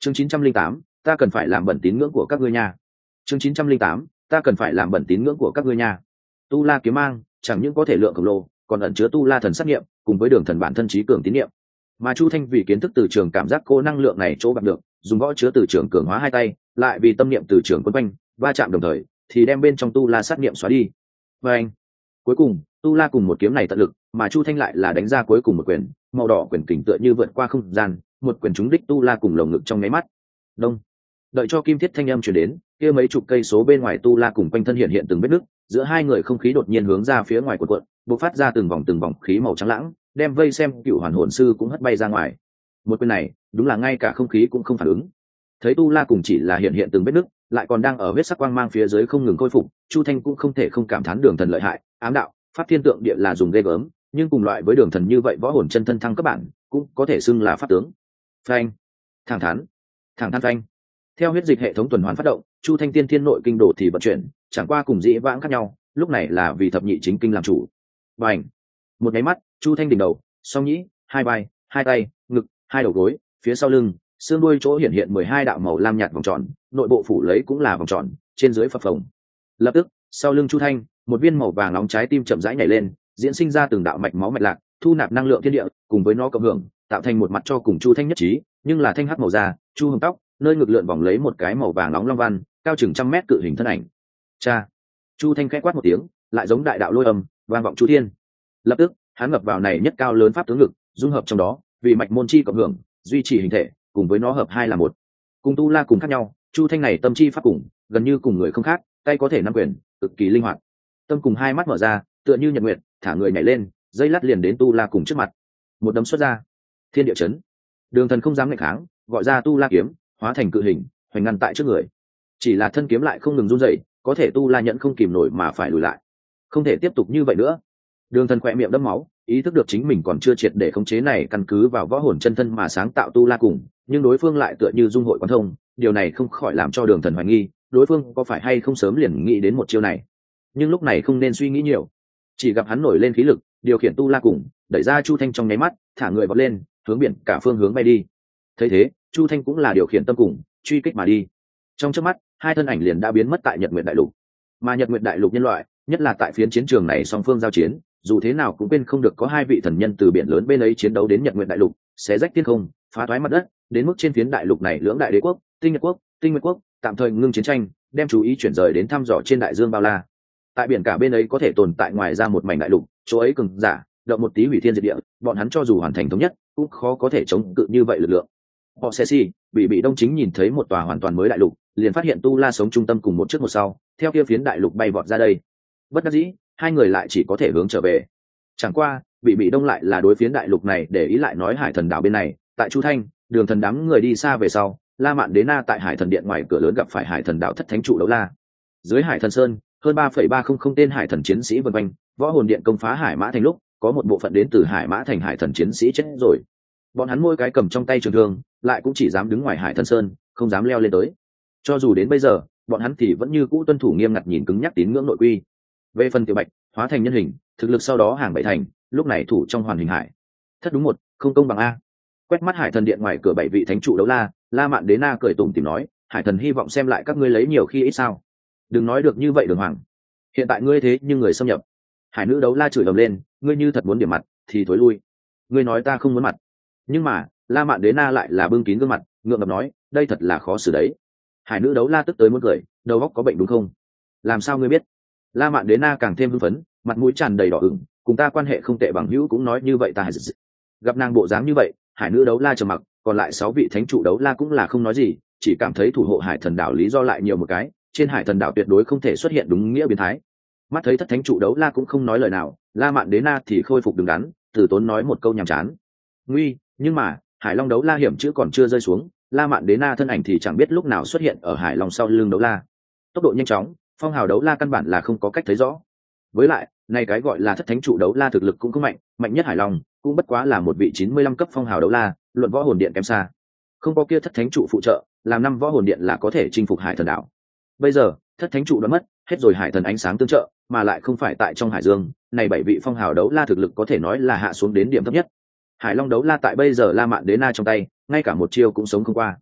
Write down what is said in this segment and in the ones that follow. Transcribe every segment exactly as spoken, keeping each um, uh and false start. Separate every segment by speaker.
Speaker 1: chương chín trăm linh tám ta cần phải làm bẩn tín ngưỡng của các ngươi nha. chương chín trăm linh tám ta cần phải làm bẩn tín ngưỡng của các ngươi nha. Tu La kiếm mang chẳng những có thể lượng khổng lồ, còn ẩn chứa tu La thần sát nghiệm cùng với đường thần bản thân trí cường tín niệm. Mà Chu Thanh vì kiến thức từ trường cảm giác cô năng lượng này chỗ bạc được, dùng võ chứa từ trường cường hóa hai tay, lại vì tâm niệm từ trường quấn quanh va chạm đồng thời, thì đem bên trong tu La sát niệm xóa đi. Và anh, cuối cùng tu La cùng một kiếm này tận lực, mà Chu Thanh lại là đánh ra cuối cùng một quyền, màu đỏ quyền kình tựa như vượt qua không gian, một quyền trúng đích tu La cùng lồng ngực trong nháy mắt. Đông. Đợi cho kim thiết thanh âm truyền đến, kia mấy chục cây số bên ngoài tu La cùng quanh thân hiện hiện từng vết nứt, giữa hai người không khí đột nhiên hướng ra phía ngoài cuộn cuộn, bộc phát ra từng vòng từng vòng khí màu trắng lãng, đem vây xem cựu hoàn hồn sư cũng hất bay ra ngoài. Một quyền này, đúng là ngay cả không khí cũng không phản ứng. Thấy tu La cùng chỉ là hiện hiện từng vết nứt, lại còn đang ở huyết sắc quang mang phía dưới không ngừng khôi phục, Chu Thanh cũng không thể không cảm thán đường thần lợi hại, ám đạo, pháp thiên tượng địa là dùng ghê gớm, nhưng cùng loại với đường thần như vậy võ hồn chân thân thăng các bạn, cũng có thể xưng là pháp tướng. Phanh, thẳng thắn, thẳng thắn phanh. Theo huyết dịch hệ thống tuần hoàn phát động, Chu Thanh tiên thiên nội kinh đồ thì vận chuyển, chẳng qua cùng dĩ vãng khác nhau, lúc này là vì thập nhị chính kinh làm chủ. Bành, một cái mắt, Chu Thanh đỉnh đầu, song nhĩ, hai vai, hai tay, ngực, hai đầu gối, phía sau lưng, xương đuôi chỗ hiện hiện mười hai đạo màu lam nhạt vòng tròn, nội bộ phủ lấy cũng là vòng tròn, trên dưới phập phồng. Lập tức, sau lưng Chu Thanh, một viên màu vàng nóng trái tim chậm rãi nhảy lên, diễn sinh ra từng đạo mạch máu mạch lạc, thu nạp năng lượng thiên địa, cùng với nó cộng hưởng, tạo thành một mặt cho cùng Chu Thanh nhất trí, nhưng là thanh hắc màu da, chu hồng tóc, nơi ngực lượn vòng lấy một cái màu vàng nóng long văn, cao chừng trăm mét cự hình thân ảnh. Cha! Chu Thanh khẽ quát một tiếng, lại giống đại đạo lôi âm, vang vọng chu thiên. Lập tức, hắn ngập vào này nhất cao lớn pháp tướng ngực, dung hợp trong đó, vì mạch môn chi cộng hưởng, duy trì hình thể, cùng với nó hợp hai là một. Cùng tu La cùng khác nhau, Chu Thanh này tâm chi pháp cùng, gần như cùng người không khác, tay có thể năm quyền, cực kỳ linh hoạt. Tâm cùng hai mắt mở ra, tựa như nhật nguyệt, thả người nhảy lên, dây lát liền đến tu La cùng trước mặt. Một đấm xuất ra, thiên địa chấn. Đường thần không dám nghịch kháng, gọi ra tu La kiếm, hóa thành cự hình, hoành ngăn tại trước người. Chỉ là thân kiếm lại không ngừng run rẩy, có thể tu La nhẫn không kìm nổi mà phải lùi lại. Không thể tiếp tục như vậy nữa. Đường thần khỏe miệng đẫm máu, ý thức được chính mình còn chưa triệt để khống chế này căn cứ vào võ hồn chân thân mà sáng tạo tu La cùng, nhưng đối phương lại tựa như dung hội quán thông, điều này không khỏi làm cho đường thần hoài nghi, đối phương có phải hay không sớm liền nghĩ đến một chiêu này. Nhưng lúc này không nên suy nghĩ nhiều, chỉ gặp hắn nổi lên khí lực, điều khiển tu La cùng, đẩy ra Chu Thanh trong nháy mắt, thả người vọt lên, hướng biển cả phương hướng bay đi. Thấy thế, Chu Thanh cũng là điều khiển tâm cùng, truy kích mà đi. Trong chớp mắt, hai thân ảnh liền đã biến mất tại Nhật Nguyệt Đại Lục. Mà Nhật Nguyệt Đại Lục nhân loại, nhất là tại phiến chiến trường này song phương giao chiến, dù thế nào cũng quên không được có hai vị thần nhân từ biển lớn bên ấy chiến đấu đến Nhật Nguyệt Đại Lục, xé rách thiên không, phá toái mặt đất, đến mức trên phiến đại lục này lưỡng đại đế quốc, Tinh Nhật quốc, Tinh Nguyệt quốc, tạm thời ngưng chiến tranh, đem chú ý chuyển rời đến thăm dò trên đại dương bao la. Tại biển cả bên ấy có thể tồn tại ngoài ra một mảnh đại lục, chỗ ấy cường giả, động một tí hủy thiên diệt địa, bọn hắn cho dù hoàn thành thống nhất, cũng khó có thể chống cự như vậy lực lượng. Họ sẽ si, bị bị đông chính nhìn thấy một tòa hoàn toàn mới đại lục, liền phát hiện tu La sống trung tâm cùng một trước một sau, theo kia phiến đại lục bay vọt ra đây. Bất đắc dĩ, hai người lại chỉ có thể hướng trở về. Chẳng qua, bị bị đông lại là đối phiến đại lục này để ý lại nói Hải Thần đảo bên này, tại Chu Thanh, đường thần đám người đi xa về sau, La Mạn Đế Na tại Hải Thần điện ngoài cửa lớn gặp phải Hải Thần đảo thất thánh trụ đấu la. Dưới Hải Thần sơn, hơn ba phẩy ba không không tên Hải Thần chiến sĩ vần quanh, võ hồn điện công phá Hải Mã thành lúc, có một bộ phận đến từ Hải Mã thành Hải Thần chiến sĩ chết rồi. Bọn hắn mỗi cái cầm trong tay trường thương, lại cũng chỉ dám đứng ngoài Hải Thần sơn, không dám leo lên tới. Cho dù đến bây giờ, bọn hắn thì vẫn như cũ tuân thủ nghiêm ngặt nhìn cứng nhắc tín ngưỡng nội quy. Về phần Tiểu Bạch, hóa thành nhân hình, thực lực sau đó hàng bảy thành, lúc này thủ trong hoàn hình hải. Thất đúng một, không công bằng a. Quét mắt Hải Thần điện ngoài cửa bảy vị thánh trụ đấu la, La Mạn Đế Na cười tủm tỉm nói, Hải Thần hy vọng xem lại các ngươi lấy nhiều khi ít sao. Đừng nói được như vậy Đường Hoàng. Hiện tại ngươi thế nhưng người xâm nhập. Hải nữ đấu la chửi ầm lên, ngươi như thật muốn điểm mặt, thì thối lui. Ngươi nói ta không muốn mặt. Nhưng mà, La Mạn Đế Na lại là bưng kín gương mặt, ngượng ngập nói, đây thật là khó xử đấy. Hải nữ đấu la tức tới muốn cười, đầu óc có bệnh đúng không? Làm sao ngươi biết? La Mạn Đế Na càng thêm hưng phấn, mặt mũi tràn đầy đỏ ửng, cùng ta quan hệ không tệ bằng hữu cũng nói như vậy ta. Gặp nàng bộ dáng như vậy, Hải nữ đấu la trầm mặc, còn lại sáu vị thánh trụ đấu la cũng là không nói gì, chỉ cảm thấy thủ hộ Hải Thần đảo lý do lại nhiều một cái, trên Hải Thần đảo tuyệt đối không thể xuất hiện đúng nghĩa biến thái. Mắt thấy thất thánh trụ đấu la cũng không nói lời nào, La Mạn Đế Na thì khôi phục đứng đắn, từ tốn nói một câu nhàm chán. Nguy, nhưng mà, Hải Long đấu la hiểm chữ còn chưa rơi xuống, La Mạn Đế Na thân ảnh thì chẳng biết lúc nào xuất hiện ở Hải Long sau lưng đấu la. Tốc độ nhanh chóng, phong hào đấu la căn bản là không có cách thấy rõ. Với lại, này cái gọi là thất thánh trụ đấu la thực lực cũng không mạnh, mạnh nhất Hải Long cũng bất quá là một vị chín mươi lăm cấp phong hào đấu la, luận võ hồn điện kém xa. Không có kia thất thánh trụ phụ trợ, làm năm võ hồn điện là có thể chinh phục Hải Thần đảo. Bây giờ, thất thánh trụ đã mất, hết rồi Hải Thần ánh sáng tương trợ, mà lại không phải tại trong hải dương, này bảy vị phong hào đấu la thực lực có thể nói là hạ xuống đến điểm thấp nhất. Hải Long đấu la tại bây giờ La Mạn Đế Na trong tay, ngay cả một chiêu cũng sống không qua.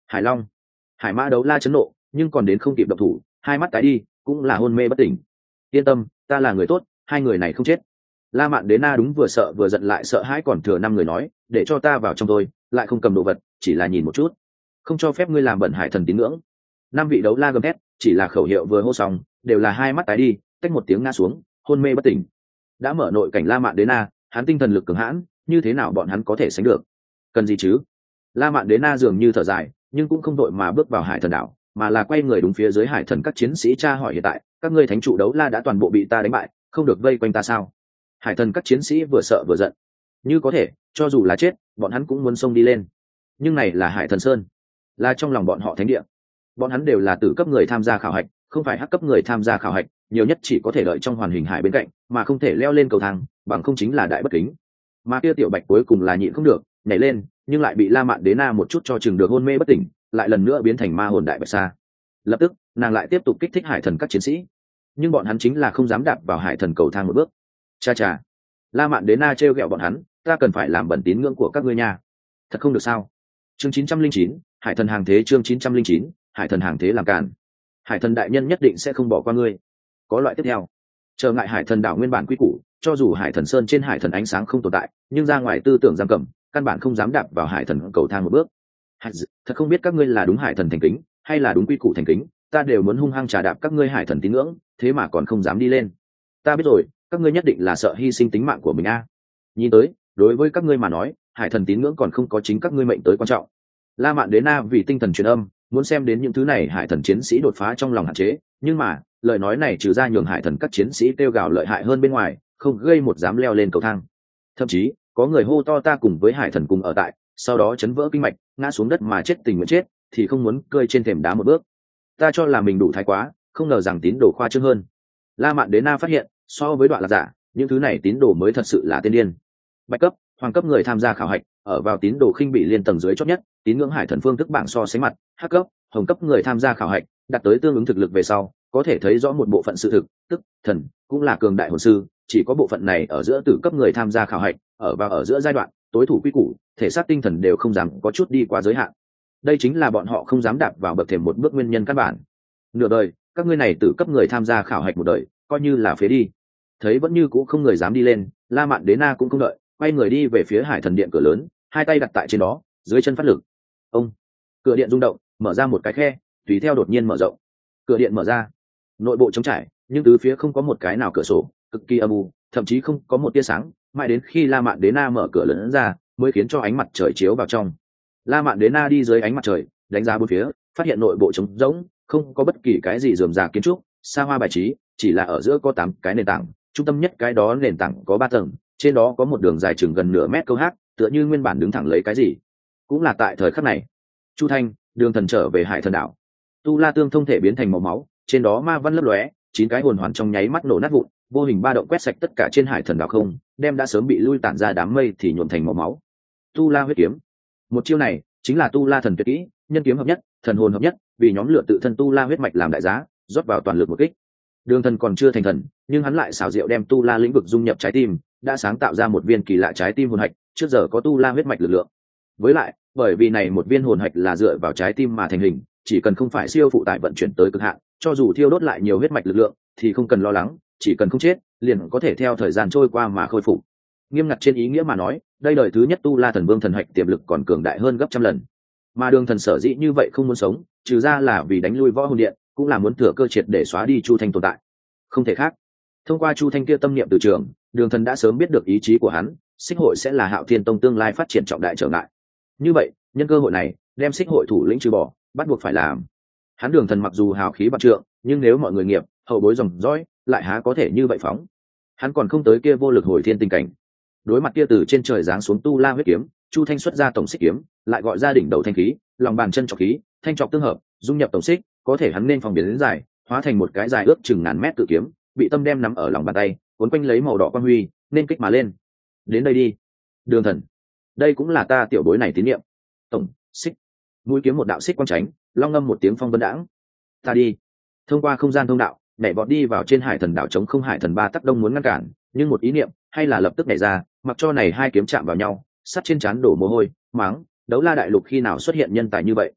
Speaker 1: Hải Long, Hải Mã Đấu La chấn nộ, nhưng còn đến không kịp động thủ, hai mắt tái đi, cũng là hôn mê bất tỉnh. Yên tâm, ta là người tốt, hai người này không chết. La Mạn Đế Na đúng vừa sợ vừa giận lại sợ hãi, còn thừa năm người nói, để cho ta vào trong tôi, lại không cầm đồ vật, chỉ là nhìn một chút, không cho phép ngươi làm bẩn hải thần tín ngưỡng. Năm vị đấu la gầm thét, chỉ là khẩu hiệu vừa hô xong, đều là hai mắt tái đi, tách một tiếng ngã xuống, hôn mê bất tỉnh. Đã mở nội cảnh La Mạn Đế Na, hắn tinh thần lực cường hãn, như thế nào bọn hắn có thể sánh được? Cần gì chứ? La Mạn Đế Na dường như thở dài, nhưng cũng không đội mà bước vào hải thần đảo, mà là quay người đúng phía dưới hải thần các chiến sĩ tra hỏi hiện tại, các ngươi thánh trụ đấu la đã toàn bộ bị ta đánh bại, không được vây quanh ta sao? Hải thần các chiến sĩ vừa sợ vừa giận, như có thể, cho dù là chết, bọn hắn cũng muốn xông đi lên. Nhưng này là Hải Thần Sơn, là trong lòng bọn họ thánh địa, bọn hắn đều là tử cấp người tham gia khảo hạch, không phải hắc cấp người tham gia khảo hạch, nhiều nhất chỉ có thể đợi trong hoàn hình hải bên cạnh, mà không thể leo lên cầu thang, bằng không chính là đại bất kính. Mà kia tiểu bạch cuối cùng là nhịn không được, nhảy lên, nhưng lại bị La Mạn Đế Na một chút cho chừng được hôn mê bất tỉnh, lại lần nữa biến thành ma hồn đại bạch sa. Lập tức, nàng lại tiếp tục kích thích hải thần các chiến sĩ, nhưng bọn hắn chính là không dám đạp vào hải thần cầu thang một bước. Cha cha, La Mạn Đế Na trêu ghẹo bọn hắn, ta cần phải làm bẩn tín ngưỡng của các ngươi nha, thật không được sao? Chương chín trăm linh chín, hải thần hàng thế. Chương chín trăm linh chín, hải thần hàng thế làm cản. Hải thần đại nhân nhất định sẽ không bỏ qua ngươi. Có loại tiếp theo, trở ngại hải thần đảo nguyên bản quy củ, cho dù hải thần sơn trên hải thần ánh sáng không tồn tại, nhưng ra ngoài tư tưởng giam cầm, căn bản không dám đạp vào hải thần cầu thang một bước. Thật không biết các ngươi là đúng hải thần thành kính, hay là đúng quy củ thành kính, ta đều muốn hung hăng trà đạp các ngươi hải thần tín ngưỡng, thế mà còn không dám đi lên. Ta biết rồi, các ngươi nhất định là sợ hy sinh tính mạng của mình a. Nhìn tới, đối với các ngươi mà nói, hải thần tín ngưỡng còn không có chính các ngươi mệnh tới quan trọng. La Mạn Đế Na vì tinh thần truyền âm, muốn xem đến những thứ này hải thần chiến sĩ đột phá trong lòng hạn chế, nhưng mà lời nói này trừ ra nhường hải thần các chiến sĩ kêu gào lợi hại hơn bên ngoài, không gây một dám leo lên cầu thang. Thậm chí có người hô to ta cùng với hải thần cùng ở tại, sau đó chấn vỡ kinh mạch, ngã xuống đất mà chết tình nguyện chết, thì không muốn cơi trên thềm đá một bước. Ta cho là mình đủ thái quá, không ngờ rằng tín đồ khoa trương hơn. La Mạn Đế Na phát hiện, so với đoạn lạc giả, những thứ này tín đồ mới thật sự là tiên điên. Bạch cấp, hoàng cấp người tham gia khảo hạch, ở vào tín đồ khinh bị liên tầng dưới chót nhất, tín ngưỡng hải thần phương thức bảng so sánh mặt, hắc cấp, hồng cấp người tham gia khảo hạch, đạt tới tương ứng thực lực về sau, có thể thấy rõ một bộ phận sự thực, tức thần cũng là cường đại hồn sư, chỉ có bộ phận này ở giữa tử cấp người tham gia khảo hạch, ở vào ở giữa giai đoạn, tối thủ quy củ, thể xác tinh thần đều không dám có chút đi qua giới hạn. Đây chính là bọn họ không dám đạp vào bậc thềm một bước nguyên nhân căn bản. Nửa đời, các ngươi này tử cấp người tham gia khảo hạch một đời, coi như là phế đi. Thấy vẫn như cũ không người dám đi lên, La Mạn Đế Na cũng không đợi, quay người đi về phía hải thần điện cửa lớn, hai tay đặt tại trên đó, dưới chân phát lực. Ông, cửa điện rung động, mở ra một cái khe, tùy theo đột nhiên mở rộng. Cửa điện mở ra, nội bộ trống trải, nhưng tứ phía không có một cái nào cửa sổ, cực kỳ âm u, thậm chí không có một tia sáng, mãi đến khi La Mạn Đế Na mở cửa lớn ra, mới khiến cho ánh mặt trời chiếu vào trong. La Mạn Đế Na đi dưới ánh mặt trời, đánh giá bốn phía, phát hiện nội bộ trống rỗng, không có bất kỳ cái gì rườm rà kiến trúc, xa hoa bài trí, chỉ là ở giữa có tám cái nền tảng, trung tâm nhất cái đó nền tảng có ba tầng, trên đó có một đường dài chừng gần nửa mét câu hát, tựa như nguyên bản đứng thẳng lấy cái gì. Cũng là tại thời khắc này, Chu Thanh, Đường Thần trở về hải thần đảo. Tu La tương thông thể biến thành màu máu, trên đó ma văn lấp lóe, chín cái hồn hoàn trong nháy mắt nổ nát vụn, vô hình ba động quét sạch tất cả trên hải thần đảo không, đem đã sớm bị lui tản ra đám mây thì nhuộm thành màu máu. Tu La huyết kiếm, một chiêu này chính là Tu La thần tuyệt kỹ, nhân kiếm hợp nhất, thần hồn hợp nhất, vì nhóm lửa tự thân Tu La huyết mạch làm đại giá, rót vào toàn lực một kích. Đường Thần còn chưa thành thần, nhưng hắn lại xảo diệu đem Tu La lĩnh vực dung nhập trái tim, đã sáng tạo ra một viên kỳ lạ trái tim hồn hạch, trước giờ có Tu La huyết mạch lực lượng. Với lại, bởi vì này một viên hồn hạch là dựa vào trái tim mà thành hình, chỉ cần không phải siêu phụ tải vận chuyển tới cực hạn, cho dù thiêu đốt lại nhiều huyết mạch lực lượng, thì không cần lo lắng, chỉ cần không chết, liền có thể theo thời gian trôi qua mà khôi phục. Nghiêm ngặt trên ý nghĩa mà nói, đây đời thứ nhất Tu La thần vương thần hạch tiềm lực còn cường đại hơn gấp trăm lần. Mà Đường Thần sở dĩ như vậy không muốn sống, trừ ra là vì đánh lui võ hồn điện, cũng là muốn thừa cơ triệt để xóa đi Chu Thanh tồn tại. Không thể khác. Thông qua Chu Thanh kia tâm niệm từ trường, Đường Thần đã sớm biết được ý chí của hắn, Xích hội sẽ là Hạo Thiên tông tương lai phát triển trọng đại trở ngại. Như vậy, nhân cơ hội này, đem Xích hội thủ lĩnh trừ bỏ, bắt buộc phải làm. Hắn Đường Thần mặc dù hào khí vạn trượng, nhưng nếu mọi người nghiệp, hậu bối dòng dõi, lại há có thể như vậy phóng. Hắn còn không tới kia vô lực hồi thiên tình cảnh. Đối mặt kia từ trên trời giáng xuống Tu La huyết kiếm, Chu Thanh xuất ra tổng xích kiếm, lại gọi ra đỉnh đầu thanh khí, lòng bàn chân trọc khí, thanh trọc tương hợp, dung nhập tổng xích, có thể hắn nên phòng biến đến dài, hóa thành một cái dài ước chừng ngàn mét tự kiếm, bị tâm đem nắm ở lòng bàn tay, cuốn quanh lấy màu đỏ quang huy, nên kích mà lên. Đến đây đi, Đường Thần. Đây cũng là ta tiểu bối này tín niệm. Tổng xích, mũi kiếm một đạo xích quang tránh, long ngâm một tiếng phong vân đãng. Ta đi. Thông qua không gian thông đạo, nhảy vọt đi vào trên hải thần đảo chống không hải thần ba tắc đông muốn ngăn cản, nhưng một ý niệm hay là lập tức nhảy ra, mặc cho này hai kiếm chạm vào nhau, sắt trên trán đổ mồ hôi, mắng, đấu la đại lục khi nào xuất hiện nhân tài như vậy.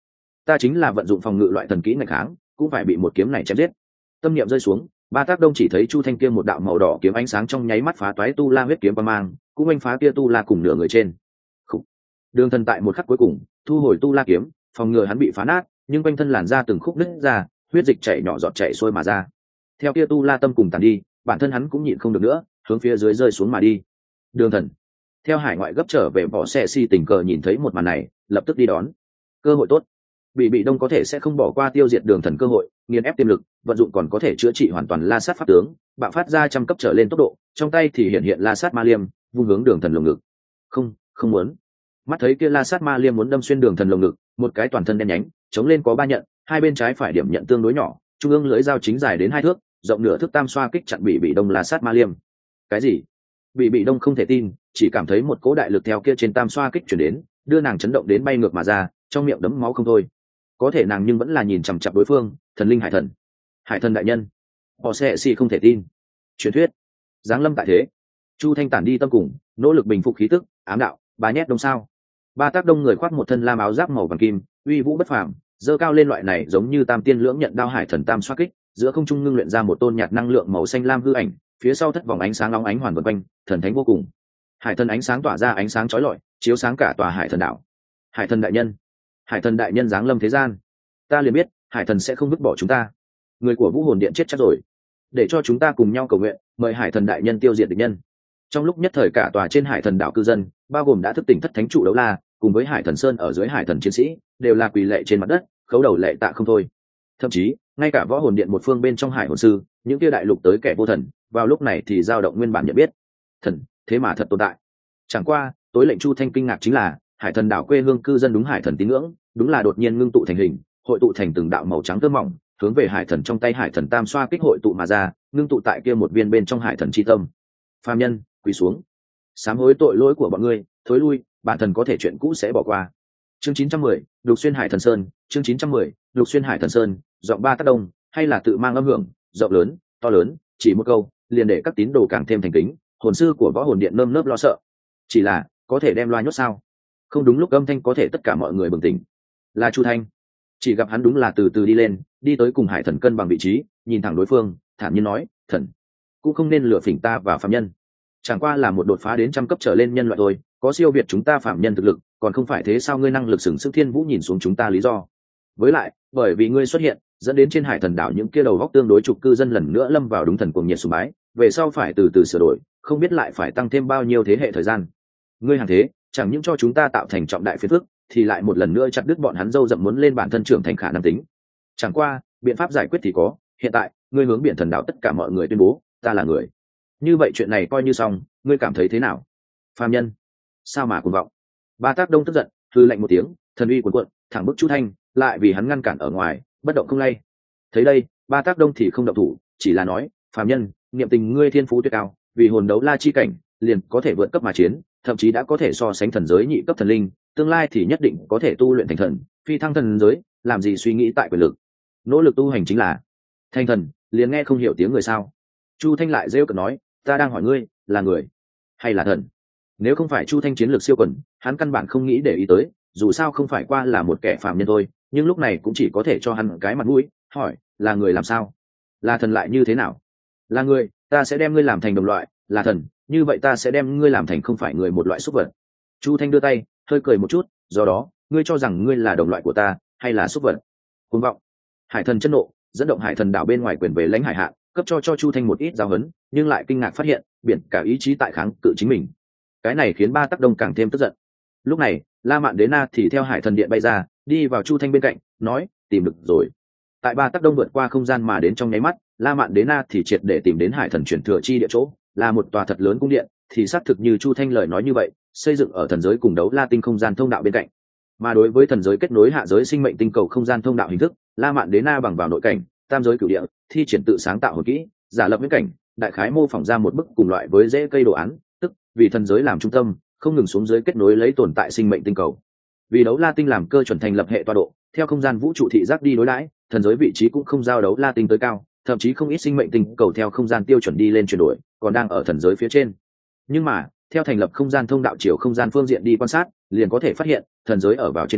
Speaker 1: ta chính là vận dụng phòng ngự loại thần kỹ ngày kháng cũng phải bị một kiếm này chém giết. Tâm niệm rơi xuống, Ba Tác Đông chỉ thấy Chu Thanh kia một đạo màu đỏ kiếm ánh sáng trong nháy mắt phá toái tu la huyết kiếm qua mang, cũng anh phá kia tu la cùng nửa người trên. Khủ. Đường Thần tại một khắc cuối cùng thu hồi tu la kiếm, phòng ngừa hắn bị phá nát, nhưng quanh thân làn da từng khúc nứt ra, huyết dịch chảy nhỏ giọt chảy xuôi mà ra. Theo kia tu la tâm cùng tàn đi, bản thân hắn cũng nhịn không được nữa, hướng phía dưới rơi xuống mà đi. Đường Thần theo hải ngoại gấp trở về, bỏ xe si tình cờ nhìn thấy một màn này, lập tức đi đón. Cơ hội tốt. Bị bị đông có thể sẽ không bỏ qua tiêu diệt Đường Thần cơ hội, nghiền ép tiềm lực, vận dụng còn có thể chữa trị hoàn toàn la sát pháp tướng, bạo phát ra trăm cấp trở lên tốc độ, trong tay thì hiện hiện la sát ma liêm, vung hướng Đường Thần lồng ngực. Không, không muốn. Mắt thấy kia la sát ma liêm muốn đâm xuyên Đường Thần lồng ngực, một cái toàn thân đen nhánh, chống lên có ba nhận, hai bên trái phải điểm nhận tương đối nhỏ, trung ương lưỡi dao chính dài đến hai thước, rộng nửa thước tam xoa kích chặn bị bị đông la sát ma liêm. Cái gì? Bị bị đông không thể tin, chỉ cảm thấy một cỗ đại lực theo kia trên tam xoa kích chuyển đến, đưa nàng chấn động đến bay ngược mà ra, trong miệng đấm máu không thôi. Có thể nàng nhưng vẫn là nhìn chằm chằm đối phương, thần linh hải thần, hải thần đại nhân. Họ sẽ si không thể tin. Truyền thuyết, giáng lâm tại thế. Chu Thanh tản đi tâm cùng, nỗ lực bình phục khí tức, ám đạo, bà nhét đông sao? Ba Tác Đông người khoác một thân lam áo giáp màu vàng kim, uy vũ bất phàm, dơ cao lên loại này giống như tam tiên lưỡng nhận đao hải thần tam xoa kích, giữa không trung ngưng luyện ra một tôn nhạt năng lượng màu xanh lam hư ảnh, phía sau thất vòng ánh sáng nóng ánh hoàn vần quanh, thần thánh vô cùng. Hải thần ánh sáng tỏa ra ánh sáng chói lọi, chiếu sáng cả tòa hải thần đảo. Hải thần đại nhân, hải thần đại nhân giáng lâm thế gian. Ta liền biết hải thần sẽ không vứt bỏ chúng ta. Người của Vũ Hồn Điện chết chắc rồi, để cho chúng ta cùng nhau cầu nguyện, mời hải thần đại nhân tiêu diệt địch nhân. Trong lúc nhất thời, cả tòa trên hải thần đảo cư dân, bao gồm đã thức tỉnh thất thánh trụ đấu la, cùng với hải thần sơn ở dưới hải thần chiến sĩ, đều là quỳ lệ trên mặt đất, khấu đầu lệ tạ không thôi. Thậm chí ngay cả Võ Hồn Điện một phương bên trong hải hồn sư, những kia đại lục tới kẻ vô thần, vào lúc này thì dao động nguyên bản nhận biết, thần thế mà thật tồn tại. Chẳng qua tối lệnh Chu Thanh kinh ngạc chính là hải thần đảo quê hương cư dân đúng hải thần tín ngưỡng, đúng là đột nhiên ngưng tụ thành hình, hội tụ thành từng đạo màu trắng tơ mỏng, hướng về hải thần trong tay hải thần tam xoa kích hội tụ mà ra, ngưng tụ tại kia một viên bên trong hải thần chi tâm. Phàm nhân quỳ xuống, sám hối tội lỗi của bọn ngươi, thối lui, bản thần có thể chuyện cũ sẽ bỏ qua. Chương chín trăm mười, Lục Xuyên Hải Thần Sơn. Chương chín trăm mười, Lục Xuyên Hải Thần Sơn. Giọng Ba Tác Đông, hay là tự mang âm hưởng, rộng lớn, to lớn, chỉ một câu liền để các tín đồ càng thêm thành kính. Hồn sư của Võ Hồn Điện nơm nớp lo sợ. Chỉ là có thể đem loa nhốt sao? Không đúng lúc âm thanh có thể tất cả mọi người bừng tỉnh. Là Chu Thanh. Chỉ gặp hắn đúng là từ từ đi lên, đi tới cùng hải thần cân bằng vị trí, nhìn thẳng đối phương, thản nhiên nói, thần cũng không nên lừa phỉnh ta và phàm nhân, chẳng qua là một đột phá đến trăm cấp trở lên nhân loại thôi, có siêu việt chúng ta phàm nhân thực lực, còn không phải thế sao? Ngươi năng lực sừng sức thiên vũ nhìn xuống chúng ta lý do. Với lại bởi vì ngươi xuất hiện, dẫn đến trên hải thần đảo những kia đầu góc tương đối trục cư dân lần nữa lâm vào đúng thần cuồng nhiệt sùng bái, về sau phải từ từ sửa đổi, không biết lại phải tăng thêm bao nhiêu thế hệ thời gian. Ngươi hàng thế chẳng những cho chúng ta tạo thành trọng đại phiền phức, thì lại một lần nữa chặt đứt bọn hắn dâu dậm muốn lên bản thân trưởng thành khả năng tính. Chẳng qua biện pháp giải quyết thì có, hiện tại ngươi hướng biển thần đảo tất cả mọi người tuyên bố ta là người, như vậy chuyện này coi như xong, ngươi cảm thấy thế nào? Phàm nhân sao mà cuồng vọng? Ba Tác Đông tức giận, hư lạnh một tiếng, thần uy cuồn cuộn, thẳng bức Chu Thanh, lại vì hắn ngăn cản ở ngoài, bất động không lay. Thấy đây, Ba Tác Đông thì không động thủ, chỉ là nói, phàm nhân, niệm tình ngươi thiên phú tuyệt cao, vì hồn đấu la chi cảnh, liền có thể vượt cấp mà chiến, thậm chí đã có thể so sánh thần giới nhị cấp thần linh, tương lai thì nhất định có thể tu luyện thành thần, phi thăng thần giới, làm gì suy nghĩ tại quyền lực, nỗ lực tu hành chính là thành thần. Liền nghe không hiểu tiếng người sao? Chu Thanh lại rêu cợt nói, ta đang hỏi ngươi, là người hay là thần? Nếu không phải Chu Thanh chiến lược siêu quần, hắn căn bản không nghĩ để ý tới, dù sao không phải qua là một kẻ phạm nhân thôi, nhưng lúc này cũng chỉ có thể cho hắn cái mặt mũi, hỏi, là người làm sao? Là thần lại như thế nào? Là người, ta sẽ đem ngươi làm thành đồng loại, là thần, như vậy ta sẽ đem ngươi làm thành không phải người, một loại súc vật. Chu Thanh đưa tay, hơi cười một chút, do đó, ngươi cho rằng ngươi là đồng loại của ta, hay là súc vật? Cuồng vọng. Hải thần chân nộ, dẫn động hải thần đảo bên ngoài quyền về lãnh hải hạ, cấp cho cho Chu Thanh một ít giáo huấn, nhưng lại kinh ngạc phát hiện, biển cả ý chí tại kháng cự chính mình. Cái này khiến Ba Tác Đông càng thêm tức giận. Lúc này, La Mạn Đế Na thì theo hải thần điện bay ra, đi vào Chu Thanh bên cạnh, nói, tìm được rồi. Tại Ba Tác Đông vượt qua không gian mà đến trong nháy mắt, La Mạn Đế Na thì triệt để tìm đến hải thần truyền thừa chi địa chỗ, là một tòa thật lớn cung điện, thì xác thực như Chu Thanh lời nói như vậy, xây dựng ở thần giới cùng đấu la tinh không gian thông đạo bên cạnh. Mà đối với thần giới kết nối hạ giới sinh mệnh tinh cầu không gian thông đạo hình thức, La Mạn Đế Na bằng vào nội cảnh, tam giới cửu địa, thi triển tự sáng tạo hồi kỹ, giả lập viễn cảnh, đại khái mô phỏng ra một bức cùng loại với rễ cây đồ án, tức vì thần giới làm trung tâm, không ngừng xuống dưới kết nối lấy tồn tại sinh mệnh tinh cầu. Vì đấu la tinh làm cơ chuẩn thành lập hệ tọa độ, theo không gian vũ trụ thị giác đi đối đãi, thần giới vị trí cũng không giao đấu la tinh tới cao, thậm chí không ít sinh mệnh tinh cầu theo không gian tiêu chuẩn đi lên chuyển đổi, còn đang ở thần giới phía trên. Nhưng mà theo thành lập không gian thông đạo chiều không gian phương diện đi quan sát, liền có thể phát hiện thần giới ở vào trên cùng,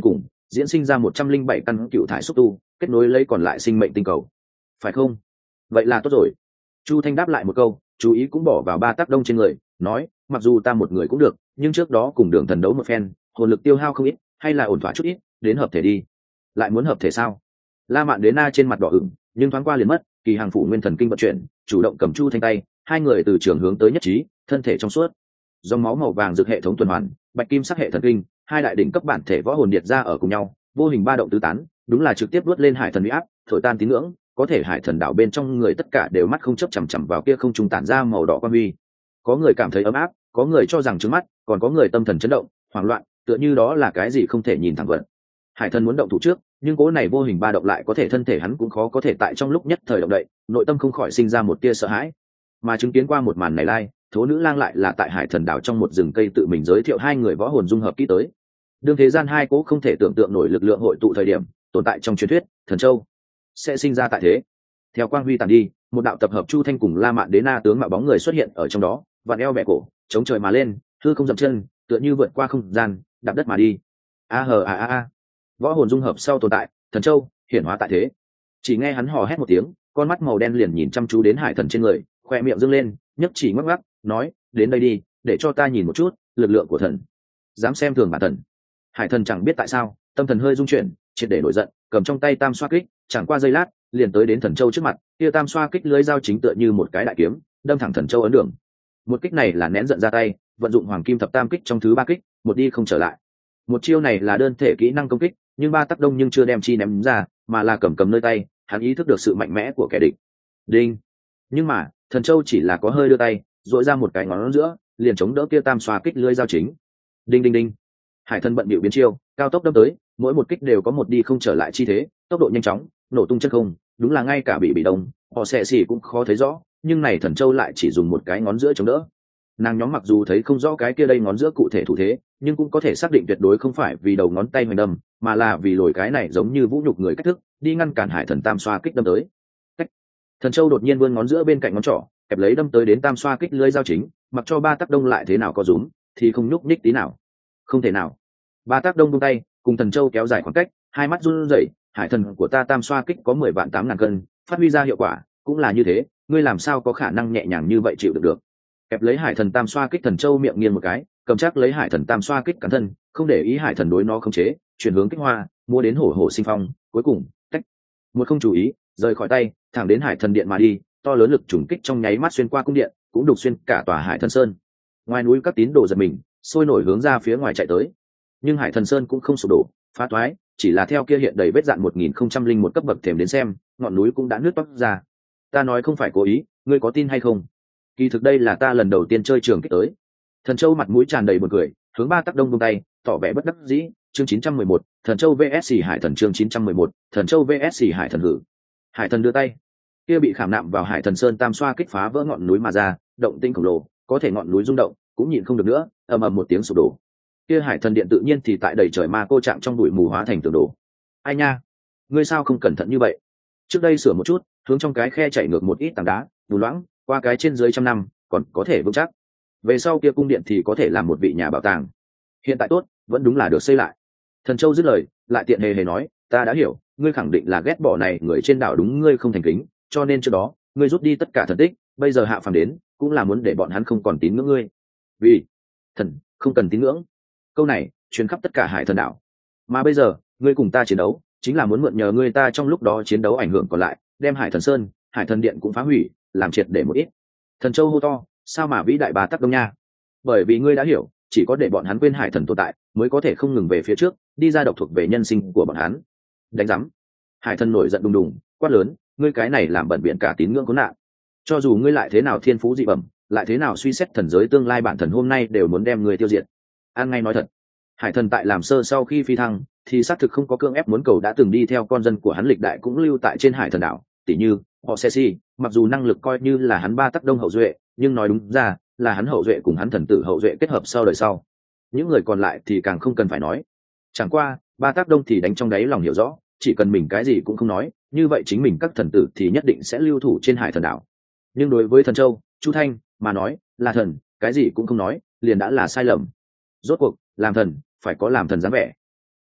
Speaker 1: diễn sinh ra một trăm linh bảy căn cựu thải xúc tu kết nối lấy còn lại sinh mệnh tinh cầu, phải không? Vậy là tốt rồi. Chu Thanh đáp lại một câu, chú ý cũng bỏ vào ba tác đông trên người, nói, mặc dù ta một người cũng được, nhưng trước đó cùng Đường Thần đấu một phen, hồn lực tiêu hao không ít, hay là ổn thỏa chút ít, đến hợp thể đi. Lại muốn hợp thể sao? La Mạn Đế Na trên mặt đỏ ửng, nhưng thoáng qua liền mất, kỳ hàng phụ nguyên thần kinh vận chuyển, chủ động cầm Chu Thanh tay, hai người từ trường hướng tới nhất trí, thân thể trong suốt. Dòng máu màu vàng rực hệ thống tuần hoàn, bạch kim sắc hệ thần kinh, hai đại đỉnh cấp bản thể võ hồn điệt ra ở cùng nhau, vô hình ba động tứ tán, đúng là trực tiếp đuốt lên hải thần uy áp, thổi tan tín ngưỡng, có thể hải thần đảo bên trong người tất cả đều mắt không chấp chằm chằm vào kia không trung tản ra màu đỏ quan huy. Có người cảm thấy ấm áp, có người cho rằng trướng mắt, còn có người tâm thần chấn động, hoảng loạn, tựa như đó là cái gì không thể nhìn thẳng vận. Hải thần muốn động thủ trước, nhưng cố này vô hình ba động lại có thể thân thể hắn cũng khó có thể tại trong lúc nhất thời động đậy, nội tâm không khỏi sinh ra một tia sợ hãi. Mà chứng kiến qua một màn này lai, thố nữ lang lại là tại hải thần đảo trong một rừng cây tự mình giới thiệu hai người võ hồn dung hợp kỹ tới. Đương thế gian hai cố không thể tưởng tượng nổi lực lượng hội tụ thời điểm, tồn tại trong truyền thuyết, thần châu sẽ sinh ra tại thế. Theo quang huy tàn đi, một đạo tập hợp Chu Thanh cùng La Mạn Đế Na tướng mạo bóng người xuất hiện ở trong đó, vặn eo bẹ cổ, chống trời mà lên, hư không dậm chân, tựa như vượt qua không gian, đạp đất mà đi. A hờ a a a. Võ hồn dung hợp sau tồn tại, thần châu hiển hóa tại thế. Chỉ nghe hắn hò hét một tiếng, con mắt màu đen liền nhìn chăm chú đến hải thần trên người, khoe miệng dương lên, nhấc chỉ ngoắc ngoắc, nói, đến đây đi, để cho ta nhìn một chút lực lượng của thần. Dám xem thường bản thần. Hải thần chẳng biết tại sao, tâm thần hơi rung chuyển, triệt để nổi giận, cầm trong tay tam xoa kích, chẳng qua giây lát, liền tới đến thần châu trước mặt, kia tam xoa kích lưới dao chính tựa như một cái đại kiếm, đâm thẳng thần châu ấn đường. Một kích này là nén giận ra tay, vận dụng hoàng kim thập tam kích trong thứ ba kích, một đi không trở lại. Một chiêu này là đơn thể kỹ năng công kích, nhưng ba tác đông nhưng chưa đem chi ném ra, mà là cầm cầm nơi tay, hắn ý thức được sự mạnh mẽ của kẻ địch. Đinh. Nhưng mà, thần châu chỉ là có hơi đưa tay, dội ra một cái ngón giữa, liền chống đỡ kia tam xoa kích lưới dao chính. Đinh đinh đinh. Hải thần bận bịu biến chiêu, cao tốc đâm tới, mỗi một kích đều có một đi không trở lại chi thế, tốc độ nhanh chóng, nổ tung chân không, đúng là ngay cả bị bị đông, họ sẽ xỉ cũng khó thấy rõ, nhưng này thần châu lại chỉ dùng một cái ngón giữa chống đỡ. Nàng nhóm mặc dù thấy không rõ cái kia đây ngón giữa cụ thể thủ thế, nhưng cũng có thể xác định tuyệt đối không phải vì đầu ngón tay hoành đâm, mà là vì lồi cái này giống như vũ nhục người cách thức, đi ngăn cản hải thần tam xoa kích đâm tới. Cách. Thần châu đột nhiên vươn ngón giữa bên cạnh ngón trỏ, kẹp lấy đâm tới đến tam xoa kích lưỡi dao chính, mặc cho ba tác đông lại thế nào có rúm, thì không nhúc nhích tí nào. Không thể nào. Ba tác đông buông tay, cùng thần châu kéo dài khoảng cách, hai mắt run rẩy, hải thần của ta tam xoa kích có mười vạn tám ngàn cân, phát huy ra hiệu quả cũng là như thế, ngươi làm sao có khả năng nhẹ nhàng như vậy chịu được được. Kẹp lấy hải thần tam xoa kích, thần châu miệng nghiêng một cái, cầm chắc lấy hải thần tam xoa kích cắn thân, không để ý hải thần đối nó không chế, chuyển hướng kích hoa, mua đến hổ hổ sinh phong, cuối cùng tách một không chú ý, rời khỏi tay, thẳng đến hải thần điện mà đi, to lớn lực trùng kích trong nháy mắt xuyên qua cung điện, cũng đục xuyên cả tòa hải thần sơn. Ngoài núi các tín đồ giật mình, sôi nổi hướng ra phía ngoài chạy tới, nhưng hải thần sơn cũng không sụp đổ phá toái, chỉ là theo kia hiện đầy vết dạn một nghìn không trăm linh một cấp bậc thềm đến xem, ngọn núi cũng đã nứt toác ra. Ta nói không phải cố ý, ngươi có tin hay không? Kỳ thực đây là ta lần đầu tiên chơi trường kích tới. Thần châu mặt mũi tràn đầy buồn cười, hướng ba tác đông buông tay, tỏ vẻ bất đắc dĩ. Chương chín trăm mười một, thần châu vs hải thần. Chương chín trăm mười một, thần châu vs hải thần hử. Hải thần đưa tay, kia bị khảm nạm vào hải thần sơn tam xoa kích phá vỡ ngọn núi mà ra, động tinh khổng lồ, có thể ngọn núi rung động cũng nhịn không được nữa, ầm ầm một tiếng sụp đổ. Kia hải thần điện tự nhiên thì tại đầy trời ma cô chạm trong bụi mù hóa thành tường đổ. Ai nha, ngươi sao không cẩn thận như vậy? Trước đây sửa một chút, hướng trong cái khe chảy ngược một ít tảng đá, bùn loãng, qua cái trên dưới trăm năm, còn có thể vững chắc. Về sau kia cung điện thì có thể làm một vị nhà bảo tàng. Hiện tại tốt, vẫn đúng là được xây lại. Thần châu dứt lời, lại tiện hề hề nói, ta đã hiểu, ngươi khẳng định là ghét bỏ này người trên đảo đúng ngươi không thành kính, cho nên trước đó, ngươi rút đi tất cả thần tích, bây giờ hạ phàm đến, cũng là muốn để bọn hắn không còn tín ngưỡng ngươi. Vì thần không cần tín ngưỡng. Câu này truyền khắp tất cả hải thần đảo. Mà bây giờ, ngươi cùng ta chiến đấu, chính là muốn mượn nhờ ngươi ta trong lúc đó chiến đấu ảnh hưởng còn lại, đem hải thần sơn, hải thần điện cũng phá hủy, làm triệt để một ít. Thần châu hô to, sao mà vĩ đại bà tắc đông nha? Bởi vì ngươi đã hiểu, chỉ có để bọn hắn quên hải thần tồn tại, mới có thể không ngừng về phía trước, đi ra độc thuộc về nhân sinh của bọn hắn. Đánh rắm. Hải thần nổi giận đùng đùng, quát lớn, ngươi cái này làm bẩn biển cả tín ngưỡng khốn nạn. Cho dù ngươi lại thế nào thiên phú dị bẩm, lại thế nào suy xét thần giới tương lai, bản thần hôm nay đều muốn đem ngươi tiêu diệt. An ngay nói thật, hải thần tại làm sơ sau khi phi thăng, thì xác thực không có cưỡng ép muốn cầu đã từng đi theo con dân của hắn lịch đại cũng lưu tại trên hải thần đảo, tỉ như họ xe si, mặc dù năng lực coi như là hắn ba tắc đông hậu duệ, nhưng nói đúng ra là hắn hậu duệ cùng hắn thần tử hậu duệ kết hợp sau đời sau. Những người còn lại thì càng không cần phải nói. Chẳng qua ba tác đông thì đánh trong đáy lòng hiểu rõ, chỉ cần mình cái gì cũng không nói, như vậy chính mình các thần tử thì nhất định sẽ lưu thủ trên hải thần đảo. Nhưng đối với thần châu, Chu Thanh mà nói, là thần, cái gì cũng không nói, liền đã là sai lầm. Rốt cuộc làm thần phải có làm thần dáng vẻ. Đáng tiếc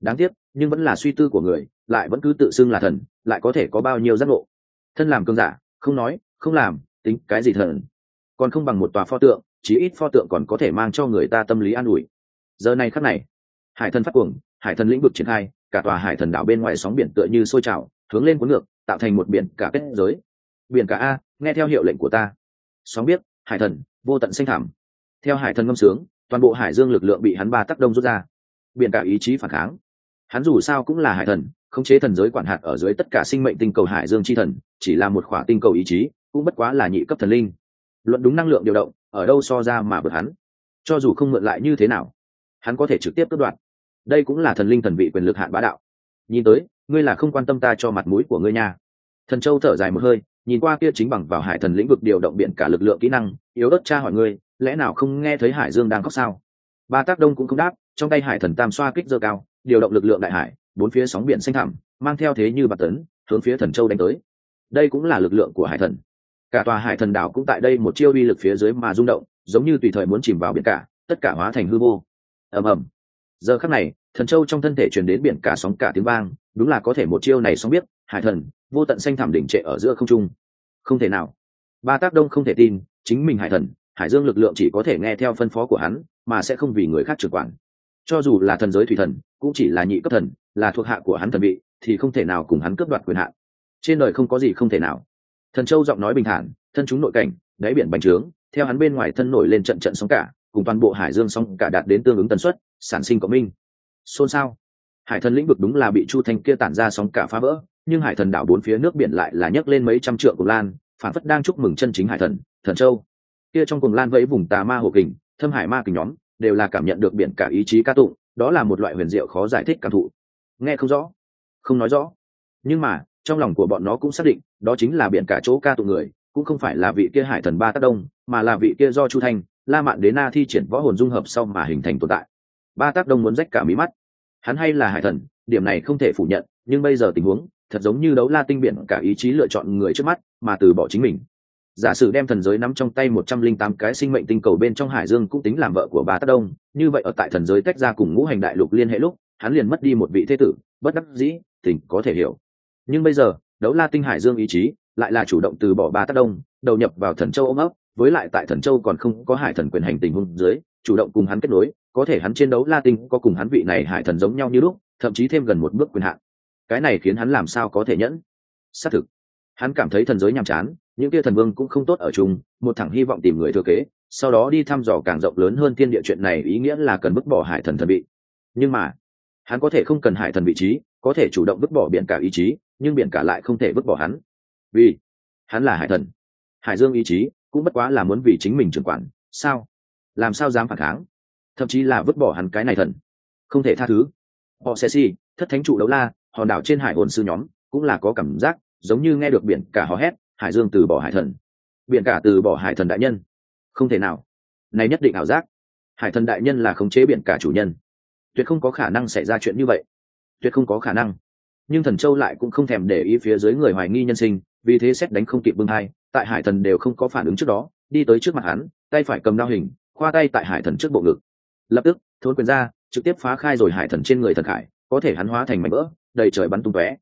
Speaker 1: nhưng vẫn là suy tư của người, lại vẫn cứ tự xưng là thần, lại có thể có bao nhiêu giác ngộ. Thân làm cường giả, không nói không làm, tính cái gì thần, còn không bằng một tòa pho tượng, chí ít pho tượng còn có thể mang cho người ta tâm lý an ủi. Giờ này khắc này, hải thần phát cuồng, hải thần lĩnh vực triển khai, cả tòa hải thần đảo bên ngoài sóng biển tựa như sôi trào hướng lên cuốn ngược, tạo thành một biển cả kết giới. Biển cả a, nghe theo hiệu lệnh của ta. Sóng biết, hải thần vô tận xanh thẳm. Theo hải thần ngâm sướng, toàn bộ hải dương lực lượng bị hắn ba tác đông rút ra. Biển cả ý chí phản kháng. Hắn dù sao cũng là hải thần, khống chế thần giới quản hạt ở dưới tất cả sinh mệnh tinh cầu hải dương chi thần, chỉ là một khỏa tinh cầu ý chí, cũng bất quá là nhị cấp thần linh. Luận đúng năng lượng điều động, ở đâu so ra mà vượt hắn. Cho dù không mượn lại như thế nào, hắn có thể trực tiếp cướp đoạt. Đây cũng là thần linh thần vị quyền lực hạn bá đạo. Nhìn tới, ngươi là không quan tâm ta cho mặt mũi của ngươi nha. Thần Châu thở dài một hơi, nhìn qua kia chính bằng vào hải thần lĩnh vực điều động biển cả lực lượng kỹ năng, yếu ớt tra hỏi ngươi, lẽ nào không nghe thấy hải dương đang khóc sao? Ba tác đông cũng không đáp, trong tay hải thần tam xoa kích giơ cao, điều động lực lượng đại hải, bốn phía sóng biển xanh thẳm, mang theo thế như bạt tấn, hướng phía Thần Châu đánh tới. Đây cũng là lực lượng của hải thần. Cả tòa hải thần đảo cũng tại đây một chiêu uy lực phía dưới mà rung động, giống như tùy thời muốn chìm vào biển cả, tất cả hóa thành hư vô. Ầm ầm. Giờ khắc này, Thần Châu trong thân thể truyền đến biển cả sóng cả tiếng vang, đúng là có thể một chiêu này sóng biết, hải thần vô tận xanh thẳm đỉnh trệ ở giữa không trung. Không thể nào. Ba tác đông không thể tin, chính mình hải thần, hải dương lực lượng chỉ có thể nghe theo phân phó của hắn, mà sẽ không vì người khác trưởng quản. Cho dù là thần giới thủy thần, cũng chỉ là nhị cấp thần, là thuộc hạ của hắn thần vị, thì không thể nào cùng hắn cướp đoạt quyền hạn. Trên đời không có gì không thể nào. Thần Châu giọng nói bình thản, thân chúng nội cảnh, đáy biển bành trướng, theo hắn bên ngoài thân nổi lên trận trận sóng cả, cùng toàn bộ hải dương sóng cả đạt đến tương ứng tần suất, sản sinh cộng minh. Xôn xao. Hải thần lĩnh vực đúng là bị Chu Thanh kia tản ra sóng cả phá vỡ, nhưng hải thần đảo bốn phía nước biển lại là nhấc lên mấy trăm trượng cuồng lan, phản phất đang chúc mừng chân chính hải thần, Thần Châu. Kia trong cuồng lan vẫy vùng tà ma hồ kình, thâm hải ma kình nhóm, đều là cảm nhận được biển cả ý chí ca tụng, đó là một loại huyền diệu khó giải thích cảm thụ. Nghe không rõ, không nói rõ, nhưng mà trong lòng của bọn nó cũng xác định, đó chính là biển cả chỗ ca tụng người, cũng không phải là vị kia hải thần ba tác đông, mà là vị kia do Chu Thanh, La Mạn Đế Na thi triển võ hồn dung hợp sau mà hình thành tồn tại. Ba tác đông muốn rách cả mí mắt. Hắn hay là hải thần, điểm này không thể phủ nhận, nhưng bây giờ tình huống thật giống như đấu la tinh biển cả ý chí lựa chọn người trước mắt, mà từ bỏ chính mình. Giả sử đem thần giới nắm trong tay một trăm linh tám cái sinh mệnh tinh cầu bên trong hải dương cũng tính làm vợ của ba tác đông, như vậy ở tại thần giới tách ra cùng ngũ hành đại lục liên hệ lúc, hắn liền mất đi một vị thế tử, bất đắc dĩ, tình có thể hiểu. Nhưng bây giờ, đấu la tinh hải dương ý chí lại là chủ động từ bỏ ba tác đông, đầu nhập vào Thần Châu ôm ấp, với lại tại Thần Châu còn không có hải thần quyền hành tình huống dưới, chủ động cùng hắn kết nối, có thể hắn trên đấu la tinh có cùng hắn vị này hải thần giống nhau như lúc, thậm chí thêm gần một bước quyền hạn. Cái này khiến hắn làm sao có thể nhẫn? Xác thực, hắn cảm thấy thần giới nhàm chán, những kia thần vương cũng không tốt ở chung, một thẳng hy vọng tìm người thừa kế, sau đó đi thăm dò càng rộng lớn hơn thiên địa. Chuyện này ý nghĩa là cần vứt bỏ hải thần thần vị. Nhưng mà hắn có thể không cần hải thần vị trí, có thể chủ động vứt bỏ biển cả ý chí, nhưng biển cả lại không thể vứt bỏ hắn, vì hắn là hải thần. Hải dương ý chí cũng bất quá là muốn vì chính mình trưởng quản, sao làm sao dám phản kháng, thậm chí là vứt bỏ hắn cái này thần, không thể tha thứ. Họ sẽ si thất thánh trụ đấu la, hòn đảo trên hải hồn sư nhóm cũng là có cảm giác giống như nghe được biển cả hò hét, hải dương từ bỏ hải thần, biển cả từ bỏ hải thần đại nhân. Không thể nào, này nhất định ảo giác. Hải thần đại nhân là khống chế biển cả chủ nhân, tuyệt không có khả năng xảy ra chuyện như vậy, tuyệt không có khả năng. Nhưng Thần Châu lại cũng không thèm để ý phía dưới người hoài nghi nhân sinh, vì thế xét đánh không kịp bưng hai, tại hải thần đều không có phản ứng trước đó, đi tới trước mặt hắn, tay phải cầm đao hình, khoa tay tại hải thần trước bộ ngực, lập tức thốn quyền ra, trực tiếp phá khai rồi hải thần trên người thần khải, có thể hắn hóa thành mảnh vỡ, đầy trời bắn tung tóe.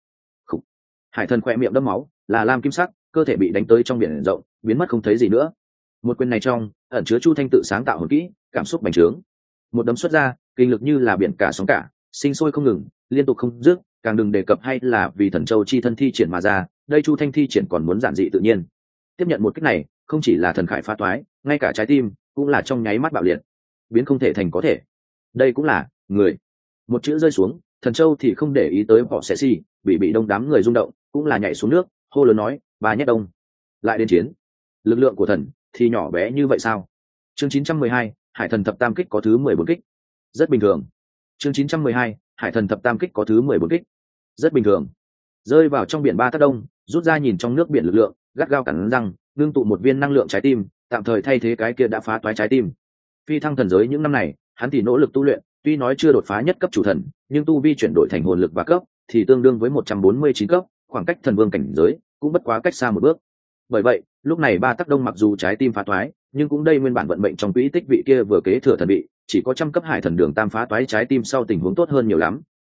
Speaker 1: Hải thần khỏe miệng đẫm máu, là lam kim sắc, cơ thể bị đánh tới trong biển rộng, biến mất không thấy gì nữa. Một quyền này trong ẩn chứa Chu Thanh tự sáng tạo hồn kỹ, cảm xúc bành trướng. Một đấm xuất ra, kinh lực như là biển cả sóng cả, sinh sôi không ngừng, liên tục không dứt, càng đừng đề cập hay là vì Thần Châu chi thân thi triển mà ra, đây Chu Thanh thi triển còn muốn giản dị tự nhiên. Tiếp nhận một kích này, không chỉ là thần khải phá toái, ngay cả trái tim cũng là trong nháy mắt bạo liệt, biến không thể thành có thể. Đây cũng là người. Một chữ rơi xuống, Thần Châu thì không để ý tới họ sẽ si, bị bị đông đám người rung động, cũng là nhảy xuống nước, hô lớn nói, bà nhét đông, lại đến chiến. Lực lượng của thần thì nhỏ bé như vậy sao? Chương chín trăm mười hai, Hải thần thập tam kích có thứ mười bốn kích. Rất bình thường. Chương chín trăm mười hai, Hải thần thập tam kích có thứ mười bốn kích. Rất bình thường. Rơi vào trong biển ba tác đông, rút ra nhìn trong nước biển lực lượng, gắt gao cắn răng, ngưng tụ một viên năng lượng trái tim, tạm thời thay thế cái kia đã phá toái trái tim. Phi thăng thần giới những năm này, hắn thì nỗ lực tu luyện, tuy nói chưa đột phá nhất cấp chủ thần, nhưng tu vi chuyển đổi thành hồn lực và cấp thì tương đương với một trăm bốn mươi chín cấp, khoảng cách thần vương cảnh giới cũng bất quá cách xa một bước. Bởi vậy, lúc này ba tác đông mặc dù trái tim phá toái, nhưng cũng đây nguyên bản vận mệnh trong quỹ tích vị kia vừa kế thừa thần vị, chỉ có trăm cấp hải thần đường tam phá toái trái tim sau tình huống tốt hơn nhiều lắm.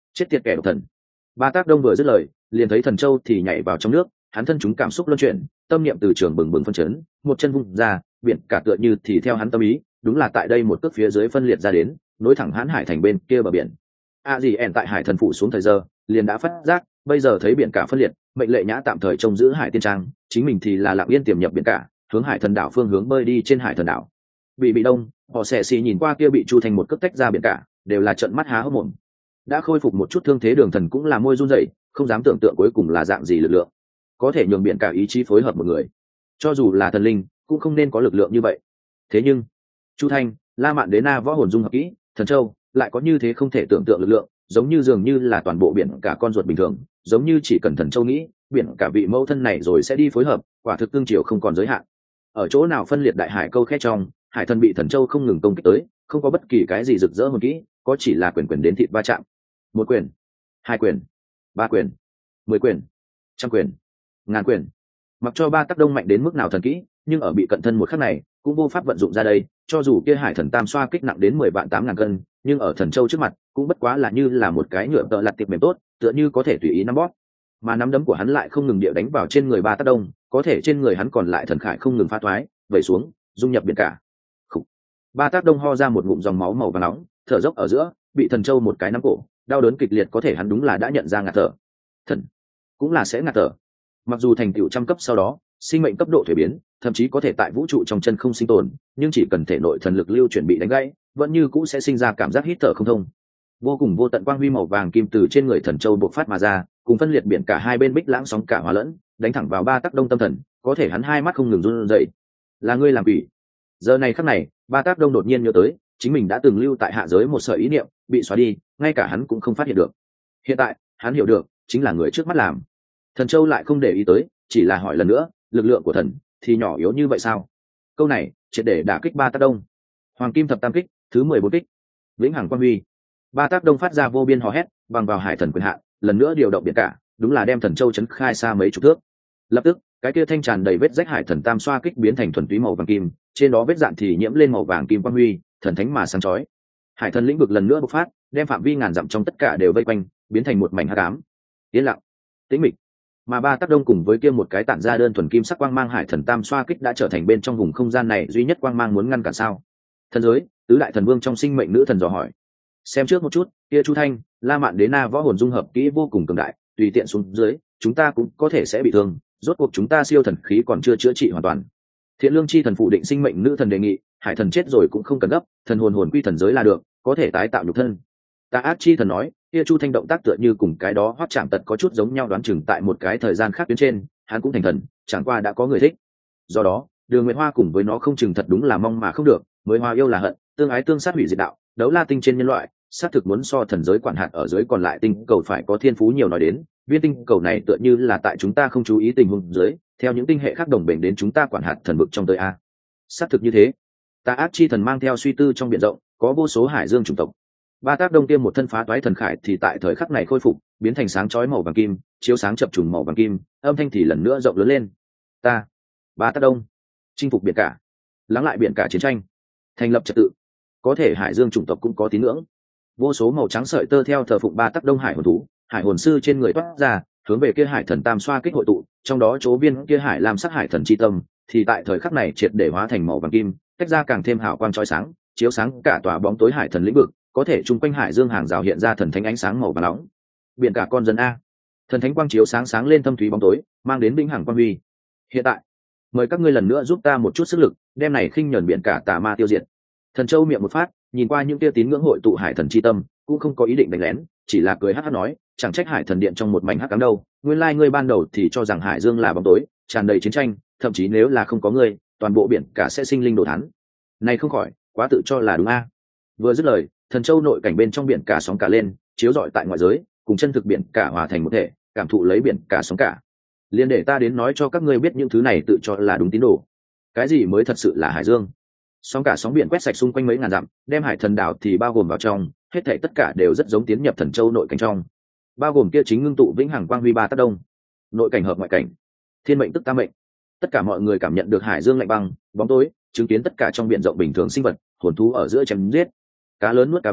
Speaker 1: Chết tiệt kẻ độc thần. Ba Tác Đông vừa dứt lời, liền thấy Thần Châu thì nhảy vào trong nước, hắn thân chúng cảm xúc luân chuyển, tâm niệm từ trường bừng bừng phân chấn, một chân vung ra, biển cả tựa như thì theo hắn tâm ý, đúng là tại đây một cước phía dưới phân liệt ra đến, nối thẳng Hán Hải thành bên kia bờ biển. A gì ẻn tại Hải Thần phủ xuống thời giờ, liền đã phát giác, bây giờ thấy biển cả phân liệt, mệnh lệ nhã tạm thời trông giữ Hải Tiên Trang, chính mình thì là lặng yên tiềm nhập biển cả, hướng Hải Thần đảo phương hướng bơi đi trên Hải Thần đảo. Bị bị đông, họ sẽ xì nhìn qua kia bị Chu Thành một cước tách ra biển cả, đều là trợn mắt há hốc mồm. Đã khôi phục một chút thương thế Đường Thần cũng là môi run rẩy, không dám tưởng tượng cuối cùng là dạng gì lực lượng có thể nhường biển cả ý chí phối hợp một người, cho dù là thần linh cũng không nên có lực lượng như vậy. Thế nhưng Chu Thanh, La Mạn Đế Na võ hồn dung hợp kỹ, Thần Châu lại có như thế không thể tưởng tượng lực lượng, giống như dường như là toàn bộ biển cả con ruột bình thường, giống như chỉ cần Thần Châu nghĩ, biển cả vị mẫu thân này rồi sẽ đi phối hợp, quả thực tương chiều không còn giới hạn. Ở chỗ nào phân liệt đại hải câu khe trong, Hải Thần bị Thần Châu không ngừng công kích tới, không có bất kỳ cái gì rực rỡ hồn kỹ, có chỉ là quyền quyền đến thịt va chạm. Một quyền, hai quyền, ba quyền, mười quyền, trăm quyền, ngàn quyền. Mặc cho Ba Tác Đông mạnh đến mức nào thần kỹ, nhưng ở bị cận thân một khắc này cũng vô pháp vận dụng ra đây. Cho dù kia Hải Thần tam xoa kích nặng đến mười vạn tám ngàn cân, nhưng ở Thần Châu trước mặt cũng bất quá là như là một cái nhựa tợ lặt tiệp mềm tốt, tựa như có thể tùy ý nắm bóp. Mà nắm đấm của hắn lại không ngừng địa đánh vào trên người Ba Tác Đông, có thể trên người hắn còn lại thần khải không ngừng phá thoái, vẩy xuống, dung nhập biển cả. Khủ. Ba Tác Đông ho ra một ngụm dòng máu màu vàng nóng, thở dốc ở giữa, bị Thần Châu một cái nắm cổ, đau đớn kịch liệt, có thể hắn đúng là đã nhận ra ngạt thở. Thần cũng là sẽ ngạt thở. Mặc dù thành tựu trăm cấp sau đó sinh mệnh cấp độ thuế biến, thậm chí có thể tại vũ trụ trong chân không sinh tồn, nhưng chỉ cần thể nội thần lực lưu chuyển bị đánh gãy, vẫn như cũ sẽ sinh ra cảm giác hít thở không thông. Vô cùng vô tận quang huy màu vàng kim từ trên người Thần Châu bộc phát mà ra, cùng phân liệt biển cả hai bên bích lãng sóng cả hòa lẫn, đánh thẳng vào Ba Tác Đông tâm thần, có thể hắn hai mắt không ngừng run rẩy. Là ngươi làm quỷ. Giờ này khắc này, Ba Tác Đông đột nhiên nhớ tới, chính mình đã từng lưu tại hạ giới một sợi ý niệm, bị xóa đi, ngay cả hắn cũng không phát hiện được. Hiện tại, hắn hiểu được, chính là người trước mắt làm. Thần Châu lại không để ý tới, chỉ là hỏi lần nữa, lực lượng của thần thì nhỏ yếu như vậy sao? Câu này triệt để đả kích Ba Tác Đông. Hoàng Kim Thập Tam Kích, thứ mười bốn kích, Vĩnh Hằng Quan Huy. Ba Tác Đông phát ra vô biên hò hét, bằng vào Hải Thần quyền hạn, lần nữa điều động biển cả, đúng là đem Thần Châu chấn khai xa mấy chục thước. Lập tức, cái kia thanh tràn đầy vết rách Hải Thần tam xoa kích biến thành thuần túy màu vàng kim, trên đó vết dạn thì nhiễm lên màu vàng kim quang huy, thần thánh mà sáng chói. Hải Thần lĩnh vực lần nữa bộc phát, đem phạm vi ngàn dặm trong tất cả đều vây quanh, biến thành một mảnh hắc ám. Yên lặng, tĩnh mịch. Mà Ba Tác Đông cùng với kia một cái tản ra đơn thuần kim sắc quang mang Hải Thần tam xoa kích đã trở thành bên trong vùng không gian này duy nhất quang mang muốn ngăn cản sao? Thần giới, tứ đại thần vương trong sinh mệnh nữ thần dò hỏi. Xem trước một chút, kia Chu Thanh, La Mạn Đế Na võ hồn dung hợp kỹ vô cùng cường đại, tùy tiện xuống dưới, chúng ta cũng có thể sẽ bị thương, rốt cuộc chúng ta siêu thần khí còn chưa chữa trị hoàn toàn. Thiện Lương chi thần phụ định sinh mệnh nữ thần đề nghị, Hải Thần chết rồi cũng không cần gấp, thần hồn hồn quy thần giới là được, có thể tái tạo nhục thân. Tà Ác chi thần nói, kia Chu Thanh động tác tựa như cùng cái đó Hoắc Trạm Tật có chút giống nhau, đoán chừng tại một cái thời gian khác tuyến trên, hắn cũng thành thần, chẳng qua đã có người thích. Do đó, Đường Nguyệt Hoa cùng với nó không chừng thật đúng là mong mà không được, mới hoa yêu là hận, tương ái tương sát hủy diệt đạo, đấu la tinh trên nhân loại, sát thực muốn so thần giới quản hạt ở dưới còn lại tinh cầu phải có thiên phú nhiều nói đến, viên tinh cầu này tựa như là tại chúng ta không chú ý tình huống dưới, theo những tinh hệ khác đồng bền đến chúng ta quản hạt thần vực trong tới a. Sát thực như thế. Tà Ác chi thần mang theo suy tư trong biển rộng, có vô số hải dương chủng tộc. Ba Tác Đông tiêm một thân phá toái thần khải thì tại thời khắc này khôi phục, biến thành sáng chói màu vàng kim, chiếu sáng chập trùng màu vàng kim, âm thanh thì lần nữa rộng lớn lên. Ta, Ba Tác Đông, chinh phục biển cả, lắng lại biển cả chiến tranh, thành lập trật tự. Có thể hải dương chủng tộc cũng có tín ngưỡng. Vô số màu trắng sợi tơ theo thờ phụng Ba Tác Đông hải hồn thú, hải hồn sư trên người toát ra, hướng về kia Hải Thần tam xoa kích hội tụ, trong đó chỗ viên kia hải lam sắc hải thần chi tâm, thì tại thời khắc này triệt để hóa thành màu vàng kim, tách ra càng thêm hào quang chói sáng, chiếu sáng cả tòa bóng tối hải thần lĩnh vực, có thể chung quanh hải dương hàng rào hiện ra thần thánh ánh sáng màu vàng nóng. Biển cả con dân a. Thần thánh quang chiếu sáng sáng lên thâm thúy bóng tối, mang đến vĩnh hằng quang huy. Hiện tại, mời các ngươi lần nữa giúp ta một chút sức lực, đem này khinh nhẫn biển cả tà ma tiêu diệt. Thần Châu miệng một phát, nhìn qua những kia tín ngưỡng hội tụ hải thần chi tâm, cũng không có ý định đánh lén, chỉ là cười hắc hắc nói, chẳng trách hải thần điện trong một mảnh hắc ám đâu, nguyên lai ngươi ban đầu thì cho rằng hải dương là bóng tối, tràn đầy chiến tranh, thậm chí nếu là không có ngươi, toàn bộ biển cả sẽ sinh linh đồ thán. Này không khỏi, quá tự cho là đúng a. Vừa dứt lời, Thần Châu nội cảnh bên trong biển cả sóng cả lên, chiếu rọi tại ngoại giới, cùng chân thực biển cả hòa thành một thể, cảm thụ lấy biển cả sóng cả. Liên để ta đến nói cho các ngươi biết những thứ này tự cho là đúng tín đồ. Cái gì mới thật sự là hải dương? Sóng cả sóng biển quét sạch xung quanh mấy ngàn dặm, đem hải thần đảo thì bao gồm vào trong, hết thảy tất cả đều rất giống tiến nhập Thần Châu nội cảnh trong. Bao gồm kia chính ngưng tụ vĩnh hằng quang huy Ba Tác Đông. Nội cảnh hợp ngoại cảnh, thiên mệnh tức tam mệnh. Tất cả mọi người cảm nhận được hải dương lạnh băng, bóng tối, chứng kiến tất cả trong biển rộng bình thường sinh vật, hồn thú ở giữa chém giết. Cá lớn nuốt cá bé,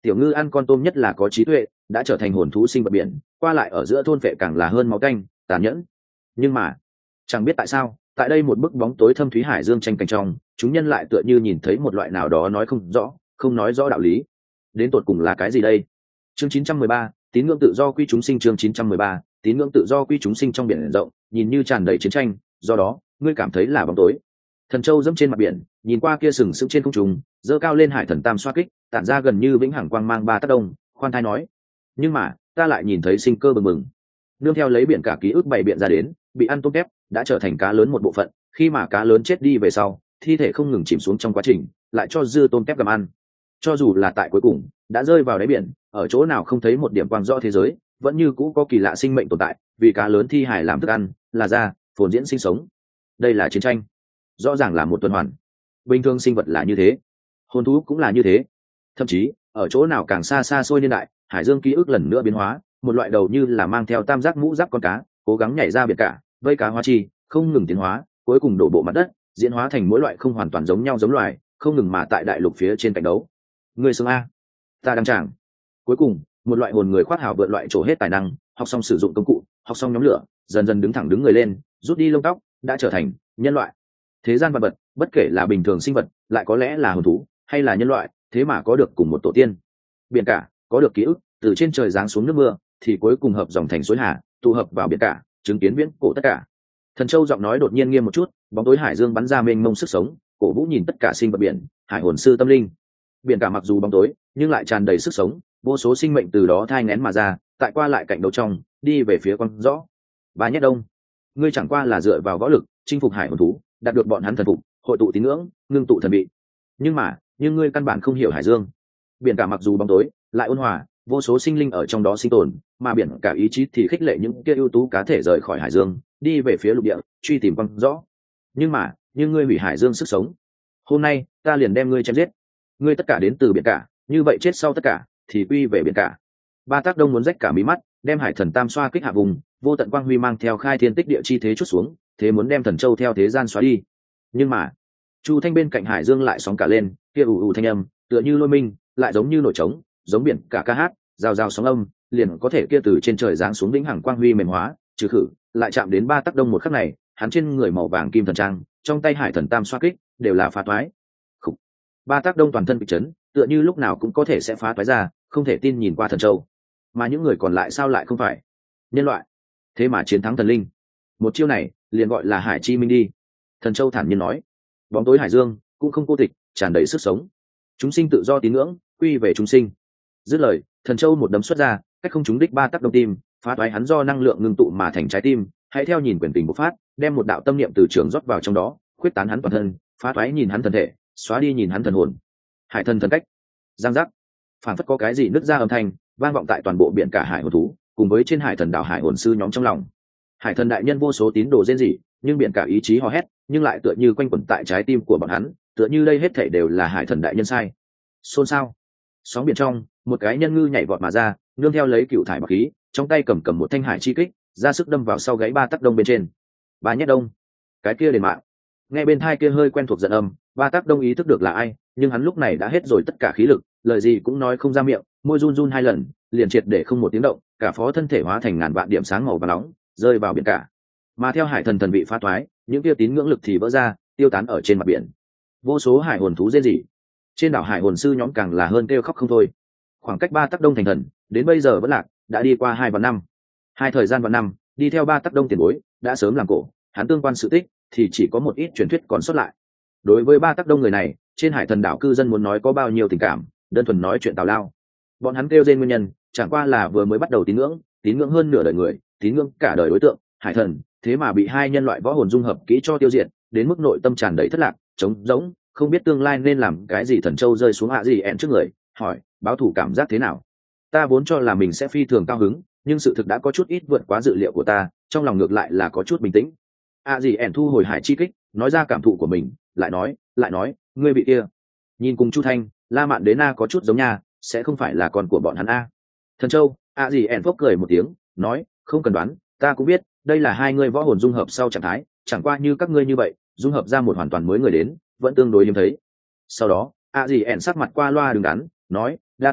Speaker 1: tiểu ngư ăn con tôm nhất là có trí tuệ, đã trở thành hồn thú sinh vật biển, qua lại ở giữa thôn phệ càng là hơn máu canh tàn nhẫn. Nhưng mà chẳng biết tại sao, tại đây một bức bóng tối thâm thúy hải dương tranh cảnh trong, chúng nhân lại tựa như nhìn thấy một loại nào đó nói không rõ không nói rõ đạo lý. Đến tột cùng là cái gì đây? Chương chín trăm mười ba, tín ngưỡng tự do quy chúng sinh. Chương chín trăm mười ba, tín ngưỡng tự do quy chúng sinh. Trong biển rộng nhìn như tràn đầy chiến tranh, do đó ngươi cảm thấy là bóng tối. Thần Châu dẫm trên mặt biển, nhìn qua kia sừng sững trên không trung, giơ cao lên hải thần tam xoa kích, tản ra gần như vĩnh hằng quang mang ba tác đông, khoan thai nói: nhưng mà ta lại nhìn thấy sinh cơ bừng bừng. Nương theo lấy biển cả ký ức bày biện ra đến, bị ăn tôm tép đã trở thành cá lớn một bộ phận, khi mà cá lớn chết đi về sau, thi thể không ngừng chìm xuống trong quá trình, lại cho dư tôm tép gặm ăn. Cho dù là tại cuối cùng đã rơi vào đáy biển, ở chỗ nào không thấy một điểm quang rõ thế giới, vẫn như cũ có kỳ lạ sinh mệnh tồn tại, vì cá lớn thi hải làm thức ăn, là da, phồn diễn sinh sống. Đây là chiến tranh, rõ ràng là một tuần hoàn. Bình thường sinh vật là như thế, hồn thú cũng là như thế. Thậm chí ở chỗ nào càng xa xa xôi niên đại, hải dương ký ức lần nữa biến hóa, một loại đầu như là mang theo tam giác mũ giáp con cá cố gắng nhảy ra biển cả, vây cá hóa chi, không ngừng tiến hóa, cuối cùng đổ bộ mặt đất, diễn hóa thành mỗi loại không hoàn toàn giống nhau giống loài, không ngừng mà tại đại lục phía trên cạnh đấu. Người sống a, ta đang chẳng. Cuối cùng một loại hồn người khoát hảo vượn loại trổ hết tài năng, học xong sử dụng công cụ, học xong nhóm lửa, dần dần đứng thẳng đứng người lên, rút đi lông tóc, đã trở thành nhân loại. Thế gian vật vật, bất kể là bình thường sinh vật, lại có lẽ là hồn thú hay là nhân loại, thế mà có được cùng một tổ tiên. Biển cả có được ký ức, từ trên trời giáng xuống nước mưa, thì cuối cùng hợp dòng thành suối hà, tụ hợp vào biển cả, chứng kiến viễn cổ tất cả. Thần Châu giọng nói đột nhiên nghiêm một chút, bóng tối hải dương bắn ra mênh mông sức sống, cổ vũ nhìn tất cả sinh vật biển, hải hồn sư tâm linh. Biển cả mặc dù bóng tối, nhưng lại tràn đầy sức sống, vô số sinh mệnh từ đó thai nghén mà ra, tại qua lại cạnh đấu trong, đi về phía quang rõ. Ba Nhất Đông, ngươi chẳng qua là dựa vào võ lực chinh phục hải hồn thú, đạt được bọn hắn thần phục, hội tụ tín ngưỡng, ngưng tụ thần bị. Nhưng mà, nhưng ngươi căn bản không hiểu hải dương. Biển cả mặc dù bóng tối, lại ôn hòa, vô số sinh linh ở trong đó sinh tồn, mà biển cả ý chí thì khích lệ những kia ưu tú cá thể rời khỏi hải dương, đi về phía lục địa, truy tìm quang rõ. Nhưng mà, nhưng ngươi hủy hải dương sức sống. Hôm nay, ta liền đem ngươi chém giết. Ngươi tất cả đến từ biển cả, như vậy chết sau tất cả thì quy về biển cả. Ba Tác Đông muốn rách cả mí mắt, đem hải thần tam xoa kích hạ vùng, vô tận quang huy mang theo khai thiên tích địa chi thế chút xuống, thế muốn đem Thần Châu theo thế gian xóa đi. Nhưng mà, Chu Thanh bên cạnh hải dương lại sóng cả lên, kia ù ù thanh âm, tựa như lôi minh, lại giống như nổi trống, giống biển cả ca hát, rào rào sóng âm, liền có thể kia từ trên trời giáng xuống vĩnh hằng quang huy mềm hóa, trừ khử, lại chạm đến Ba Tác Đông một khắc này, hắn trên người màu vàng kim thần trang, trong tay hải thần tam xoa kích, đều là phá toái. Khủ. Ba Tác Đông toàn thân bị chấn, tựa như lúc nào cũng có thể sẽ phá toái ra, không thể tin nhìn qua Thần Châu. Mà những người còn lại sao lại không phải nhân loại, thế mà chiến thắng thần linh? Một chiêu này liền gọi là hải chi minh đi. Thần Châu thản nhiên nói. Bóng tối hải dương cũng không cô tịch, tràn đầy sức sống. Chúng sinh tự do tín ngưỡng, quy về chúng sinh. Dứt lời, Thần Châu một đấm xuất ra, cách không trúng đích Ba Tác Đông tim, phá toái hắn do năng lượng ngưng tụ mà thành trái tim. Hãy theo nhìn quyền tình bộc phát, đem một đạo tâm niệm từ trường rót vào trong đó, khuyết tán hắn toàn thân, phá toái nhìn hắn thân thể, xóa đi nhìn hắn thần hồn. Hải thần thần cách, giang giác, phản phất có cái gì nứt ra âm thanh, vang vọng tại toàn bộ biển cả hải hồn thú, cùng với trên hải thần đảo hải hồn sư nhóm trong lòng. Hải thần đại nhân vô số tín đồ rên rỉ, nhưng biển cả ý chí hò hét, nhưng lại tựa như quanh quẩn tại trái tim của bọn hắn, tựa như đây hết thảy đều là hải thần đại nhân sai. Xôn xao. Sóng biển trong, một cái nhân ngư nhảy vọt mà ra, nương theo lấy cựu thải bạc khí, trong tay cầm cầm một thanh hải chi kích, ra sức đâm vào sau gáy Ba Tác Đông bên trên. Ba Nhất Đông, cái kia đền mạng. Nghe bên thai kia hơi quen thuộc giận âm, Ba Tác Đông ý thức được là ai, nhưng hắn lúc này đã hết rồi tất cả khí lực, lời gì cũng nói không ra miệng, môi run run hai lần, liền triệt để không một tiếng động, cả phó thân thể hóa thành ngàn vạn điểm sáng màu vàng nóng, rơi vào biển cả. Mà theo hải thần thần bị phá toái, những kia tín ngưỡng lực thì vỡ ra, tiêu tán ở trên mặt biển. Vô số hải hồn thú rên rỉ. Trên đảo hải hồn sư nhóm càng là hơn kêu khóc không thôi. Khoảng cách Ba Tác Đông thành thần, đến bây giờ vẫn lạc, đã đi qua hai vạn năm. Hai thời gian vạn năm, đi theo Ba Tác Đông tiền bối, đã sớm làm cổ, hắn tương quan sự tích thì chỉ có một ít truyền thuyết còn sót lại. Đối với Ba Tác Đông người này, trên hải thần đảo cư dân muốn nói có bao nhiêu tình cảm, đơn thuần nói chuyện tào lao. Bọn hắn kêu trên nguyên nhân, chẳng qua là vừa mới bắt đầu tín ngưỡng, tín ngưỡng hơn nửa đời người, tín ngưỡng cả đời đối tượng, hải thần, thế mà bị hai nhân loại võ hồn dung hợp kỹ cho tiêu diệt, đến mức nội tâm tràn đầy thất lạc, trống rỗng, không biết tương lai nên làm cái gì. Thần Châu rơi xuống ạ gì ẹn trước người, hỏi, báo thủ cảm giác thế nào? Ta vốn cho là mình sẽ phi thường cao hứng, nhưng sự thực đã có chút ít vượt quá dự liệu của ta, trong lòng ngược lại là có chút bình tĩnh. ạ gì ẹn thu hồi hải chi kích, nói ra cảm thụ của mình, lại nói, lại nói, ngươi bị kia, nhìn cùng Chu Thanh, La Mạn Đế Na có chút giống nha, sẽ không phải là con của bọn hắn a? Thần Châu, ạ gì ẹn phốc cười một tiếng, nói, không cần đoán, ta cũng biết, đây là hai ngươi võ hồn dung hợp sau trạng thái, chẳng qua như các ngươi như vậy, dung hợp ra một hoàn toàn mới người đến, vẫn tương đối hiếm thấy. Sau đó, ạ gì ẹn sắc mặt qua loa đứng đắn, nói, đa tạ,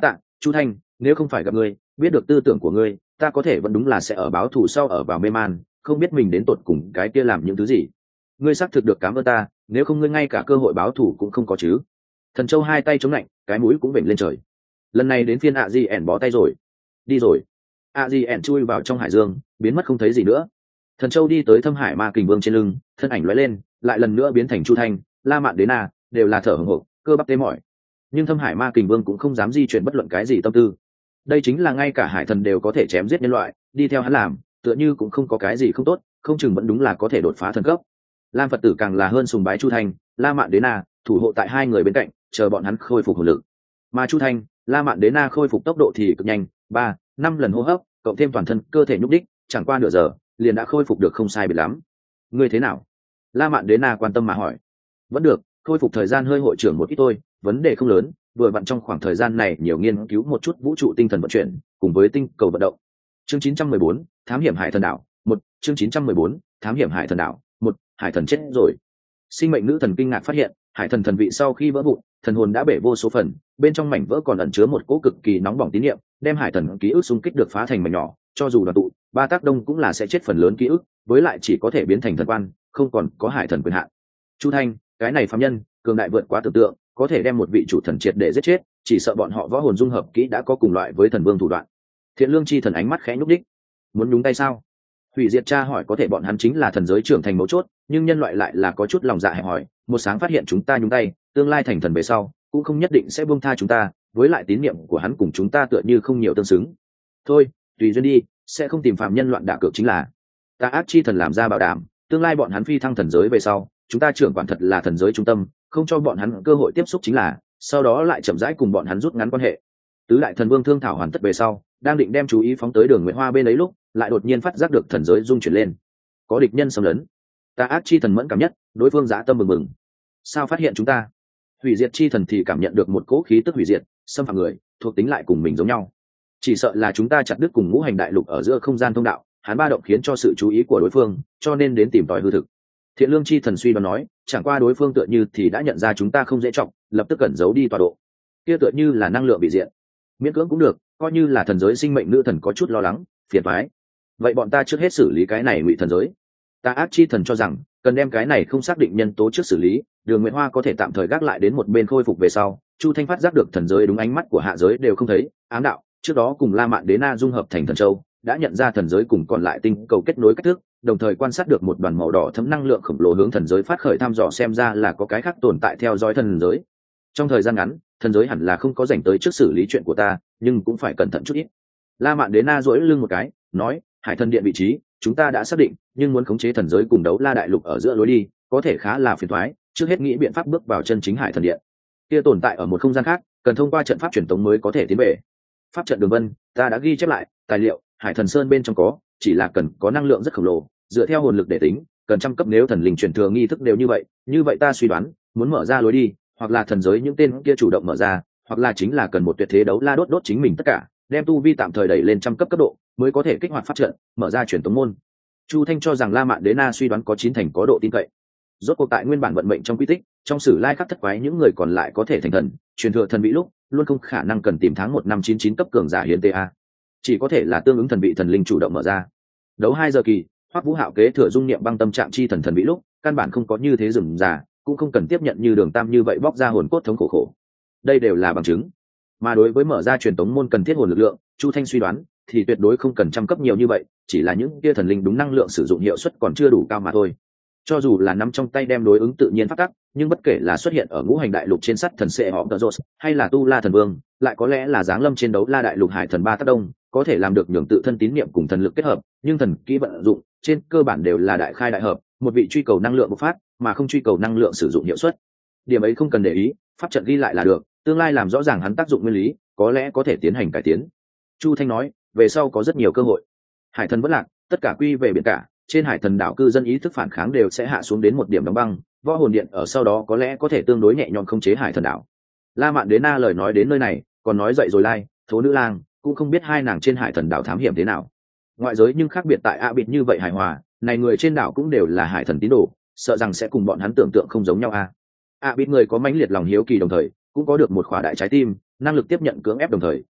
Speaker 1: Chu Thanh, nếu không phải gặp ngươi, biết được tư tưởng của ngươi, ta có thể vẫn đúng là sẽ ở báo thù sau ở vào mê man, không biết mình đến tột cùng cái kia làm những thứ gì. Ngươi xác thực được cảm ơn ta, nếu không ngươi ngay cả cơ hội báo thù cũng không có chứ. Thần Châu hai tay chống lạnh, cái mũi cũng vểnh lên trời. Lần này đến phiên ạ di ẻn bó tay rồi. Đi rồi. ạ di ẻn chui vào trong hải dương, biến mất không thấy gì nữa. Thần Châu đi tới Thâm Hải Ma Kình Vương trên lưng, thân ảnh lóe lên, lại lần nữa biến thành Chu Thanh, La Mạn Đế Na, đều là thở hổn hộc, cơ bắp tê mỏi. Nhưng Thâm Hải Ma Kình Vương cũng không dám di chuyển bất luận cái gì tâm tư. Đây chính là ngay cả hải thần đều có thể chém giết nhân loại, đi theo hắn làm, tựa như cũng không có cái gì không tốt, không chừng vẫn đúng là có thể đột phá thần cấp. Lam Phật tử càng là hơn sùng bái Chu Thanh, La Mạn Đế Na, thủ hộ tại hai người bên cạnh, chờ bọn hắn khôi phục hồn lực. Mà Chu Thanh, La Mạn Đế Na khôi phục tốc độ thì cực nhanh, ba, năm lần hô hấp, cộng thêm toàn thân cơ thể nhúc đích, chẳng qua nửa giờ, liền đã khôi phục được không sai biệt lắm. Ngươi thế nào? La Mạn Đế Na quan tâm mà hỏi. Vẫn được, khôi phục thời gian hơi hội trưởng một ít thôi, vấn đề không lớn, vừa vặn trong khoảng thời gian này nhiều nghiên cứu một chút vũ trụ tinh thần vận chuyển, cùng với tinh cầu vận động. Chương chín trăm mười bốn, thám hiểm hải thần đảo, một, chương chín trăm mười bốn, thám hiểm hải thần đảo, một, hải thần chết rồi. Sinh mệnh nữ thần kinh ngạc phát hiện, hải thần thần vị sau khi vỡ vụn, thần hồn đã bể vô số phần, bên trong mảnh vỡ còn ẩn chứa một cỗ cực kỳ nóng bỏng tín niệm, đem hải thần ký ức xung kích được phá thành mảnh nhỏ, cho dù đoàn tụ, ba tác đông cũng là sẽ chết phần lớn ký ức, với lại chỉ có thể biến thành thần quan, không còn có hải thần quyền hạn. Chu Thanh, cái này phàm nhân, cường đại vượt quá tưởng tượng, có thể đem một vị chủ thần triệt để giết chết, chỉ sợ bọn họ võ hồn dung hợp kỹ đã có cùng loại với thần vương thủ đoạn. Thiện Lương chi thần ánh mắt khẽ nhúc đích, muốn nhúng tay sao? Hủy diệt tra hỏi có thể bọn hắn chính là thần giới trưởng thành mấu chốt, nhưng nhân loại lại là có chút lòng dạ hẹp hòi, một sáng phát hiện chúng ta nhúng tay, tương lai thành thần về sau, cũng không nhất định sẽ buông tha chúng ta, với lại tín niệm của hắn cùng chúng ta tựa như không nhiều tương xứng. Thôi, tùy duyên đi, sẽ không tìm phạm nhân loạn đả cược chính là. Ta ác chi thần làm ra bảo đảm, tương lai bọn hắn phi thăng thần giới về sau, chúng ta trưởng quản thật là thần giới trung tâm, không cho bọn hắn cơ hội tiếp xúc chính là, sau đó lại chậm rãi cùng bọn hắn rút ngắn quan hệ. Tứ đại thần vương thương thảo hoàn tất về sau, đang định đem chú ý phóng tới Đường Nguyệt Hoa bên ấy lúc, lại đột nhiên phát giác được thần giới rung chuyển lên, có địch nhân xâm lấn. Ta ác chi thần mẫn cảm nhất, đối phương dã tâm mừng mừng. Sao phát hiện chúng ta? Hủy diệt chi thần thì cảm nhận được một cỗ khí tức hủy diệt, xâm phạm người, thuộc tính lại cùng mình giống nhau. Chỉ sợ là chúng ta chặt đứt cùng ngũ hành đại lục ở giữa không gian thông đạo, hắn ba động khiến cho sự chú ý của đối phương, cho nên đến tìm tòi hư thực. Thiện Lương chi thần suy đoán nói, chẳng qua đối phương tựa như thì đã nhận ra chúng ta không dễ trọng, lập tức cẩn giấu đi tọa độ. Kia tựa như là năng lượng bị diện, miễn cưỡng cũng được, coi như là thần giới sinh mệnh nữ thần có chút lo lắng, phiền toái. Vậy bọn ta trước hết xử lý cái này ngụy thần giới. Ta ác chi thần cho rằng cần đem cái này không xác định nhân tố trước xử lý, Đường Nguyệt Hoa có thể tạm thời gác lại đến một bên khôi phục về sau. Chu Thanh phát giác được thần giới đúng ánh mắt của hạ giới đều không thấy, ám đạo trước đó cùng La Mạn Đế Na dung hợp thành thần châu, đã nhận ra thần giới cùng còn lại tinh cầu kết nối cách thức, đồng thời quan sát được một đoàn màu đỏ thấm năng lượng khổng lồ hướng thần giới phát khởi thăm dò, xem ra là có cái khác tồn tại theo dõi thần giới. Trong thời gian ngắn, thần giới hẳn là không có dành tới trước xử lý chuyện của ta, nhưng cũng phải cẩn thận chút ít. La Mạn Đế Na duỗi lưng một cái, nói, Hải Thần Điện vị trí chúng ta đã xác định, nhưng muốn khống chế thần giới cùng Đấu La đại lục ở giữa lối đi, có thể khá là phiền toái, trước hết nghĩ biện pháp bước vào chân chính Hải Thần Điện. Kia tồn tại ở một không gian khác, cần thông qua trận pháp truyền tống mới có thể tiến về. Pháp trận đường vân, ta đã ghi chép lại, tài liệu, Hải Thần Sơn bên trong có, chỉ là cần có năng lượng rất khổng lồ, dựa theo hồn lực để tính, cần trăm cấp, nếu thần linh truyền thừa nghi thức đều như vậy, như vậy ta suy đoán, muốn mở ra lối đi, hoặc là thần giới những tên kia chủ động mở ra, hoặc là chính là cần một tuyệt thế đấu la đốt đốt chính mình tất cả, đem tu vi tạm thời đẩy lên trăm cấp cấp độ, mới có thể kích hoạt pháp trận, mở ra truyền tống môn. Chu Thanh cho rằng La Mạn Đế Na suy đoán có chín thành có độ tin cậy. Rốt cuộc tại nguyên bản vận mệnh trong quy tích, trong sử lai khắc thất quái những người còn lại có thể thành thần, truyền thừa thần vị lúc, luôn không khả năng cần tìm tháng một năm chín chín cấp cường giả hiến ta, chỉ có thể là tương ứng thần vị thần linh chủ động mở ra. Đấu hai giờ kỳ, Hoắc Vũ Hạo kế thừa dung niệm băng tâm trạng chi thần thần vị lúc, căn bản không có như thế rườm rà, cũng không cần tiếp nhận như Đường Tam như vậy bóc ra hồn cốt thống khổ khổ. Đây đều là bằng chứng. Mà đối với mở ra truyền tống môn cần thiết hồn lực lượng, Chu Thanh suy đoán thì tuyệt đối không cần trăm cấp nhiều như vậy, chỉ là những kia thần linh đúng năng lượng sử dụng hiệu suất còn chưa đủ cao mà thôi. Cho dù là nắm trong tay đem đối ứng tự nhiên phát tắc, nhưng bất kể là xuất hiện ở ngũ hành đại lục trên sắt thần sệ họ Tơ hay là Tu La thần vương, lại có lẽ là giáng lâm trên Đấu La đại lục hải thần ba tác đông, có thể làm được nhường tự thân tín niệm cùng thần lực kết hợp, nhưng thần kỹ vận dụng trên cơ bản đều là đại khai đại hợp, một vị truy cầu năng lượng bộc phát, mà không truy cầu năng lượng sử dụng hiệu suất. Điểm ấy không cần để ý, pháp trận ghi lại là được, tương lai làm rõ ràng hắn tác dụng nguyên lý, có lẽ có thể tiến hành cải tiến. Chu Thanh nói, về sau có rất nhiều cơ hội. Hải thần vẫn lạc, tất cả quy về biển cả, trên hải thần đảo cư dân ý thức phản kháng đều sẽ hạ xuống đến một điểm đóng băng, võ hồn điện ở sau đó có lẽ có thể tương đối nhẹ nhõm khống chế hải thần đảo. La Mạn Đế Na lời nói đến nơi này, còn nói dậy rồi lai, Thố Nữ Lang cũng không biết hai nàng trên hải thần đảo thám hiểm thế nào. Ngoại giới nhưng khác biệt tại A Biệt như vậy hài hòa, này người trên đảo cũng đều là hải thần tín đồ, sợ rằng sẽ cùng bọn hắn tưởng tượng không giống nhau a. A Biệt người có mãnh liệt lòng hiếu kỳ, đồng thời cũng có được một khỏa đại trái tim, năng lực tiếp nhận cưỡng ép, đồng thời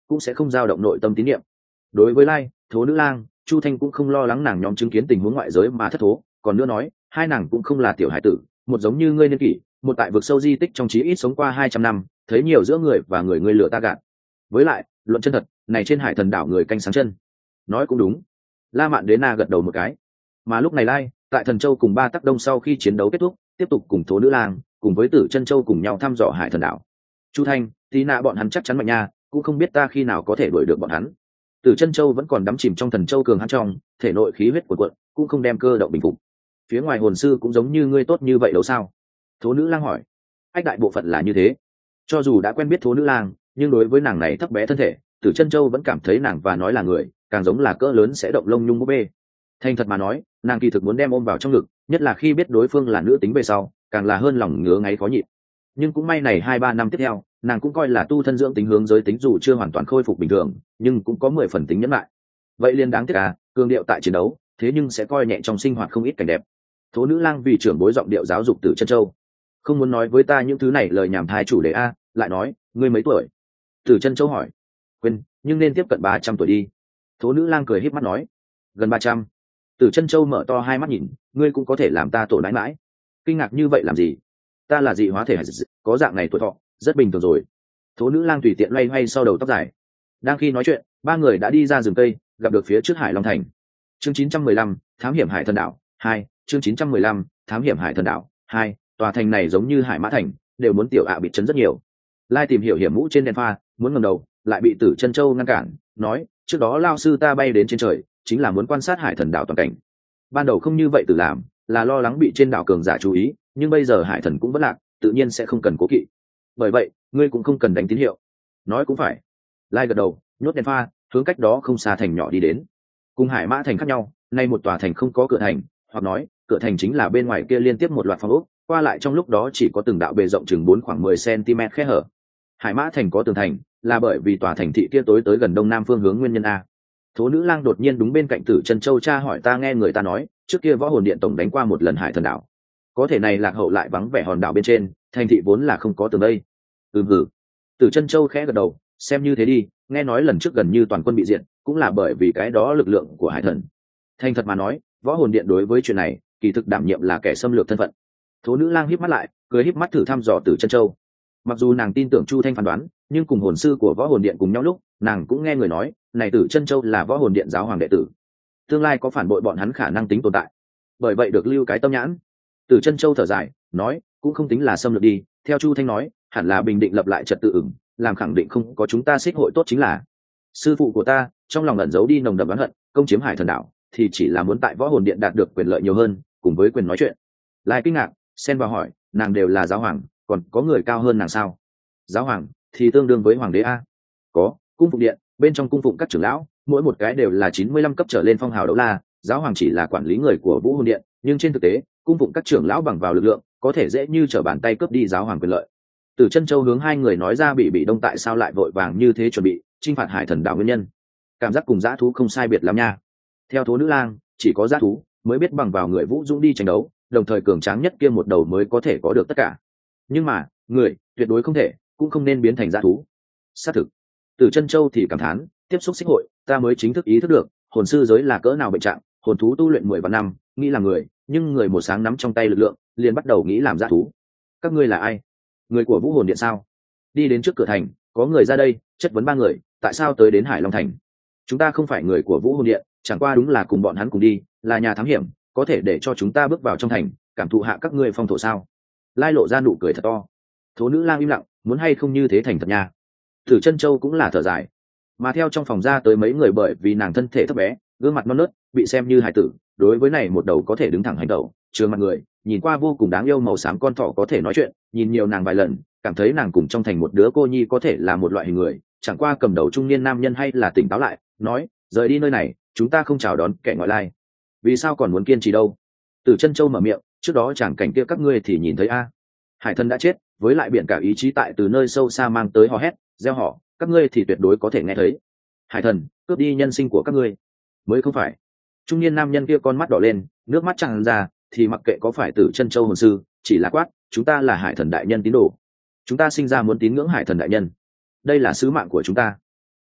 Speaker 1: cũng sẽ không dao động nội tâm tín nhiệm. Đối với lai thố nữ lang, Chu Thanh cũng không lo lắng nàng nhóm chứng kiến tình huống ngoại giới mà thất thố, còn nữa nói hai nàng cũng không là tiểu hải tử, một giống như ngươi niên kỷ, một tại vực sâu di tích trong trí ít sống qua hai trăm năm, thấy nhiều giữa người và người ngươi lừa ta gạt. Với lại luận chân thật, này trên hải thần đảo người canh sáng chân. Nói cũng đúng. La Mạn Đế Na gật đầu một cái. Mà lúc này lai tại Thần Châu cùng ba Tắc Đông sau khi chiến đấu kết thúc, tiếp tục cùng thố nữ lang cùng với Tử Chân Châu cùng nhau thăm dò hải thần đảo. Chu Thanh, tí nạ bọn hắn chắc chắn mạnh nha, cũng không biết ta khi nào có thể đuổi được bọn hắn. Tử Chân Châu vẫn còn đắm chìm trong Thần Châu cường hãn trong, thể nội khí huyết cuộn cuộn, cũng không đem cơ động bình phục. Phía ngoài hồn sư cũng giống như ngươi tốt như vậy đâu sao? Thố nữ lang hỏi. Ách đại bộ phận là như thế. Cho dù đã quen biết thố nữ lang, nhưng đối với nàng này thấp bé thân thể, Tử Chân Châu vẫn cảm thấy nàng và nói là người, càng giống là cỡ lớn sẽ động lông nhung búp bê. Thành thật mà nói, nàng kỳ thực muốn đem ôm vào trong ngực, nhất là khi biết đối phương là nữ tính về sau, càng là hơn lòng ngứa ngáy khó nhịn. Nhưng cũng may này hai ba năm tiếp theo, nàng cũng coi là tu thân dưỡng tính hướng giới tính dù chưa hoàn toàn khôi phục bình thường, nhưng cũng có mười phần tính nhẫn lại. Vậy liền đáng tiếc à, cường điệu tại chiến đấu, thế nhưng sẽ coi nhẹ trong sinh hoạt không ít cảnh đẹp. Thố nữ lang vì trưởng bối giọng điệu giáo dục Tử Chân Châu, không muốn nói với ta những thứ này lời nhảm thai chủ đề a, lại nói, ngươi mấy tuổi? Tử Chân Châu hỏi. Quên, nhưng nên tiếp cận ba trăm tuổi đi. Thố nữ lang cười híp mắt nói, gần ba trăm. Tử Chân Châu mở to hai mắt nhìn, ngươi cũng có thể làm ta tổ nãi mãi. Kinh ngạc như vậy làm gì? Ta là dị hóa thể, có dạng này tuổi thọ, rất bình thường rồi. Thố nữ lang tùy tiện loay hoay sau đầu tóc dài. Đang khi nói chuyện, ba người đã đi ra rừng cây, gặp được phía trước Hải Long Thành. Chương chín trăm mười lăm, thám hiểm Hải Thần Đảo hai. Chương chín trăm mười lăm, thám hiểm Hải Thần Đảo hai. Tòa thành này giống như Hải Mã Thành, đều muốn tiểu ạ bị chấn rất nhiều. Lai tìm hiểu hiểm mũ trên đèn pha, muốn ngẩng đầu, lại bị Tử Chân Châu ngăn cản, nói, trước đó lao sư ta bay đến trên trời, chính là muốn quan sát Hải Thần Đảo toàn cảnh. Ban đầu không như vậy tự làm, là lo lắng bị trên đảo cường giả chú ý, nhưng bây giờ Hải Thần cũng vẫn lạc, tự nhiên sẽ không cần cố kỵ. Bởi vậy, ngươi cũng không cần đánh tín hiệu. Nói cũng phải. Lai gật đầu, nhốt đèn pha, hướng cách đó không xa thành nhỏ đi đến. Cùng Hải Mã Thành khác nhau, nay một tòa thành không có cửa thành, hoặc nói, cửa thành chính là bên ngoài kia liên tiếp một loạt phòng ốc, qua lại trong lúc đó chỉ có từng đạo bề rộng chừng bốn khoảng mười xăng-ti-mét khe hở. Hải Mã Thành có tường thành, là bởi vì tòa thành thị kia tối tới gần đông nam phương hướng nguyên nhân a. Thố nữ lang đột nhiên đúng bên cạnh Tử Chân Châu tra hỏi, ta nghe người ta nói, trước kia võ hồn điện tổng đánh qua một lần Hải Thần Đảo. Có thể này lạc hậu lại vắng vẻ hòn đảo bên trên, thành thị vốn là không có tường đây. Ừm hử. Tử Chân Châu khẽ gật đầu, xem như thế đi, nghe nói lần trước gần như toàn quân bị diệt, cũng là bởi vì cái đó lực lượng của Hải Thần. Thành thật mà nói, võ hồn điện đối với chuyện này, kỳ thực đảm nhiệm là kẻ xâm lược thân phận. Thố nữ lang híp mắt lại, cười híp mắt thử thăm dò Tử Chân Châu. Mặc dù nàng tin tưởng Chu Thanh phán đoán, nhưng cùng hồn sư của võ hồn điện cùng nhau lúc, nàng cũng nghe người nói, này Tử Chân Châu là võ hồn điện giáo hoàng đệ tử, tương lai có phản bội bọn hắn khả năng tính tồn tại. Bởi vậy được lưu cái tâm nhãn. Tử Chân Châu thở dài, nói, cũng không tính là xâm lược đi, theo Chu Thanh nói, hẳn là bình định lập lại trật tự ửng, làm khẳng định không có chúng ta xích hội tốt chính là. Sư phụ của ta, trong lòng ẩn giấu đi nồng đậm oán hận, công chiếm Hải Thần Đảo, thì chỉ là muốn tại võ hồn điện đạt được quyền lợi nhiều hơn, cùng với quyền nói chuyện. Lai kinh ngạc, xen vào hỏi, nàng đều là giáo hoàng, còn có người cao hơn nàng sao? Giáo hoàng thì tương đương với hoàng đế a. Có, cung phụng điện, bên trong cung phụng các trưởng lão, mỗi một cái đều là chín mươi lăm cấp trở lên phong hào đấu la, giáo hoàng chỉ là quản lý người của vũ hồn điện, nhưng trên thực tế, cung phụng các trưởng lão bằng vào lực lượng, có thể dễ như trở bàn tay cướp đi giáo hoàng quyền lợi. Từ Chân Châu hướng hai người nói ra bị bị đông tại sao lại vội vàng như thế chuẩn bị chinh phạt Hải Thần Đảo nguyên nhân. Cảm giác cùng dã thú không sai biệt lắm nha. Theo thố nữ lang, chỉ có dã thú mới biết bằng vào người vũ dũng đi tranh đấu, đồng thời cường tráng nhất kia một đầu mới có thể có được tất cả. Nhưng mà, người tuyệt đối không thể, cũng không nên biến thành dã thú. Xác thực. Từ Chân Châu thì cảm thán, tiếp xúc xích hội, ta mới chính thức ý thức được, hồn sư giới là cỡ nào bệnh trạng, hồn thú tu luyện mười vạn năm, nghĩ là người, nhưng người một sáng nắm trong tay lực lượng, liền bắt đầu nghĩ làm dã thú. Các ngươi là ai? Người của vũ hồn điện sao? Đi đến trước cửa thành, có người ra đây, chất vấn ba người, tại sao tới đến Hải Long Thành? Chúng ta không phải người của vũ hồn điện, chẳng qua đúng là cùng bọn hắn cùng đi, là nhà thám hiểm, có thể để cho chúng ta bước vào trong thành, cảm thụ hạ các ngươi phong thổ sao? Lai lộ ra nụ cười thật to. Thố nữ lang im lặng, muốn hay không như thế thành thật nha. Tử Chân Châu cũng là thở dài. Mà theo trong phòng ra tới mấy người, bởi vì nàng thân thể thấp bé, gương mặt non nớt, bị xem như hài tử, đối với này một đầu có thể đứng thẳng hành tẩu, trường mặt người, nhìn qua vô cùng đáng yêu màu xám con thỏ có thể nói chuyện, nhìn nhiều nàng vài lần, cảm thấy nàng cùng trong thành một đứa cô nhi có thể là một loại hình người, chẳng qua cầm đầu trung niên nam nhân hay là tỉnh táo lại, nói, rời đi nơi này, chúng ta không chào đón kẻ ngoại lai. Vì sao còn muốn kiên trì đâu? Tử Chân Châu mở miệng, trước đó chẳng cảnh kia các ngươi thì nhìn thấy a. Hải Thần đã chết, với lại biển cả ý chí tại từ nơi sâu xa mang tới hò hét, gieo họ, các ngươi thì tuyệt đối có thể nghe thấy. Hải Thần cướp đi nhân sinh của các ngươi, mới không phải. Trung niên nam nhân kia con mắt đỏ lên, nước mắt tràn ra, thì mặc kệ có phải Tử Chân Châu hồn sư, chỉ là quát, chúng ta là Hải Thần đại nhân tín đồ, chúng ta sinh ra muốn tín ngưỡng Hải Thần đại nhân, đây là sứ mạng của chúng ta.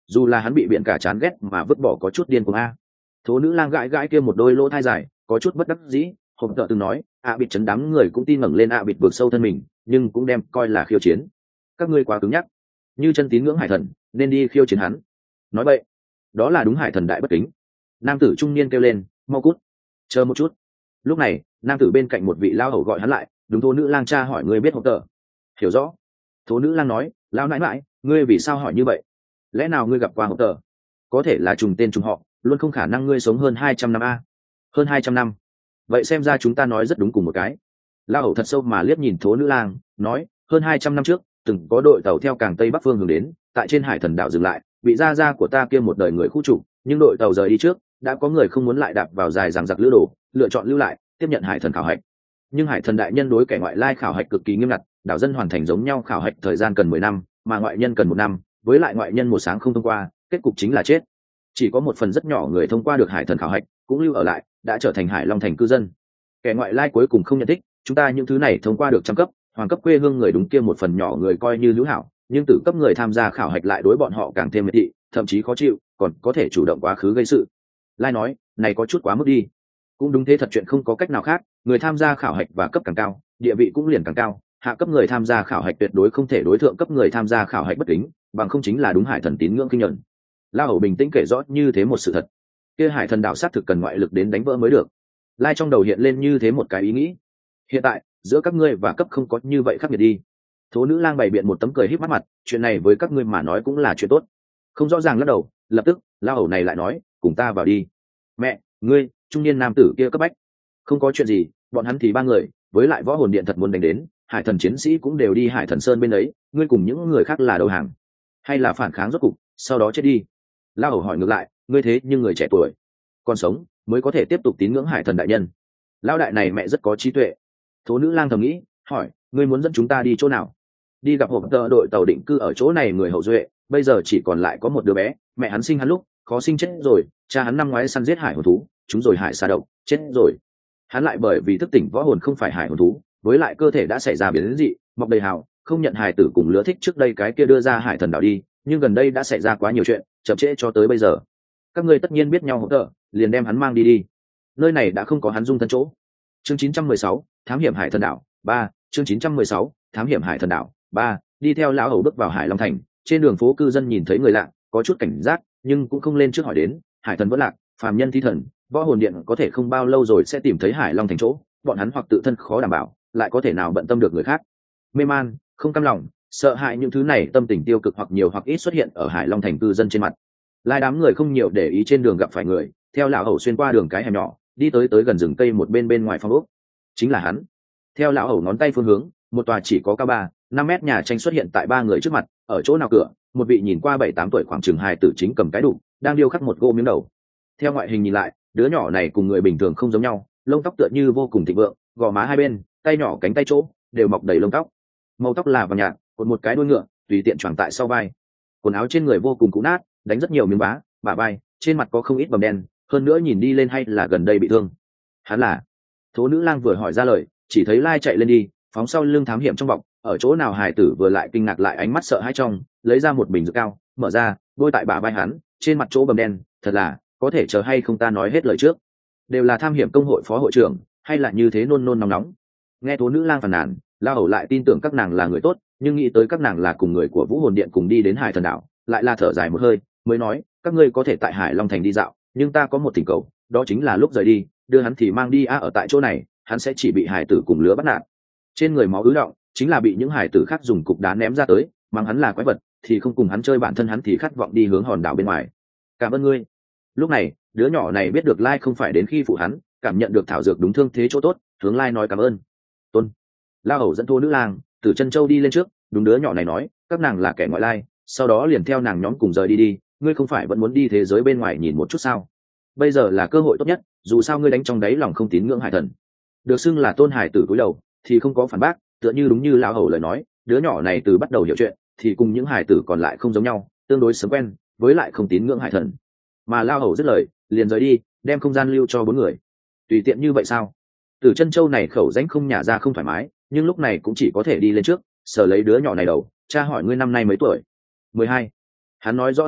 Speaker 1: dù là hắn bị biển cả chán ghét mà vứt bỏ có chút điên cuồng a. Thố nữ lang gãi gãi kia một đôi lỗ thai dài, có chút bất đắc dĩ. Hộp tợ từng nói ạ bịt chấn đám người cũng tin ngẩng lên ạ bịt vượt sâu thân mình, nhưng cũng đem coi là khiêu chiến. Các ngươi quá cứng nhắc, như chân tín ngưỡng hải thần nên đi khiêu chiến hắn. Nói vậy đó là đúng hải thần đại bất kính. Nam tử trung niên kêu lên, mau cút, chờ một chút. Lúc này nam tử bên cạnh một vị lao hầu gọi hắn lại, đúng. Thố nữ lang cha hỏi ngươi biết hộp tợ? Hiểu rõ. Thố nữ lang nói, lao nãi mãi, ngươi vì sao hỏi như vậy? Lẽ nào ngươi gặp qua hộp tợ? Có thể là trùng tên trùng họ, luôn không khả năng ngươi sống hơn hai trăm năm a. Hơn hai trăm năm? Vậy xem ra chúng ta nói rất đúng cùng một cái. La hầu thật sâu mà liếc nhìn thố nữ lang, nói, hơn hai trăm năm trước từng có đội tàu theo càng tây bắc phương hướng đến, tại trên hải thần đảo dừng lại, bị gia gia của ta kia một đời người khu trục, nhưng đội tàu rời đi trước, đã có người không muốn lại đạp vào dài dằng dặc lữ đồ, lựa chọn lưu lại tiếp nhận hải thần khảo hạch. Nhưng hải thần đại nhân đối kẻ ngoại lai khảo hạch cực kỳ nghiêm ngặt, đảo dân hoàn thành giống nhau khảo hạch thời gian cần mười năm, mà ngoại nhân cần một năm, với lại ngoại nhân một sáng không thông qua, kết cục chính là chết. Chỉ có một phần rất nhỏ người thông qua được hải thần khảo hạch, cũng lưu ở lại, đã trở thành Hải Long thành cư dân. Kẻ ngoại lai cuối cùng không nhận thích chúng ta những thứ này thông qua được trăm cấp hoàng cấp quê hương người đúng kia một phần nhỏ người coi như hữu hảo, nhưng tử cấp người tham gia khảo hạch lại đối bọn họ càng thêm miệt thị, thậm chí khó chịu, còn có thể chủ động quá khứ gây sự. Lai nói, này có chút quá mức đi. Cũng đúng thế thật, chuyện không có cách nào khác, người tham gia khảo hạch và cấp càng cao, địa vị cũng liền càng cao, hạ cấp người tham gia khảo hạch tuyệt đối không thể đối thượng cấp người tham gia khảo hạch bất kính, bằng không chính là đúng hải thần tín ngưỡng kinh nhận. La hầu bình tĩnh kể rõ như thế một sự thật. Kia hải thần đạo sát thực cần ngoại lực đến đánh vỡ mới được. Lai trong đầu hiện lên như thế một cái ý nghĩ. Hiện tại giữa các ngươi và cấp không có như vậy khác biệt đi. Thố nữ lang bày biện một tấm cười híp mắt mặt, chuyện này với các ngươi mà nói cũng là chuyện tốt. Không rõ ràng lắc đầu, lập tức La hầu này lại nói, cùng ta vào đi. Mẹ, ngươi, trung niên nam tử kia cấp bách. Không có chuyện gì, bọn hắn thì ba người, với lại võ hồn điện thật muốn đánh đến, hải thần chiến sĩ cũng đều đi hải thần sơn bên ấy, ngươi cùng những người khác là đầu hàng hay là phản kháng rốt cục sau đó chết đi? La hầu hỏi ngược lại, ngươi thế nhưng người trẻ tuổi còn sống mới có thể tiếp tục tín ngưỡng hải thần đại nhân. Lão đại này mẹ rất có trí tuệ. Thố nữ lang thầm nghĩ, hỏi, ngươi muốn dẫn chúng ta đi chỗ nào? Đi gặp hộp tợ đội tàu định cư ở chỗ này người hậu duệ, bây giờ chỉ còn lại có một đứa bé, mẹ hắn sinh hắn lúc khó sinh chết rồi, cha hắn năm ngoái săn giết hải hồn thú, chúng rồi hải xà độc, chết rồi. Hắn lại bởi vì thức tỉnh võ hồn không phải hải hồn thú, với lại cơ thể đã xảy ra biến dị, mọc đầy hào, không nhận hài tử cùng lứa thích trước đây cái kia đưa ra hải thần đảo đi, nhưng gần đây đã xảy ra quá nhiều chuyện, chậm trễ cho tới bây giờ. Các ngươi tất nhiên biết nhau hỗ trợ, liền đem hắn mang đi đi. Nơi này đã không có hắn dung thân chỗ. Chương chín trăm mười sáu, thám hiểm hải thần đảo ba. Chương chín trăm mười sáu, thám hiểm hải thần đảo ba. Đi theo lão hầu bước vào Hải Long thành, trên đường phố cư dân nhìn thấy người lạ, có chút cảnh giác, nhưng cũng không lên trước hỏi đến. Hải thần vẫn lạc, phàm nhân thi thần, võ hồn điện có thể không bao lâu rồi sẽ tìm thấy Hải Long thành chỗ, bọn hắn hoặc tự thân khó đảm bảo, lại có thể nào bận tâm được người khác. Mê man, không cam lòng, sợ hãi những thứ này tâm tình tiêu cực hoặc nhiều hoặc ít xuất hiện ở Hải Long thành cư dân trên mặt. Lai đám người không nhiều để ý trên đường gặp phải người, theo lão hầu xuyên qua đường cái hẻm nhỏ, đi tới tới gần rừng cây một bên bên ngoài phòng ốc. Chính là hắn. Theo lão hầu ngón tay phương hướng, một tòa chỉ có cao ba năm mét nhà tranh xuất hiện tại ba người trước mặt. Ở chỗ nào cửa, một vị nhìn qua bảy tám tuổi khoảng chừng hài tử chính cầm cái đục, đang điêu khắc một gỗ miếng đầu. Theo ngoại hình nhìn lại, đứa nhỏ này cùng người bình thường không giống nhau, lông tóc tựa như vô cùng thịnh vượng, gò má hai bên, tay nhỏ cánh tay chỗ đều mọc đầy lông tóc. Màu tóc là vàng nhạt, cột một cái đuôi ngựa, tùy tiện choàng tại sau vai. Quần áo trên người vô cùng cũ nát, đánh rất nhiều miếng vá, bả vai, trên mặt có không ít bầm đen, hơn nữa nhìn đi lên hay là gần đây bị thương. Hắn là? Thố nữ lang vừa hỏi ra lời, chỉ thấy Lai chạy lên đi, phóng sau lưng thám hiểm trong bọc, ở chỗ nào hài tử vừa lại kinh ngạc lại ánh mắt sợ hãi trong, lấy ra một bình dược cao, mở ra, bôi tại bả vai hắn, trên mặt chỗ bầm đen, thật là, có thể chờ hay không ta nói hết lời trước. Đều là tham hiểm công hội phó hội trưởng, hay là như thế nôn nôn nóng nóng. Nghe thố nữ lang phàn nàn, La hầu lại tin tưởng các nàng là người tốt, nhưng nghĩ tới các nàng là cùng người của Vũ Hồn Điện cùng đi đến Hải Thần đảo, lại là thở dài một hơi, mới nói, các ngươi có thể tại Hải Long thành đi dạo, nhưng ta có một thỉnh cầu, đó chính là lúc rời đi, đưa hắn thì mang đi a, ở tại chỗ này, hắn sẽ chỉ bị hải tử cùng lứa bắt nạt. Trên người máu ứ động, chính là bị những hải tử khác dùng cục đá ném ra tới, mang hắn là quái vật, thì không cùng hắn chơi, bản thân hắn thì khát vọng đi hướng hòn đảo bên ngoài. Cảm ơn ngươi. Lúc này, đứa nhỏ này biết được Lai không phải đến khi phụ hắn, cảm nhận được thảo dược đúng thương thế chỗ tốt, hướng Lai nói cảm ơn. Tôn. La hầu dẫn thô nữ lang từ chân châu đi lên trước, đúng đứa nhỏ này nói, các nàng là kẻ ngoại lai, sau đó liền theo nàng nhóm cùng rời đi đi, ngươi không phải vẫn muốn đi thế giới bên ngoài nhìn một chút sao? Bây giờ là cơ hội tốt nhất, dù sao ngươi đánh trong đáy lòng không tín ngưỡng hải thần. Được xưng là tôn hải tử cúi đầu, thì không có phản bác, tựa như đúng như lão hầu lời nói, đứa nhỏ này từ bắt đầu hiểu chuyện, thì cùng những hải tử còn lại không giống nhau, tương đối sớm quen, với lại không tín ngưỡng hải thần. Mà lão hầu dứt lời, liền rời đi, đem không gian lưu cho bốn người. Tùy tiện như vậy sao? Từ chân châu này khẩu rãnh không nhả ra không thoải mái, nhưng lúc này cũng chỉ có thể đi lên trước, sờ lấy đứa nhỏ này đầu, cha hỏi ngươi năm nay mấy tuổi? Mười hai. Hắn nói rõ sự thật,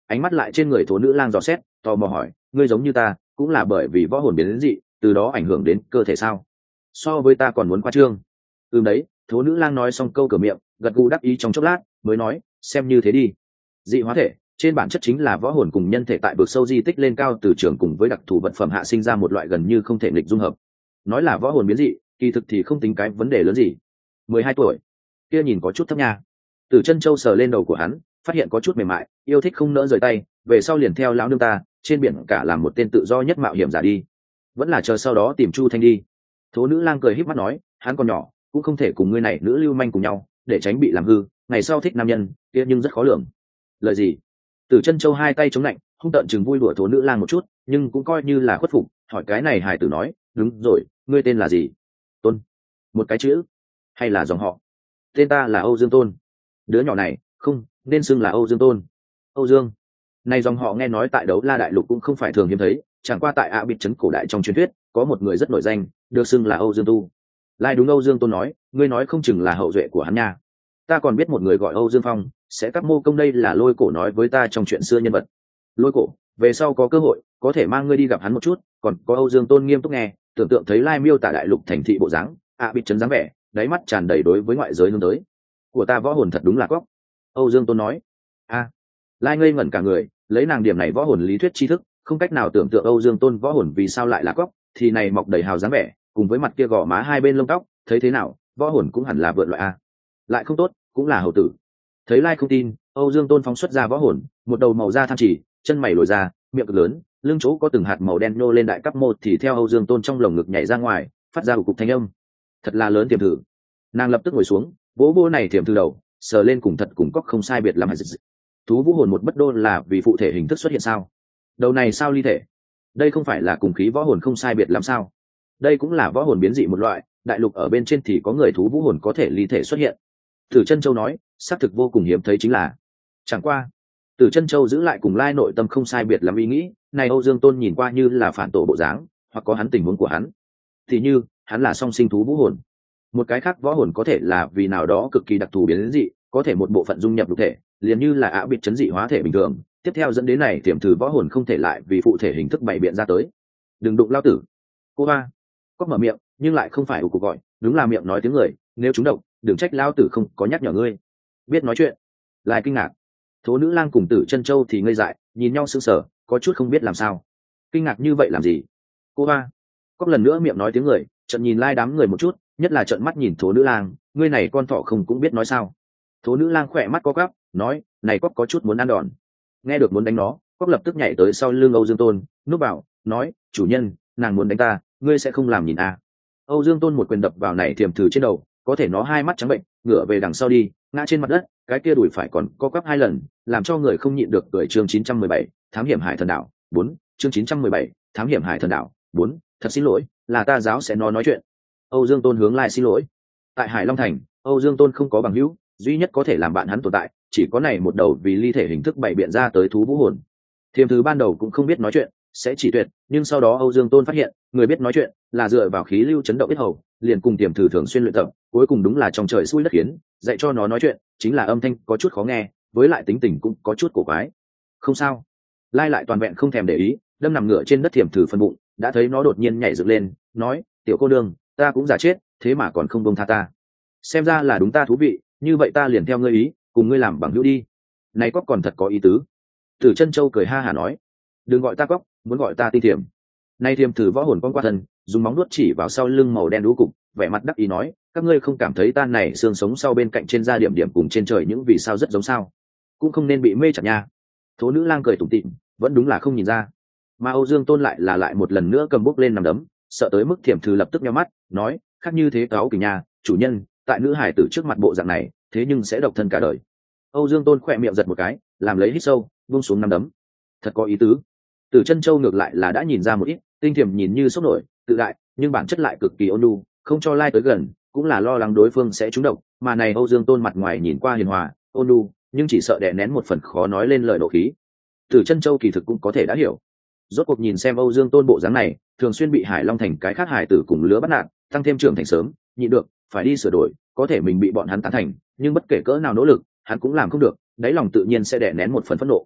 Speaker 1: ánh mắt lại trên người thố nữ lang dò xét, tò mò hỏi, ngươi giống như ta cũng là bởi vì võ hồn biến đến dị, từ đó ảnh hưởng đến cơ thể sao? So với ta còn muốn qua trương. Ừm đấy, thố nữ lang nói xong câu cửa miệng, gật gù đắc ý trong chốc lát mới nói, xem như thế đi. Dị hóa thể trên bản chất chính là võ hồn cùng nhân thể tại vực sâu di tích lên cao từ trường cùng với đặc thù vật phẩm hạ sinh ra một loại gần như không thể nghịch dung hợp. Nói là võ hồn biến dị, kỳ thực thì không tính cái vấn đề lớn gì. Mười hai tuổi, kia nhìn có chút thấp nha. Từ chân châu sờ lên đầu của hắn, phát hiện có chút mềm mại, yêu thích không nỡ rời tay, về sau liền theo lão nương ta trên biển cả làm một tên tự do nhất mạo hiểm giả đi, vẫn là chờ sau đó tìm Chu Thanh đi. Thố nữ lang cười híp mắt nói, hắn còn nhỏ cũng không thể cùng ngươi này nữ lưu manh cùng nhau, để tránh bị làm hư, ngày sau thích nam nhân kia nhưng rất khó lường. Lời gì? Từ chân châu hai tay chống lạnh, hung tợn chừng vui đùa thố nữ lang một chút, nhưng cũng coi như là khuất phục, hỏi cái này hài tử nói, đúng rồi, ngươi tên là gì? Tôn. Một cái chữ hay là dòng họ? Tên ta là Âu Dương Tôn. Đứa nhỏ này không nên xưng là Âu Dương Tôn. Âu Dương này dòng họ nghe nói tại Đấu La đại lục cũng không phải thường hiếm thấy, chẳng qua tại ạ bịt trấn cổ đại trong truyền thuyết có một người rất nổi danh được xưng là Âu Dương Tu. Lai đúng Âu Dương Tôn nói, ngươi nói không chừng là hậu duệ của hắn nha. Ta còn biết một người gọi Âu Dương Phong, sẽ các mô công đây là Lôi Cổ nói với ta trong chuyện xưa nhân vật. Lôi Cổ về sau có cơ hội có thể mang ngươi đi gặp hắn một chút. Còn có Âu Dương Tôn nghiêm túc nghe, tưởng tượng thấy Lai miêu tả đại lục thành thị bộ dáng, ạ bịt trấn dáng vẻ, đáy mắt tràn đầy đối với ngoại giới hướng tới. Của ta võ hồn thật đúng là cóc. Âu Dương Tôn nói. A. Lai ngây ngẩn cả người, lấy nàng điểm này võ hồn lý thuyết tri thức, không cách nào tưởng tượng Âu Dương Tôn võ hồn vì sao lại là cóc, thì này mọc đầy hào dáng vẻ, cùng với mặt kia gò má hai bên lông tóc, thấy thế nào, võ hồn cũng hẳn là vượn loại a. Lại không tốt, cũng là hầu tử. Thấy Lai không tin, Âu Dương Tôn phóng xuất ra võ hồn, một đầu màu da than chỉ, chân mày lồi ra, miệng cực lớn, lưng chỗ có từng hạt màu đen nhô lên đại cấp một thì theo Âu Dương Tôn trong lồng ngực nhảy ra ngoài, phát ra một cục thanh âm. Thật là lớn tiềm thử. Nàng lập tức ngồi xuống, vỗ vỗ này tiềm thử đầu, sờ lên cùng thật cùng cóc không sai biệt lắm. Thú vũ hồn một bất đô là vì phụ thể hình thức xuất hiện sao? Đầu này sao ly thể? Đây không phải là cùng khí võ hồn không sai biệt lắm sao? Đây cũng là võ hồn biến dị một loại, đại lục ở bên trên thì có người thú vũ hồn có thể ly thể xuất hiện. Tử Chân Châu nói, xác thực vô cùng hiếm thấy chính là. Chẳng qua, Tử Chân Châu giữ lại cùng Lai nội tâm không sai biệt lắm ý nghĩ, này Âu Dương Tôn nhìn qua như là phản tổ bộ dáng, hoặc có hắn tình huống của hắn. Thì như, hắn là song sinh thú vũ hồn. Một cái khác võ hồn có thể là vì nào đó cực kỳ đặc thù biến dị, có thể một bộ phận dung nhập lục thể, liền như là ạ bịt chấn dị hóa thể bình thường. Tiếp theo dẫn đến này tiềm thử võ hồn không thể lại vì phụ thể hình thức bày biện ra tới. Đừng đụng lao tử. Cô ba. Cóc mở miệng, nhưng lại không phải của cuộc gọi, đúng là miệng nói tiếng người, nếu chúng động, đừng trách lao tử không có nhắc nhở ngươi. Biết nói chuyện. Lại kinh ngạc. Thố nữ lang cùng Tử Chân Châu thì ngây dại, nhìn nhau sững sờ, có chút không biết làm sao. Kinh ngạc như vậy làm gì? Cô ba. Cóc lần nữa miệng nói tiếng người, trận nhìn Lai đám người một chút, nhất là trận mắt nhìn thố nữ lang, ngươi này con thỏ không cũng biết nói sao? Thố nữ lang khỏe mắt có gắp, nói, này Cóc có chút muốn ăn đòn. Nghe được muốn đánh nó, Cóc lập tức nhảy tới sau lưng Âu Dương Tôn, núp bảo, nói, chủ nhân, nàng muốn đánh ta, ngươi sẽ không làm nhìn à? Âu Dương Tôn một quyền đập vào này thiềm thử trên đầu, có thể nó hai mắt trắng bệnh, ngửa về đằng sau đi, ngã trên mặt đất, cái kia đùi phải còn co quắp hai lần, làm cho người không nhịn được cười. Chương chín trăm mười bảy, thám hiểm hải thần đảo bốn. Chương chín trăm mười bảy, thám hiểm hải thần đảo bốn. Thật xin lỗi, là ta giáo sẽ nó nói chuyện. Âu Dương Tôn hướng lại xin lỗi. Tại Hải Long Thành, Âu Dương Tôn không có bằng hữu, duy nhất có thể làm bạn hắn tồn tại, chỉ có này một đầu vì ly thể hình thức bày biện ra tới thú vũ hồn. Thiềm thứ ban đầu cũng không biết nói chuyện, sẽ chỉ tuyệt, nhưng sau đó Âu Dương Tôn phát hiện, người biết nói chuyện là dựa vào khí lưu chấn động biết hầu, liền cùng tiềm thử thường xuyên luyện tập, cuối cùng đúng là trong trời xui đất khiến, dạy cho nó nói chuyện, chính là âm thanh có chút khó nghe, với lại tính tình cũng có chút cổ quái. Không sao. Lai lại toàn vẹn không thèm để ý, đâm nằm ngửa trên đất tiềm thử phân bụng, đã thấy nó đột nhiên nhảy dựng lên, nói, tiểu cô đương, ta cũng giả chết, thế mà còn không buông tha ta. Xem ra là đúng ta thú vị, như vậy ta liền theo ngươi ý, cùng ngươi làm bằng hữu đi. Này Cóc còn thật có ý tứ. Tử Chân Châu cười ha hả nói, đừng gọi ta Cóc, muốn gọi ta Ti Thiểm. Nay Thiềm thử võ hồn con qua thân, dùng móng nuốt chỉ vào sau lưng màu đen đú cục, vẻ mặt đắc ý nói, các ngươi không cảm thấy tan này xương sống sau bên cạnh trên da điểm điểm cùng trên trời những vì sao rất giống sao? Cũng không nên bị mê chặt nha. Thố nữ lang cười tủm tỉm, vẫn đúng là không nhìn ra. Mà Âu Dương Tôn lại là lại một lần nữa cầm bút lên nằm đấm, sợ tới mức Thiểm thử lập tức nhíu mắt, nói, khác như thế cáo kình nha, chủ nhân, tại nữ hải tử trước mặt bộ dạng này, thế nhưng sẽ độc thân cả đời. Âu Dương Tôn khỏe miệng giật một cái, làm lấy hít sâu, buông xuống nằm đấm. Thật có ý tứ. Tử Chân Châu ngược lại là đã nhìn ra một ít, Tinh Thiểm nhìn như sốc nổi, tự đại, nhưng bản chất lại cực kỳ ôn nhu, không cho Lai tới gần, cũng là lo lắng đối phương sẽ trúng độc. Mà này Âu Dương Tôn mặt ngoài nhìn qua hiền hòa, ôn nhu, nhưng chỉ sợ đè nén một phần khó nói lên lời nộ khí. Tử Chân Châu kỳ thực cũng có thể đã hiểu. Rốt cuộc nhìn xem Âu Dương Tôn bộ dáng này, thường xuyên bị Hải Long Thành cái khác hải tử cùng lứa bắt nạt, tăng thêm trưởng thành sớm, nhịn được, phải đi sửa đổi, có thể mình bị bọn hắn tán thành, nhưng bất kể cỡ nào nỗ lực, hắn cũng làm không được, đáy lòng tự nhiên sẽ đè nén một phần phẫn nộ.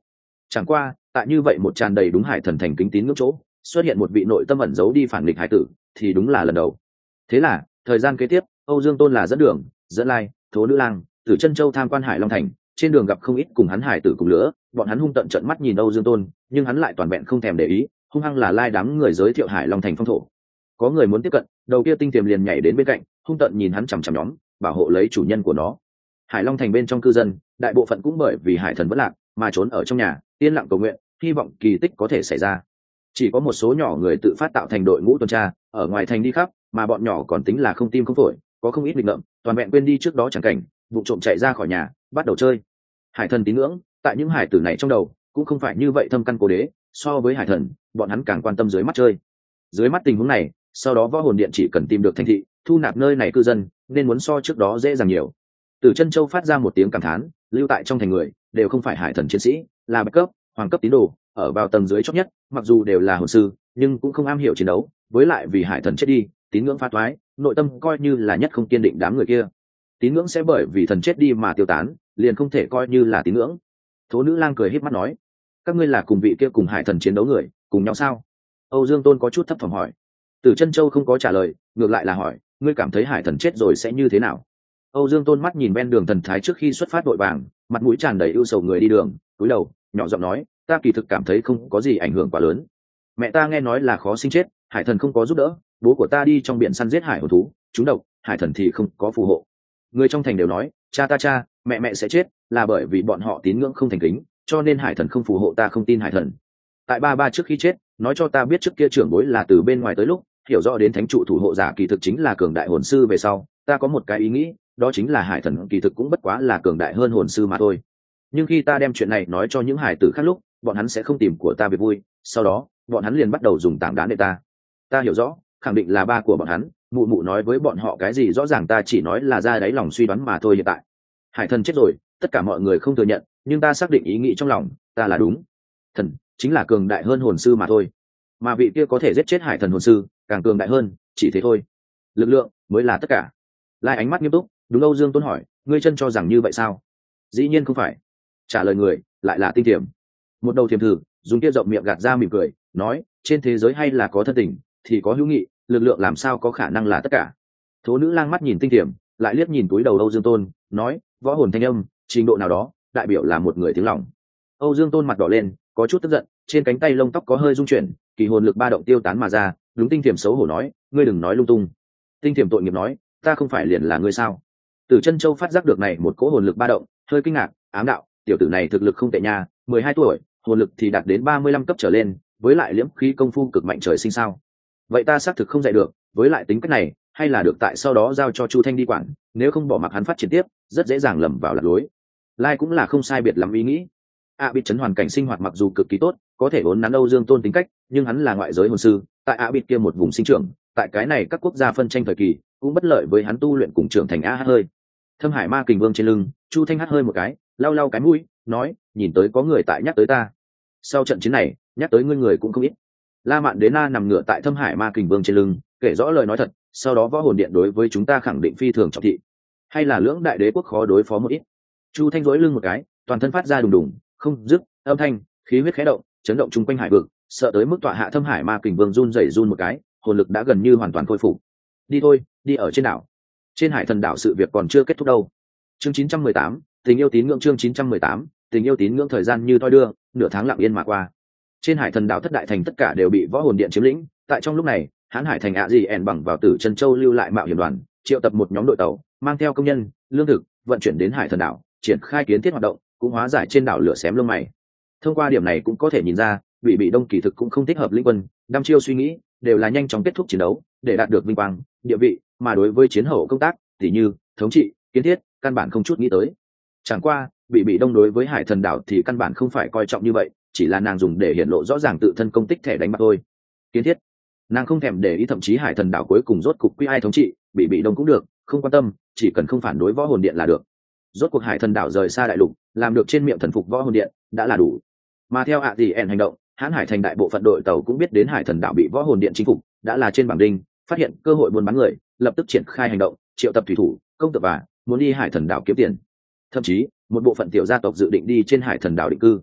Speaker 1: Chẳng qua tại như vậy một tràn đầy đúng hải thần thành kính tín ngưỡng chỗ xuất hiện một vị nội tâm ẩn giấu đi phản nghịch hải tử thì đúng là lần đầu. Thế là thời gian kế tiếp, Âu Dương Tôn là dẫn đường, dẫn lai, Thố Nữ Lang, Tử Chân Châu tham quan Hải Long Thành. Trên đường gặp không ít cùng hắn hải tử cùng lứa, bọn hắn hung tận trợn mắt nhìn Âu Dương Tôn, nhưng hắn lại toàn vẹn không thèm để ý, hung hăng là lai đám người giới thiệu Hải Long Thành phong thổ. Có người muốn tiếp cận, đầu kia tinh tiềm liền nhảy đến bên cạnh, hung tận nhìn hắn chằm chằm nhóm, bảo hộ lấy chủ nhân của nó. Hải Long Thành bên trong cư dân, đại bộ phận cũng bởi vì hải thần vẫn lạc mà trốn ở trong nhà, yên lặng cầu nguyện, hy vọng kỳ tích có thể xảy ra. Chỉ có một số nhỏ người tự phát tạo thành đội ngũ tuần tra, ở ngoài thành đi khắp, mà bọn nhỏ còn tính là không tim không phổi, có không ít nghịch ngợm, toàn vẹn quên đi trước đó chẳng cảnh, vụ trộm chạy ra khỏi nhà, bắt đầu chơi. Hải thần tín ngưỡng, tại những hải tử này trong đầu, cũng không phải như vậy thâm căn cố đế, so với hải thần, bọn hắn càng quan tâm dưới mắt chơi. Dưới mắt tình huống này, sau đó võ hồn điện chỉ cần tìm được thành thị, thu nạp nơi này cư dân, nên muốn so trước đó dễ dàng nhiều. Từ Chân Châu phát ra một tiếng cảm thán, lưu tại trong thành người, đều không phải hải thần chiến sĩ, là bạch cấp, hoàng cấp tín đồ, ở vào tầng dưới chót nhất, mặc dù đều là hồn sư, nhưng cũng không am hiểu chiến đấu, với lại vì hải thần chết đi, tín ngưỡng phá toái, nội tâm coi như là nhất không kiên định đám người kia. Tín ngưỡng sẽ bởi vì thần chết đi mà tiêu tán, liền không thể coi như là tín ngưỡng. Thố Nữ Lang cười híp mắt nói, các ngươi là cùng vị kia cùng hải thần chiến đấu người, cùng nhau sao? Âu Dương Tôn có chút thấp thỏm hỏi. Từ Chân Châu không có trả lời, ngược lại là hỏi, ngươi cảm thấy hải thần chết rồi sẽ như thế nào? Âu Dương Tôn mắt nhìn ven đường thần thái trước khi xuất phát vội vàng, mặt mũi tràn đầy ưu sầu người đi đường, cúi đầu, nhỏ giọng nói, ta kỳ thực cảm thấy không có gì ảnh hưởng quá lớn. Mẹ ta nghe nói là khó sinh chết, hải thần không có giúp đỡ, bố của ta đi trong biển săn giết hải hồn thú, trúng độc, hải thần thì không có phù hộ. Người trong thành đều nói, cha ta cha, mẹ mẹ sẽ chết, là bởi vì bọn họ tín ngưỡng không thành kính, cho nên hải thần không phù hộ ta, không tin hải thần. Tại ba ba trước khi chết, nói cho ta biết trước kia trưởng bối là từ bên ngoài tới lúc, hiểu rõ đến thánh trụ thủ hộ giả kỳ thực chính là cường đại hồn sư về sau, ta có một cái ý nghĩ, đó chính là hải thần kỳ thực cũng bất quá là cường đại hơn hồn sư mà thôi. Nhưng khi ta đem chuyện này nói cho những hải tử khác lúc, bọn hắn sẽ không tìm của ta việc vui, sau đó bọn hắn liền bắt đầu dùng tảng đá để ta. Ta hiểu rõ, khẳng định là ba của bọn hắn, mụ mụ nói với bọn họ cái gì rõ ràng ta chỉ nói là ra đáy lòng suy đoán mà thôi. Hiện tại hải thần chết rồi, tất cả mọi người không thừa nhận, nhưng ta xác định ý nghĩ trong lòng ta là đúng, thần chính là cường đại hơn hồn sư mà thôi, mà vị kia có thể giết chết hải thần hồn sư càng cường đại hơn, chỉ thế thôi. Lực lượng mới là tất cả. Lai ánh mắt nghiêm túc, đúng. Âu Dương Tôn hỏi, ngươi chân cho rằng như vậy sao? Dĩ nhiên không phải. Trả lời người lại là Tinh Thiểm. Một đầu thiềm thử dùng kia rộng miệng gạt ra mỉm cười, nói, trên thế giới hay là có thân tình thì có hữu nghị, lực lượng làm sao có khả năng là tất cả. Thố Nữ Lang mắt nhìn Tinh Thiểm, lại liếc nhìn túi đầu Âu Dương Tôn, nói, võ hồn thanh âm trình độ nào đó đại biểu là một người tiếng lòng. Âu Dương Tôn mặt đỏ lên, có chút tức giận, trên cánh tay lông tóc có hơi rung chuyển, kỳ hồn lực ba động tiêu tán mà ra. Đúng. Tinh Thiểm xấu hổ nói, ngươi đừng nói lung tung. Tinh Thiểm tội nghiệp nói, ta không phải liền là ngươi sao? Từ Chân Châu phát giác được này một cỗ hồn lực ba động, hơi kinh ngạc, ám đạo, tiểu tử này thực lực không tệ nha, mười hai tuổi, hồn lực thì đạt đến ba mươi lăm cấp trở lên, với lại liễm khí công phu cực mạnh trời sinh sao? Vậy ta xác thực không dạy được, với lại tính cách này, hay là được tại sau đó giao cho Chu Thanh đi quản, nếu không bỏ mặc hắn phát triển tiếp, rất dễ dàng lầm vào lạc lối. Lai cũng là không sai biệt lắm ý nghĩ. A Bịt trấn hoàn cảnh sinh hoạt mặc dù cực kỳ tốt, có thể vốn nắn Âu Dương Tôn tính cách, nhưng hắn là ngoại giới hồn sư, tại A Bịt kia một vùng sinh trưởng, tại cái này các quốc gia phân tranh thời kỳ, cũng bất lợi với hắn tu luyện cùng trưởng thành. A hát hơi. Thâm Hải Ma Kình Vương trên lưng, Chu Thanh hát hơi một cái, lau lau cái mũi, nói, nhìn tới có người tại nhắc tới ta. Sau trận chiến này, nhắc tới ngươi người cũng không ít. La Mạn Đế Na nằm ngửa tại Thâm Hải Ma Kình Vương trên lưng, kể rõ lời nói thật, sau đó võ hồn điện đối với chúng ta khẳng định phi thường trọng thị, hay là lưỡng đại đế quốc khó đối phó một ít. Chu Thanh rối lưng một cái, toàn thân phát ra đùng đùng không dứt âm thanh, khí huyết khẽ động, chấn động chung quanh hải vực, sợ tới mức tọa hạ Thâm Hải Ma Kình Vương run rẩy run một cái, hồn lực đã gần như hoàn toàn khôi phục. Đi thôi, đi ở trên đảo. Trên Hải Thần đảo sự việc còn chưa kết thúc đâu. Chương chín trăm mười tám, tình yêu tín ngưỡng. Chương chín trăm mười tám, tình yêu tín ngưỡng. Thời gian như thoi đưa, nửa tháng lặng yên mà qua. Trên Hải Thần đảo thất đại thành tất cả đều bị võ hồn điện chiếm lĩnh. Tại trong lúc này, Hán Hải thành ạ gì ẻn bằng vào Tử Chân Châu lưu lại mạo hiểm đoàn, triệu tập một nhóm đội tàu, mang theo công nhân, lương thực, vận chuyển đến Hải Thần đảo, triển khai kiến thiết hoạt động, cũng hóa giải trên đảo lửa xém lông mày. Thông qua điểm này cũng có thể nhìn ra, Bị Bị Đông kỳ thực cũng không thích hợp lĩnh quân, đăm chiêu suy nghĩ đều là nhanh chóng kết thúc chiến đấu, để đạt được vinh quang, địa vị, mà đối với chiến hậu công tác, tỉ như thống trị, kiến thiết, căn bản không chút nghĩ tới. Chẳng qua, Bị Bị Đông đối với Hải Thần đảo thì căn bản không phải coi trọng như vậy, chỉ là nàng dùng để hiện lộ rõ ràng tự thân công tích thẻ đánh bạc thôi. Kiến thiết, nàng không thèm để ý, thậm chí Hải Thần đảo cuối cùng rốt cục quy ai thống trị, Bị Bị Đông cũng được, không quan tâm, chỉ cần không phản đối võ hồn điện là được. Rốt cuộc Hải Thần đảo rời xa đại lục, làm được trên miệng thần phục võ hồn điện đã là đủ. Mà theo ạ gì ẻn hành động, Hán Hải thành đại bộ phận đội tàu cũng biết đến Hải Thần đảo bị võ hồn điện chinh phục, đã là trên bảng đinh, phát hiện cơ hội buôn bán người, lập tức triển khai hành động, triệu tập thủy thủ, công tử và muốn đi Hải Thần đảo kiếm tiền. Thậm chí, một bộ phận tiểu gia tộc dự định đi trên Hải Thần đảo định cư.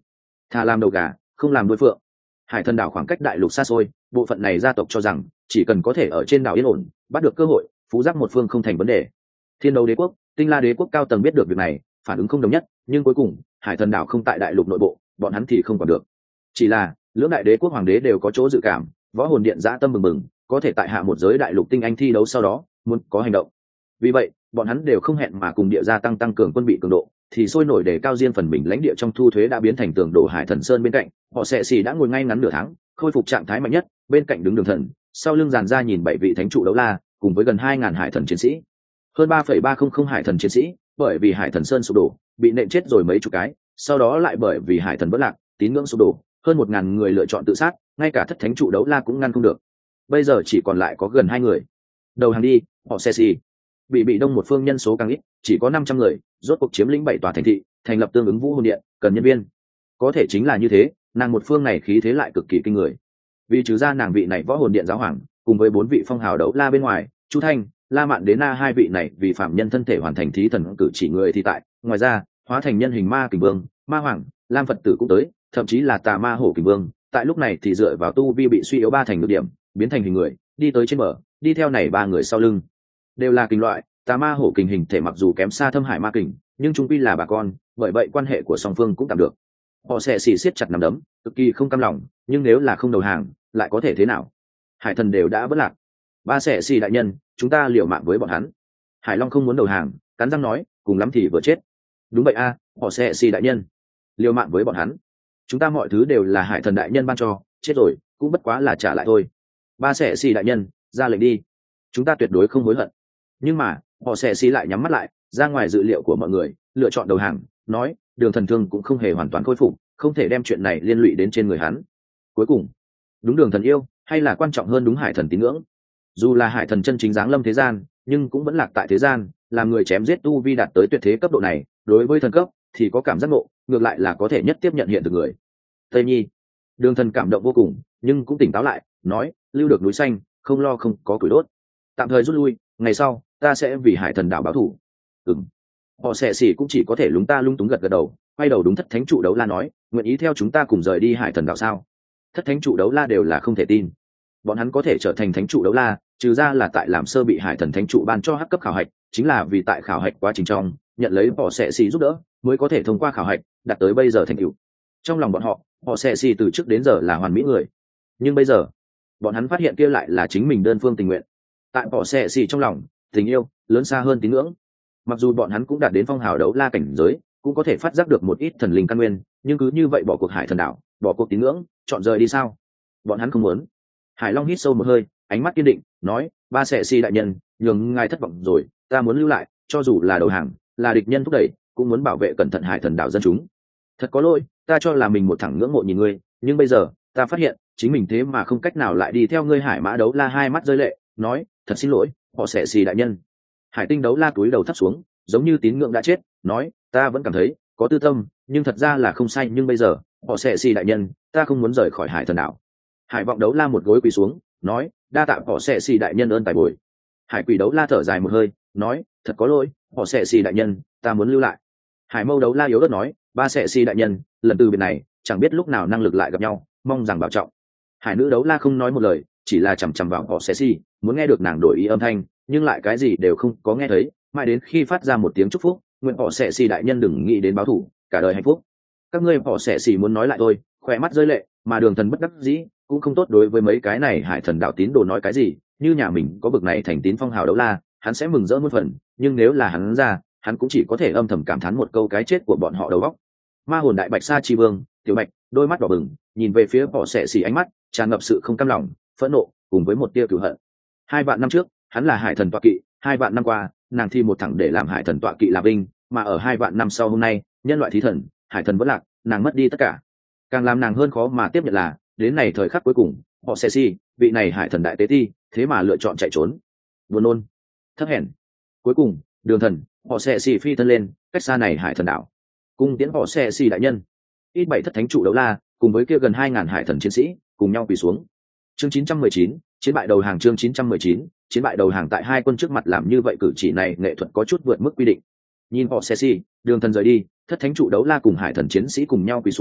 Speaker 1: thà làm đầu gà không làm đuôi phượng. Hải thần đảo khoảng cách đại lục xa xôi, bộ phận này gia tộc cho rằng chỉ cần có thể ở trên đảo yên ổn, bắt được cơ hội, phú giác một phương không thành vấn đề. Thiên đấu đế quốc, tinh la đế quốc cao tầng biết được việc này, phản ứng không đồng nhất, nhưng cuối cùng hải thần đảo không tại đại lục nội bộ, bọn hắn thì không còn được. Chỉ là lưỡng đại đế quốc hoàng đế đều có chỗ dự cảm, võ hồn điện dã tâm mừng mừng, có thể tại hạ một giới đại lục tinh anh thi đấu sau đó muốn có hành động. Vì vậy bọn hắn đều không hẹn mà cùng địa gia tăng tăng cường quân bị cường độ, thì sôi nổi để cao riêng phần mình lãnh địa trong thu thuế đã biến thành tường đổ hải thần sơn bên cạnh. Họ sẽ xì đã ngồi ngay ngắn nửa tháng, khôi phục trạng thái mạnh nhất, bên cạnh đứng đường thần, sau lưng dàn ra nhìn bảy vị thánh trụ đấu la cùng với gần hai ngàn hải thần chiến sĩ, hơn ba phẩy ba không không hải thần chiến sĩ bởi vì hải thần sơn sụp đổ bị nện chết rồi mấy chục cái, sau đó lại bởi vì hải thần vỡ lạc tín ngưỡng sụp đổ, hơn một ngàn người lựa chọn tự sát, ngay cả thất thánh trụ đấu la cũng ngăn không được. Bây giờ chỉ còn lại có gần hai người. Đầu hàng đi, họ sẽ xì. Bị bị đông một phương nhân số càng ít, chỉ có năm trăm người, rốt cuộc chiếm lĩnh bảy tòa thành thị, thành lập tương ứng vũ hồn điện, cần nhân viên. Có thể chính là như thế, nàng một phương này khí thế lại cực kỳ kinh người. Vì trừ ra nàng vị này võ hồn điện giáo hoàng, cùng với bốn vị phong hào đấu la bên ngoài, Chu Thanh, La Mạn Đế Na hai vị này vì phạm nhân thân thể hoàn thành thí thần cử chỉ người thì tại, ngoài ra, hóa thành nhân hình ma kình vương, ma hoàng, Lam Phật tử cũng tới, thậm chí là tà ma hổ kình vương, tại lúc này thì dựa vào tu vi bị suy yếu ba thành được điểm, biến thành hình người, đi tới trên bờ, đi theo này ba người sau lưng, đều là kình loại, tà ma hổ kình hình thể mặc dù kém xa thâm hải ma kình, nhưng chung quy là bà con, bởi vậy quan hệ của song phương cũng tạm được. Họ sẽ xì siết chặt nắm đấm, cực kỳ không cam lòng, nhưng nếu là không đầu hàng, lại có thể thế nào? Hải thần đều đã vỡ lạc. Ba sẽ xì đại nhân, chúng ta liều mạng với bọn hắn. Hải Long không muốn đầu hàng, cắn răng nói, cùng lắm thì vừa chết. Đúng vậy a, họ sẽ xì đại nhân, liều mạng với bọn hắn. Chúng ta mọi thứ đều là hải thần đại nhân ban cho, chết rồi cũng bất quá là trả lại thôi. Ba sẽ xì đại nhân, ra lệnh đi, chúng ta tuyệt đối không hối hận. Nhưng mà họ sẽ xì lại nhắm mắt lại, ra ngoài dự liệu của mọi người, lựa chọn đầu hàng, nói đường thần thương cũng không hề hoàn toàn khôi phục, không thể đem chuyện này liên lụy đến trên người hắn. Cuối cùng đúng đường thần yêu hay là quan trọng hơn đúng hải thần tín ngưỡng. Dù là hải thần chân chính giáng lâm thế gian, nhưng cũng vẫn lạc tại thế gian, làm người chém giết tu vi đạt tới tuyệt thế cấp độ này, đối với thần cấp thì có cảm giác ngộ, ngược lại là có thể nhất tiếp nhận hiện thực người. Tây Nhi, đường thần cảm động vô cùng, nhưng cũng tỉnh táo lại, nói lưu được núi xanh, không lo không có củi đốt, tạm thời rút lui, ngày sau ta sẽ vì hải thần đảo báo thù. Ừm. Họ sẽ xỉ cũng chỉ có thể lúng ta lung túng gật gật đầu, quay đầu đúng thất thánh trụ đấu la nói, nguyện ý theo chúng ta cùng rời đi hải thần đảo sao? Thất thánh trụ đấu la đều là không thể tin, bọn hắn có thể trở thành thánh trụ đấu la, trừ ra là tại làm sơ bị hải thần thánh trụ ban cho hắc cấp khảo hạch, chính là vì tại khảo hạch quá trình trong nhận lấy họ sẽ xỉ giúp đỡ mới có thể thông qua khảo hạch đạt tới bây giờ thành tựu. Trong lòng bọn họ, họ sẽ xỉ từ trước đến giờ là hoàn mỹ người, nhưng bây giờ bọn hắn phát hiện kia lại là chính mình đơn phương tình nguyện. Tại họ sẽ xỉ trong lòng, tình yêu lớn xa hơn tín ngưỡng. Mặc dù bọn hắn cũng đạt đến phong hào đấu la cảnh giới, cũng có thể phát giác được một ít thần linh căn nguyên, nhưng cứ như vậy bỏ cuộc hải thần đảo, bỏ cuộc tín ngưỡng, chọn rời đi sao? Bọn hắn không muốn. Hải Long hít sâu một hơi, ánh mắt kiên định, nói, ba sẽ si đại nhân, nhường ngài thất vọng rồi, ta muốn lưu lại, cho dù là đầu hàng, là địch nhân thúc đẩy, cũng muốn bảo vệ cẩn thận hải thần đảo dân chúng. Thật có lỗi, ta cho là mình một thằng ngưỡng mộ nhìn ngươi, nhưng bây giờ ta phát hiện chính mình thế mà không cách nào lại đi theo ngươi hải mã đấu la. Hai mắt rơi lệ, nói, thật xin lỗi, họ sẽ si đại nhân. Hải tinh đấu la túi đầu thấp xuống, giống như tín ngưỡng đã chết, nói, ta vẫn cảm thấy có tư tâm, nhưng thật ra là không sai, nhưng bây giờ họ sẽ si đại nhân, ta không muốn rời khỏi hải thần đảo. Hải vọng đấu la một gối quỳ xuống, nói, đa tạ họ sẽ si đại nhân ơn tài bồi. Hải quỷ đấu la thở dài một hơi, nói, thật có lỗi, họ sẽ si đại nhân, ta muốn lưu lại. Hải mâu đấu la yếu ớt nói, ba sẽ si đại nhân, lần từ biệt này chẳng biết lúc nào năng lực lại gặp nhau, mong rằng bảo trọng. Hải nữ đấu la không nói một lời, chỉ là chằm chằm vào họ sẽ si, muốn nghe được nàng đổi ý âm thanh, nhưng lại cái gì đều không có nghe thấy, mãi đến khi phát ra một tiếng chúc phúc, nguyện họ sẽ si đại nhân đừng nghĩ đến báo thù, cả đời hạnh phúc. Các ngươi họ sẽ si muốn nói lại thôi, khỏe mắt rơi lệ, mà đường thần bất đắc dĩ cũng không tốt đối với mấy cái này hải thần đạo tín đồ nói cái gì, như nhà mình có bực này thành tín phong hào đấu la, hắn sẽ mừng rỡ muôn phần, nhưng nếu là hắn ra, hắn cũng chỉ có thể âm thầm cảm thán một câu cái chết của bọn họ đầu óc. Ma hồn đại bạch sa chi vương Tiểu Bạch, đôi mắt đỏ bừng, nhìn về phía họ sẽ xỉ, ánh mắt tràn ngập sự không cam lòng, phẫn nộ cùng với một tia cửu hận. Hai vạn năm trước hắn là hải thần tọa kỵ, hai vạn năm qua nàng thi một thẳng để làm hải thần tọa kỵ là vinh, mà ở hai vạn năm sau hôm nay, nhân loại thí thần, hải thần vẫn lạc, nàng mất đi tất cả. Càng làm nàng hơn khó mà tiếp nhận là, đến này thời khắc cuối cùng, họ sẽ si, vị này hải thần đại tế ti, thế mà lựa chọn chạy trốn. Buồn nôn, thấp hèn. Cuối cùng, đường thần, họ sẽ si phi thân lên, cách xa này hải thần đảo, cung tiễn họ sẽ si đại nhân. Ít bảy thất thánh trụ đấu la, cùng với kia gần hai ngàn hải thần chiến sĩ, cùng nhau quỳ xuống. Chương chín trăm mười chín, chiến bại đầu hàng. Chương chín trăm mười chín, chiến bại đầu hàng. Tại hai quân trước mặt làm như vậy cử chỉ này nghệ thuật có chút vượt mức quy định. Nhìn họ sẽ si, đường thần rời đi, thất thánh trụ đấu la cùng hải thần chiến sĩ cùng nhau quỳ xuống,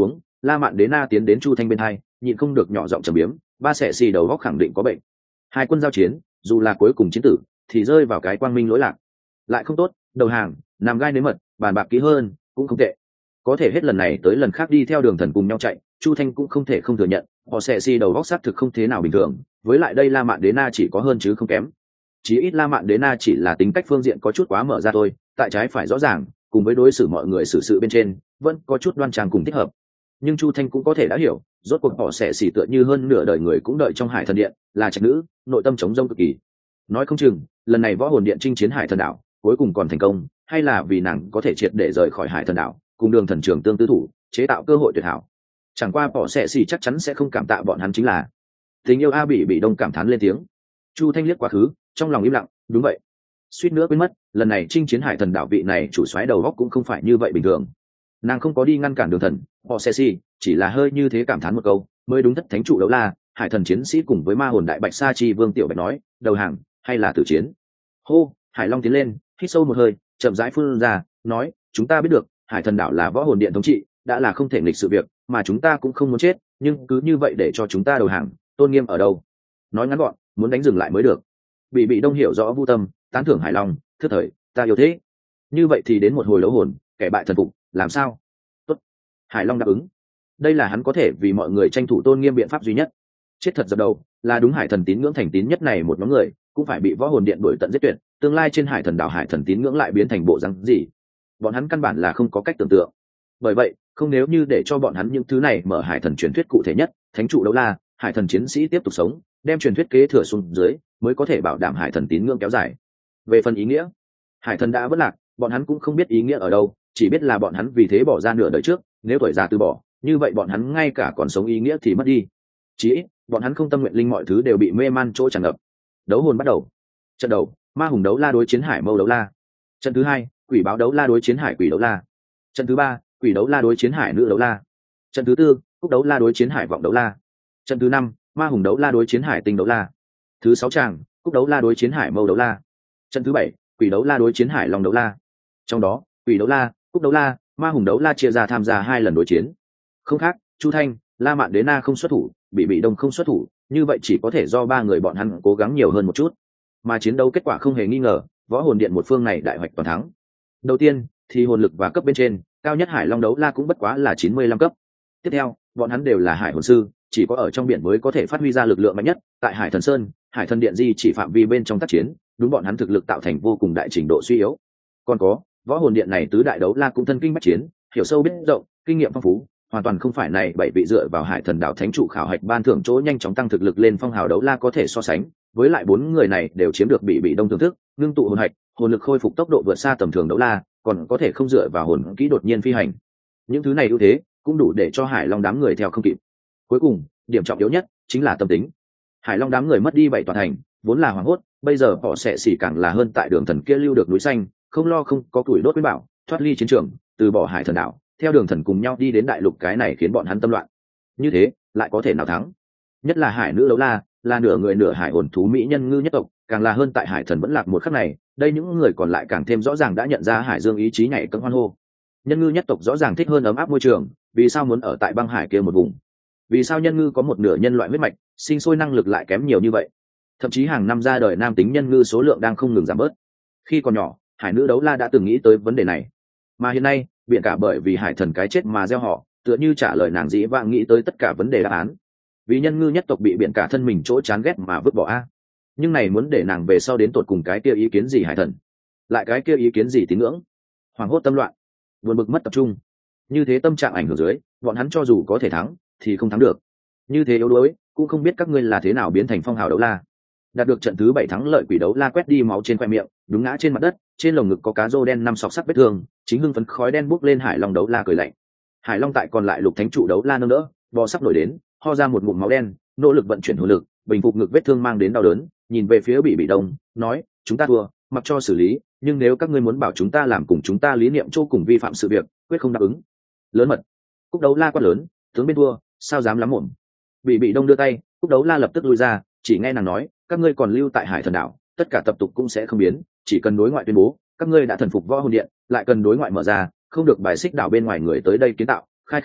Speaker 1: La Mạn Đế Na tiến đến Chu Thanh bên hai, nhịn không được nhỏ giọng trầm biếm, ba sẽ xì đầu góc khẳng định có bệnh. Hai quân giao chiến, dù là cuối cùng chiến tử, thì rơi vào cái quang minh lỗi lạc. Lại không tốt, đầu hàng, nằm gai nếm mật, bàn bạc kỹ hơn, cũng không tệ. Có thể hết lần này tới lần khác đi theo đường thần cùng nhau chạy, Chu Thanh cũng không thể không thừa nhận, họ sẽ xì đầu góc xác thực không thế nào bình thường, với lại đây La Mạn Đế Na chỉ có hơn chứ không kém. Chí ít La Mạn Đế Na chỉ là tính cách phương diện có chút quá mở ra thôi, tại trái phải rõ ràng, cùng với đối xử mọi người xử sự bên trên, vẫn có chút đoan trang cùng thích hợp. Nhưng Chu Thanh cũng có thể đã hiểu, rốt cuộc họ sẽ xỉ tựa như hơn nửa đời người cũng đợi trong Hải Thần Điện, là trạch nữ, nội tâm chống rông cực kỳ. Nói không chừng, lần này võ hồn điện chinh chiến Hải Thần đảo, cuối cùng còn thành công, hay là vì nàng có thể triệt để rời khỏi Hải Thần đảo, cùng Đường Thần Trường tương tư thủ, chế tạo cơ hội tuyệt hảo. Chẳng qua họ sẽ xỉ chắc chắn sẽ không cảm tạ bọn hắn chính là. Tình yêu A Bỉ Bị Đông cảm thán lên tiếng. Chu Thanh liếc quá khứ, trong lòng im lặng, đúng vậy. Suýt nữa quên mất, lần này chinh chiến Hải Thần đảo vị này chủ soái đầu góc cũng không phải như vậy bình thường. Nàng không có đi ngăn cản Đường Thần, họ sẽ xỉ, chỉ là hơi như thế cảm thán một câu, mới đúng thất thánh trụ đấu la, Hải Thần chiến sĩ cùng với ma hồn đại bạch sa chi vương tiểu bạch nói, đầu hàng hay là tử chiến. Hô, Hải Long tiến lên, hít sâu một hơi, chậm rãi phun ra, nói, chúng ta biết được, Hải Thần đảo là võ hồn điện thống trị, đã là không thể nghịch sự việc, mà chúng ta cũng không muốn chết, nhưng cứ như vậy để cho chúng ta đầu hàng, tôn nghiêm ở đâu? Nói ngắn gọn, muốn đánh dừng lại mới được. Bị Bị Đông hiểu rõ Vu Tâm, tán thưởng Hải Long, thứ thời, ta yêu thế. Như vậy thì đến một hồi đấu hồn, kẻ bại thần phục, làm sao? Tốt. Hải Long đáp ứng. Đây là hắn có thể vì mọi người tranh thủ tôn nghiêm biện pháp duy nhất. Chết thật dập đầu, là đúng Hải Thần tín ngưỡng thành tín nhất này một nhóm người, cũng phải bị võ hồn điện đuổi tận giết tuyệt, tương lai trên Hải Thần đảo Hải Thần tín ngưỡng lại biến thành bộ rắn gì? Bọn hắn căn bản là không có cách tưởng tượng. Bởi vậy, không nếu như để cho bọn hắn những thứ này mở Hải Thần truyền thuyết cụ thể nhất, thánh trụ đấu la, Hải Thần chiến sĩ tiếp tục sống, đem truyền thuyết kế thừa xuống dưới, mới có thể bảo đảm Hải Thần tín ngưỡng kéo dài. Về phần ý nghĩa, Hải Thần đã vất lạc, bọn hắn cũng không biết ý nghĩa ở đâu, chỉ biết là bọn hắn vì thế bỏ ra nửa đời trước, nếu tuổi già từ bỏ, như vậy bọn hắn ngay cả còn sống ý nghĩa thì mất đi. Chỉ ít, bọn hắn không tâm nguyện linh mọi thứ đều bị mê man chỗ tràn ngập. Đấu hồn bắt đầu. Trận đầu, ma hùng đấu la đối chiến hải mâu đấu la. Trận thứ hai, quỷ báo đấu la đối chiến hải quỷ đấu la. Trận thứ ba, quỷ đấu la đối chiến hải nữ đấu la. Trận thứ tư, cúc đấu la đối chiến hải vọng đấu la. Trận thứ năm, ma hùng đấu la đối chiến hải tinh đấu la. Thứ sáu tràng, cúc đấu la đối chiến hải mâu đấu la. Trận thứ bảy, quỷ đấu la đối chiến hải long đấu la. Trong đó, quỷ đấu la, cúc đấu la, ma hùng đấu la chia ra tham gia hai lần đối chiến. Không khác, Chu Thanh, La Mạn Đế Na không xuất thủ, Bị Bị Đông không xuất thủ, như vậy chỉ có thể do ba người bọn hắn cố gắng nhiều hơn một chút. Mà chiến đấu kết quả không hề nghi ngờ, võ hồn điện một phương này đại hoạch toàn thắng. Đầu tiên, thì hồn lực và cấp bên trên, cao nhất Hải Long đấu la cũng bất quá là chín mươi lăm cấp. Tiếp theo, bọn hắn đều là hải hồn sư, chỉ có ở trong biển mới có thể phát huy ra lực lượng mạnh nhất, tại Hải Thần Sơn, Hải Thần Điện di chỉ phạm vi bên trong tác chiến, đúng bọn hắn thực lực tạo thành vô cùng đại trình độ suy yếu. Còn có, võ hồn điện này tứ đại đấu la cũng thân kinh bách chiến, hiểu sâu biết rộng, kinh nghiệm phong phú, hoàn toàn không phải này bảy vị dựa vào Hải Thần đảo thánh trụ khảo hạch ban thưởng chỗ nhanh chóng tăng thực lực lên phong hào đấu la có thể so sánh, với lại bốn người này đều chiếm được Bị Bị Đông thưởng thức, ngưng tụ hồn hạch, hồn lực khôi phục tốc độ vượt xa tầm thường đấu la, còn có thể không dựa vào hồn kỹ đột nhiên phi hành. Những thứ này ưu thế cũng đủ để cho Hải Long đám người theo không kịp. Cuối cùng, điểm trọng yếu nhất chính là tâm tính. Hải Long đám người mất đi bảy tòa thành, vốn là hoảng hốt, bây giờ họ sẽ xỉ càng là hơn tại Đường Thần kia lưu được núi xanh, không lo không có tuổi đốt quý bảo, thoát ly chiến trường, từ bỏ Hải Thần đảo, theo Đường Thần cùng nhau đi đến đại lục, cái này khiến bọn hắn tâm loạn. Như thế, lại có thể nào thắng? Nhất là hải nữ đấu la, là nửa người nửa hải hồn thú mỹ nhân ngư nhất tộc, càng là hơn tại Hải Thần vẫn lạc một khắc này, đây những người còn lại càng thêm rõ ràng đã nhận ra Hải Dương ý chí nhảy cẫng hoan hô. Nhân ngư nhất tộc rõ ràng thích hơn ấm áp môi trường, vì sao muốn ở tại băng hải kia một vùng? Vì sao nhân ngư có một nửa nhân loại huyết mạch, sinh sôi năng lực lại kém nhiều như vậy? Thậm chí hàng năm ra đời nam tính nhân ngư số lượng đang không ngừng giảm bớt. Khi còn nhỏ, hải nữ đấu la đã từng nghĩ tới vấn đề này, mà hiện nay, biển cả bởi vì Hải Thần cái chết mà gieo họ, tựa như trả lời nàng dĩ vãng nghĩ tới tất cả vấn đề đáp án. Vì nhân ngư nhất tộc bị biển cả thân mình chỗ chán ghét mà vứt bỏ a. Nhưng này muốn để nàng về sau đến tột cùng cái kia ý kiến gì Hải Thần, lại cái kia ý kiến gì tín ngưỡng, hoàng hốt tâm loạn, buồn bực mất tập trung. Như thế tâm trạng ảnh hưởng dưới, bọn hắn cho dù có thể thắng thì không thắng được. Như thế yếu đuối, cũng không biết các ngươi là thế nào biến thành phong hào đấu la. Đạt được trận thứ bảy thắng lợi quỷ đấu la quét đi máu trên khoe miệng, đúng ngã trên mặt đất, trên lồng ngực có cá rô đen năm sọc sắc vết thương, chính hưng phấn khói đen bốc lên. Hải Long đấu la cười lạnh. Hải Long tại còn lại lục thánh trụ đấu la nâng đỡ, bò sắp nổi đến, ho ra một ngụm máu đen, nỗ lực vận chuyển hồn lực, bình phục ngực vết thương mang đến đau đớn, nhìn về phía Bị Bị Đông, nói, chúng ta thua, mặc cho xử lý, nhưng nếu các ngươi muốn bảo chúng ta làm cùng chúng ta lý niệm chỗ cùng vi phạm sự việc, quyết không đáp ứng. Lớn mật. Cúc đấu la quát lớn, tướng bên thua, sao dám lắm mồm. Bị Bị Đông đưa tay, Cúc đấu la lập tức lui ra, chỉ nghe nàng nói, các ngươi còn lưu tại Hải Thần đảo, tất cả tập tục cũng sẽ không biến, chỉ cần đối ngoại tuyên bố các ngươi đã thần phục võ hồn điện, lại cần đối ngoại mở ra, không được bài xích đảo bên ngoài người tới đây kiến tạo, khai khẩn,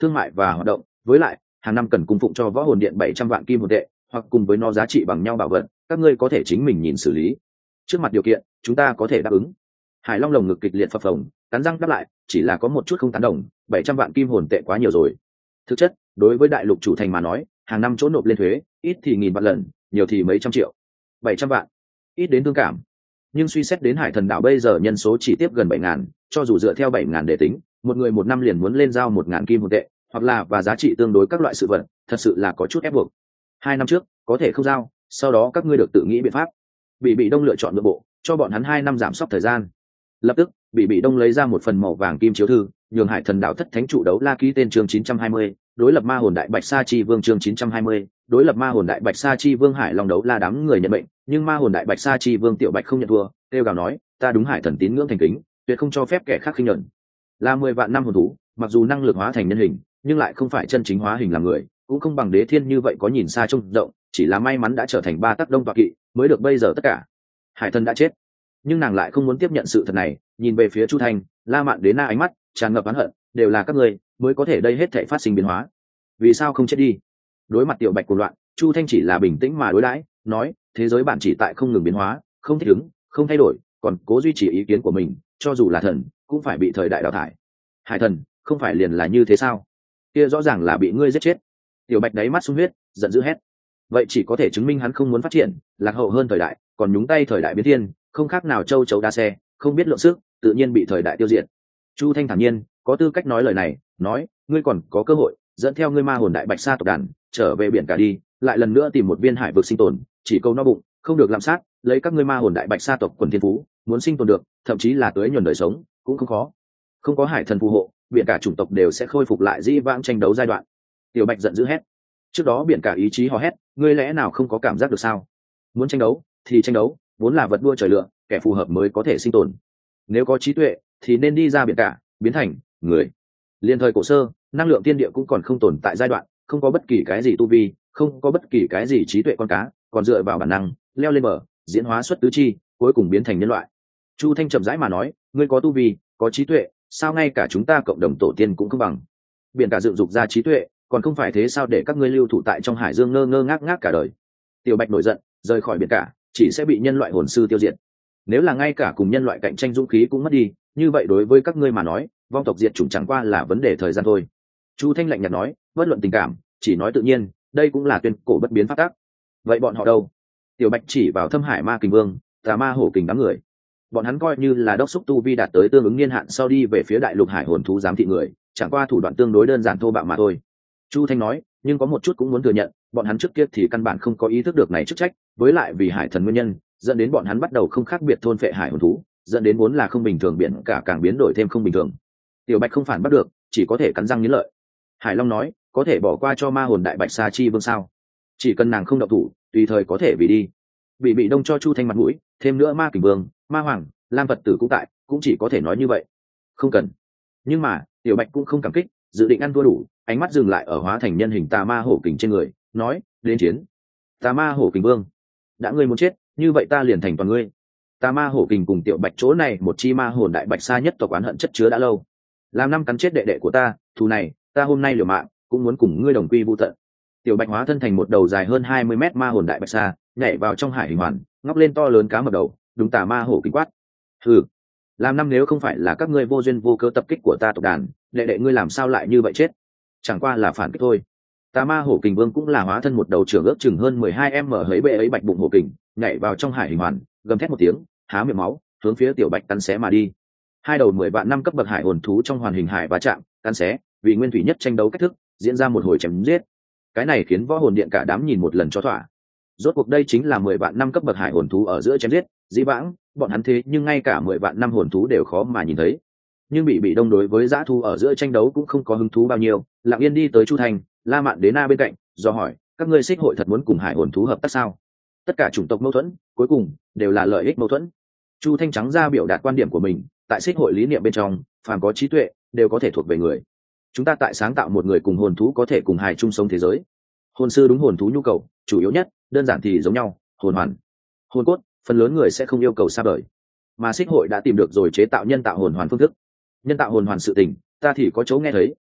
Speaker 1: thương mại và hoạt động, với lại hàng năm cần cung phụng cho võ hồn điện bảy trăm vạn kim hồn tệ, hoặc cùng với nó giá trị bằng nhau bảo vật, các ngươi có thể chính mình nhìn xử lý. Trước mặt điều kiện, chúng ta có thể đáp ứng. Hải Long lồng ngực kịch liệt phập phồng, cắn răng đáp lại, chỉ là có một chút không tán đồng, bảy trăm vạn kim hồn tệ quá nhiều rồi. Thực chất, đối với đại lục chủ thành mà nói, hàng năm chỗ nộp lên thuế, ít thì nghìn vạn lần, nhiều thì mấy trăm triệu. Bảy trăm vạn, ít đến thương cảm. Nhưng suy xét đến Hải Thần đảo bây giờ nhân số chỉ tiếp gần bảy ngàn, cho dù dựa theo bảy ngàn để tính, một người một năm liền muốn lên giao một ngàn kim hồn tệ, hoặc là và giá trị tương đối các loại sự vật, thật sự là có chút ép buộc. Hai năm trước, có thể không giao, sau đó các ngươi được tự nghĩ biện pháp. Bị Bị Đông lựa chọn nội bộ, cho bọn hắn hai năm giảm sốc thời gian. Lập tức, Bị Bị Đông lấy ra một phần màu vàng kim chiếu thư, nhường Hải Thần đảo thất thánh trụ đấu la ký tên chương chín trăm hai mươi, đối lập ma hồn đại bạch sa chi vương chương chín trăm hai mươi, đối lập ma hồn đại bạch sa chi vương Hải Long đấu la đám người nhận mệnh, nhưng ma hồn đại bạch sa chi vương Tiểu Bạch không nhận thua, kêu gào nói, ta đúng Hải Thần tín ngưỡng thành kính, tuyệt không cho phép kẻ khác khinh nhẫn. Là mười vạn năm hồn thú, mặc dù năng lực hóa thành nhân hình, nhưng lại không phải chân chính hóa hình làm người, cũng không bằng Đế Thiên như vậy có nhìn xa trông rộng, chỉ là may mắn đã trở thành ba tắc đông tọa kỵ, mới được bây giờ tất cả. Hải Thần đã chết, nhưng nàng lại không muốn tiếp nhận sự thật này, nhìn về phía Chu Thanh, La Mạn Đế Na ánh mắt tràn ngập oán hận, đều là các ngươi mới có thể đây hết thảy phát sinh biến hóa. Vì sao không chết đi? Đối mặt Tiểu Bạch cuồng loạn, Chu Thanh chỉ là bình tĩnh mà đối đãi, nói, thế giới bản chỉ tại không ngừng biến hóa, không thích ứng, không thay đổi, còn cố duy trì ý kiến của mình, cho dù là thần, cũng phải bị thời đại đào thải. Hải Thần, không phải liền là như thế sao? Kia rõ ràng là bị ngươi giết chết. Tiểu Bạch đáy mắt sung huyết, giận dữ hét. Vậy chỉ có thể chứng minh hắn không muốn phát triển, lạc hậu hơn thời đại, còn nhúng tay thời đại biến thiên, không khác nào châu chấu đa xe, không biết lượng sức, tự nhiên bị thời đại tiêu diệt. Chu Thanh thản nhiên, có tư cách nói lời này, nói, ngươi còn có cơ hội dẫn theo ngươi ma hồn đại bạch sa tộc đàn trở về biển cả đi, lại lần nữa tìm một viên hải vực sinh tồn, chỉ câu no bụng, không được làm sát, lấy các ngươi ma hồn đại bạch sa tộc quần thiên phú, muốn sinh tồn được, thậm chí là tới nhuần đời sống, cũng không khó. Không có Hải Thần phù hộ, biển cả chủng tộc đều sẽ khôi phục lại dĩ vãng tranh đấu giai đoạn. Tiểu Bạch giận dữ hét. Trước đó biển cả ý chí hò hét, ngươi lẽ nào không có cảm giác được sao? Muốn tranh đấu thì tranh đấu, vốn là vật đua trời lựa, kẻ phù hợp mới có thể sinh tồn. Nếu có trí tuệ thì nên đi ra biển cả, biến thành người. Liên thời cổ sơ, năng lượng tiên địa cũng còn không tồn tại giai đoạn, không có bất kỳ cái gì tu vi, không có bất kỳ cái gì trí tuệ con cá, còn dựa vào bản năng leo lên bờ, diễn hóa xuất tứ chi, cuối cùng biến thành nhân loại. Chu Thanh chậm rãi mà nói, ngươi có tu vi, có trí tuệ, sao ngay cả chúng ta cộng đồng tổ tiên cũng không bằng? Biển cả dựng dục ra trí tuệ, còn không phải thế sao để các ngươi lưu thủ tại trong hải dương ngơ ngơ ngác ngác cả đời? Tiểu Bạch nổi giận, rời khỏi biển cả, chỉ sẽ bị nhân loại hồn sư tiêu diệt. Nếu là ngay cả cùng nhân loại cạnh tranh dũng khí cũng mất đi, như vậy đối với các ngươi mà nói, vong tộc diệt chủng chẳng qua là vấn đề thời gian thôi. Chu Thanh lạnh nhạt nói, bất luận tình cảm, chỉ nói tự nhiên, đây cũng là tuyên cổ bất biến pháp tắc. Vậy bọn họ đâu? Tiểu Bạch chỉ vào Thâm Hải Ma Kình Vương, Tà Ma Hổ Kình đám người. Bọn hắn coi như là đốc xúc tu vi đạt tới tương ứng niên hạn sau đi về phía đại lục hải hồn thú giám thị người, chẳng qua thủ đoạn tương đối đơn giản thô bạo mà thôi. Chu Thanh nói, nhưng có một chút cũng muốn thừa nhận, bọn hắn trước kia thì căn bản không có ý thức được này chức trách, với lại vì hải thần nguyên nhân, dẫn đến bọn hắn bắt đầu không khác biệt thôn phệ hải hồn thú, dẫn đến vốn là không bình thường biển cả càng biến đổi thêm không bình thường. Tiểu Bạch không phản bắt được, chỉ có thể cắn răng nghiến lợi. Hải Long nói, có thể bỏ qua cho ma hồn đại bạch sa chi vương sao? Chỉ cần nàng không động thủ, tùy thời có thể vì đi. Bị Bị Đông cho Chu Thanh mặt mũi, thêm nữa Ma Kình Vương, Ma Hoàng, Lam Phật Tử cũng tại, cũng chỉ có thể nói như vậy. Không cần. Nhưng mà, Tiểu Bạch cũng không cảm kích, dự định ăn thua đủ, ánh mắt dừng lại ở hóa thành nhân hình Tà Ma Hổ Kình trên người, nói, đến chiến. Tà Ma Hổ Kình Vương, đã ngươi muốn chết, như vậy ta liền thành toàn ngươi. Tà Ma Hổ Kình cùng Tiểu Bạch chỗ này một chi ma hồn đại bạch sa nhất tộc oán hận chất chứa đã lâu. Làm năm cắn chết đệ đệ của ta, thù này, ta hôm nay liều mạng, cũng muốn cùng ngươi đồng quy vu tận. Tiểu Bạch hóa thân thành một đầu dài hơn hai mươi mét ma hồn đại bạch sa, nhảy vào trong hải hình hoàn, ngóc lên to lớn cá mập đầu, đúng Tà Ma Hổ Kình quát. Hừ, làm năm nếu không phải là các ngươi vô duyên vô cớ tập kích của ta tộc đàn, đệ đệ ngươi làm sao lại như vậy chết? Chẳng qua là phản kích thôi. Tà Ma Hổ Kình Vương cũng là hóa thân một đầu trưởng ước chừng hơn mười hai em hấy bệ ấy bạch bụng hổ kình, nhảy vào trong hải hình hoàn, gầm thét một tiếng, há miệng máu, hướng phía Tiểu Bạch cắn xé mà đi. Hai đầu mười vạn năm cấp bậc hải hồn thú trong hoàn hình hải va chạm, cắn xé, vì nguyên thủy nhất tranh đấu cách thức, diễn ra một hồi chém giết. Cái này khiến võ hồn điện cả đám nhìn một lần cho thỏa. Rốt cuộc đây chính là mười vạn năm cấp bậc hải hồn thú ở giữa chém giết, dĩ vãng, bọn hắn thế nhưng ngay cả mười vạn năm hồn thú đều khó mà nhìn thấy. Nhưng bị Bị Đông đối với dã thu ở giữa tranh đấu cũng không có hứng thú bao nhiêu, lặng yên đi tới Chu Thành, La Mạn Đế Na bên cạnh, do hỏi, các ngươi xích hội thật muốn cùng hải hồn thú hợp tác sao? Tất cả chủng tộc mâu thuẫn, cuối cùng đều là lợi ích mâu thuẫn. Chu Thanh trắng ra biểu đạt quan điểm của mình, tại xích hội lý niệm bên trong, phàm có trí tuệ, đều có thể thuộc về người. Chúng ta tại sáng tạo một người cùng hồn thú có thể cùng hài chung sống thế giới. Hồn sư đúng hồn thú nhu cầu, chủ yếu nhất, đơn giản thì giống nhau, hồn hoàn, hồn cốt, phần lớn người sẽ không yêu cầu xa vời. Mà xích hội đã tìm được rồi chế tạo nhân tạo hồn hoàn phương thức. Nhân tạo hồn hoàn sự tình, ta thì có chỗ nghe thấy,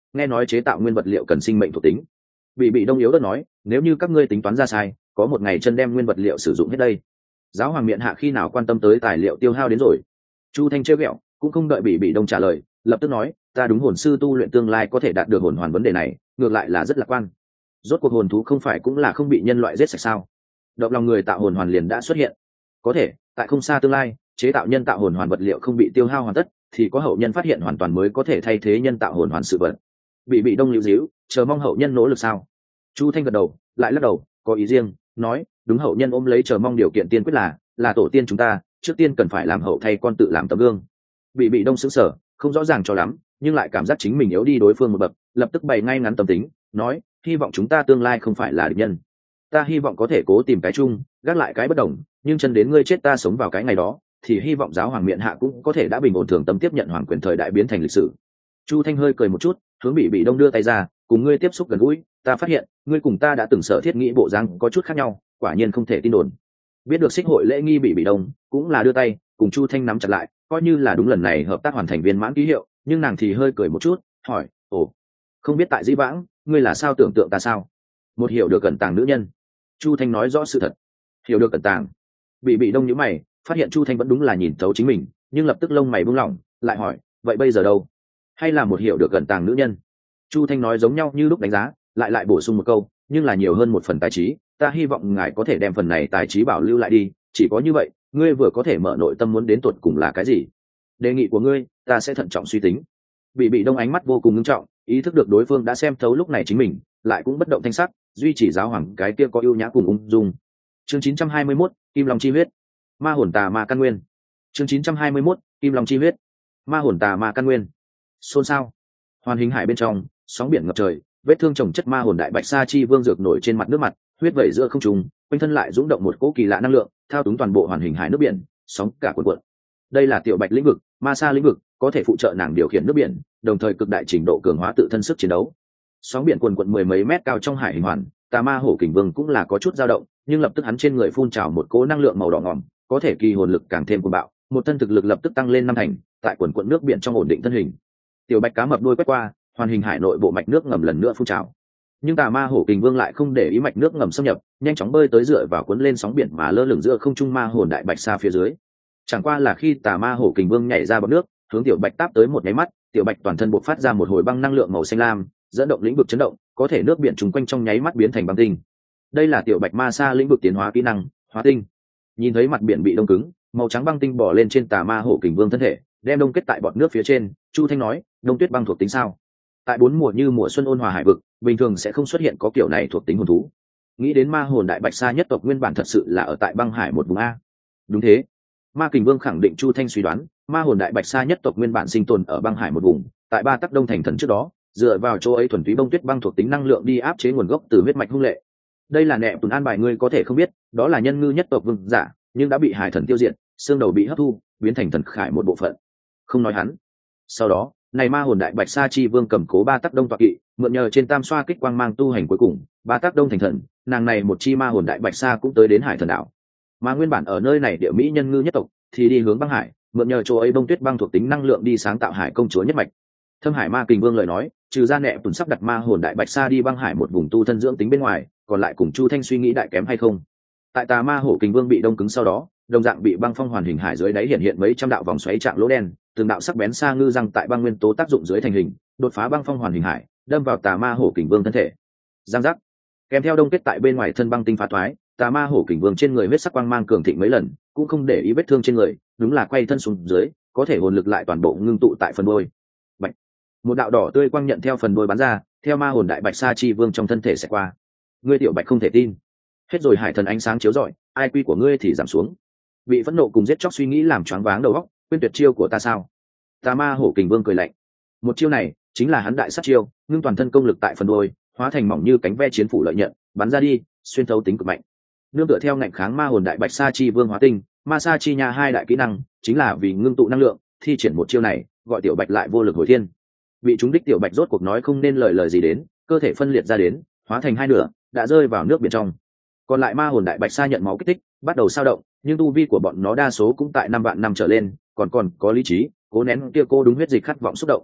Speaker 1: nghe nói chế tạo nguyên vật liệu cần sinh mệnh thuộc tính. Bị bị đông yếu đất nói, nếu như các ngươi tính toán ra sai, có một ngày chân đem nguyên vật liệu sử dụng hết đây. Giáo hoàng miện hạ khi nào quan tâm tới tài liệu tiêu hao đến rồi. Chu Thanh trêu ghẹo, cũng không đợi bị bị đông trả lời, lập tức nói, ta đúng hồn sư tu luyện tương lai có thể đạt được hồn hoàn vấn đề này, ngược lại là rất lạc quan. Rốt cuộc hồn thú không phải cũng là không bị nhân loại giết sạch sao? Động lòng người tạo hồn hoàn liền đã xuất hiện. Có thể, tại không xa tương lai, chế tạo nhân tạo hồn hoàn vật liệu không bị tiêu hao hoàn tất, thì có hậu nhân phát hiện hoàn toàn mới có thể thay thế nhân tạo hồn hoàn sự vật. Bị bị đông liễu díu, chờ mong hậu nhân nỗ lực sao? Chu Thanh gật đầu, lại lắc đầu, có ý riêng, nói, đúng hậu nhân ôm lấy chờ mong điều kiện tiên quyết là, là tổ tiên chúng ta, trước tiên cần phải làm hậu thay con tự làm tấm gương. Bị bị đông sững sờ, không rõ ràng cho lắm, nhưng lại cảm giác chính mình yếu đi đối phương một bậc, lập tức bày ngay ngắn tâm tính, nói, hy vọng chúng ta tương lai không phải là địch nhân. Ta hy vọng có thể cố tìm cái chung, gác lại cái bất đồng, nhưng chân đến ngươi chết ta sống vào cái ngày đó, thì hy vọng giáo hoàng miện hạ cũng có thể đã bình ổn thường tâm tiếp nhận hoàng quyền thời đại biến thành lịch sử. Chu Thanh hơi cười một chút, hướng bị bị đông đưa tay ra, cùng ngươi tiếp xúc gần gũi, ta phát hiện ngươi cùng ta đã từng sở thiết nghĩ bộ dáng có chút khác nhau, quả nhiên không thể tin đồn. Biết được xích hội lễ nghi bị bị đông, cũng là đưa tay cùng Chu Thanh nắm chặt lại, coi như là đúng lần này hợp tác hoàn thành viên mãn ký hiệu, nhưng nàng thì hơi cười một chút, hỏi, ồ, không biết tại dĩ vãng, ngươi là sao tưởng tượng ta sao? Một hiểu được cẩn tàng nữ nhân. Chu Thanh nói rõ sự thật. Hiểu được cẩn tàng. Bị bị đông nhíu mày, phát hiện Chu Thanh vẫn đúng là nhìn thấu chính mình, nhưng lập tức lông mày buông lỏng, lại hỏi, vậy bây giờ đâu? Hay là một hiểu được cẩn tàng nữ nhân? Chu Thanh nói giống nhau như lúc đánh giá, lại lại bổ sung một câu, nhưng là nhiều hơn một phần tài trí, ta hy vọng ngài có thể đem phần này tài trí bảo lưu lại đi, chỉ có như vậy, ngươi vừa có thể mở nội tâm muốn đến tuột cùng là cái gì. Đề nghị của ngươi, ta sẽ thận trọng suy tính. Bị bị đông ánh mắt vô cùng nghiêm trọng, ý thức được đối phương đã xem thấu lúc này chính mình, lại cũng bất động thanh sắc, duy trì giáo hoàng cái kia có ưu nhã cùng ung dung. Chương chín trăm hai mươi mốt, Kim Long chi huyết. Ma hồn tà ma căn nguyên. Chương chín trăm hai mươi mốt, Kim Long chi huyết. Ma hồn tà ma căn nguyên. Xôn xao. Hoàn hình hải bên trong, sóng biển ngập trời, vết thương chồng chất ma hồn đại bạch sa chi vương dược nổi trên mặt nước mặt, huyết vẩy giữa không trung, quanh thân lại dũng động một cỗ kỳ lạ năng lượng, thao túng toàn bộ hoàn hình hải nước biển, sóng cả cuộn cuộn. Đây là tiểu bạch lĩnh vực, ma sa lĩnh vực, có thể phụ trợ nàng điều khiển nước biển, đồng thời cực đại trình độ cường hóa tự thân sức chiến đấu. Sóng biển cuồn cuộn mười mấy mét cao trong hải hình hoàn, tà ma hổ kình vương cũng là có chút dao động, nhưng lập tức hắn trên người phun trào một cỗ năng lượng màu đỏ ngòm, có thể kỳ hồn lực càng thêm cuồng bạo, một thân thực lực lập tức tăng lên năm thành, tại cuồn cuộn nước biển trong ổn định thân hình. Tiểu bạch cá mập đuôi quét qua, hoàn hình hải nội bộ mạch nước ngầm lần nữa phun trào. Nhưng tà ma hổ kình vương lại không để ý mạch nước ngầm xâm nhập, nhanh chóng bơi tới dựa vào cuốn lên sóng biển mà lơ lửng giữa không trung ma hồn đại bạch xa phía dưới. Chẳng qua là khi tà ma hổ kình vương nhảy ra bọt nước, hướng tiểu bạch táp tới một nháy mắt, tiểu bạch toàn thân bộc phát ra một hồi băng năng lượng màu xanh lam, dẫn động lĩnh vực chấn động, có thể nước biển trùng quanh trong nháy mắt biến thành băng tinh. Đây là tiểu bạch ma sa lĩnh vực tiến hóa kỹ năng, hóa tinh. Nhìn thấy mặt biển bị đông cứng, màu trắng băng tinh bò lên trên tà ma hổ kình vương thân thể, đem đông kết tại bọt nước phía trên. Chu Thanh nói, đông tuyết băng thuộc tính sao? Tại bốn mùa như mùa xuân ôn hòa hải vực, bình thường sẽ không xuất hiện có kiểu này thuộc tính hồn thú. Nghĩ đến ma hồn đại bạch sa nhất tộc nguyên bản thật sự là ở tại băng hải một vùng a. Đúng thế. Ma kình vương khẳng định Chu Thanh suy đoán, ma hồn đại bạch sa nhất tộc nguyên bản sinh tồn ở băng hải một vùng, tại ba tắc đông thành thần trước đó, dựa vào chỗ ấy thuần túy bông tuyết băng thuộc tính năng lượng đi áp chế nguồn gốc từ huyết mạch hung lệ. Đây là nệ tuần an bài ngươi có thể không biết, đó là nhân ngư nhất tộc vương giả, nhưng đã bị hải thần tiêu diệt, xương đầu bị hấp thu, biến thành thần khải một bộ phận. Không nói hắn. Sau đó, này ma hồn đại bạch sa chi vương cầm cố ba tắc đông tọa kỵ, mượn nhờ trên tam xoa kích quang mang tu hành cuối cùng, ba tắc đông thành thần, nàng này một chi ma hồn đại bạch sa cũng tới đến hải thần đảo. Mà nguyên bản ở nơi này địa mỹ nhân ngư nhất tộc thì đi hướng băng hải, mượn nhờ chỗ ấy bông tuyết băng thuộc tính năng lượng đi sáng tạo hải công chúa nhất mạch. Thâm Hải Ma Kình Vương lời nói, trừ ra nệ tuần sắp đặt ma hồn đại bạch sa đi băng hải một vùng tu thân dưỡng tính bên ngoài, còn lại cùng Chu Thanh suy nghĩ đại kém hay không. Tại tà ma hổ kình vương bị đông cứng sau đó, đồng dạng bị băng phong hoàn hình hải dưới đáy hiện hiện mấy trăm đạo vòng xoáy trạng lỗ đen, từng đạo sắc bén sa ngư răng tại băng nguyên tố tác dụng dưới thành hình, đột phá băng phong hoàn hình hải, đâm vào tà ma hổ kình vương thân thể. Giang giác. Kèm theo đông kết tại bên ngoài thân băng tinh phá thoái, tà ma hổ kình vương trên người huyết sắc quang mang cường thịnh mấy lần, cũng không để ý vết thương trên người, đúng là quay thân xuống dưới, có thể hồn lực lại toàn bộ ngưng tụ tại phần đôi. Bạch. Một đạo đỏ tươi quang nhận theo phần đôi bắn ra, theo ma hồn đại bạch sa chi vương trong thân thể sẽ qua. Ngươi tiểu bạch không thể tin. Hết rồi hải thần ánh sáng chiếu rọi, ai quy của ngươi thì giảm xuống. Bị phẫn nộ cùng giết chóc suy nghĩ làm choáng váng đầu óc, quên tuyệt chiêu của ta sao? Tà ma hổ kình vương cười lạnh. Một chiêu này chính là hắn đại sát chiêu, ngưng toàn thân công lực tại phần đôi, hóa thành mỏng như cánh ve chiến phủ lợi nhận, bắn ra đi, xuyên thấu tính cực mạnh. Nương tựa theo ngạnh kháng ma hồn đại bạch sa chi vương hóa tinh, ma sa chi nha hai đại kỹ năng, chính là vì ngưng tụ năng lượng, thi triển một chiêu này, gọi tiểu bạch lại vô lực hồi thiên. Bị chúng đích tiểu bạch rốt cuộc nói không nên lời lời gì đến, cơ thể phân liệt ra đến, hóa thành hai nửa, đã rơi vào nước biển trong. Còn lại ma hồn đại bạch sa nhận máu kích thích, bắt đầu sao động, nhưng tu vi của bọn nó đa số cũng tại năm vạn năm trở lên, còn còn có lý trí, cố nén kia cô đúng huyết dịch khát vọng xúc động.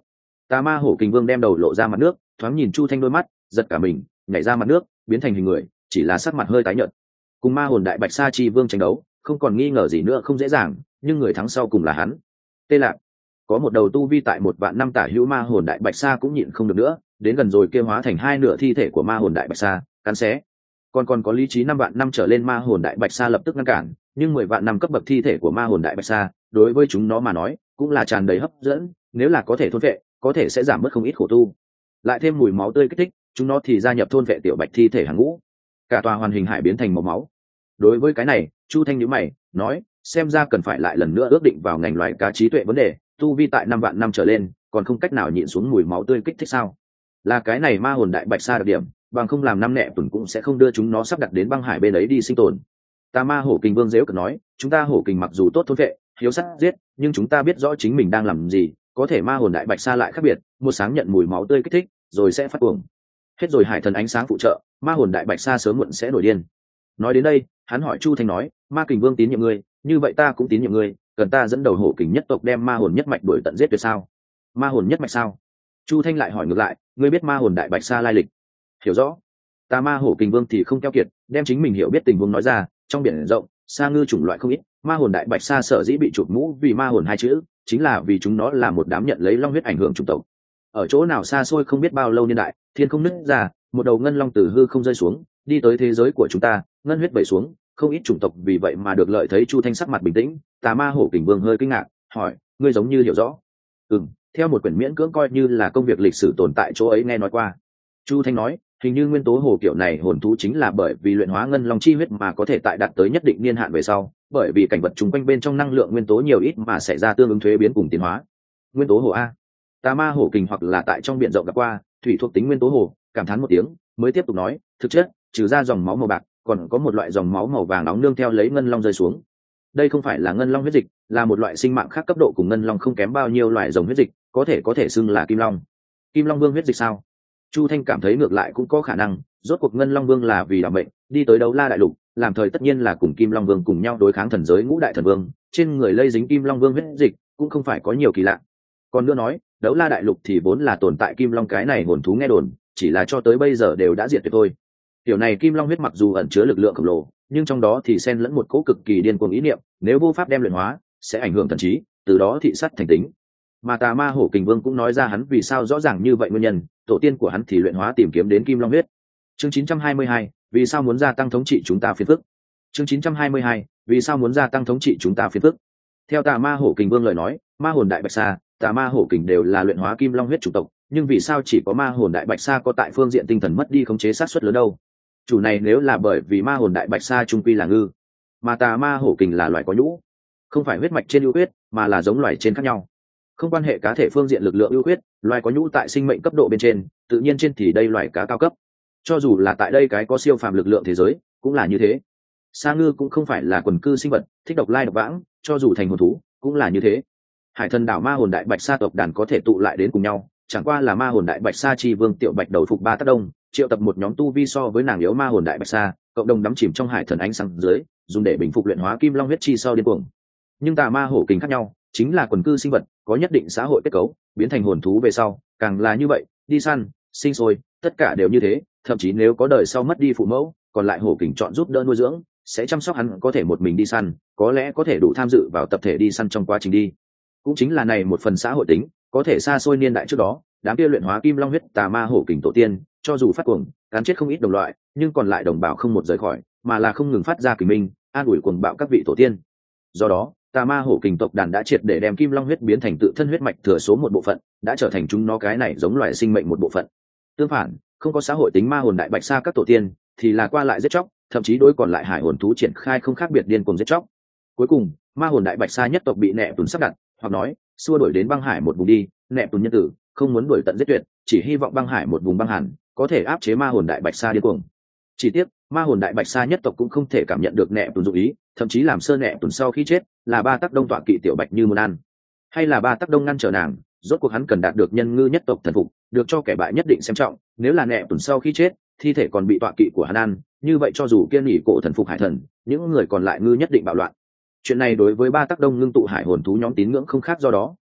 Speaker 1: Tà ma hổ kình vương đem đầu lộ ra mặt nước, thoáng nhìn Chu Thanh đôi mắt, giật cả mình, nhảy ra mặt nước, biến thành hình người, chỉ là sắc mặt hơi tái nhợt. Cùng ma hồn đại bạch sa chi vương tranh đấu, không còn nghi ngờ gì nữa không dễ dàng, nhưng người thắng sau cùng là hắn. Tê Lạc, có một đầu tu vi tại một vạn năm tả hữu ma hồn đại bạch sa cũng nhịn không được nữa, đến gần rồi kêu hóa thành hai nửa thi thể của ma hồn đại bạch sa, cắn xé. Còn còn có lý trí năm vạn năm trở lên ma hồn đại bạch sa lập tức ngăn cản, nhưng mười vạn năm cấp bậc thi thể của ma hồn đại bạch sa, đối với chúng nó mà nói, cũng là tràn đầy hấp dẫn, nếu là có thể thôn vệ, có thể sẽ giảm bớt không ít khổ tu. Lại thêm mùi máu tươi kích thích, chúng nó thì gia nhập thôn vệ tiểu bạch thi thể hàng ngũ. Cả tòa hoàn hình hải biến thành màu máu. Đối với cái này, Chu Thanh nhíu mày, nói, xem ra cần phải lại lần nữa ước định vào ngành loài cá trí tuệ vấn đề, tu vi tại năm vạn năm trở lên, còn không cách nào nhịn xuống mùi máu tươi kích thích sao? Là cái này ma hồn đại bạch sa đặc điểm, bằng không làm năm nẹ tuần cũng sẽ không đưa chúng nó sắp đặt đến băng hải bên ấy đi sinh tồn. Tà ma hổ kình vương dễu cợt nói, chúng ta hổ kình mặc dù tốt thôn vệ, hiếu sát giết, nhưng chúng ta biết rõ chính mình đang làm gì, có thể ma hồn đại bạch sa lại khác biệt, một sáng nhận mùi máu tươi kích thích, rồi sẽ phát cuồng. Hết rồi hải thần ánh sáng phụ trợ, ma hồn đại bạch sa sớm muộn sẽ nổi điên. Nói đến đây, hắn hỏi Chu Thanh nói, ma kình vương tín nhiệm ngươi, như vậy ta cũng tín nhiệm ngươi, cần ta dẫn đầu hổ kình nhất tộc đem ma hồn nhất mạch đuổi tận giết tuyệt sao? Ma hồn nhất mạch sao? Chu Thanh lại hỏi ngược lại, ngươi biết ma hồn đại bạch sa lai lịch? Hiểu rõ. Tà ma hổ kình vương thì không keo kiệt, đem chính mình hiểu biết tình huống nói ra, trong biển rộng, sa ngư chủng loại không ít, ma hồn đại bạch sa sở dĩ bị chụp mũ vì ma hồn hai chữ, chính là vì chúng nó là một đám nhận lấy long huyết ảnh hưởng chủng tộc. Ở chỗ nào xa xôi không biết bao lâu niên đại, thiên không nứt ra, một đầu ngân long từ hư không rơi xuống, đi tới thế giới của chúng ta, ngân huyết vẩy xuống, không ít chủng tộc vì vậy mà được lợi. Thấy Chu Thanh sắc mặt bình tĩnh, Tà ma hổ kình vương hơi kinh ngạc, hỏi, ngươi giống như hiểu rõ. Ừm, theo một quyển miễn cưỡng coi như là công việc lịch sử tồn tại chỗ ấy nghe nói qua. Chu Thanh nói, hình như nguyên tố hồ kiểu này hồn thú chính là bởi vì luyện hóa ngân long chi huyết mà có thể tại đạt tới nhất định niên hạn về sau, bởi vì cảnh vật chung quanh bên trong năng lượng nguyên tố nhiều ít mà xảy ra tương ứng thuế biến cùng tiến hóa. Nguyên tố hồ a? Tà ma hổ kình hoặc là tại trong biển rộng gặp qua thủy thuộc tính nguyên tố hồ, cảm thán một tiếng, mới tiếp tục nói, thực chất, trừ ra dòng máu màu bạc, còn có một loại dòng máu màu vàng nóng nương theo lấy ngân long rơi xuống. Đây không phải là ngân long huyết dịch, là một loại sinh mạng khác cấp độ cùng ngân long không kém bao nhiêu loại dòng huyết dịch, có thể có thể xưng là kim long. Kim long vương huyết dịch sao? Chu Thanh cảm thấy ngược lại cũng có khả năng, rốt cuộc ngân long vương là vì đảm mệnh, đi tới đấu la đại lục, làm thời tất nhiên là cùng kim long vương cùng nhau đối kháng thần giới ngũ đại thần vương, trên người lây dính kim long vương huyết dịch cũng không phải có nhiều kỳ lạ. Còn nữa nói, đấu la đại lục thì vốn là tồn tại kim long cái này hồn thú nghe đồn, chỉ là cho tới bây giờ đều đã diệt tuyệt thôi. Kiểu này kim long huyết mặc dù ẩn chứa lực lượng khổng lồ, nhưng trong đó thì xen lẫn một cỗ cực kỳ điên cuồng ý niệm, nếu vô pháp đem luyện hóa, sẽ ảnh hưởng thần trí, từ đó thị sát thành tính. Mà Tà ma hổ kình vương cũng nói ra hắn vì sao rõ ràng như vậy nguyên nhân, tổ tiên của hắn thì luyện hóa tìm kiếm đến kim long huyết. Chương chín trăm hai mươi hai, vì sao muốn gia tăng thống trị chúng ta phiền phức? Chương chín trăm hai mươi hai, vì sao muốn gia tăng thống trị chúng ta phiền phức? Theo Tà ma hổ kình vương lời nói, ma hồn đại bạch sa, Tà ma hổ kình đều là luyện hóa kim long huyết chủng tộc, nhưng vì sao chỉ có ma hồn đại bạch sa có tại phương diện tinh thần mất đi khống chế sát suất lớn đâu? Chủ này nếu là bởi vì ma hồn đại bạch sa trung quy là ngư, mà Tà ma hổ kình là loài có nhũ, không phải huyết mạch trên ưu huyết, mà là giống loài trên khác nhau. Không quan hệ cá thể phương diện lực lượng ưu huyết, loài có nhũ tại sinh mệnh cấp độ bên trên, tự nhiên trên thì đây loài cá cao cấp. Cho dù là tại đây cái có siêu phàm lực lượng thế giới, cũng là như thế. Sa ngư cũng không phải là quần cư sinh vật, thích độc lai độc vãng, cho dù thành hồn thú, cũng là như thế. Hải thần đảo ma hồn đại bạch sa tộc đàn có thể tụ lại đến cùng nhau, chẳng qua là ma hồn đại bạch sa chi vương tiểu bạch đầu phục ba tác đông, triệu tập một nhóm tu vi so với nàng yếu ma hồn đại bạch sa, cộng đồng đắm chìm trong hải thần ánh sáng dưới, dùng để bình phục luyện hóa kim long huyết chi sau điên cuồng. Nhưng Tà ma hổ kình khác nhau, chính là quần cư sinh vật, có nhất định xã hội kết cấu, biến thành hồn thú về sau, càng là như vậy, đi săn, sinh sôi, tất cả đều như thế, thậm chí nếu có đời sau mất đi phụ mẫu, còn lại hổ kình chọn giúp đỡ nuôi dưỡng, sẽ chăm sóc hắn, có thể một mình đi săn, có lẽ có thể đủ tham dự vào tập thể đi săn trong quá trình đi. Cũng chính là này một phần xã hội tính, có thể xa xôi niên đại trước đó, đám kia luyện hóa kim long huyết Tà ma hổ kình tổ tiên, cho dù phát cuồng, cán chết không ít đồng loại, nhưng còn lại đồng bào không một rời khỏi, mà là không ngừng phát ra kỳ minh, an ủi cuồng bạo các vị tổ tiên. Do đó, Tà ma hổ kình tộc đàn đã triệt để đem kim long huyết biến thành tự thân huyết mạch thừa số một bộ phận, đã trở thành chúng nó cái này giống loài sinh mệnh một bộ phận. Tương phản, không có xã hội tính ma hồn đại bạch sa các tổ tiên, thì là qua lại giết chóc, thậm chí đối còn lại hải hồn thú triển khai không khác biệt điên cuồng giết chóc. Cuối cùng, ma hồn đại bạch sa nhất tộc bị nẹ tùn sắp đặt, hoặc nói, xua đuổi đến băng hải một vùng đi, nẹ tùn nhân tử, không muốn đuổi tận giết tuyệt, chỉ hy vọng băng hải một vùng băng hàn, có thể áp chế ma hồn đại bạch sa điên cuồng. Chỉ tiếc, ma hồn đại bạch sa nhất tộc cũng không thể cảm nhận được nẹ tùn dụng ý, thậm chí làm sơ nẹ tùn sau khi chết, là ba tắc đông tọa kỵ tiểu bạch như muốn ăn, hay là ba tắc đông ngăn trở nàng, rốt cuộc hắn cần đạt được nhân ngư nhất tộc thần phục, được cho kẻ bại nhất định xem trọng, nếu là nẹ tùn sau khi chết, thi thể còn bị tọa kỵ của hắn ăn, như vậy cho dù kiên nghỉ cổ thần phục hải thần, những người còn lại ngư nhất định bạo loạn. Chuyện này đối với ba tắc đông ngưng tụ hải hồn thú nhóm tín ngưỡng không khác, do đó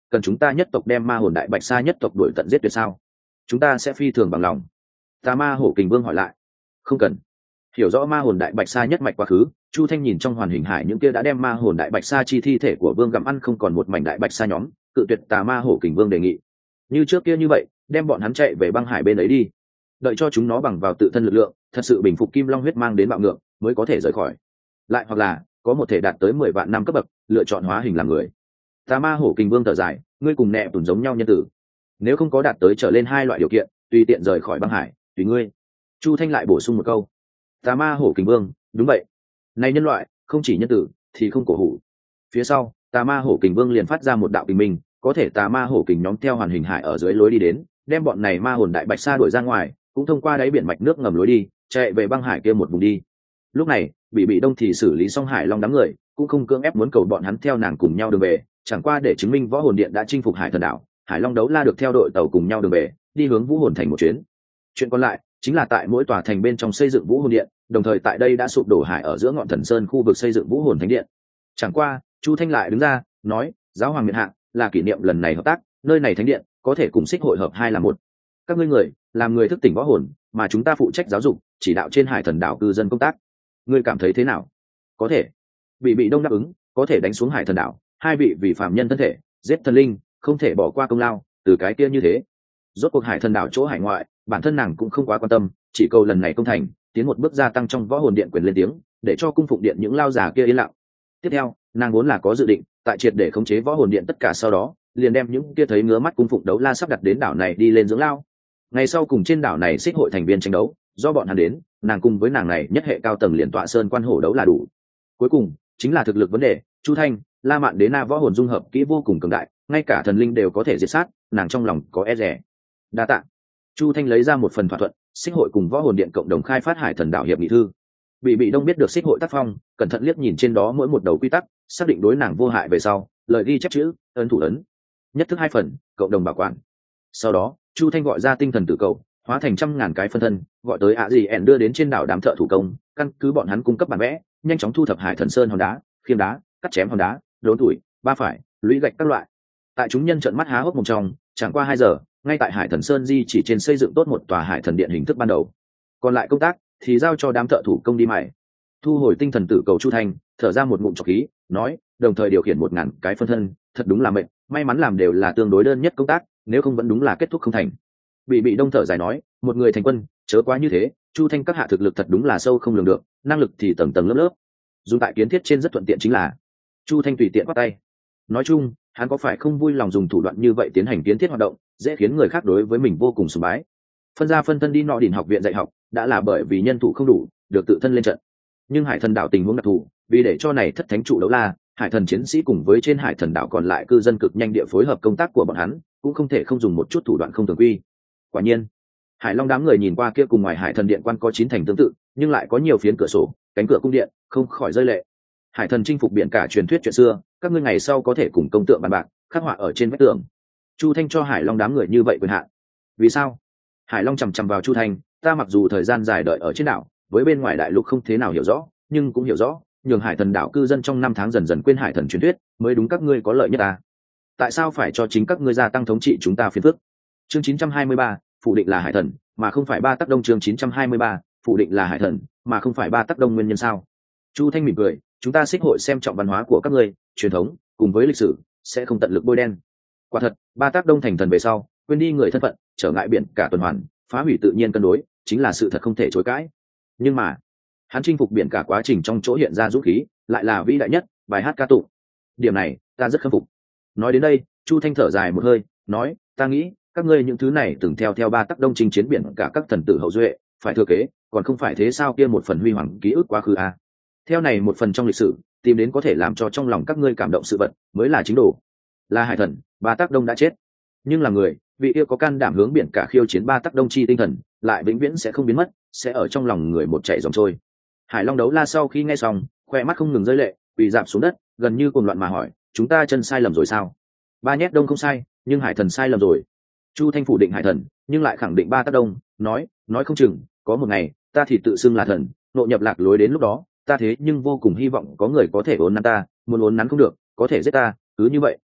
Speaker 1: cần chúng ta nhất tộc đem ma hồn đại bạch sa nhất tộc đuổi tận giết tuyệt sao? Chúng ta sẽ phi thường bằng lòng. Tà ma hổ kình vương hỏi lại. Không cần. Hiểu rõ ma hồn đại bạch sa nhất mạch quá khứ, Chu Thanh nhìn trong hoàn hình hải những kia đã đem ma hồn đại bạch sa chi thi thể của vương gặm ăn không còn một mảnh đại bạch sa nhóm, cự tuyệt tà ma hổ kình vương đề nghị. Như trước kia như vậy, đem bọn hắn chạy về băng hải bên ấy đi, đợi cho chúng nó bằng vào tự thân lực lượng thật sự bình phục kim long huyết mang đến bạo ngược mới có thể rời khỏi. Lại hoặc là có một thể đạt tới mười vạn năm cấp bậc lựa chọn hóa hình làm người. Tà ma hổ kình vương thở dài, ngươi cùng nẹ tùn giống nhau nhân tử, nếu không có đạt tới trở lên hai loại điều kiện tùy tiện rời khỏi băng hải tùy ngươi. Chu Thanh lại bổ sung một câu. Tà ma hổ kình vương, đúng vậy, này nhân loại không chỉ nhân tử thì không cổ hủ. Phía sau tà ma hổ kình vương liền phát ra một đạo kình minh, có thể tà ma hổ kình nhóm theo hoàn hình hải ở dưới lối đi đến, đem bọn này ma hồn đại bạch sa đuổi ra ngoài, cũng thông qua đáy biển mạch nước ngầm lối đi chạy về băng hải kia một vùng đi. Lúc này bị bị đông thì xử lý xong hải long đám người, cũng không cưỡng ép muốn cầu bọn hắn theo nàng cùng nhau đường về, chẳng qua để chứng minh võ hồn điện đã chinh phục hải thần đảo, hải long đấu la được theo đội tàu cùng nhau đường về, đi hướng vũ hồn thành một chuyến. Chuyện còn lại chính là tại mỗi tòa thành bên trong xây dựng vũ hồn điện, đồng thời tại đây đã sụp đổ hải ở giữa ngọn thần sơn khu vực xây dựng vũ hồn thánh điện. Chẳng qua Chu Thanh lại đứng ra nói, giáo hoàng miện hạ là kỷ niệm lần này hợp tác, nơi này thánh điện có thể cùng xích hội hợp hai là một. Các ngươi người làm người thức tỉnh võ hồn, mà chúng ta phụ trách giáo dục chỉ đạo trên hải thần đảo cư dân công tác. Ngươi cảm thấy thế nào? Có thể. Bị bị đông đáp ứng, có thể đánh xuống hải thần đảo, hai vị vì phạm nhân thân thể giết thần linh, không thể bỏ qua công lao từ cái kia như thế. Rốt cuộc hải thần đảo chỗ hải ngoại, bản thân nàng cũng không quá quan tâm, chỉ cầu lần này công thành tiến một bước gia tăng trong võ hồn điện quyền lên tiếng, để cho cung phụng điện những lao già kia yên lặng. Tiếp theo nàng vốn là có dự định tại triệt để khống chế võ hồn điện tất cả, sau đó liền đem những kia thấy ngứa mắt cung phụng đấu la sắp đặt đến đảo này đi lên dưỡng lao. Ngày sau cùng trên đảo này xích hội thành viên tranh đấu, do bọn hắn đến, nàng cùng với nàng này nhất hệ cao tầng liền tọa sơn quan hổ đấu là đủ. Cuối cùng chính là thực lực vấn đề. Chu Thanh, La Mạn Đế Na võ hồn dung hợp kỹ vô cùng cường đại, ngay cả thần linh đều có thể diệt sát, nàng trong lòng có e rẻ. Đa tạ. Chu Thanh lấy ra một phần thỏa thuận, xích hội cùng võ hồn điện cộng đồng khai phát hải thần đảo hiệp nghị thư. Bị bị đông biết được xích hội tác phong, cẩn thận liếc nhìn trên đó mỗi một đầu quy tắc, xác định đối nàng vô hại về sau, lời ghi chép chữ ấn thủ ấn, nhất thức hai phần, cộng đồng bảo quản. Sau đó Chu Thanh gọi ra tinh thần tử cầu, hóa thành trăm ngàn cái phân thân, gọi tới ạ gì ẻn đưa đến trên đảo đám thợ thủ công, căn cứ bọn hắn cung cấp bản vẽ, nhanh chóng thu thập hải thần sơn hòn đá, khiêm đá, cắt chém hòn đá, đốn tuổi, ba phải, lũy gạch các loại. Tại chúng nhân trợn mắt há hốc mồm trong, chẳng qua hai giờ, ngay tại hải thần sơn di chỉ trên xây dựng tốt một tòa hải thần điện hình thức ban đầu. Còn lại công tác thì giao cho đám thợ thủ công đi mài. Thu hồi tinh thần tử cầu, Chu Thanh thở ra một ngụm trọc khí, nói, đồng thời điều khiển một ngàn cái phân thân, thật đúng là mệnh, may mắn làm đều là tương đối đơn nhất công tác, nếu không vẫn đúng là kết thúc không thành. Bị bị đông thở dài nói, một người thành quân chớ quá như thế, Chu Thanh các hạ thực lực thật đúng là sâu không lường được, năng lực thì tầng tầng lớp lớp, dùng tại kiến thiết trên rất thuận tiện chính là. Chu Thanh tùy tiện bắt tay. Nói chung hắn có phải không vui lòng dùng thủ đoạn như vậy tiến hành kiến thiết hoạt động, dễ khiến người khác đối với mình vô cùng sùng bái. Phân ra phân thân đi nọ đỉnh học viện dạy học đã là bởi vì nhân thủ không đủ, được tự thân lên trận. Nhưng hải thần đảo tình huống đặc thù, vì để cho này thất thánh trụ đấu la, hải thần chiến sĩ cùng với trên hải thần đảo còn lại cư dân cực nhanh địa phối hợp công tác của bọn hắn, cũng không thể không dùng một chút thủ đoạn không thường quy. Quả nhiên hải long đám người nhìn qua kia cùng ngoài hải thần điện quan có chín thành tương tự, nhưng lại có nhiều phiến cửa sổ, cánh cửa cung điện, không khỏi rơi lệ. Hải thần chinh phục biển cả truyền thuyết chuyện xưa, các ngươi ngày sau có thể cùng công tượng bàn bạc, khắc họa ở trên vách tường. Chu Thanh cho hải long đám người như vậy quyền hạn. Vì sao? Hải long chằm chằm vào Chu Thanh, ta mặc dù thời gian dài đợi ở trên đảo, với bên ngoài đại lục không thế nào hiểu rõ, nhưng cũng hiểu rõ, nhường hải thần đảo cư dân trong năm tháng dần dần quên hải thần truyền thuyết, mới đúng các ngươi có lợi nhất ta. Tại sao phải cho chính các ngươi gia tăng thống trị chúng ta phiền phức? Chương chín trăm hai mươi ba, phủ định là hải thần, mà không phải ba tắc đông. Chương chín trăm hai mươi ba, phủ định là hải thần, mà không phải ba tắc đông. Nguyên nhân sao? Chu Thanh mỉm cười, chúng ta xích hội xem trọng văn hóa của các ngươi, truyền thống cùng với lịch sử, sẽ không tận lực bôi đen. Quả thật, ba tác đông thành thần về sau, quên đi người thân phận, trở ngại biển cả tuần hoàn, phá hủy tự nhiên cân đối, chính là sự thật không thể chối cãi. Nhưng mà hắn chinh phục biển cả quá trình trong chỗ hiện ra dũng khí, lại là vĩ đại nhất, bài hát ca tụng. Điểm này ta rất khâm phục. Nói đến đây, Chu Thanh thở dài một hơi, nói, ta nghĩ các ngươi những thứ này từng theo theo ba tác đông chinh chiến biển cả các thần tử hậu duệ, phải thừa kế, còn không phải thế sao? Kia một phần huy hoàng ký ức quá khứ à? Theo này một phần trong lịch sử, tìm đến có thể làm cho trong lòng các ngươi cảm động sự vật, mới là chính đồ. Là hải thần, ba tác đông đã chết, nhưng là người, vị yêu có can đảm hướng biển cả khiêu chiến ba tác đông chi tinh thần, lại vĩnh viễn sẽ không biến mất, sẽ ở trong lòng người một chảy dòng trôi. Hải long đấu la sau khi nghe xong, khoe mắt không ngừng rơi lệ, bị dạp xuống đất, gần như cuồng loạn mà hỏi, chúng ta chân sai lầm rồi sao? Ba nhét đông không sai, nhưng hải thần sai lầm rồi. Chu Thanh phủ định hải thần, nhưng lại khẳng định ba tác đông, nói, nói không chừng có một ngày ta thì tự xưng là thần, nội nhập lạc lối, đến lúc đó ta thế nhưng vô cùng hy vọng có người có thể uốn nắn ta, muốn uốn nắn không được, có thể giết ta, cứ như vậy.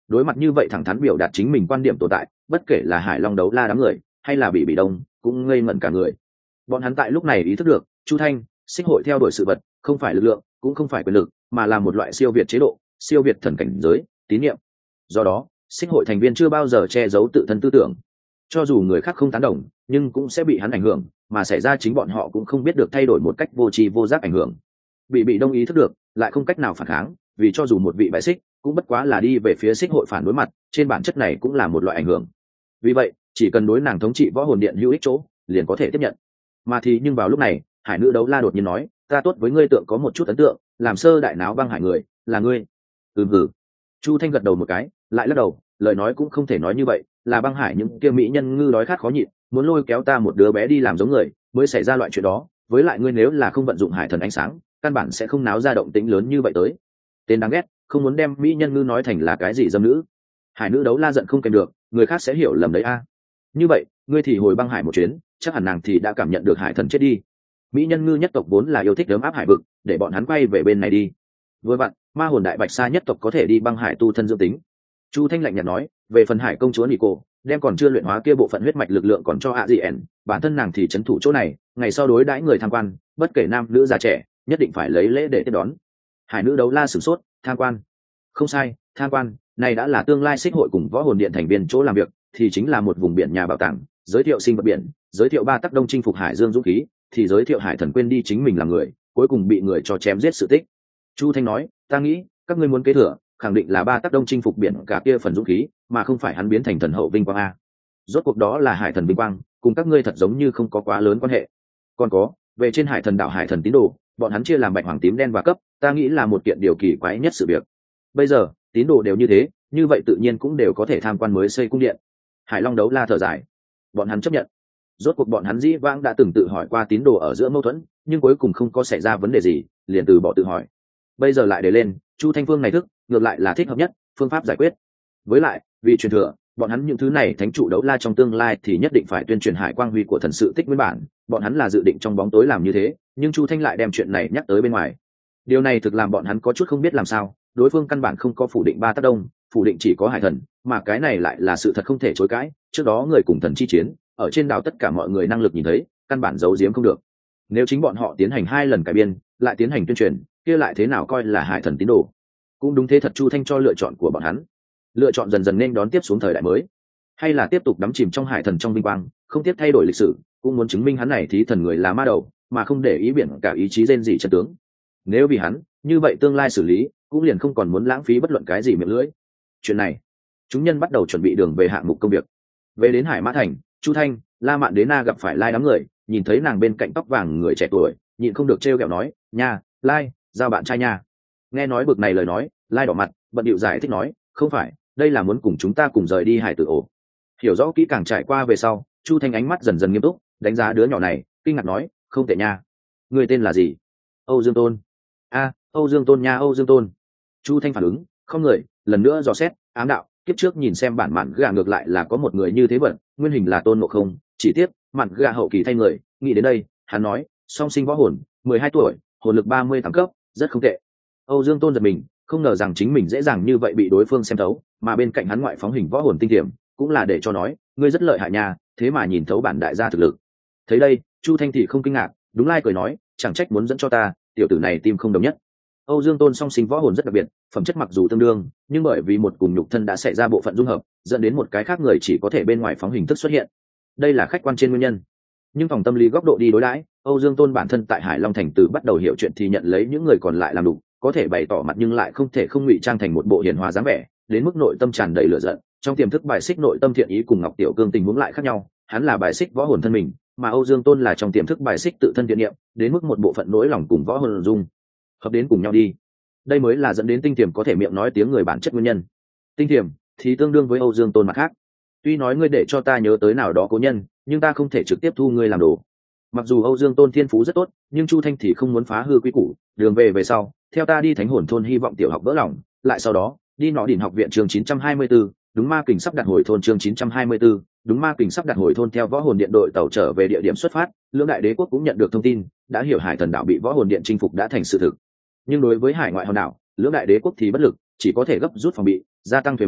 Speaker 1: Đối mặt như vậy thẳng thắn biểu đạt chính mình quan điểm tồn tại, bất kể là Hải Long đấu la đám người hay là bị bị đông cũng ngây ngẩn cả người. Bọn hắn tại lúc này ý thức được Chu Thanh xích hội theo đuổi sự vật không phải lực lượng, cũng không phải quyền lực, mà là một loại siêu việt chế độ, siêu việt thần cảnh giới, tín nhiệm. Do đó xích hội thành viên chưa bao giờ che giấu tự thân tư tưởng, cho dù người khác không tán đồng nhưng cũng sẽ bị hắn ảnh hưởng, mà xảy ra chính bọn họ cũng không biết được thay đổi một cách vô tri vô giác ảnh hưởng. Bị bị đông ý thức được lại không cách nào phản kháng, vì cho dù một vị bại xích cũng bất quá là đi về phía xích hội phản đối mặt, trên bản chất này cũng là một loại ảnh hưởng. Vì vậy chỉ cần đối nàng thống trị võ hồn điện hữu ích chỗ liền có thể tiếp nhận. Mà thì nhưng vào lúc này hải nữ đấu la đột nhiên nói, ta tốt với ngươi tượng có một chút ấn tượng, làm sơ đại náo băng hải người là ngươi. Ừ hử. Chu Thanh gật đầu một cái, lại lắc đầu, lời nói cũng không thể nói như vậy, là băng hải những kia mỹ nhân ngư đói khát khó nhịn, muốn lôi kéo ta một đứa bé đi làm giống người mới xảy ra loại chuyện đó. Với lại ngươi nếu là không vận dụng hải thần ánh sáng, căn bản sẽ không náo ra động tĩnh lớn như vậy tới. Tên đáng ghét, không muốn đem mỹ nhân ngư nói thành là cái gì dâm nữ. Hải nữ đấu la giận không kèm được, người khác sẽ hiểu lầm đấy a. Như vậy ngươi thì hồi băng hải một chuyến, chắc hẳn nàng thì đã cảm nhận được hải thần chết đi. Mỹ nhân ngư nhất tộc vốn là yêu thích đấm áp hải vực, để bọn hắn quay về bên này đi. Vừa vặn ma hồn đại bạch sa nhất tộc có thể đi băng hải tu thân dưỡng tính. Chu Thanh lạnh nhạt nói, về phần hải công chúa Nico, đem còn chưa luyện hóa kia bộ phận huyết mạch lực lượng còn cho a ẻn, bản thân nàng thì trấn thủ chỗ này, ngày sau đối đãi người tham quan, bất kể nam nữ già trẻ, nhất định phải lấy lễ để tiếp đón. Hải nữ đấu la sửng sốt, tham quan? Không sai, tham quan, này đã là tương lai xích hội cùng võ hồn điện thành viên chỗ làm việc, thì chính là một vùng biển nhà bảo tàng, giới thiệu sinh vật biển, giới thiệu ba tắc đông chinh phục hải dương dũng khí, thì giới thiệu hải thần quên đi chính mình là người, cuối cùng bị người cho chém giết sự tích. Chu Thanh nói, ta nghĩ các ngươi muốn kế thừa khẳng định là ba tác đông chinh phục biển cả kia phần dũng khí, mà không phải hắn biến thành thần hậu vinh quang a. Rốt cuộc đó là hải thần vinh quang, cùng các ngươi thật giống như không có quá lớn quan hệ. Còn có về trên hải thần đảo hải thần tín đồ, bọn hắn chia làm bạch hoàng tím đen và cấp, ta nghĩ là một kiện điều kỳ quái nhất sự việc. Bây giờ tín đồ đều như thế, như vậy tự nhiên cũng đều có thể tham quan mới xây cung điện. Hải Long đấu la thở dài, bọn hắn chấp nhận. Rốt cuộc bọn hắn dĩ vãng đã từng tự hỏi qua tín đồ ở giữa mâu thuẫn, nhưng cuối cùng không có xảy ra vấn đề gì, liền từ bỏ tự hỏi. Bây giờ lại để lên Chu Thanh Phương này thức ngược lại là thích hợp nhất phương pháp giải quyết. Với lại vì truyền thừa, bọn hắn những thứ này thánh trụ đấu la trong tương lai thì nhất định phải tuyên truyền hải quang huy của thần sự tích nguyên bản, bọn hắn là dự định trong bóng tối làm như thế, nhưng Chu Thanh lại đem chuyện này nhắc tới bên ngoài. Điều này thực làm bọn hắn có chút không biết làm sao, đối phương căn bản không có phủ định ba tác đông, phủ định chỉ có hải thần, mà cái này lại là sự thật không thể chối cãi. Trước đó người cùng thần chi chiến, ở trên đảo tất cả mọi người năng lực nhìn thấy, căn bản giấu giếm không được. Nếu chính bọn họ tiến hành hai lần cải biên, lại tiến hành tuyên truyền, kia lại thế nào coi là hải thần tín đồ? Cũng đúng thế thật, Chu Thanh cho lựa chọn của bọn hắn, lựa chọn dần dần nên đón tiếp xuống thời đại mới, hay là tiếp tục đắm chìm trong hải thần trong vinh quang, không tiếc thay đổi lịch sử, cũng muốn chứng minh hắn này thí thần người là ma đầu, mà không để ý biển cả ý chí rên rỉ chân tướng. Nếu vì hắn, như vậy tương lai xử lý cũng liền không còn muốn lãng phí bất luận cái gì miệng lưỡi. Chuyện này, chúng nhân bắt đầu chuẩn bị đường về hạng mục công việc. Về đến Hải Mã Thành, Chu Thanh, La Mạn Đế Na gặp phải Lai đám người, nhìn thấy nàng bên cạnh tóc vàng người trẻ tuổi, nhịn không được trêu ghẹo nói, nha, Lai, giao bạn trai nha. Nghe nói bực này lời nói, Lai đỏ mặt, bận điệu giải thích nói, không phải, đây là muốn cùng chúng ta cùng rời đi hải tử ổ. Hiểu rõ kỹ càng trải qua về sau, Chu Thanh ánh mắt dần dần nghiêm túc, đánh giá đứa nhỏ này, kinh ngạc nói, không tệ nha. Người tên là gì? Âu Dương Tôn. A, Âu Dương Tôn nha, Âu Dương Tôn. Chu Thanh phản ứng, không người, lần nữa dò xét, ám đạo, kiếp trước nhìn xem bản mạn gà ngược lại là có một người như thế vận, nguyên hình là Tôn Ngộ Không, chỉ tiếc mạn gà hậu kỳ thay người. Nghĩ đến đây, hắn nói, song sinh võ hồn, mười hai tuổi, hồn lực ba mươi tám cấp, rất không tệ. Âu Dương Tôn giật mình, không ngờ rằng chính mình dễ dàng như vậy bị đối phương xem thấu, mà bên cạnh hắn ngoại phóng hình võ hồn tinh tiềm, cũng là để cho nói, ngươi rất lợi hại nha, thế mà nhìn thấu bản đại gia thực lực. Thấy đây, Chu Thanh thì không kinh ngạc, đúng lai cười nói, chẳng trách muốn dẫn cho ta, tiểu tử này tim không đồng nhất. Âu Dương Tôn song sinh võ hồn rất đặc biệt, phẩm chất mặc dù tương đương, nhưng bởi vì một cùng nhục thân đã xảy ra bộ phận dung hợp, dẫn đến một cái khác người chỉ có thể bên ngoài phóng hình thức xuất hiện. Đây là khách quan trên nguyên nhân. Nhưng phòng tâm lý góc độ đi đối đãi, Âu Dương Tôn bản thân tại Hải Long Thành từ bắt đầu hiểu chuyện thì nhận lấy những người còn lại làm đủ, có thể bày tỏ mặt nhưng lại không thể không ngụy trang thành một bộ hiền hòa dáng vẻ, đến mức nội tâm tràn đầy lửa giận. Trong tiềm thức bài xích nội tâm thiện ý cùng Ngọc Tiểu Cương tình huống lại khác nhau, hắn là bài xích võ hồn thân mình, mà Âu Dương Tôn là trong tiềm thức bài xích tự thân thiện niệm, đến mức một bộ phận nỗi lòng cùng võ hồn dung hợp đến cùng nhau đi. Đây mới là dẫn đến tinh tiềm có thể miệng nói tiếng người bản chất nguyên nhân. Tinh tiềm thì tương đương với Âu Dương Tôn mặt khác. Tuy nói ngươi để cho ta nhớ tới nào đó cố nhân, nhưng ta không thể trực tiếp thu ngươi làm đồ. Mặc dù Âu Dương Tôn thiên phú rất tốt, nhưng Chu Thanh thì không muốn phá hư quy củ, đường về về sau, theo ta đi Thánh Hồn thôn hy vọng tiểu học vỡ lòng, lại sau đó, đi Nọ Đỉnh học viện trường chín trăm hai mươi tư, đúng ma kình sắp đặt hồi thôn chương chín trăm hai mươi tư, đúng ma kình sắp đặt hồi thôn theo võ hồn điện đội tàu trở về địa điểm xuất phát, lưỡng đại đế quốc cũng nhận được thông tin, đã hiểu Hải Thần đảo bị võ hồn điện chinh phục đã thành sự thực. Nhưng đối với hải ngoại hòn đảo, lưỡng đại đế quốc thì bất lực, chỉ có thể gấp rút phòng bị, gia tăng thuế má,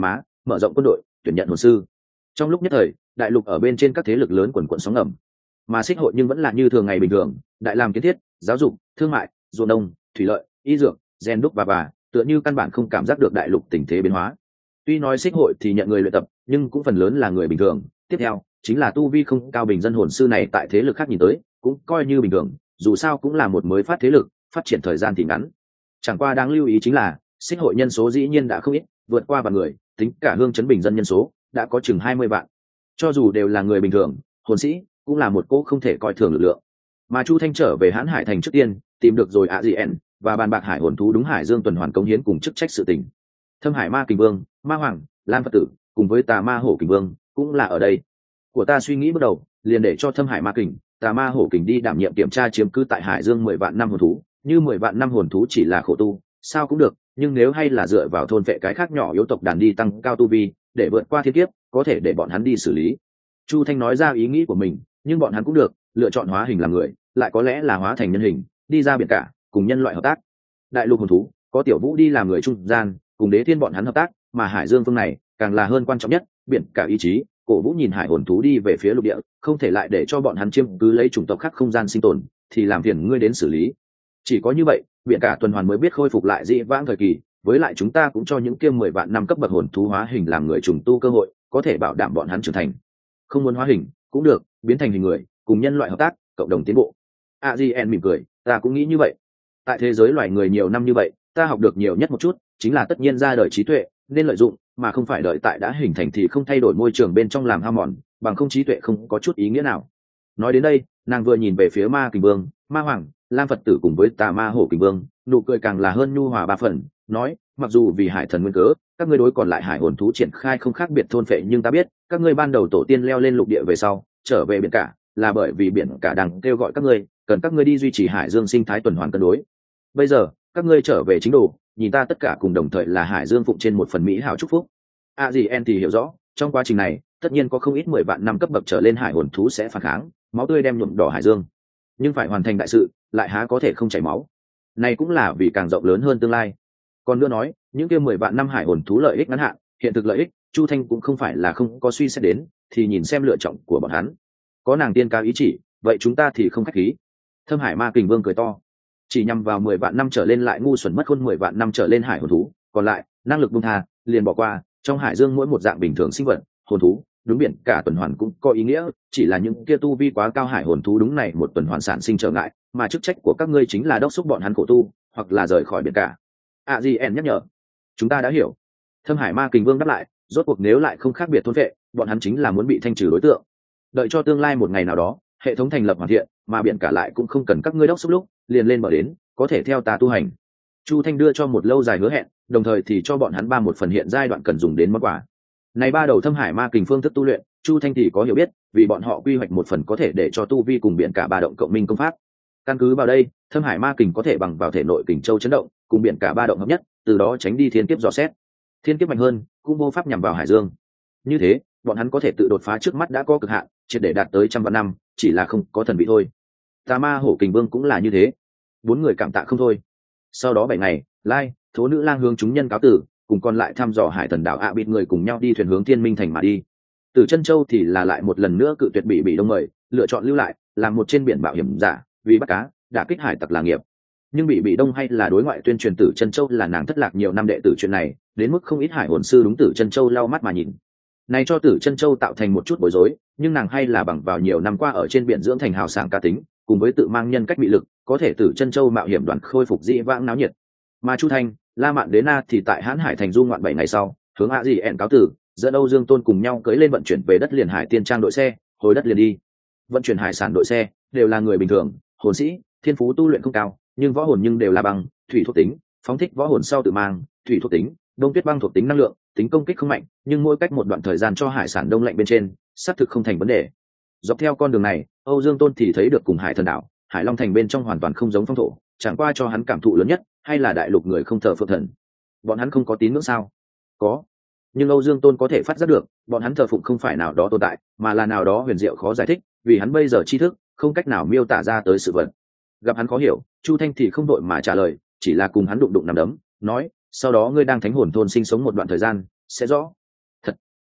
Speaker 1: mở rộng quân đội, tuyển nhận hồn sư. Trong lúc nhất thời, đại lục ở bên trên các thế lực lớn quần quần sóng ngầm, mà xích hội nhưng vẫn là như thường ngày bình thường, đại làm kiến thiết, giáo dục, thương mại, ruộng nông, thủy lợi, y dược, gen đúc và bà, tựa như căn bản không cảm giác được đại lục tình thế biến hóa. Tuy nói xích hội thì nhận người luyện tập, nhưng cũng phần lớn là người bình thường. Tiếp theo chính là tu vi không cao bình dân hồn sư này tại thế lực khác nhìn tới cũng coi như bình thường, dù sao cũng là một mới phát thế lực, phát triển thời gian thì ngắn. Chẳng qua đáng lưu ý chính là xích hội nhân số dĩ nhiên đã không ít, vượt qua vạn người, tính cả hương chấn bình dân nhân số đã có chừng hai mươi vạn. Cho dù đều là người bình thường, hồn sĩ cũng là một cỗ không thể coi thường lực lượng. Mà Chu Thanh trở về Hán Hải thành trước tiên, tìm được rồi ạ gì ẻn và bàn bạc hải hồn thú đúng hải dương tuần hoàn cống hiến cùng chức trách sự tình. Thâm Hải Ma Kình Vương, Ma Hoàng, Lam Phật Tử cùng với Tà Ma Hổ Kình Vương cũng là ở đây. Của ta suy nghĩ bước đầu, liền để cho Thâm Hải Ma Kình, Tà Ma Hổ Kình đi đảm nhiệm kiểm tra chiếm cứ tại hải dương mười vạn năm hồn thú, như mười vạn năm hồn thú chỉ là khổ tu, sao cũng được, nhưng nếu hay là dựa vào thôn vệ cái khác nhỏ yếu tộc đàn đi tăng cao tu vi, để vượt qua thiên kiếp, có thể để bọn hắn đi xử lý. Chu Thanh nói ra ý nghĩ của mình, nhưng bọn hắn cũng được lựa chọn hóa hình làm người, lại có lẽ là hóa thành nhân hình, đi ra biển cả, cùng nhân loại hợp tác. Đại lục hồn thú, có Tiểu Vũ đi làm người trung gian, cùng Đế Thiên bọn hắn hợp tác, mà hải dương phương này càng là hơn quan trọng nhất, biển cả ý chí, cổ vũ nhìn hải hồn thú đi về phía lục địa, không thể lại để cho bọn hắn chiếm cứ lấy chủng tộc khác không gian sinh tồn, thì làm phiền ngươi đến xử lý. Chỉ có như vậy, biển cả tuần hoàn mới biết khôi phục lại dị vãng thời kỳ, với lại chúng ta cũng cho những kia mười vạn năm cấp bậc hồn thú hóa hình làm người trùng tu cơ hội, có thể bảo đảm bọn hắn trưởng thành. Không muốn hóa hình cũng được, biến thành hình người, cùng nhân loại hợp tác, cộng đồng tiến bộ. Adrien mỉm cười, ta cũng nghĩ như vậy. Tại thế giới loài người nhiều năm như vậy, ta học được nhiều nhất một chút, chính là tất nhiên ra đời trí tuệ nên lợi dụng, mà không phải đợi tại đã hình thành thì không thay đổi môi trường bên trong làm hao mòn, bằng không trí tuệ không có chút ý nghĩa nào. Nói đến đây, nàng vừa nhìn về phía Ma Kình Vương, Ma Hoàng, Lam Phật Tử cùng với Tà Ma Hổ Kình Vương, nụ cười càng là hơn nhu hòa ba phần, nói, mặc dù vì hải thần nguyên cớ, các ngươi đối còn lại hải hồn thú triển khai không khác biệt thôn phệ, nhưng ta biết, các ngươi ban đầu tổ tiên leo lên lục địa về sau, trở về biển cả, là bởi vì biển cả đang kêu gọi các ngươi, cần các ngươi đi duy trì hải dương sinh thái tuần hoàn cân đối. Bây giờ, các ngươi trở về chính đồ, nhìn ta tất cả cùng đồng thời là hải dương phụng trên một phần mỹ hảo chúc phúc. A gì en thì hiểu rõ, trong quá trình này, tất nhiên có không ít mười vạn năm cấp bậc trở lên hải hồn thú sẽ phản kháng, máu tươi đem nhuộm đỏ hải dương. Nhưng phải hoàn thành đại sự, lại há có thể không chảy máu. Này cũng là vì càng rộng lớn hơn tương lai. Còn nữa nói, những kia mười vạn năm hải hồn thú lợi ích ngắn hạn, hiện thực lợi ích, Chu Thanh cũng không phải là không có suy xét đến, thì nhìn xem lựa chọn của bọn hắn. Có nàng tiên cao ý chỉ, vậy chúng ta thì không khách khí. Thâm Hải Ma Kình Vương cười to, chỉ nhằm vào mười vạn năm trở lên lại ngu xuẩn mất khôn mười vạn năm trở lên hải hồn thú, còn lại năng lực buông tha, liền bỏ qua. Trong hải dương mỗi một dạng bình thường sinh vật, hồn thú, đúng biển cả tuần hoàn cũng có ý nghĩa, chỉ là những kia tu vi quá cao hải hồn thú đúng này một tuần hoàn sản sinh trở ngại, mà chức trách của các ngươi chính là đốc thúc bọn hắn khổ tu, hoặc là rời khỏi biển cả. A Di En nhắc nhở, chúng ta đã hiểu. Thâm Hải Ma Kình Vương đáp lại, rốt cuộc nếu lại không khác biệt thôn vệ, bọn hắn chính là muốn bị thanh trừ đối tượng. Đợi cho tương lai một ngày nào đó, hệ thống thành lập hoàn thiện, mà biển cả lại cũng không cần các ngươi đốc thúc lúc, liền lên mở đến, có thể theo ta tu hành. Chu Thanh đưa cho một lâu dài hứa hẹn, đồng thời thì cho bọn hắn ba một phần hiện giai đoạn cần dùng đến món quà. Này ba đầu Thâm Hải Ma Kình phương thức tu luyện, Chu Thanh thì có hiểu biết, vì bọn họ quy hoạch một phần có thể để cho tu vi cùng biển cả ba động cộng minh công pháp. Căn cứ vào đây, Thâm Hải Ma Kình có thể bằng vào thể nội kình châu chấn động, cùng biển cả ba động hợp nhất, từ đó tránh đi thiên kiếp dò xét. Thiên kiếp mạnh hơn, cũng vô pháp nhằm vào hải dương. Như thế, bọn hắn có thể tự đột phá trước mắt đã có cực hạn, triệt để đạt tới trăm vạn năm, chỉ là không có thần vị thôi. Tà Ma Hổ Kình Vương cũng là như thế. Bốn người cảm tạ không thôi. Sau đó bảy ngày, Lai, Thố Nữ Lang hướng chúng nhân cáo tử, cùng còn lại thăm dò hải thần đảo ạ bịt người cùng nhau đi thuyền hướng Thiên Minh thành mà đi. Từ Chân Châu thì là lại một lần nữa cự tuyệt bị bị đông mời, lựa chọn lưu lại, làm một trên biển mạo hiểm giả, vì bắt cá, đã kích hải tặc là nghiệp. Nhưng bị bị đông hay là đối ngoại tuyên truyền Tử Chân Châu là nàng thất lạc nhiều năm đệ tử chuyện này, đến mức không ít hải hồn sư đúng Tử Chân Châu lau mắt mà nhìn. Này cho Tử Chân Châu tạo thành một chút bối rối, nhưng nàng hay là bằng vào nhiều năm qua ở trên biển dưỡng thành hào sảng cá tính, cùng với tự mang nhân cách bị lực, có thể Tử Chân Châu mạo hiểm đoàn khôi phục dị vãng náo nhiệt. Mà Chu Thanh, La Mạn Đế Na thì tại Hán Hải thành du ngoạn bảy ngày sau, hướng A Dị ẹn cáo tử, dẫn Âu Dương Tôn cùng nhau cưỡi lên vận chuyển về đất liền hải tiên trang đội xe, hồi đất liền đi. Vận chuyển hải sản đội xe đều là người bình thường, hồn sĩ, thiên phú tu luyện không cao, nhưng võ hồn nhưng đều là bằng thủy thuộc tính, phóng thích võ hồn sau tự mang thủy thuộc tính, đông tuyết băng thuộc tính năng lượng, tính công kích không mạnh, nhưng mỗi cách một đoạn thời gian cho hải sản đông lạnh bên trên, xác thực không thành vấn đề. Dọc theo con đường này, Âu Dương Tôn thì thấy được cùng Hải Thần đảo, Hải Long thành bên trong hoàn toàn không giống phong thổ, chẳng qua cho hắn cảm thụ lớn nhất, hay là đại lục người không thờ phượng thần. Bọn hắn không có tín ngưỡng sao? Có. Nhưng Âu Dương Tôn có thể phát giác được, bọn hắn thờ phụng không phải nào đó tồn tại, mà là nào đó huyền diệu khó giải thích, vì hắn bây giờ tri thức không cách nào miêu tả ra tới sự vật. Gặp hắn khó hiểu, Chu Thanh thì không đội mà trả lời, chỉ là cùng hắn đụng đụng nằm đấm, nói, sau đó ngươi đang thánh hồn thôn sinh sống một đoạn thời gian, sẽ rõ.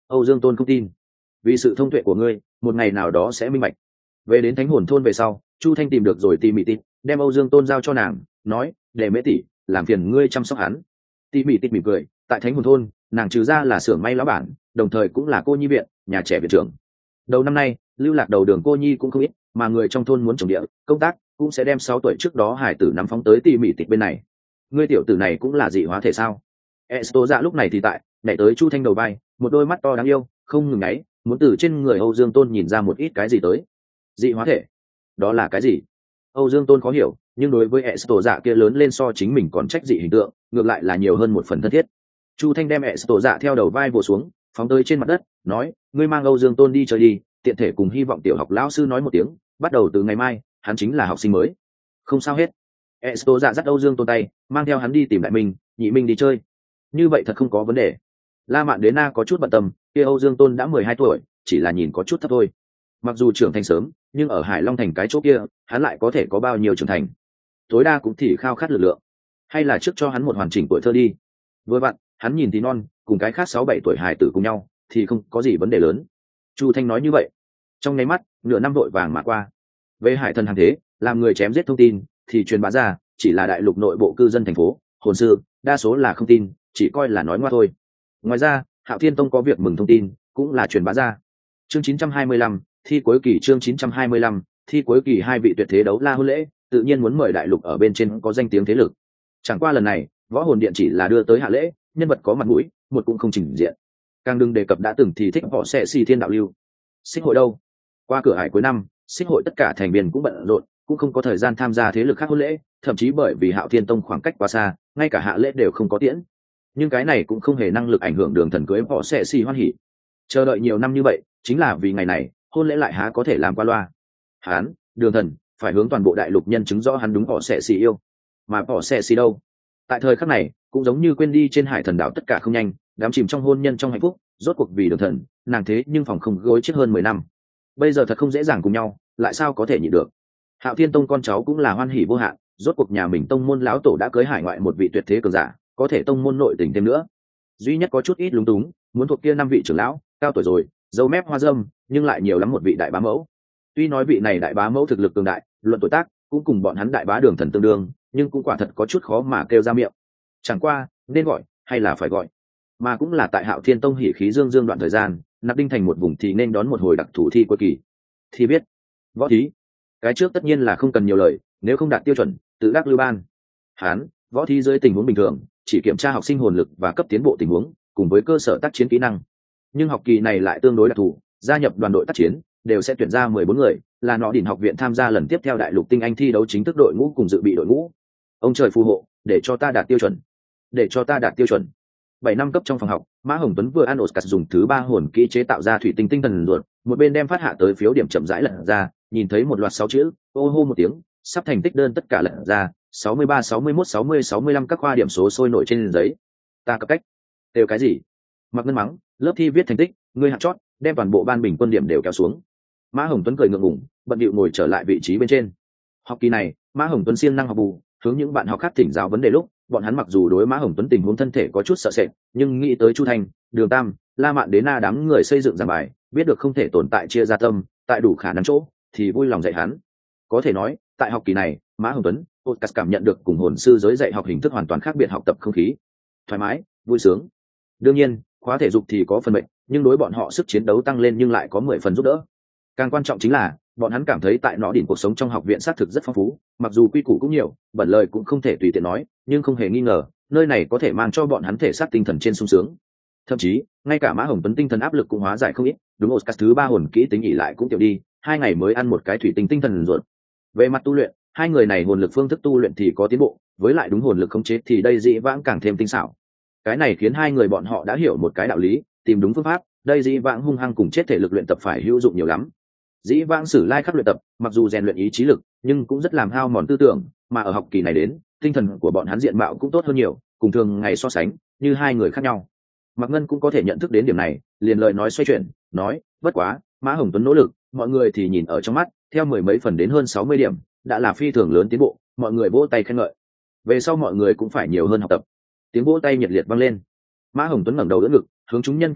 Speaker 1: Âu Dương Tôn không tin. Vì sự thông tuệ của ngươi, một ngày nào đó sẽ minh bạch. Về đến thánh hồn thôn về sau, Chu Thanh tìm được rồi Tỷ Mị Tịt, đem Âu Dương Tôn giao cho nàng, nói: "Để mễ tỷ, làm phiền ngươi chăm sóc hắn." Tỷ Mị Tịt mỉm cười, tại thánh hồn thôn, nàng trừ ra là xưởng may lão bản, đồng thời cũng là cô nhi viện, nhà trẻ viện trưởng. Đầu năm nay, lưu lạc đầu đường cô nhi cũng không ít, mà người trong thôn muốn trồng địa, công tác cũng sẽ đem sáu tuổi trước đó hải tử nắm phóng tới Tỷ Mị Tịt bên này. Ngươi tiểu tử này cũng là dị hóa thể sao? Esto dạ lúc này thì tại, nhảy tới Chu Thanh đầu vai, một đôi mắt to đáng yêu, không ngừng ngáy, muốn từ trên người Âu Dương Tôn nhìn ra một ít cái gì tới. Dị hóa thể? Đó là cái gì? Âu Dương Tôn khó hiểu, nhưng đối với Esto dạ kia lớn lên so chính mình còn trách dị hình tượng, ngược lại là nhiều hơn một phần thân thiết. Chu Thanh đem Esto dạ theo đầu vai vồ xuống, phóng tới trên mặt đất, nói: "Ngươi mang Âu Dương Tôn đi chơi đi, tiện thể cùng hy vọng tiểu học lão sư nói một tiếng, bắt đầu từ ngày mai, hắn chính là học sinh mới." Không sao hết. Esto dạ dắt Âu Dương Tôn tay, mang theo hắn đi tìm Đại Minh, Nhị Minh đi chơi. Như vậy thật không có vấn đề. La Mạn Đế Na có chút bận tâm, kia Âu Dương Tôn đã mười hai tuổi, chỉ là nhìn có chút thấp thôi. Mặc dù trưởng thành sớm, nhưng ở Hải Long thành cái chỗ kia, hắn lại có thể có bao nhiêu trưởng thành? Tối đa cũng thì khao khát lực lượng, hay là trước cho hắn một hoàn chỉnh tuổi thơ đi. Vừa vặn, hắn nhìn thì non, cùng cái khác sáu bảy tuổi hài tử cùng nhau, thì không có gì vấn đề lớn. Chu Thanh nói như vậy. Trong nháy mắt, nửa năm vội vàng mà qua. Về Hải Thần hàng thế, làm người chém giết thông tin, thì truyền bá ra, chỉ là đại lục nội bộ cư dân thành phố, hồn sư, đa số là không tin, chỉ coi là nói ngoa thôi. Ngoài ra, Hạo Thiên Tông có việc mừng thông tin, cũng là truyền bá ra. Chương chín trăm hai mươi lăm, thi cuối kỳ chương chín trăm hai mươi lăm, thi cuối kỳ hai vị tuyệt thế đấu la hôn lễ, tự nhiên muốn mời đại lục ở bên trên có danh tiếng thế lực. Chẳng qua lần này, Võ Hồn Điện chỉ là đưa tới hạ lễ, nhân vật có mặt mũi, một cũng không trình diện. Càng đừng đề cập đã từng thì thích họ sẽ xì thiên đạo lưu. Xích hội đâu? Qua cửa hải cuối năm, xích hội tất cả thành viên cũng bận rộn, cũng không có thời gian tham gia thế lực khác hôn lễ, thậm chí bởi vì Hạo Thiên Tông khoảng cách quá xa, ngay cả hạ lễ đều không có tiễn. Nhưng cái này cũng không hề năng lực ảnh hưởng Đường Thần cưới họ sẽ xì hoan hỉ. Chờ đợi nhiều năm như vậy, chính là vì ngày này, hôn lễ lại há có thể làm qua loa. Hán, Đường Thần phải hướng toàn bộ đại lục nhân chứng rõ hắn đúng họ sẽ xì yêu. Mà họ sẽ xì đâu? Tại thời khắc này, cũng giống như quên đi trên Hải Thần đảo tất cả không nhanh, đám chìm trong hôn nhân trong hạnh phúc, rốt cuộc vì Đường Thần, nàng thế nhưng phòng không gối chết hơn mười năm. Bây giờ thật không dễ dàng cùng nhau, lại sao có thể nhịn được. Hạo Thiên Tông con cháu cũng là hoan hỉ vô hạn, rốt cuộc nhà mình tông môn lão tổ đã cưới hải ngoại một vị tuyệt thế cường giả, có thể tông môn nội tình thêm nữa. Duy nhất có chút ít lúng túng, muốn thuộc kia năm vị trưởng lão, cao tuổi rồi, dâu mép hoa râm, nhưng lại nhiều lắm một vị đại bá mẫu. Tuy nói vị này đại bá mẫu thực lực cường đại, luận tuổi tác cũng cùng bọn hắn đại bá Đường Thần tương đương, nhưng cũng quả thật có chút khó mà kêu ra miệng. Chẳng qua, nên gọi hay là phải gọi, mà cũng là tại Hạo Thiên Tông hỉ khí dương dương đoạn thời gian, Nạp Đinh thành một vùng thì nên đón một hồi đặc thủ thi cuối kỳ. Thi biết, võ thí, cái trước tất nhiên là không cần nhiều lời, nếu không đạt tiêu chuẩn, tự đắc lưu ban. Hán, võ thí dưới tình huống bình thường, chỉ kiểm tra học sinh hồn lực và cấp tiến bộ tình huống, cùng với cơ sở tác chiến kỹ năng. Nhưng học kỳ này lại tương đối đặc thù, gia nhập đoàn đội tác chiến đều sẽ tuyển ra mười bốn người, là Nọ Đỉnh học viện tham gia lần tiếp theo đại lục tinh anh thi đấu chính thức đội ngũ cùng dự bị đội ngũ. Ông trời phù hộ, để cho ta đạt tiêu chuẩn, để cho ta đạt tiêu chuẩn. Bảy năm cấp trong phòng học, Mã Hồng Tuấn vừa ăn Oscar dùng thứ ba hồn kỹ chế tạo ra thủy tinh tinh thần ruột, một bên đem phát hạ tới phiếu điểm chậm rãi lật ra, nhìn thấy một loạt sáu chữ, ô hô một tiếng, sắp thành tích đơn tất cả lật ra, sáu mươi ba, sáu mươi mốt, sáu mươi, sáu mươi lăm các khoa điểm số sôi nổi trên giấy. Ta cấp cách. Đều cái gì? Mặc Ngân mắng, lớp thi viết thành tích, ngươi hạng chót, đem toàn bộ ban bình quân điểm đều kéo xuống. Mã Hồng Tuấn cười ngượng ngùng, bận điệu ngồi trở lại vị trí bên trên. Học kỳ này, Mã Hồng Tuấn siêng năng học bù, hướng những bạn học khác thỉnh giáo vấn đề lúc, bọn hắn mặc dù đối Mã Hồng Tuấn tình huống thân thể có chút sợ sệt, nhưng nghĩ tới Chu Thanh, Đường Tam, La Mạn Đế Na đám người xây dựng giảng bài, biết được không thể tồn tại chia ra tâm, tại đủ khả năng chỗ, thì vui lòng dạy hắn. Có thể nói, tại học kỳ này, Mã Hồng Tuấn, Podcast cảm nhận được cùng hồn sư giới dạy học hình thức hoàn toàn khác biệt, học tập không khí thoải mái, vui sướng. Đương nhiên, khóa thể dục thì có phần mệnh, nhưng đối bọn họ sức chiến đấu tăng lên nhưng lại có mười phần giúp đỡ. Càng quan trọng chính là, bọn hắn cảm thấy tại Nọ Đỉnh cuộc sống trong học viện xác thực rất phong phú, mặc dù quy củ cũng nhiều, bẩn lời cũng không thể tùy tiện nói, nhưng không hề nghi ngờ, nơi này có thể mang cho bọn hắn thể xác tinh thần trên sung sướng. Thậm chí, ngay cả Mã Hồng Tuấn tinh thần áp lực cũng hóa giải không ít, đúng Oscar thứ ba hồn kỹ tính ỉ lại cũng tiểu đi, hai ngày mới ăn một cái thủy tinh tinh thần ruột. Về mặt tu luyện, hai người này hồn lực phương thức tu luyện thì có tiến bộ, với lại đúng hồn lực khống chế thì đây dĩ vãng càng thêm tinh xảo. Cái này khiến hai người bọn họ đã hiểu một cái đạo lý, tìm đúng phương pháp, đây dĩ vãng hung hăng cùng chết thể lực luyện tập phải hữu dụng nhiều lắm. Dĩ vãng sử lai khắc luyện tập, mặc dù rèn luyện ý chí lực, nhưng cũng rất làm hao mòn tư tưởng, mà ở học kỳ này đến, tinh thần của bọn hắn diện mạo cũng tốt hơn nhiều, cùng thường ngày so sánh, như hai người khác nhau. Mạc Ngân cũng có thể nhận thức đến điểm này, liền lời nói xoay chuyển, nói, bất quá, Mã Hồng Tuấn nỗ lực, mọi người thì nhìn ở trong mắt, theo mười mấy phần đến hơn sáu mươi điểm, đã là phi thường lớn tiến bộ, mọi người vỗ tay khen ngợi. Về sau mọi người cũng phải nhiều hơn học tập. Tiếng vỗ tay nhiệt liệt vang lên. Mã Hồng Tuấn ngẩng đầu đỡ ngực, hướng chúng nhân cúi đầu,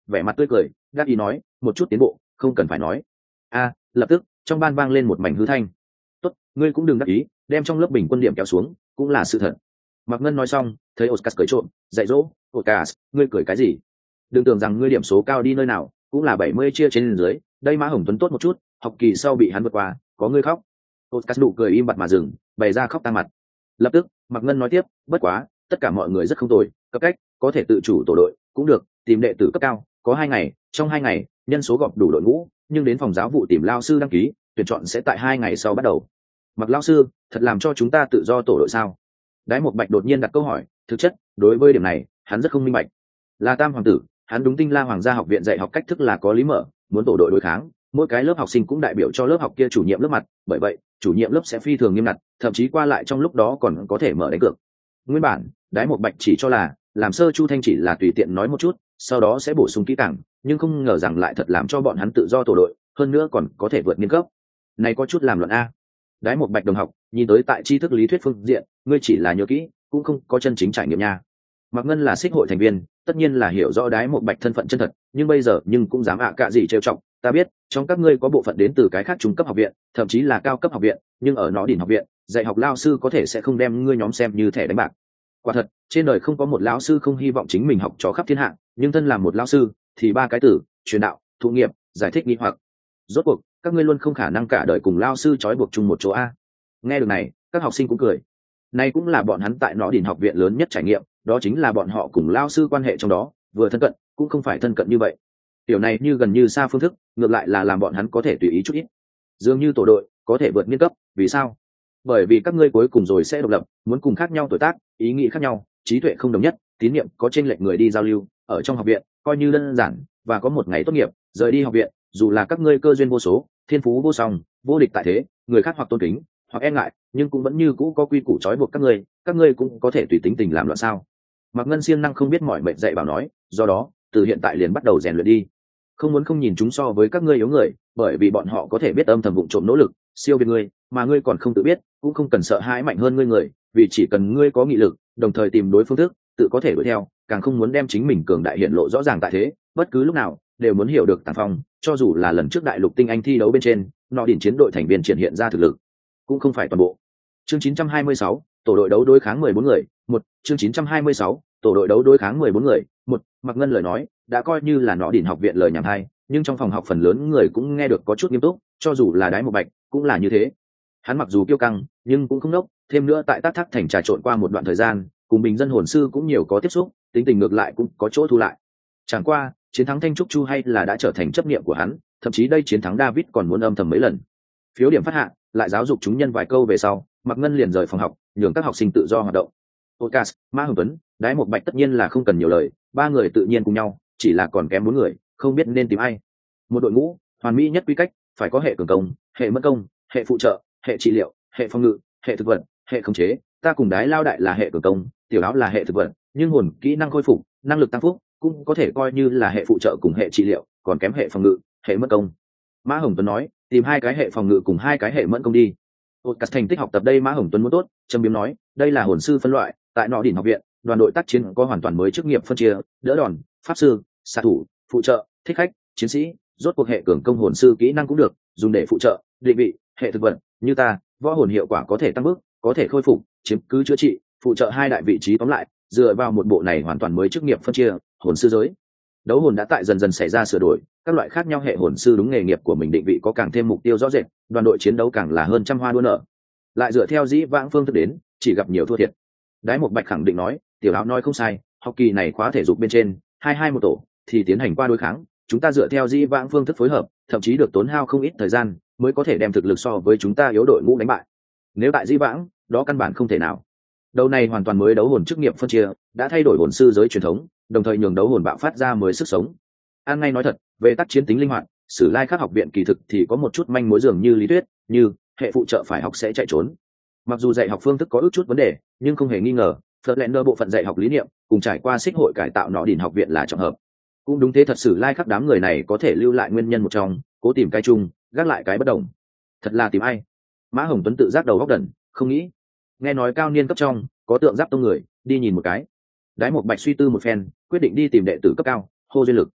Speaker 1: vẻ mặt tươi cười đáp ý nói một chút tiến bộ không cần phải nói. A lập tức trong ban vang lên một mảnh hư thanh. Tốt, ngươi cũng đừng đắc ý, đem trong lớp bình quân điểm kéo xuống cũng là sự thật. Mạc Ngân nói xong thấy Oscar cười trộm dạy dỗ. Oscar, ngươi cười cái gì? Đừng tưởng rằng ngươi điểm số cao đi nơi nào cũng là bảy mươi chia trên dưới, đây Mã Hồng Tuấn tốt một chút, học kỳ sau bị hắn vượt qua có ngươi khóc. Oscar nụ cười im bặt mà dừng, bày ra khóc ta mặt. Lập tức Mạc Ngân nói tiếp, bất quá tất cả mọi người rất không tồi, cấp cách có thể tự chủ tổ đội cũng được, tìm đệ tử cấp cao có hai ngày, trong hai ngày nhân số gọp đủ đội ngũ, nhưng đến phòng giáo vụ tìm lao sư đăng ký, tuyển chọn sẽ tại hai ngày sau bắt đầu. Mặc lao sư thật làm cho chúng ta tự do tổ đội sao? Đái Một Bạch đột nhiên đặt câu hỏi, thực chất đối với điểm này hắn rất không minh bạch. Là tam hoàng tử, hắn đúng Tinh La Hoàng gia học viện dạy học cách thức là có lý mở, muốn tổ đội đối kháng, mỗi cái lớp học sinh cũng đại biểu cho lớp học kia chủ nhiệm lớp mặt, bởi vậy chủ nhiệm lớp sẽ phi thường nghiêm ngặt, thậm chí qua lại trong lúc đó còn có thể mở đánh cược. Nguyên bản Đái Một Bạch chỉ cho là làm sơ Chu Thanh chỉ là tùy tiện nói một chút, sau đó sẽ bổ sung kỹ càng, nhưng không ngờ rằng lại thật làm cho bọn hắn tự do tổ đội, hơn nữa còn có thể vượt niên cấp. Này có chút làm luận a. Đái Một Bạch đồng học, nhìn tới tại tri thức lý thuyết phương diện, ngươi chỉ là nhớ kỹ, cũng không có chân chính trải nghiệm nha. Mạc Ngân là xích hội thành viên, tất nhiên là hiểu rõ Đái Một Bạch thân phận chân thật, nhưng bây giờ nhưng cũng dám ạ à cả gì trêu chọc. Ta biết, trong các ngươi có bộ phận đến từ cái khác trung cấp học viện, thậm chí là cao cấp học viện, nhưng ở nó đỉnh học viện, dạy học lao sư có thể sẽ không đem ngươi nhóm xem như thẻ đánh bạc. Quả thật, trên đời không có một lão sư không hy vọng chính mình học trò khắp thiên hạ, nhưng thân làm một lão sư thì ba cái từ: truyền đạo, thụ nghiệp, giải thích nghi hoặc. Rốt cuộc các ngươi luôn không khả năng cả đời cùng lao sư trói buộc chung một chỗ a. Nghe được này, các học sinh cũng cười. Này cũng là bọn hắn tại nó đỉnh học viện lớn nhất trải nghiệm, đó chính là bọn họ cùng lao sư quan hệ trong đó vừa thân cận cũng không phải thân cận như vậy. Điều này như gần như xa phương thức, ngược lại là làm bọn hắn có thể tùy ý chút ít. Dường như tổ đội có thể vượt niên cấp, vì sao? Bởi vì các ngươi cuối cùng rồi sẽ độc lập, muốn cùng khác nhau tuổi tác, ý nghĩ khác nhau, trí tuệ không đồng nhất, tín nhiệm có chênh lệch người đi giao lưu, ở trong học viện coi như đơn giản và có một ngày tốt nghiệp rời đi học viện, dù là các ngươi cơ duyên vô số, thiên phú vô song, vô địch tại thế, người khác hoặc tôn kính hoặc e ngại, nhưng cũng vẫn như cũ có quy củ trói buộc các ngươi, các ngươi cũng có thể tùy tính tình làm loạn sao? Mạc Ngân siêng năng không biết mỏi mệt dạy bảo nói, do đó từ hiện tại liền bắt đầu rèn luyện đi, không muốn không nhìn chúng so với các ngươi yếu người, bởi vì bọn họ có thể biết âm thầm vụng trộm nỗ lực siêu việt ngươi, mà ngươi còn không tự biết, cũng không cần sợ hãi mạnh hơn ngươi người, vì chỉ cần ngươi có nghị lực, đồng thời tìm đối phương thức, tự có thể đuổi theo, càng không muốn đem chính mình cường đại hiện lộ rõ ràng tại thế, bất cứ lúc nào đều muốn hiểu được Tàng Phong, cho dù là lần trước đại lục tinh anh thi đấu bên trên, nọ đỉnh chiến đội thành viên triển hiện ra thực lực, cũng không phải toàn bộ. Chương chín trăm hai mươi sáu, tổ đội đấu đối kháng mười bốn người, một, chương chín trăm hai mươi sáu, tổ đội đấu đối kháng mười bốn người, một, Mạc Ngân lời nói, đã coi như là nọ đỉnh học viện lời nhảm hay, nhưng trong phòng học phần lớn người cũng nghe được có chút nghiêm túc, cho dù là Đái Một Bạch, cũng là như thế. Hắn mặc dù kiêu căng, nhưng cũng không nốc, thêm nữa tại Tác Thác thành trà trộn qua một đoạn thời gian, cùng bình dân hồn sư cũng nhiều có tiếp xúc, tính tình ngược lại cũng có chỗ thu lại. Chẳng qua, chiến thắng Thanh Trúc Chu hay là đã trở thành chấp niệm của hắn, thậm chí đây chiến thắng David còn muốn âm thầm mấy lần. Phiếu điểm phát hạ, lại giáo dục chúng nhân vài câu về sau, Mạc Ngân liền rời phòng học, nhường các học sinh tự do hoạt động. Podcast, Mã Hồng Tuấn, Đái Một Bạch tất nhiên là không cần nhiều lời, ba người tự nhiên cùng nhau, chỉ là còn kém bốn người, không biết nên tìm ai. Một đội ngũ, hoàn mỹ nhất quy cách, phải có hệ cường công, hệ mẫn công, hệ phụ trợ, hệ trị liệu, hệ phòng ngự, hệ thực vật, hệ khống chế. Ta cùng Đái Lao đại là hệ cường công, Tiểu Áo là hệ thực vật, nhưng hồn kỹ năng khôi phục, năng lực tăng phúc cũng có thể coi như là hệ phụ trợ cùng hệ trị liệu, còn kém hệ phòng ngự, hệ mẫn công. Mã Hồng Tuấn nói, tìm hai cái hệ phòng ngự cùng hai cái hệ mẫn công đi. Podcast thành tích học tập đây Mã Hồng Tuấn muốn tốt, Trâm Biếm nói, đây là hồn sư phân loại, tại nọ đỉnh học viện, đoàn đội tác chiến có hoàn toàn mới chức nghiệp phân chia, đỡ đòn, pháp sư, xạ thủ, phụ trợ, thích khách, chiến sĩ, rốt cuộc hệ cường công hồn sư kỹ năng cũng được, dùng để phụ trợ, định vị, hệ thực vật, như ta, võ hồn hiệu quả có thể tăng bước, có thể khôi phục, chiếm cứ chữa trị, phụ trợ hai đại vị trí tóm lại, dựa vào một bộ này hoàn toàn mới chức nghiệp phân chia, hồn sư giới. Đấu hồn đã tại dần dần xảy ra sửa đổi, các loại khác nhau hệ hồn sư đúng nghề nghiệp của mình định vị có càng thêm mục tiêu rõ rệt, đoàn đội chiến đấu càng là hơn trăm hoa đua nở. Lại dựa theo dĩ vãng phương thức đến, chỉ gặp nhiều thua thiệt. Đái Một Bạch khẳng định nói, Tiểu Áo nói không sai, học kỳ này khóa thể dục bên trên, hai hai một tổ, thì tiến hành qua đối kháng, chúng ta dựa theo dĩ vãng phương thức phối hợp, thậm chí được tốn hao không ít thời gian, mới có thể đem thực lực so với chúng ta yếu đội ngũ đánh bại. Nếu tại dĩ vãng, đó căn bản không thể nào. Đầu này hoàn toàn mới đấu hồn chức nghiệp phân chia, đã thay đổi hồn sư giới truyền thống, đồng thời nhường đấu hồn bạo phát ra mới sức sống. An ngay nói thật, về tác chiến tính linh hoạt, Sử Lai Khắc học viện kỳ thực thì có một chút manh mối dường như lý thuyết, như hệ phụ trợ phải học sẽ chạy trốn. Mặc dù dạy học phương thức có ước chút vấn đề, nhưng không hề nghi ngờ, Fletcher bộ phận dạy học lý niệm, cùng trải qua xích hội cải tạo nọ đỉnh học viện là trọng hợp. Cũng đúng thế, thật Sử Lai Khắc đám người này có thể lưu lại nguyên nhân một trong, cố tìm cái chung, gác lại cái bất đồng. Thật là tìm ai? Mã Hồng Tuấn tự giác đầu góc đần, không nghĩ. Nghe nói cao niên cấp trong có tượng giáp tông người, đi nhìn một cái. Đái Một Bạch suy tư một phen, quyết định đi tìm đệ tử cấp cao, hô duyên lực.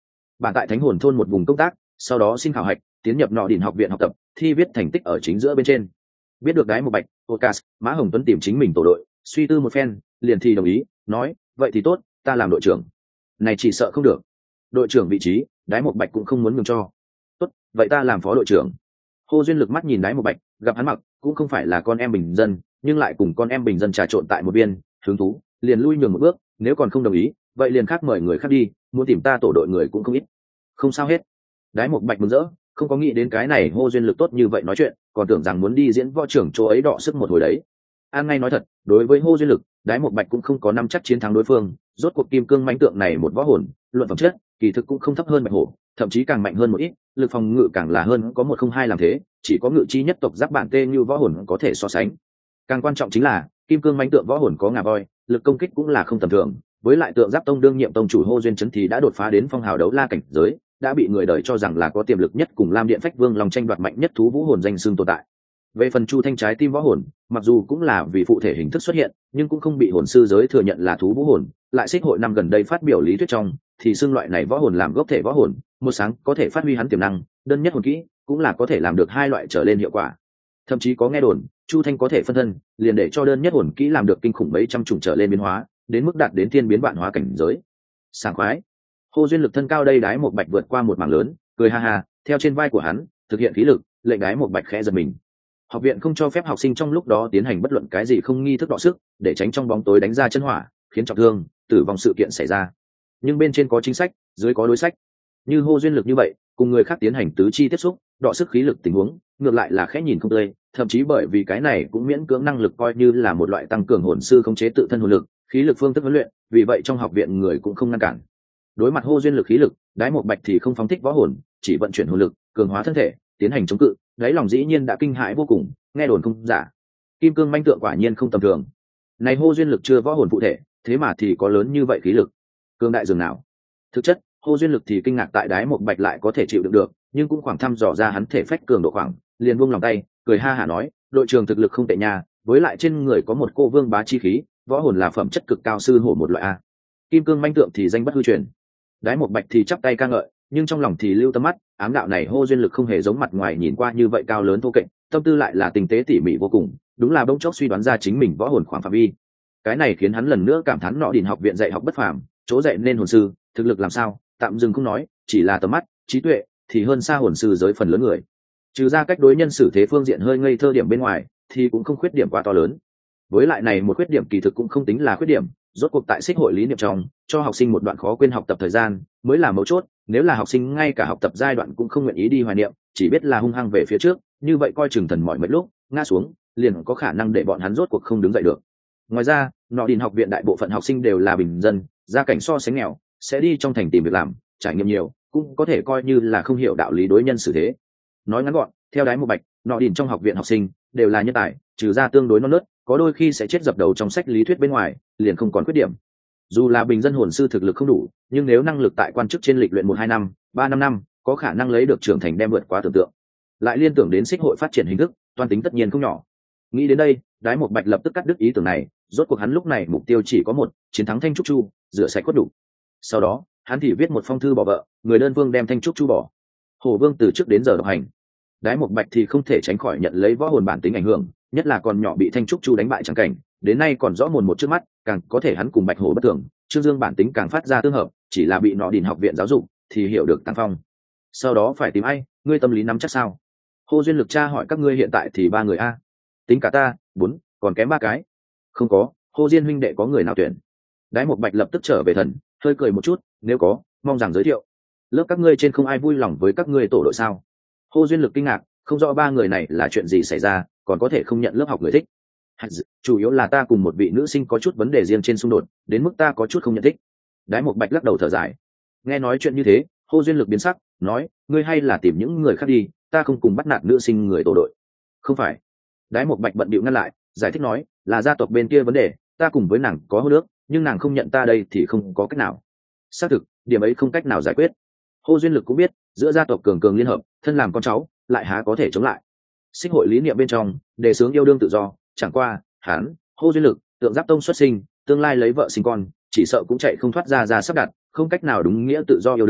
Speaker 1: Bạn tại Thánh Hồn thôn một vùng công tác, sau đó xin khảo hạch, tiến nhập Nọ Đỉnh học viện học tập, thi viết thành tích ở chính giữa bên trên. Biết được Đái Một Bạch, Ocas, Mã Hồng Tuấn tìm chính mình tổ đội, suy tư một phen, liền thì đồng ý, nói, vậy thì tốt, ta làm đội trưởng. Này chỉ sợ không được. Đội trưởng vị trí, Đái Một Bạch cũng không muốn nhường cho. Tốt, vậy ta làm phó đội trưởng. Hồ Duyên Lực mắt nhìn Đái Một Bạch, gặp hắn mặc cũng không phải là con em bình dân, nhưng lại cùng con em bình dân trà trộn tại một bên, hứng thú, liền lui nhường một bước, nếu còn không đồng ý, vậy liền khác mời người khác đi, muốn tìm ta tổ đội người cũng không ít. Không sao hết. Đái Một Bạch mừng rỡ, không có nghĩ đến cái này Hồ Duyên Lực tốt như vậy nói chuyện, còn tưởng rằng muốn đi diễn võ trưởng chỗ ấy đọ sức một hồi đấy. An ngay nói thật, đối với Hồ Duyên Lực, Đái Một Bạch cũng không có năm chắc chiến thắng đối phương, rốt cuộc kim cương mãnh tượng này một võ hồn, luận phẩm chất, kỳ thực cũng không thấp hơn Bạch Hổ, thậm chí càng mạnh hơn một ít, lực phòng ngự càng là hơn có một không hai làm thế, chỉ có ngự chi nhất tộc giáp bản tê như võ hồn có thể so sánh. Càng quan trọng chính là, kim cương mãnh tượng võ hồn có ngà voi, lực công kích cũng là không tầm thường, với lại tượng giáp tông đương nhiệm tông chủ Hồ Duyên Chấn thì đã đột phá đến phong hào đấu la cảnh giới, đã bị người đời cho rằng là có tiềm lực nhất cùng Lam Điện Phách Vương lòng tranh đoạt mạnh nhất thú vũ hồn danh xưng tồn tại. Về phần Chu Thanh trái tim võ hồn, mặc dù cũng là vì phụ thể hình thức xuất hiện, nhưng cũng không bị hồn sư giới thừa nhận là thú vũ hồn, lại xích hội năm gần đây phát biểu lý thuyết trong, thì xưng loại này võ hồn làm gốc thể võ hồn, một sáng có thể phát huy hắn tiềm năng, đơn nhất hồn kỹ, cũng là có thể làm được hai loại trở lên hiệu quả. Thậm chí có nghe đồn, Chu Thanh có thể phân thân, liền để cho đơn nhất hồn kỹ làm được kinh khủng mấy trăm chủng trở lên biến hóa, đến mức đạt đến thiên biến vạn hóa cảnh giới. Sảng khoái. Hồ Duyên Lực thân cao đây Đái Một Bạch vượt qua một mảng lớn, cười ha ha, theo trên vai của hắn, thực hiện khí lực, lệnh Đái Một Bạch khẽ giật mình. Học viện không cho phép học sinh trong lúc đó tiến hành bất luận cái gì không nghi thức đọ sức, để tránh trong bóng tối đánh ra chân hỏa, khiến trọng thương, tử vong sự kiện xảy ra. Nhưng bên trên có chính sách, dưới có đối sách. Như Hồ Duyên Lực như vậy, cùng người khác tiến hành tứ chi tiếp xúc, đọ sức khí lực tình huống, ngược lại là khẽ nhìn không tươi, thậm chí bởi vì cái này cũng miễn cưỡng năng lực coi như là một loại tăng cường hồn sư khống chế tự thân hồn lực, khí lực phương thức huấn luyện, vì vậy trong học viện người cũng không ngăn cản. Đối mặt Hồ Duyên Lực khí lực, Đái Một Bạch thì không phóng thích võ hồn, chỉ vận chuyển hồn lực, cường hóa thân thể, tiến hành chống cự, đáy lòng dĩ nhiên đã kinh hãi vô cùng, nghe đồn không giả. Kim cương manh tượng quả nhiên không tầm thường. Này Hồ Duyên Lực chưa võ hồn phụ thể, thế mà thì có lớn như vậy khí lực. Cương đại dường nào? Thực chất, Hồ Duyên Lực thì kinh ngạc tại Đái Một Bạch lại có thể chịu đựng được, nhưng cũng khoảng thăm dò ra hắn thể phách cường độ khoảng, liền buông lòng tay, cười ha hả nói, đội trưởng thực lực không tệ nha, với lại trên người có một cô vương bá chi khí, võ hồn là phẩm chất cực cao sư hổ một loại a. Kim cương manh tượng thì danh bất hư truyền. Đái Một Bạch thì chắp tay ca ngợi, nhưng trong lòng thì lưu tâm mắt, ám đạo này Hồ Duyên Lực không hề giống mặt ngoài nhìn qua như vậy cao lớn thô kệch, tâm tư lại là tinh tế tỉ mỉ vô cùng, đúng là bỗng chốc suy đoán ra chính mình võ hồn khoảng phạm vi. Cái này khiến hắn lần nữa cảm thán Nọ Đỉnh học viện dạy học bất phàm, chỗ dạy nên hồn sư, thực lực làm sao, tạm dừng không nói, chỉ là tầm mắt, trí tuệ thì hơn xa hồn sư giới phần lớn người. Trừ ra cách đối nhân xử thế phương diện hơi ngây thơ điểm bên ngoài, thì cũng không khuyết điểm quá to lớn. Với lại này một khuyết điểm kỳ thực cũng không tính là khuyết điểm, rốt cuộc tại xích hội lý niệm trong, cho học sinh một đoạn khó quên học tập thời gian mới là mấu chốt, nếu là học sinh ngay cả học tập giai đoạn cũng không nguyện ý đi hoài niệm, chỉ biết là hung hăng về phía trước, như vậy coi chừng thần mỏi mấy lúc ngã xuống, liền có khả năng để bọn hắn rốt cuộc không đứng dậy được. Ngoài ra, Nọ Đỉnh học viện đại bộ phận học sinh đều là bình dân, gia cảnh so sánh nghèo, sẽ đi trong thành tìm việc làm, trải nghiệm nhiều, cũng có thể coi như là không hiểu đạo lý đối nhân xử thế. Nói ngắn gọn, theo Đái Một Bạch, Nọ Đỉnh trong học viện học sinh đều là nhân tài, trừ ra tương đối non nớt, có đôi khi sẽ chết dập đầu trong sách lý thuyết bên ngoài, liền không còn khuyết điểm. Dù là bình dân hồn sư thực lực không đủ, nhưng nếu năng lực tại quan chức trên lịch luyện một hai năm, ba năm năm, có khả năng lấy được trưởng thành đem vượt quá tưởng tượng. Lại liên tưởng đến xích hội phát triển hình thức, toan tính tất nhiên không nhỏ. Nghĩ đến đây, Đái Một Bạch lập tức cắt đứt ý tưởng này, rốt cuộc hắn lúc này mục tiêu chỉ có một, chiến thắng Thanh Trúc Chu, rửa sạch cốt đủ. Sau đó, hắn thì viết một phong thư bỏ vợ, người đơn vương đem Thanh Trúc Chu bỏ. Hổ Vương từ trước đến giờ độc hành. Đái Một Bạch thì không thể tránh khỏi nhận lấy võ hồn bản tính ảnh hưởng, nhất là còn nhỏ bị Thanh Trúc Chu đánh bại chẳng cảnh, đến nay còn rõ mồn một trước mắt, càng có thể hắn cùng Bạch Hổ bất thường, Trương Dương bản tính càng phát ra tương hợp, chỉ là bị Nọ Đỉnh học viện giáo dục thì hiểu được tăng phong. Sau đó phải tìm ai, ngươi tâm lý nắm chắc sao? Hồ Duyên Lực tra hỏi các ngươi hiện tại thì ba người a. Tính cả ta, bốn, còn kém ba cái. Không có, Hồ Diên huynh đệ có người nào tuyển? Đái Một Bạch lập tức trở về thần, hơi cười một chút, nếu có, mong rằng giới thiệu. Lớp các ngươi trên không ai vui lòng với các ngươi tổ đội sao? Hồ Duyên Lực kinh ngạc, không rõ ba người này là chuyện gì xảy ra, còn có thể không nhận lớp học người thích. Chủ yếu là ta cùng một vị nữ sinh có chút vấn đề riêng trên xung đột, đến mức ta có chút không nhận thích. Đái Một Bạch lắc đầu thở dài. Nghe nói chuyện như thế, Hồ Duyên Lực biến sắc, nói, ngươi hay là tìm những người khác đi, ta không cùng bắt nạt nữ sinh người tổ đội. Không phải. Đái Một Bạch bận bịu ngăn lại, giải thích nói, là gia tộc bên kia vấn đề, ta cùng với nàng có hôn ước, nhưng nàng không nhận ta đây thì không có cách nào. Xác thực, điểm ấy không cách nào giải quyết. Hồ Duyên Lực cũng biết, giữa gia tộc cường cường liên hợp, thân làm con cháu, lại há có thể chống lại. Xích hội lý niệm bên trong, đề xướng yêu đương tự do, chẳng qua, hắn, Hồ Duyên Lực, tượng giáp tông xuất sinh, tương lai lấy vợ sinh con, chỉ sợ cũng chạy không thoát ra ra sắp đặt, không cách nào đúng nghĩa tự do yêu đương,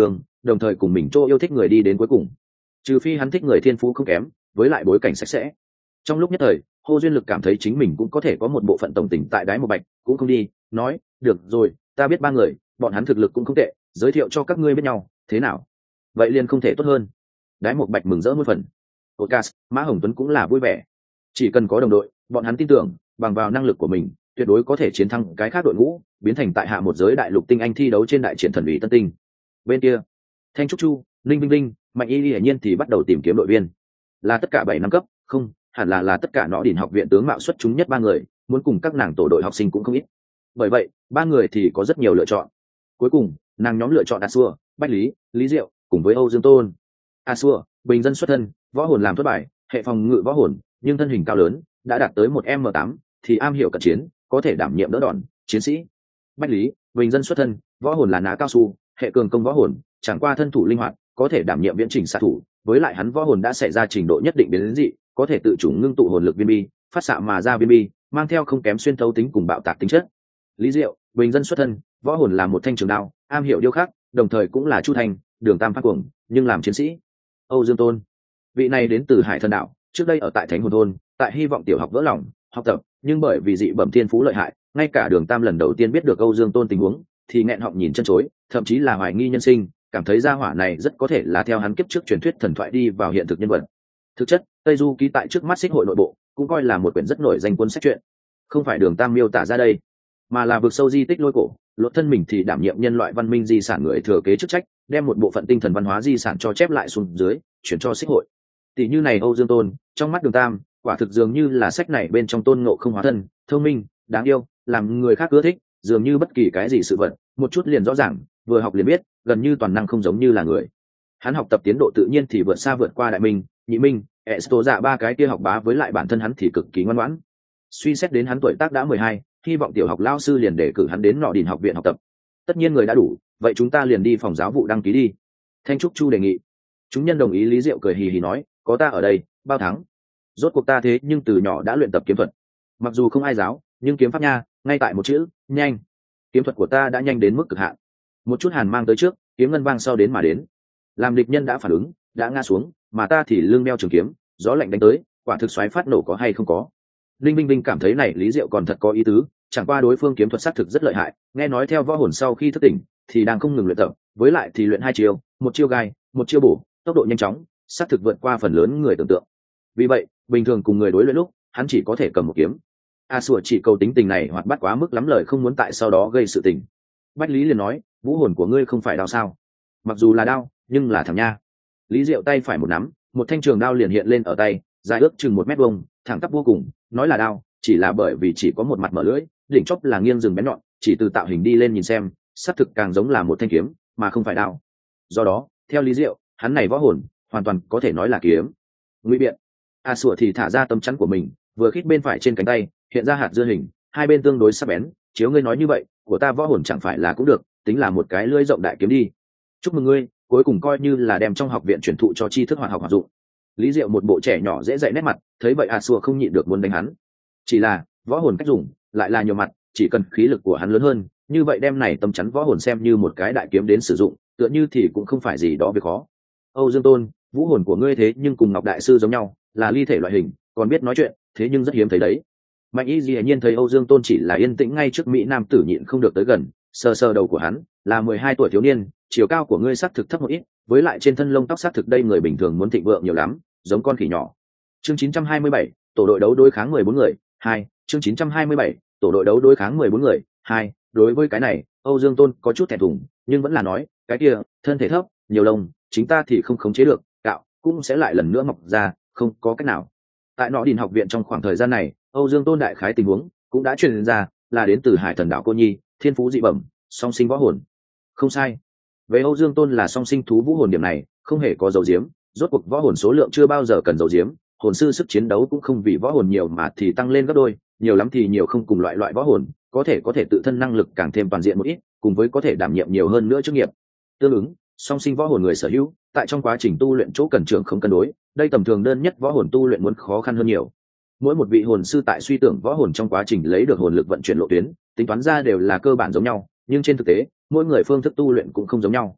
Speaker 1: đồng thời cùng mình chỗ yêu thích người đi đến cuối cùng. Trừ phi hắn thích người thiên phú không kém, với lại bối cảnh sạch sẽ. Trong lúc nhất thời, Hồ Duyên Lực cảm thấy chính mình cũng có thể có một bộ phận tổng tình tại Đái Một Bạch, cũng không đi, nói, được rồi, ta biết ba người, bọn hắn thực lực cũng không tệ, giới thiệu cho các ngươi biết nhau, thế nào? Vậy liền không thể tốt hơn. Đái Một Bạch mừng rỡ muôn phần. Podcast, Mã Hồng Tuấn cũng là vui vẻ. Chỉ cần có đồng đội, bọn hắn tin tưởng, bằng vào năng lực của mình, tuyệt đối có thể chiến thắng cái khác đội ngũ, biến thành tại hạ một giới đại lục tinh anh thi đấu trên đại triển thần ủy tân tinh. Bên kia, Thanh Trúc Chu, Linh Vinh Linh, Mạnh Y hiển nhiên thì bắt đầu tìm kiếm đội viên. Là tất cả bảy năm cấp, không, hẳn là là tất cả Nọ Đỉnh học viện tướng mạo xuất chúng nhất ba người, muốn cùng các nàng tổ đội học sinh cũng không ít. Bởi vậy, ba người thì có rất nhiều lựa chọn. Cuối cùng, nàng nhóm lựa chọn A Xua, Bách Lý, Lý Diệu, cùng với Âu Dương Tôn. A Xua, bình dân xuất thân, võ hồn làm thất bại, hệ phòng ngự võ hồn, nhưng thân hình cao lớn, đã đạt tới một m tám, thì am hiểu cận chiến, có thể đảm nhiệm đỡ đòn, chiến sĩ. Bách Lý, bình dân xuất thân, võ hồn là ná cao su, hệ cường công võ hồn, chẳng qua thân thủ linh hoạt, có thể đảm nhiệm viễn trình xạ thủ, với lại hắn võ hồn đã xảy ra trình độ nhất định biến dị, có thể tự chủ ngưng tụ hồn lực viên bi, phát xạ mà ra viên bi, mang theo không kém xuyên thấu tính cùng bạo tạc tính chất. Lý Diệu, bình dân xuất thân, võ hồn là một thanh trường đao, am hiểu điêu khắc, đồng thời cũng là Chu Thành, Đường Tam phát cuồng, nhưng làm chiến sĩ. Âu Dương Tôn, vị này đến từ Hải Thần Đạo, trước đây ở tại Thánh Hồn Thôn, tại hy vọng tiểu học vỡ lòng, học tập, nhưng bởi vì dị bẩm thiên phú lợi hại, ngay cả Đường Tam lần đầu tiên biết được Âu Dương Tôn tình huống, thì nghẹn họng nhìn chân chối, thậm chí là hoài nghi nhân sinh, cảm thấy gia hỏa này rất có thể là theo hắn kiếp trước truyền thuyết thần thoại đi vào hiện thực nhân vật. Thực chất, Tây Du ký tại trước mắt Xích hội nội bộ, cũng coi là một quyển rất nổi danh cuốn sách truyện. Không phải Đường Tam miêu tả ra đây, mà là vực sâu di tích lôi cổ, luận thân mình thì đảm nhiệm nhân loại văn minh di sản người thừa kế chức trách, đem một bộ phận tinh thần văn hóa di sản cho chép lại xuống dưới, chuyển cho Xích hội. Tỷ như này Âu Dương Tôn, trong mắt Đường Tam, quả thực dường như là sách này bên trong tôn ngộ không hóa thân, thông minh, đáng yêu, làm người khác ưa thích, dường như bất kỳ cái gì sự vật, một chút liền rõ ràng, vừa học liền biết, gần như toàn năng không giống như là người. Hắn học tập tiến độ tự nhiên thì vượt xa vượt qua Đại Minh, Nhị Minh, Esto dạ ba cái kia học bá, với lại bản thân hắn thì cực kỳ ngoan ngoãn. Suy xét đến hắn tuổi tác đã mười hai, hy vọng tiểu học lao sư liền để cử hắn đến Nọ Đỉnh học viện học tập. Tất nhiên người đã đủ, vậy chúng ta liền đi phòng giáo vụ đăng ký đi. Thanh Trúc Chu đề nghị. Chúng nhân đồng ý. Lý Diệu cười hì hì nói, có ta ở đây, bao thắng. Rốt cuộc ta thế nhưng từ nhỏ đã luyện tập kiếm thuật, mặc dù không ai giáo, nhưng kiếm pháp nha, ngay tại một chữ, nhanh. Kiếm thuật của ta đã nhanh đến mức cực hạn. Một chút hàn mang tới trước, kiếm ngân vang sau đến mà đến. Làm địch nhân đã phản ứng, đã ngã xuống, mà ta thì lưng đeo trường kiếm, gió lạnh đánh tới, quả thực xoáy phát nổ có hay không có. Linh Vinh Vinh cảm thấy này Lý Diệu còn thật có ý tứ, chẳng qua đối phương kiếm thuật sát thực rất lợi hại, nghe nói theo võ hồn sau khi thức tỉnh thì đang không ngừng luyện tập, với lại thì luyện hai chiêu, một chiêu gai, một chiêu bổ, tốc độ nhanh chóng, sát thực vượt qua phần lớn người tưởng tượng. Vì vậy, bình thường cùng người đối luyện lúc, hắn chỉ có thể cầm một kiếm. A Sủa chỉ cầu tính tình này hoạt bát quá mức lắm lời, không muốn tại sau đó gây sự tình. Bách Lý liền nói, vũ hồn của ngươi không phải đao sao? Mặc dù là đao, nhưng là thẳng nha. Lý Diệu tay phải một nắm, một thanh trường đao liền hiện lên ở tay, dài ước chừng một mét vuông, thẳng tắp vô cùng. Nói là đao, chỉ là bởi vì chỉ có một mặt mở lưỡi, đỉnh chóp là nghiêng rừng bén nhọn, chỉ từ tạo hình đi lên nhìn xem, xác thực càng giống là một thanh kiếm, mà không phải đao. Do đó, theo Lý Diệu, hắn này võ hồn hoàn toàn có thể nói là kiếm. Ngụy biện. A Sủa thì thả ra tấm chắn của mình, vừa khít bên phải trên cánh tay, hiện ra hạt dưa hình, hai bên tương đối sắc bén. Chiếu ngươi nói như vậy, của ta võ hồn chẳng phải là cũng được, tính là một cái lưỡi rộng đại kiếm đi. Chúc mừng ngươi, cuối cùng coi như là đem trong học viện truyền thụ cho tri thức hoạt học hoạt dụng. Lý Diệu một bộ trẻ nhỏ dễ dạy nét mặt, thấy vậy A Sủa không nhịn được muốn đánh hắn. Chỉ là võ hồn cách dùng lại là nhiều mặt, chỉ cần khí lực của hắn lớn hơn, như vậy đem này tấm chắn võ hồn xem như một cái đại kiếm đến sử dụng, tựa như thì cũng không phải gì đó việc khó. Âu Dương Tôn, vũ hồn của ngươi thế nhưng cùng Ngọc đại sư giống nhau, là ly thể loại hình, còn biết nói chuyện, thế nhưng rất hiếm thấy đấy. Mạnh Y dĩ nhiên thấy Âu Dương Tôn chỉ là yên tĩnh ngay trước mỹ nam tử, nhịn không được tới gần, sờ sờ đầu của hắn, là mười hai tuổi thiếu niên, chiều cao của ngươi xác thực thấp một ít, với lại trên thân lông tóc xác thực đây người bình thường muốn thịnh vượng nhiều lắm, giống con khỉ nhỏ. Chương chín trăm hai mươi bảy, tổ đội đấu đối kháng mười bốn người, hai. Chương chín trăm hai mươi bảy, tổ đội đấu đối kháng mười bốn người, hai. Đối với cái này, Âu Dương Tôn có chút thẹn thùng, nhưng vẫn là nói, cái kia, thân thể thấp, nhiều lông, chính ta thì không khống chế được, cạo cũng sẽ lại lần nữa mọc ra, không có cách nào. Tại Nọ Đỉnh học viện trong khoảng thời gian này, Âu Dương Tôn đại khái tình huống cũng đã truyền ra, là đến từ Hải Thần Đảo cô nhi, thiên phú dị bẩm, song sinh võ hồn. Không sai. Về Âu Dương Tôn là song sinh thú vũ hồn, điểm này không hề có dấu diếm, rốt cuộc võ hồn số lượng chưa bao giờ cần dấu diếm, hồn sư sức chiến đấu cũng không vì võ hồn nhiều mà thì tăng lên gấp đôi, nhiều lắm thì nhiều không cùng loại loại võ hồn, có thể có thể tự thân năng lực càng thêm toàn diện một ít, cùng với có thể đảm nhiệm nhiều hơn nữa chức nghiệp. Tương ứng, song sinh võ hồn người sở hữu, tại trong quá trình tu luyện chỗ cần trưởng không cân đối, đây tầm thường đơn nhất võ hồn tu luyện muốn khó khăn hơn nhiều. Mỗi một vị hồn sư tại suy tưởng võ hồn trong quá trình lấy được hồn lực vận chuyển lộ tuyến, tính toán ra đều là cơ bản giống nhau, nhưng trên thực tế, mỗi người phương thức tu luyện cũng không giống nhau.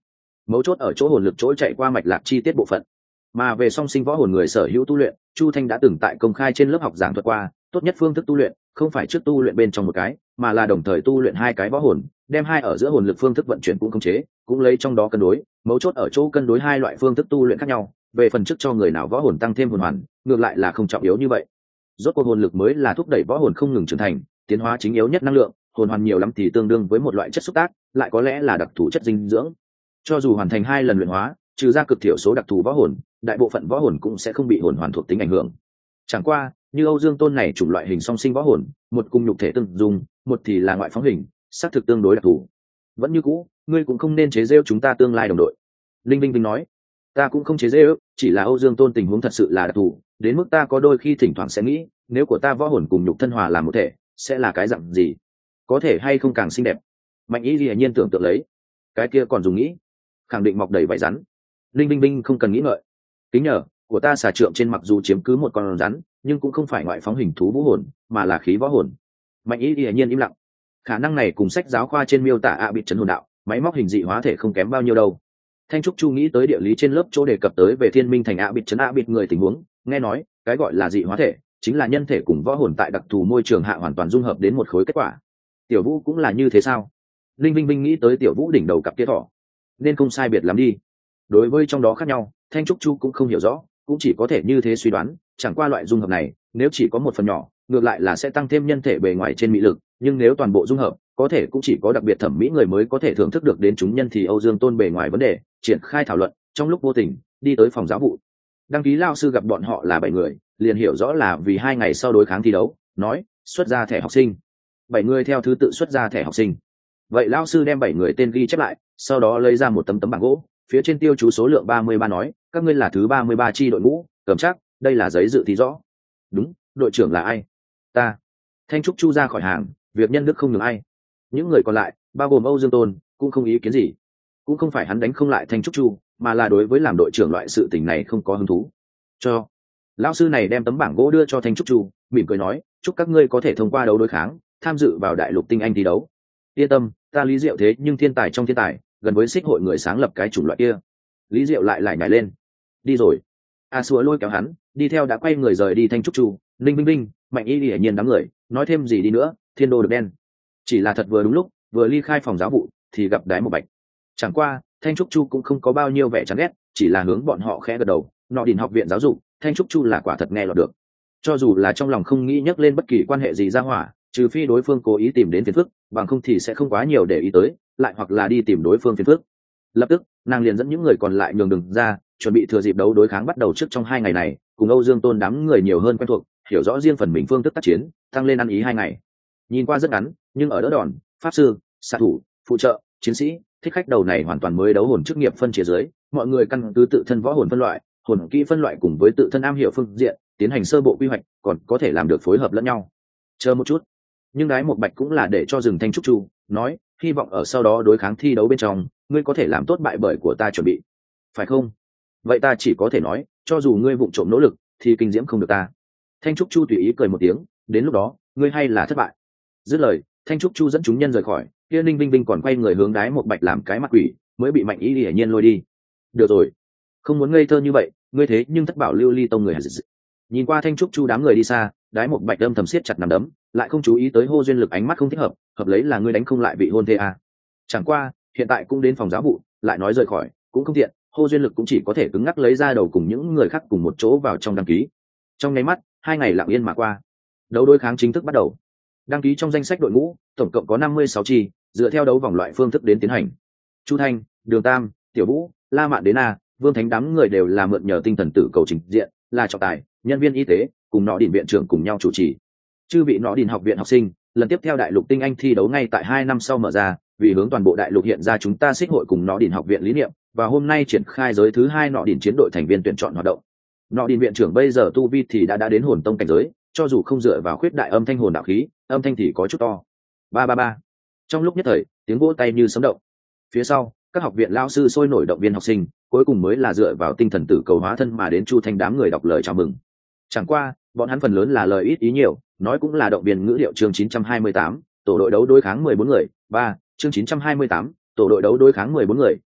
Speaker 1: mấu chốt ở chỗ hồn lực chỗ chạy qua mạch lạc chi tiết bộ phận. Mà về song sinh võ hồn người sở hữu tu luyện, Chu Thanh đã từng tại công khai trên lớp học giảng thuật qua, tốt nhất phương thức tu luyện không phải trước tu luyện bên trong một cái, mà là đồng thời tu luyện hai cái võ hồn, đem hai ở giữa hồn lực phương thức vận chuyển cũng khống chế, cũng lấy trong đó cân đối, mấu chốt ở chỗ cân đối hai loại phương thức tu luyện khác nhau, về phần trước cho người nào võ hồn tăng thêm hồn hoàn, ngược lại là không trọng yếu như vậy. Rốt cuộc hồn lực mới là thúc đẩy võ hồn không ngừng trưởng thành, tiến hóa chính yếu nhất năng lượng, hồn hoàn nhiều lắm thì tương đương với một loại chất xúc tác, lại có lẽ là đặc thù chất dinh dưỡng. Cho dù hoàn thành hai lần luyện hóa, trừ ra cực thiểu số đặc thù võ hồn, đại bộ phận võ hồn cũng sẽ không bị hồn hoàn thuộc tính ảnh hưởng. Chẳng qua, như Âu Dương Tôn này chủng loại hình song sinh võ hồn, một cùng nhục thể tương dung, một thì là ngoại phóng hình, xác thực tương đối đặc thù. Vẫn như cũ, ngươi cũng không nên chế giễu chúng ta tương lai đồng đội. Linh Vinh Vinh nói, ta cũng không chế giễu, chỉ là Âu Dương Tôn tình huống thật sự là đặc thù, đến mức ta có đôi khi thỉnh thoảng sẽ nghĩ, nếu của ta võ hồn cùng nhục thân hòa làm một thể, sẽ là cái dạng gì? Có thể hay không càng xinh đẹp? Mạnh Ý Lệ nhiên tưởng tượng lấy, cái kia còn dùng nghĩ, khẳng định mọc đầy vảy rắn. Linh Vinh Vinh không cần nghĩ ngợi, kính nhờ của ta xà trượng trên mặc dù chiếm cứ một con rắn, nhưng cũng không phải ngoại phóng hình thú vũ hồn, mà là khí võ hồn. Mạnh Ý Lệ nhiên im lặng, khả năng này cùng sách giáo khoa trên miêu tả ạ à bị chấn hồn đạo, máy móc hình dị hóa thể không kém bao nhiêu đâu. Thanh Trúc Chu nghĩ tới địa lý trên lớp chỗ đề cập tới về Thiên Minh thành ạ à bịt chấn ạ à bịt người tình huống, nghe nói cái gọi là dị hóa thể chính là nhân thể cùng võ hồn tại đặc thù môi trường hạ hoàn toàn dung hợp đến một khối kết quả. Tiểu Vũ cũng là như thế sao? Linh Vinh Vinh nghĩ tới Tiểu Vũ đỉnh đầu cặp kia thỏ, nên không sai biệt lắm đi. Đối với trong đó khác nhau, Thanh Trúc Chu cũng không hiểu rõ, cũng chỉ có thể như thế suy đoán, chẳng qua loại dung hợp này, nếu chỉ có một phần nhỏ, ngược lại là sẽ tăng thêm nhân thể bề ngoài trên mỹ lực, nhưng nếu toàn bộ dung hợp, có thể cũng chỉ có đặc biệt thẩm mỹ người mới có thể thưởng thức được đến chúng nhân thì Âu Dương Tôn bề ngoài vấn đề, triển khai thảo luận, trong lúc vô tình, đi tới phòng giáo vụ. Đăng ký lao sư gặp bọn họ là bảy người, liền hiểu rõ là vì hai ngày sau đối kháng thi đấu, nói, xuất ra thẻ học sinh. Bảy người theo thứ tự xuất ra thẻ học sinh. Vậy lao sư đem bảy người tên ghi chép lại, sau đó lấy ra một tấm tấm bảng gỗ, phía trên tiêu chú số lượng ba mươi ba nói, các ngươi là thứ ba mươi ba chi đội ngũ, cầm chắc, đây là giấy dự thi rõ. Đúng, đội trưởng là ai? Ta. Thanh Trúc Chu ra khỏi hàng, việc nhân đức không nhường ai. Những người còn lại, bao gồm Âu Dương Tôn, cũng không ý kiến gì. Cũng không phải hắn đánh không lại Thanh Trúc Chu, mà là đối với làm đội trưởng loại sự tình này không có hứng thú. Cho. Lão sư này đem tấm bảng gỗ đưa cho Thanh Trúc Chu, mỉm cười nói, chúc các ngươi có thể thông qua đấu đối kháng, tham dự vào đại lục tinh anh thi đấu. Yên tâm, ta Lý Diệu thế nhưng thiên tài trong thiên tài, gần với xích hội người sáng lập cái chủng loại kia. Lý Diệu lại lại nhảy lên. Đi rồi. A Xua lôi kéo hắn, đi theo đã quay người rời đi Thanh Trúc Chu, Linh Vinh Vinh, Mạnh Y hiển nhiên đám người, nói thêm gì đi nữa, thiên đô được đen. Chỉ là thật vừa đúng lúc, vừa ly khai phòng giáo vụ, thì gặp Đái Một Bạch. Chẳng qua, Thanh Trúc Chu cũng không có bao nhiêu vẻ chán ghét, chỉ là hướng bọn họ khẽ gật đầu, nọ đình học viện giáo dục, Thanh Trúc Chu là quả thật nghe lọt được. Cho dù là trong lòng không nghĩ nhắc lên bất kỳ quan hệ gì ra hỏa, trừ phi đối phương cố ý tìm đến phiền phức, bằng không thì sẽ không quá nhiều để ý tới, lại hoặc là đi tìm đối phương phiền phức. Lập tức, nàng liền dẫn những người còn lại nhường đường ra, chuẩn bị thừa dịp đấu đối kháng bắt đầu trước trong hai ngày này, cùng Âu Dương Tôn đám người nhiều hơn quen thuộc, hiểu rõ riêng phần mình phương thức tác chiến, tăng lên ăn ý hai ngày. Nhìn qua rất ngắn, nhưng ở đỡ đòn, pháp sư, xạ thủ, phụ trợ, chiến sĩ, thích khách đầu này hoàn toàn mới đấu hồn chức nghiệp phân chia dưới, mọi người căn cứ tự thân võ hồn phân loại, hồn kỹ phân loại cùng với tự thân am hiểu phương diện, tiến hành sơ bộ quy hoạch, còn có thể làm được phối hợp lẫn nhau. Chờ một chút, nhưng Đái Một Bạch cũng là để cho dừng Thanh Trúc Chu, nói, hy vọng ở sau đó đối kháng thi đấu bên trong, ngươi có thể làm tốt bại bởi của ta chuẩn bị, phải không? Vậy ta chỉ có thể nói, cho dù ngươi vụng trộm nỗ lực, thì kinh diễm không được ta. Thanh Trúc Chu tùy ý cười một tiếng, đến lúc đó, ngươi hay là thất bại. Dứt lời, Thanh Trúc Chu dẫn chúng nhân rời khỏi, kia Ninh Vinh Vinh còn quay người hướng Đái Một Bạch làm cái mặt quỷ, mới bị Mạnh Ý hiển nhiên lôi đi. Được rồi, không muốn ngây thơ như vậy, ngươi thế nhưng thất bảo lưu ly tông người. Nhìn qua Thanh Trúc Chu đám người đi xa, Đái Một Bạch âm thầm siết chặt nắm đấm, lại không chú ý tới Hô Duyên Lực ánh mắt không thích hợp, hợp lấy là ngươi đánh không lại vị hôn thê à. Chẳng qua, hiện tại cũng đến phòng giáo vụ, lại nói rời khỏi, cũng không tiện, Hô Duyên Lực cũng chỉ có thể cứng ngắc lấy ra đầu cùng những người khác cùng một chỗ vào trong đăng ký. Trong nháy mắt, hai ngày lặng yên mà qua. Đấu đối kháng chính thức bắt đầu. Đăng ký trong danh sách đội ngũ, tổng cộng có năm mươi sáu chi, dựa theo đấu vòng loại phương thức đến tiến hành. Chu Thanh, Đường Tam, Tiểu Vũ, La Mạn Đến A, Vương Thánh đám người đều là mượn nhờ tinh thần tử cầu trình diện, là trọng tài, nhân viên y tế, cùng nọ điển viện trưởng cùng nhau chủ trì. Chư vị nọ điển học viện học sinh, lần tiếp theo đại lục tinh anh thi đấu ngay tại hai năm sau mở ra, vì hướng toàn bộ đại lục hiện ra chúng ta xích hội cùng nọ điển học viện lý niệm, và hôm nay triển khai giới thứ hai nọ điển chiến đội thành viên tuyển chọn hoạt động. Nọ điển viện trưởng bây giờ tu vi thì đã đã đến hồn tông cảnh giới, cho dù không dựa vào khuyết đại âm thanh hồn đạo khí, âm thanh thì có chút to. Ba ba ba. Trong lúc nhất thời, tiếng vỗ tay như sấm động. Phía sau, các học viện lao sư sôi nổi động viên học sinh, cuối cùng mới là dựa vào tinh thần tử cầu hóa thân mà đến Chu Thanh đám người đọc lời chào mừng. Chẳng qua, bọn hắn phần lớn là lời ít ý nhiều, nói cũng là động viên ngữ điệu. Chương chín trăm hai mươi tám, tổ đội đấu đối kháng mười bốn người, ba, chương chín trăm hai mươi tám, tổ đội đấu đối kháng mười bốn người, ba,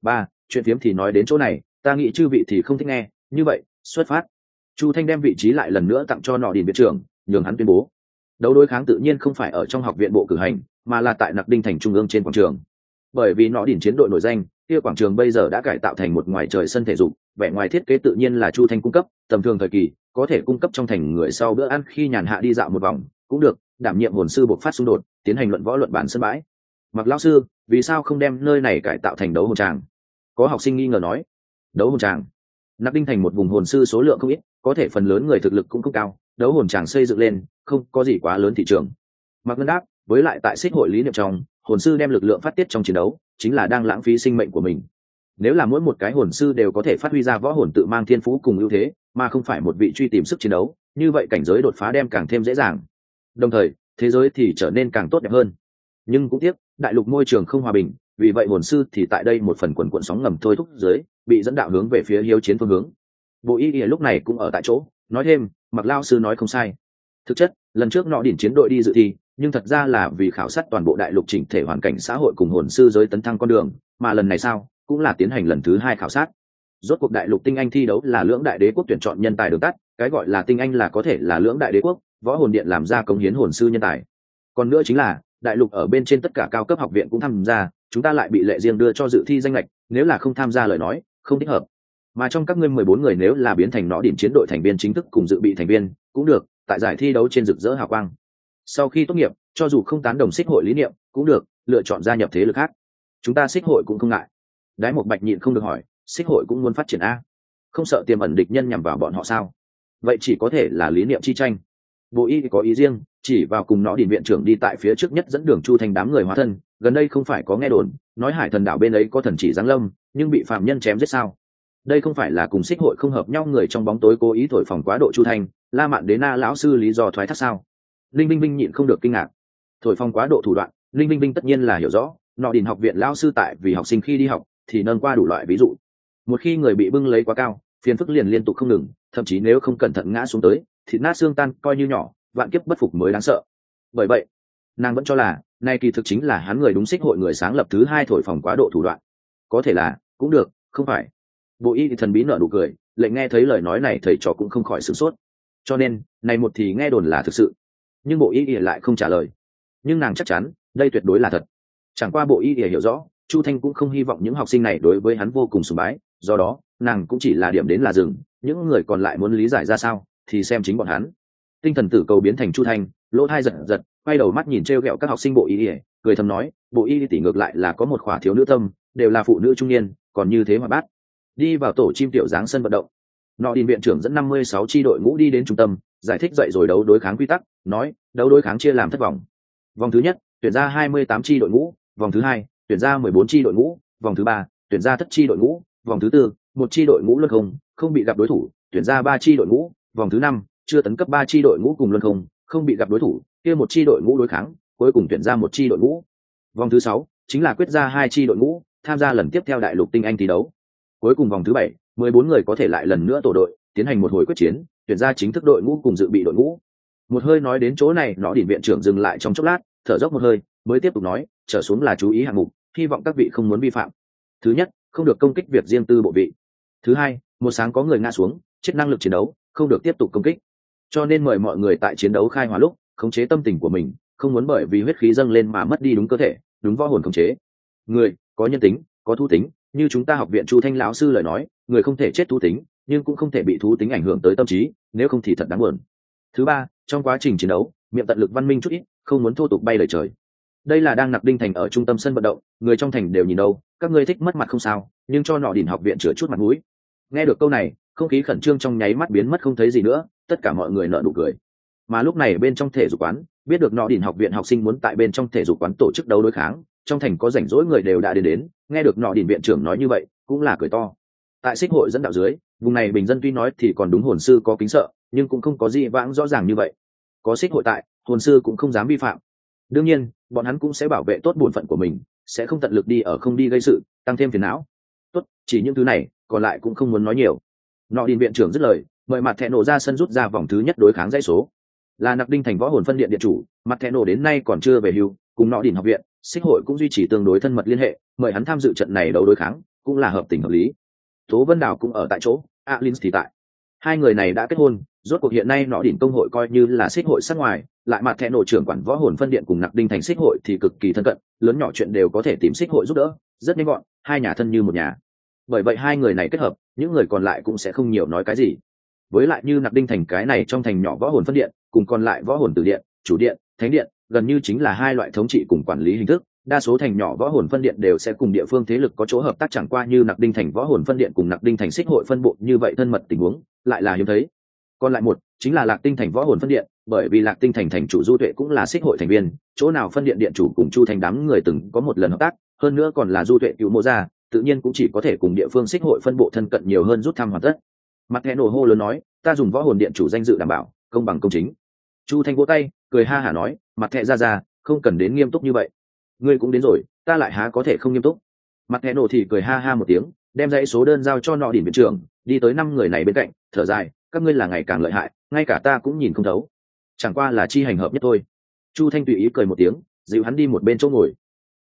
Speaker 1: chuyện phiếm thì nói đến chỗ này, ta nghĩ chư vị thì không thích nghe, như vậy xuất phát. Chu Thanh đem vị trí lại lần nữa tặng cho nọ đỉnh viện trưởng, nhường hắn tuyên bố đấu đối kháng tự nhiên không phải ở trong học viện bộ cử hành, mà là tại Nặc Đinh thành trung ương trên quảng trường. Bởi vì nọ đỉnh chiến đội nổi danh, kia quảng trường bây giờ đã cải tạo thành một ngoài trời sân thể dục, vẻ ngoài thiết kế tự nhiên là Chu Thanh cung cấp, tầm thường thời kỳ có thể cung cấp trong thành người sau bữa ăn khi nhàn hạ đi dạo một vòng cũng được, đảm nhiệm hồn sư buộc phát xung đột, tiến hành luận võ luận bản sân bãi. Mặc lão sư, vì sao không đem nơi này cải tạo thành đấu hồn tràng? Có học sinh nghi ngờ nói. Đấu hồn tràng? Nặc Đinh thành một vùng hồn sư số lượng không ít, có thể phần lớn người thực lực cũng không cao, đấu hồn tràng xây dựng lên không có gì quá lớn thị trường. Mặc Ngân đáp, với lại tại xích hội lý niệm trong, hồn sư đem lực lượng phát tiết trong chiến đấu chính là đang lãng phí sinh mệnh của mình. Nếu là mỗi một cái hồn sư đều có thể phát huy ra võ hồn tự mang thiên phú cùng ưu thế, mà không phải một vị truy tìm sức chiến đấu, như vậy cảnh giới đột phá đem càng thêm dễ dàng, đồng thời thế giới thì trở nên càng tốt đẹp hơn. Nhưng cũng tiếc đại lục môi trường không hòa bình, vì vậy hồn sư thì tại đây một phần quần cuộn sóng ngầm thôi thúc dưới bị dẫn đạo hướng về phía hiếu chiến phương hướng. Bộ y lúc này cũng ở tại chỗ nói thêm, Mặc lao sư nói không sai. Thực chất lần trước nọ đỉnh chiến đội đi dự thi, nhưng thật ra là vì khảo sát toàn bộ đại lục chỉnh thể hoàn cảnh xã hội cùng hồn sư giới tấn thăng con đường, mà lần này sao cũng là tiến hành lần thứ hai khảo sát. Rốt cuộc đại lục tinh anh thi đấu là lưỡng đại đế quốc tuyển chọn nhân tài đường tắt, cái gọi là tinh anh là có thể là lưỡng đại đế quốc võ hồn điện làm ra công hiến hồn sư nhân tài. Còn nữa chính là đại lục ở bên trên tất cả cao cấp học viện cũng tham gia, chúng ta lại bị lệ riêng đưa cho dự thi danh lệch, nếu là không tham gia lời nói không thích hợp. Mà trong các ngươi mười bốn người nếu là biến thành nọ đỉnh chiến đội thành viên chính thức cùng dự bị thành viên cũng được, tại giải thi đấu trên rực rỡ hào quang. Sau khi tốt nghiệp, cho dù không tán đồng xích hội lý niệm cũng được, lựa chọn gia nhập thế lực khác, chúng ta xích hội cũng không ngại. Đái Một Bạch nhịn không được hỏi, xích hội cũng muốn phát triển a? Không sợ tiềm ẩn địch nhân nhằm vào bọn họ sao? Vậy chỉ có thể là lý niệm chi tranh. Bộ y có ý riêng, chỉ vào cùng nọ đỉnh viện trưởng đi tại phía trước nhất dẫn đường Chu Thanh đám người hóa thân, gần đây không phải có nghe đồn nói Hải Thần đảo bên ấy có thần chỉ giáng lâm, nhưng bị phạm nhân chém giết sao? Đây không phải là cùng xích hội không hợp nhau người trong bóng tối cố ý thổi phồng quá độ Chu Thanh, La Mạn Đế Na lão sư lý do thoái thác sao? Linh Vinh Vinh nhịn không được kinh ngạc. Thổi phồng quá độ thủ đoạn, Linh Vinh Vinh tất nhiên là hiểu rõ, nọ đỉnh học viện lão sư tại vì học sinh khi đi học thì nâng qua đủ loại ví dụ. Một khi người bị bưng lấy quá cao, phiền phức liền liên tục không ngừng, thậm chí nếu không cẩn thận ngã xuống tới thịt nát xương tan coi như nhỏ, vạn kiếp bất phục mới đáng sợ. Bởi vậy nàng vẫn cho là nay kỳ thực chính là hắn người đúng xích hội người sáng lập thứ hai thổi phồng quá độ thủ đoạn. Có thể là cũng được, không phải. Bộ y thì thần bí nở nụ cười, lệnh nghe thấy lời nói này thầy trò cũng không khỏi sửng sốt. Cho nên này một thì nghe đồn là thực sự, nhưng bộ y lại không trả lời. Nhưng nàng chắc chắn đây tuyệt đối là thật. Chẳng qua bộ y hiểu rõ Chu Thanh cũng không hy vọng những học sinh này đối với hắn vô cùng sùng bái, do đó nàng cũng chỉ là điểm đến là dừng, những người còn lại muốn lý giải ra sao thì xem chính bọn hắn. Tinh thần tử cầu biến thành Chu Thanh, lỗ thai giật giật, quay đầu mắt nhìn trêu ghẹo các học sinh bộ y, cười thầm nói, bộ y tỷ ngược lại là có một khỏa thiếu nữ tâm, đều là phụ nữ trung niên, còn như thế mà bát. Đi vào tổ chim tiểu dáng sân vận động, nọ đỉnh viện trưởng dẫn năm mươi sáu chi đội ngũ đi đến trung tâm, giải thích dạy rồi đấu đối kháng quy tắc, nói đấu đối kháng chia làm thất vòng. Vòng thứ nhất tuyển ra hai mươi tám chi đội ngũ, vòng thứ hai tuyển ra mười bốn chi đội ngũ, vòng thứ ba tuyển ra thất chi đội ngũ, vòng thứ tư một chi đội ngũ luân không không bị gặp đối thủ, tuyển ra ba chi đội ngũ, vòng thứ năm chưa tấn cấp ba chi đội ngũ cùng luân không không bị gặp đối thủ, kia một chi đội ngũ đối kháng, cuối cùng tuyển ra một chi đội ngũ. Vòng thứ sáu chính là quyết ra hai chi đội ngũ tham gia lần tiếp theo đại lục tinh anh thi đấu. Cuối cùng vòng thứ bảy mười bốn người có thể lại lần nữa tổ đội tiến hành một hồi quyết chiến, tuyển ra chính thức đội ngũ cùng dự bị đội ngũ. Một hơi nói đến chỗ này, nọ đỉnh viện trưởng dừng lại trong chốc lát, thở dốc một hơi mới tiếp tục nói, trở xuống là chú ý hạng mục, hy vọng các vị không muốn vi phạm. Thứ nhất, không được công kích việc riêng tư bộ vị. Thứ hai, một sáng có người ngã xuống, chết năng lực chiến đấu, không được tiếp tục công kích. Cho nên mời mọi người tại chiến đấu khai hỏa lúc khống chế tâm tình của mình, không muốn bởi vì huyết khí dâng lên mà mất đi đúng cơ thể, đúng võ hồn khống chế. Người có nhân tính, có thú tính, như chúng ta học viện Chu Thanh lão sư lời nói, người không thể chết thú tính, nhưng cũng không thể bị thú tính ảnh hưởng tới tâm trí, nếu không thì thật đáng buồn. Thứ ba, trong quá trình chiến đấu, miệng tận lực văn minh chút ít, không muốn thô tục bay lời trời. Đây là đang Nặc Đinh thành ở trung tâm sân vận động, người trong thành đều nhìn đâu, các ngươi thích mất mặt không sao, nhưng cho nọ đỉnh học viện chữa chút mặt mũi. Nghe được câu này, không khí khẩn trương trong nháy mắt biến mất không thấy gì nữa, tất cả mọi người nở nụ cười. Mà lúc này bên trong thể dục quán, biết được nọ đỉnh học viện học sinh muốn tại bên trong thể dục quán tổ chức đấu đối kháng, trong thành có rảnh rỗi người đều đã đến đến, nghe được nọ đỉnh viện trưởng nói như vậy, cũng là cười to. Tại xích hội dẫn đạo dưới, vùng này bình dân tuy nói thì còn đúng hồn sư có kính sợ, nhưng cũng không có gì vãng rõ ràng như vậy. Có xích hội tại, hồn sư cũng không dám vi phạm. Đương nhiên bọn hắn cũng sẽ bảo vệ tốt bổn phận của mình, sẽ không tận lực đi ở không đi gây sự, tăng thêm phiền não. Tốt, chỉ những thứ này, còn lại cũng không muốn nói nhiều. Nọ đỉnh viện trưởng dứt lời, mời mặt thẻ nổ ra sân rút ra vòng thứ nhất đối kháng dãy số. Là Nặc Đinh thành võ hồn phân điện điện chủ, mặt thẻ nổ đến nay còn chưa về hưu, cùng nọ đỉnh học viện xích hội cũng duy trì tương đối thân mật liên hệ, mời hắn tham dự trận này đấu đối kháng, cũng là hợp tình hợp lý. Tố Vân Đào cũng ở tại chỗ, Alin thì tại. Hai người này đã kết hôn, rốt cuộc hiện nay nọ đỉnh công hội coi như là xích hội sát ngoài, lại mặt thẻ nội trưởng quản võ hồn phân điện cùng Nặc Đinh thành xích hội thì cực kỳ thân cận, lớn nhỏ chuyện đều có thể tìm xích hội giúp đỡ, rất nhanh gọn, hai nhà thân như một nhà. Bởi vậy hai người này kết hợp, những người còn lại cũng sẽ không nhiều nói cái gì. Với lại như Nặc Đinh thành cái này trong thành nhỏ võ hồn phân điện, cùng còn lại võ hồn tử điện, chủ điện, thánh điện, gần như chính là hai loại thống trị cùng quản lý hình thức. Đa số thành nhỏ võ hồn phân điện đều sẽ cùng địa phương thế lực có chỗ hợp tác, chẳng qua như Nặc Đinh thành võ hồn phân điện cùng Nặc Đinh thành xích hội phân bộ như vậy thân mật tình huống lại là hiếm thấy. Còn lại một chính là Lạc Tinh thành võ hồn phân điện, bởi vì Lạc Tinh thành thành chủ Du Tuệ cũng là xích hội thành viên, chỗ nào phân điện điện chủ cùng Chu Thành đám người từng có một lần hợp tác, hơn nữa còn là Du Tuệ cứu mộ ra, tự nhiên cũng chỉ có thể cùng địa phương xích hội phân bộ thân cận nhiều hơn, rút thăm hoàn tất. Mặt thẻ nổ hô lớn nói, ta dùng võ hồn điện chủ danh dự đảm bảo công bằng công chính. Chu Thành vỗ tay cười ha hả nói, mặt thẻ ra ra không cần đến nghiêm túc như vậy, ngươi cũng đến rồi, ta lại há có thể không nghiêm túc. Mặt thẻ nổ thì cười ha ha một tiếng, đem dãy số đơn giao cho nọ đỉnh viện trưởng, đi tới năm người này bên cạnh, thở dài, các ngươi là ngày càng lợi hại, ngay cả ta cũng nhìn không thấu, chẳng qua là chi hành hợp nhất thôi. Chu Thanh tùy ý cười một tiếng, dịu hắn đi một bên chỗ ngồi.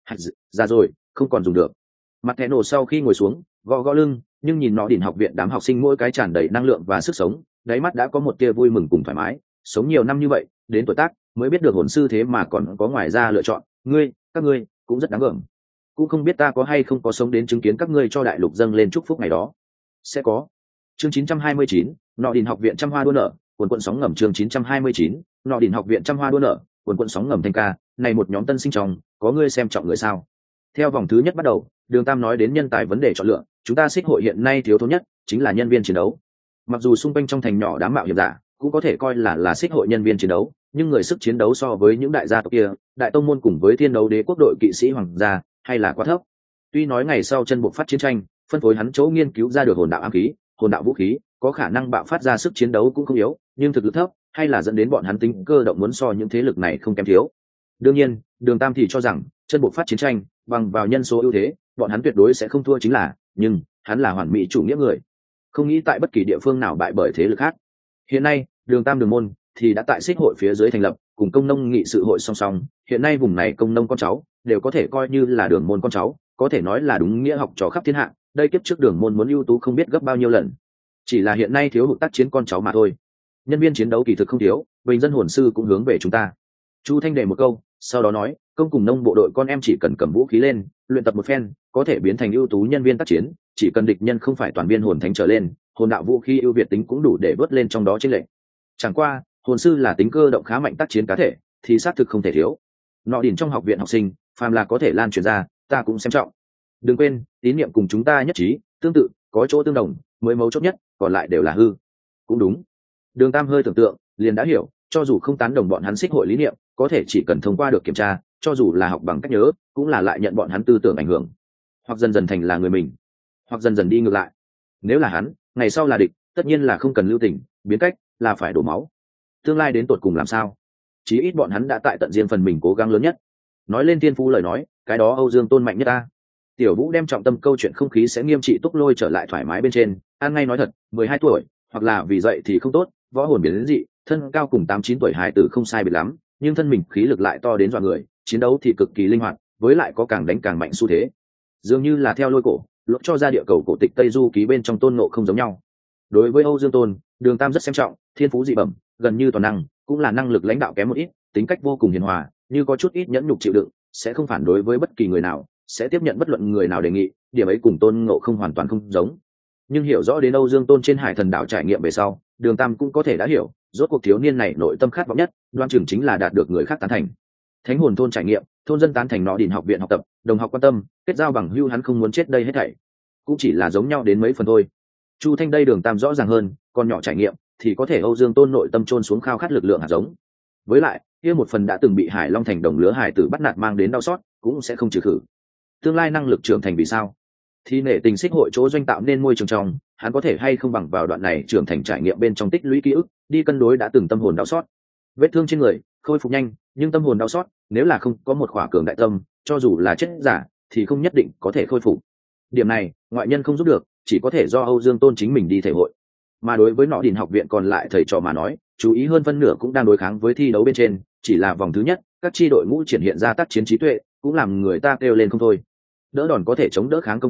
Speaker 1: Ra rồi, không còn dùng được. Mặt thẻ nổ sau khi ngồi xuống, gõ gõ lưng, nhưng nhìn nọ đỉnh học viện đám học sinh mỗi cái tràn đầy năng lượng và sức sống, đáy mắt đã có một tia vui mừng cùng thoải mái. Sống nhiều năm như vậy, đến tuổi tác mới biết được hồn sư thế mà còn có ngoài ra lựa chọn. Ngươi, các ngươi cũng rất đáng gờm. Cũng không biết ta có hay không có sống đến chứng kiến các ngươi cho đại lục dâng lên chúc phúc ngày đó. Sẽ có. Chương chín trăm hai mươi chín, nọ đỉnh học viện trăm hoa đua nở, quần quần sóng ngầm. Chương chín trăm hai mươi chín, nọ đỉnh học viện trăm hoa đua nở, quần quần sóng ngầm. Thanh ca, này một nhóm tân sinh trong, có ngươi xem trọng người sao? Theo vòng thứ nhất bắt đầu, Đường Tam nói đến nhân tài vấn đề chọn lựa, chúng ta xích hội hiện nay thiếu thốn nhất chính là nhân viên chiến đấu. Mặc dù xung quanh trong thành nhỏ đám mạo hiểm giả cũng có thể coi là là xích hội nhân viên chiến đấu, nhưng người sức chiến đấu so với những đại gia tộc kia, đại tông môn cùng với thiên đấu đế quốc đội kỵ sĩ hoàng gia hay là quá thấp. Tuy nói ngày sau chân buộc phát chiến tranh, phân phối hắn chỗ nghiên cứu ra được hồn đạo ám khí, hồn đạo vũ khí, có khả năng bạo phát ra sức chiến đấu cũng không yếu, nhưng thực lực thấp, hay là dẫn đến bọn hắn tính cơ động muốn so những thế lực này không kém thiếu. Đương nhiên, Đường Tam thì cho rằng, chân buộc phát chiến tranh, bằng vào nhân số ưu thế, bọn hắn tuyệt đối sẽ không thua chính là, nhưng hắn là hoàn mỹ chủ nghĩa người, không nghĩ tại bất kỳ địa phương nào bại bởi thế lực khác. Hiện nay, Đường Tam Đường môn thì đã tại xích hội phía dưới thành lập, cùng công nông nghị sự hội song song, hiện nay vùng này công nông con cháu đều có thể coi như là đường môn con cháu, có thể nói là đúng nghĩa học trò khắp thiên hạ, đây kiếp trước đường môn muốn ưu tú không biết gấp bao nhiêu lần. Chỉ là hiện nay thiếu hụt tác chiến con cháu mà thôi. Nhân viên chiến đấu kỳ thực không thiếu, bình dân hồn sư cũng hướng về chúng ta. Chu Thanh đề một câu, sau đó nói, công cùng nông bộ đội con em chỉ cần cầm vũ khí lên, luyện tập một phen, có thể biến thành ưu tú nhân viên tác chiến, chỉ cần địch nhân không phải toàn viên hồn thánh trở lên, hồn đạo vũ khí ưu việt tính cũng đủ để vớt lên trong đó chiến lệnh. Chẳng qua, hồn sư là tính cơ động khá mạnh tác chiến cá thể, thì xác thực không thể thiếu. Nọ đỉnh trong học viện học sinh, phàm là có thể lan truyền ra, ta cũng xem trọng. Đừng quên, tín niệm cùng chúng ta nhất trí, tương tự, có chỗ tương đồng, mới mấu chốt nhất, còn lại đều là hư. Cũng đúng. Đường Tam hơi tưởng tượng, liền đã hiểu, cho dù không tán đồng bọn hắn xích hội lý niệm, có thể chỉ cần thông qua được kiểm tra, cho dù là học bằng cách nhớ, cũng là lại nhận bọn hắn tư tưởng ảnh hưởng, hoặc dần dần thành là người mình, hoặc dần dần đi ngược lại. Nếu là hắn, ngày sau là địch, tất nhiên là không cần lưu tình, biến cách là phải đổ máu. Tương lai đến tột cùng làm sao? Chí ít bọn hắn đã tại tận riêng phần mình cố gắng lớn nhất. Nói lên thiên phú lời nói, cái đó Âu Dương Tôn mạnh nhất ta. Tiểu Vũ đem trọng tâm câu chuyện không khí sẽ nghiêm trị túc lôi trở lại thoải mái bên trên, ăn ngay nói thật, mười hai tuổi, hoặc là vì vậy thì không tốt, võ hồn biến đến dị, thân cao cùng tám chín tuổi hài tử không sai biệt lắm, nhưng thân mình khí lực lại to đến dọa người, chiến đấu thì cực kỳ linh hoạt, với lại có càng đánh càng mạnh xu thế. Dường như là theo lôi cổ, lột cho ra địa cầu cổ tịch Tây Du ký bên trong tôn ngộ không giống nhau. Đối với Âu Dương Tôn, Đường Tam rất xem trọng, thiên phú dị bẩm, gần như toàn năng, cũng là năng lực lãnh đạo kém một ít, tính cách vô cùng hiền hòa, như có chút ít nhẫn nhục chịu đựng, sẽ không phản đối với bất kỳ người nào, sẽ tiếp nhận bất luận người nào đề nghị, điểm ấy cùng tôn ngộ không hoàn toàn không giống. Nhưng hiểu rõ đến Âu Dương Tôn trên Hải Thần đảo trải nghiệm về sau, Đường Tam cũng có thể đã hiểu, rốt cuộc thiếu niên này nội tâm khát vọng nhất, đoan chừng chính là đạt được người khác tán thành. Thánh hồn thôn trải nghiệm, thôn dân tán thành Nọ đỉnh học viện học tập, đồng học quan tâm, kết giao bằng hữu hắn không muốn chết đây hết thảy, cũng chỉ là giống nhau đến mấy phần thôi. Chu Thanh đây Đường Tam rõ ràng hơn, còn nhỏ trải nghiệm thì có thể Âu Dương Tôn nội tâm chôn xuống khao khát lực lượng hạt giống. Với lại, kia một phần đã từng bị Hải Long thành đồng lứa hải tử bắt nạt mang đến đau xót, cũng sẽ không trừ khử. Tương lai năng lực trưởng thành vì sao? Thì nể tình xích hội chỗ doanh tạo nên môi trường trong, hắn có thể hay không bằng vào đoạn này trưởng thành trải nghiệm bên trong tích lũy ký ức, đi cân đối đã từng tâm hồn đau xót. Vết thương trên người khôi phục nhanh, nhưng tâm hồn đau xót, nếu là không có một khỏa cường đại tâm, cho dù là chết giả thì không nhất định có thể khôi phục. Điểm này, ngoại nhân không giúp được, chỉ có thể do Âu Dương Tôn chính mình đi thể hội. Mà đối với Nọ đỉnh học viện còn lại thầy trò mà nói, chú ý hơn phân nửa cũng đang đối kháng với thi đấu bên trên, chỉ là vòng thứ nhất, các chi đội ngũ triển hiện ra tác chiến trí tuệ, cũng làm người ta kêu lên không thôi. Đỡ đòn có thể chống đỡ kháng công kích,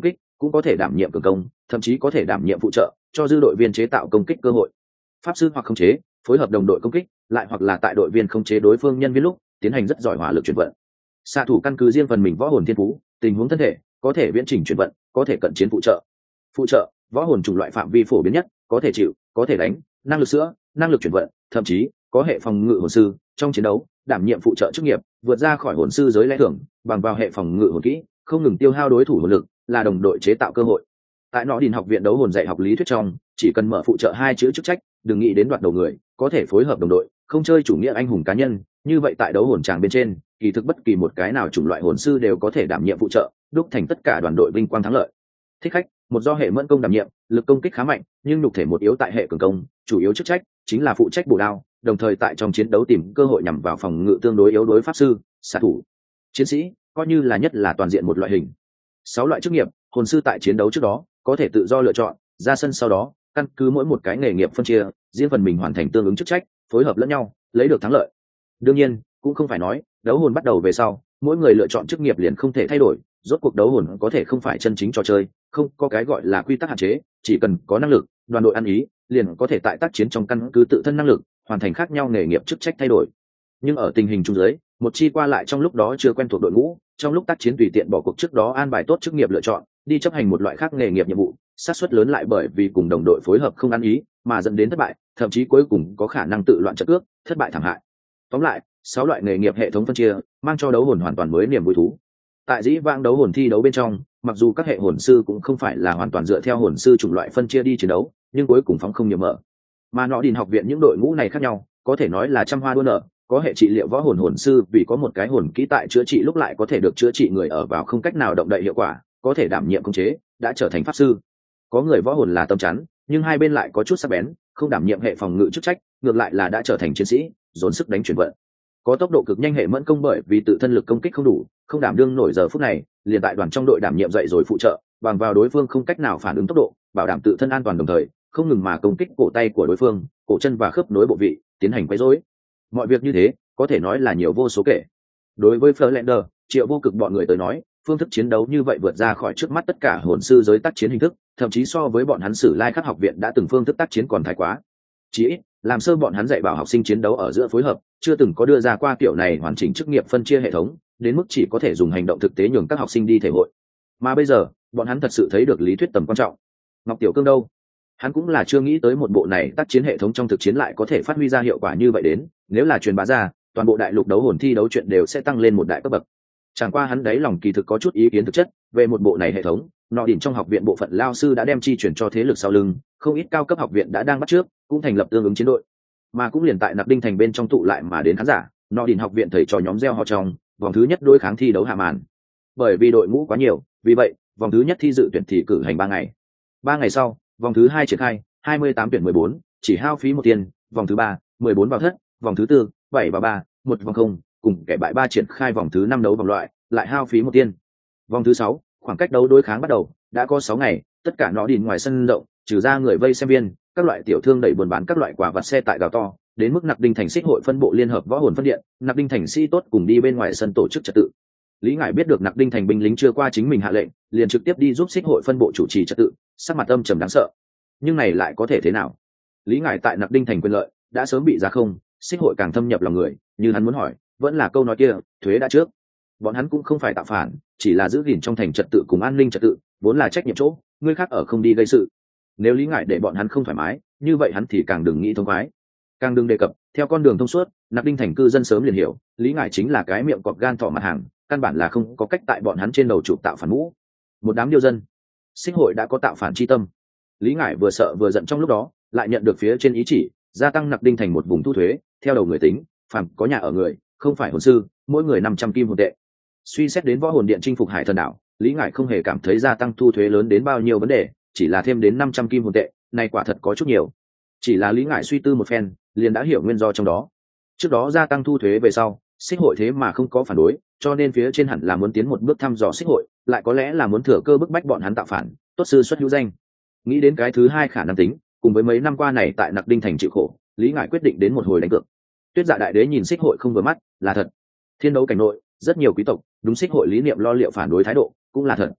Speaker 1: cũng có thể đảm nhiệm cường công, thậm chí có thể đảm nhiệm phụ trợ, cho dư đội viên chế tạo công kích cơ hội. Pháp sư hoặc khống chế, phối hợp đồng đội công kích, lại hoặc là tại đội viên khống chế đối phương nhân viên lúc tiến hành rất giỏi hỏa lực chuyển vận. Xạ thủ căn cứ riêng phần mình võ hồn thiên phú, tình huống thân thể, có thể viễn trình chuyển vận, có thể cận chiến phụ trợ. Phụ trợ, võ hồn chủng loại phạm vi phổ biến nhất, có thể chịu, có thể đánh, năng lực sữa, năng lực chuyển vận, thậm chí có hệ phòng ngự hồn sư, trong chiến đấu đảm nhiệm phụ trợ chức nghiệp, vượt ra khỏi hồn sư giới lẽ thường, bằng vào hệ phòng ngự hồn kỹ, không ngừng tiêu hao đối thủ hồn lực, là đồng đội chế tạo cơ hội. Tại Nọ Đình học viện đấu hồn dạy học lý thuyết trong, chỉ cần mở phụ trợ hai chữ chức trách, đừng nghĩ đến đoạt đầu người, có thể phối hợp đồng đội, không chơi chủ nghĩa anh hùng cá nhân, như vậy tại đấu hồn tràng bên trên, kỳ thực bất kỳ một cái nào chủng loại hồn sư đều có thể đảm nhiệm phụ trợ, đúc thành tất cả đoàn đội vinh quang thắng lợi. Thích khách, một do hệ mẫn công đảm nhiệm, lực công kích khá mạnh, nhưng nhục thể một yếu tại hệ cường công, chủ yếu chức trách chính là phụ trách bổ đao, đồng thời tại trong chiến đấu tìm cơ hội nhằm vào phòng ngự tương đối yếu đối pháp sư, xạ thủ. Chiến sĩ, coi như là nhất là toàn diện một loại hình. Sáu loại chức nghiệp, hồn sư tại chiến đấu trước đó có thể tự do lựa chọn, ra sân sau đó, căn cứ mỗi một cái nghề nghiệp phân chia, riêng phần mình hoàn thành tương ứng chức trách, phối hợp lẫn nhau, lấy được thắng lợi. Đương nhiên, cũng không phải nói, đấu hồn bắt đầu về sau, mỗi người lựa chọn chức nghiệp liền không thể thay đổi, rốt cuộc đấu hồn có thể không phải chân chính trò chơi, không có cái gọi là quy tắc hạn chế, chỉ cần có năng lực, đoàn đội ăn ý, liền có thể tại tác chiến trong căn cứ tự thân năng lực, hoàn thành khác nhau nghề nghiệp chức trách thay đổi. Nhưng ở tình hình chung giới, một chi qua lại trong lúc đó chưa quen thuộc đội ngũ, trong lúc tác chiến tùy tiện bỏ cuộc trước đó an bài tốt chức nghiệp lựa chọn, đi chấp hành một loại khác nghề nghiệp nhiệm vụ, xác suất lớn lại bởi vì cùng đồng đội phối hợp không ăn ý, mà dẫn đến thất bại, thậm chí cuối cùng có khả năng tự loạn trận cước, thất bại thảm hại. Tóm lại, sáu loại nghề nghiệp hệ thống phân chia, mang cho đấu hồn hoàn toàn mới niềm vui thú. Tại dĩ vãng đấu hồn thi đấu bên trong, mặc dù các hệ hồn sư cũng không phải là hoàn toàn dựa theo hồn sư chủng loại phân chia đi chiến đấu, nhưng cuối cùng phóng không nhiều mở. Mà Nọ Đình học viện những đội ngũ này khác nhau, có thể nói là trăm hoa đua nở, có hệ trị liệu võ hồn hồn sư vì có một cái hồn kỹ tại chữa trị lúc lại có thể được chữa trị người ở vào không cách nào động đậy hiệu quả, có thể đảm nhiệm khống chế, đã trở thành pháp sư. Có người võ hồn là tâm chắn, nhưng hai bên lại có chút sắc bén, không đảm nhiệm hệ phòng ngự chức trách, ngược lại là đã trở thành chiến sĩ, dồn sức đánh chuyển vận. Có tốc độ cực nhanh hệ mẫn công bởi vì tự thân lực công kích không đủ, không đảm đương nổi giờ phút này, liền tại đoàn trong đội đảm nhiệm dậy rồi phụ trợ, bằng vào đối phương không cách nào phản ứng tốc độ, bảo đảm tự thân an toàn đồng thời, không ngừng mà công kích cổ tay của đối phương, cổ chân và khớp nối bộ vị, tiến hành quấy rối. Mọi việc như thế, có thể nói là nhiều vô số kể. Đối với Fleur Triệu Vô Cực bọn người tới nói, phương thức chiến đấu như vậy vượt ra khỏi trước mắt tất cả hồn sư giới tác chiến hình thức, thậm chí so với bọn hắn Sử Lai Khắc học viện đã từng phương thức tác chiến còn thái quá. Chỉ ít, làm sơ bọn hắn dạy bảo học sinh chiến đấu ở giữa phối hợp, chưa từng có đưa ra qua kiểu này hoàn chỉnh chức nghiệp phân chia hệ thống, đến mức chỉ có thể dùng hành động thực tế nhường các học sinh đi thể hội. Mà bây giờ, bọn hắn thật sự thấy được lý thuyết tầm quan trọng. Ngọc Tiểu Cương đâu? Hắn cũng là chưa nghĩ tới một bộ này tác chiến hệ thống trong thực chiến lại có thể phát huy ra hiệu quả như vậy đến, nếu là truyền bá ra, toàn bộ đại lục đấu hồn thi đấu chuyện đều sẽ tăng lên một đại cấp bậc. Chẳng qua hắn đấy lòng kỳ thực có chút ý kiến thực chất về một bộ này hệ thống, Nọ Đình trong học viện bộ phận lao sư đã đem chi chuyển cho thế lực sau lưng, không ít cao cấp học viện đã đang bắt trước, cũng thành lập tương ứng chiến đội. Mà cũng liền tại Nặc Đinh thành bên trong tụ lại mà đến khán giả, Nọ Đình học viện thầy trò nhóm gieo họ trong, vòng thứ nhất đối kháng thi đấu hạ màn. Bởi vì đội ngũ quá nhiều, vì vậy, vòng thứ nhất thi dự tuyển thì cử hành ba ngày. Ba ngày sau, vòng thứ hai triển khai, hai mươi tám tuyển mười bốn, chỉ hao phí một tiền, vòng thứ ba, mười bốn vào thất, vòng thứ tư, bảy vào ba, một vòng không, cùng kẻ bại ba triển khai vòng thứ năm đấu vòng loại, lại hao phí một tiền. Vòng thứ sáu, khoảng cách đấu đối kháng bắt đầu, đã có sáu ngày, tất cả Nọ Đình ngoài sân rộng, trừ ra người vây xem viên, các loại tiểu thương đẩy buôn bán các loại quả vặt xe tại gào to, đến mức Nặc Đinh thành xích hội phân bộ liên hợp võ hồn phân điện, Nặc Đinh thành sĩ tốt cùng đi bên ngoài sân tổ chức trật tự. Lý Ngải biết được Nặc Đinh thành binh lính chưa qua chính mình hạ lệnh, liền trực tiếp đi giúp xích hội phân bộ chủ trì trật tự, sắc mặt âm trầm đáng sợ. Nhưng này lại có thể thế nào? Lý Ngải tại Nặc Đinh thành quyền lợi đã sớm bị giá không, xích hội càng thâm nhập lòng người, như hắn muốn hỏi, vẫn là câu nói kia, thuế đã trước. Bọn hắn cũng không phải tạo phản, chỉ là giữ gìn trong thành trật tự cùng an ninh trật tự, vốn là trách nhiệm chỗ, người khác ở không đi gây sự. Nếu Lý Ngải để bọn hắn không thoải mái, như vậy hắn thì càng đừng nghĩ thông khoái, càng đừng đề cập theo con đường thông suốt. Nặc Đinh thành cư dân sớm liền hiểu, Lý Ngải chính là cái miệng cọp gan thỏ mặt hàng, căn bản là không có cách tại bọn hắn trên đầu chụp tạo phản mũ. Một đám điêu dân, xích hội đã có tạo phản chi tâm. Lý Ngải vừa sợ vừa giận trong lúc đó, lại nhận được phía trên ý chỉ gia tăng Nặc Đinh thành một vùng thu thuế, theo đầu người tính, phàm có nhà ở người, không phải hồn sư, mỗi người năm trăm kim hồn tệ. Suy xét đến võ hồn điện chinh phục Hải Thần đảo, Lý Ngải không hề cảm thấy gia tăng thu thuế lớn đến bao nhiêu vấn đề, chỉ là thêm đến năm trăm kim hồn tệ, này quả thật có chút nhiều. Chỉ là Lý Ngải suy tư một phen, liền đã hiểu nguyên do trong đó. Trước đó gia tăng thu thuế về sau, xích hội thế mà không có phản đối, cho nên phía trên hẳn là muốn tiến một bước thăm dò xích hội, lại có lẽ là muốn thừa cơ bức bách bọn hắn tạo phản, tốt sư xuất hữu danh. Nghĩ đến cái thứ hai khả năng tính, cùng với mấy năm qua này tại Nặc Đinh thành chịu khổ, Lý Ngải quyết định đến một hồi đánh cược. Tuyết Dạ đại đế nhìn xích hội không vừa mắt, là thật. Thiên đấu cảnh nội, rất nhiều quý tộc đúng xích hội lý niệm lo liệu phản đối thái độ, cũng là thật.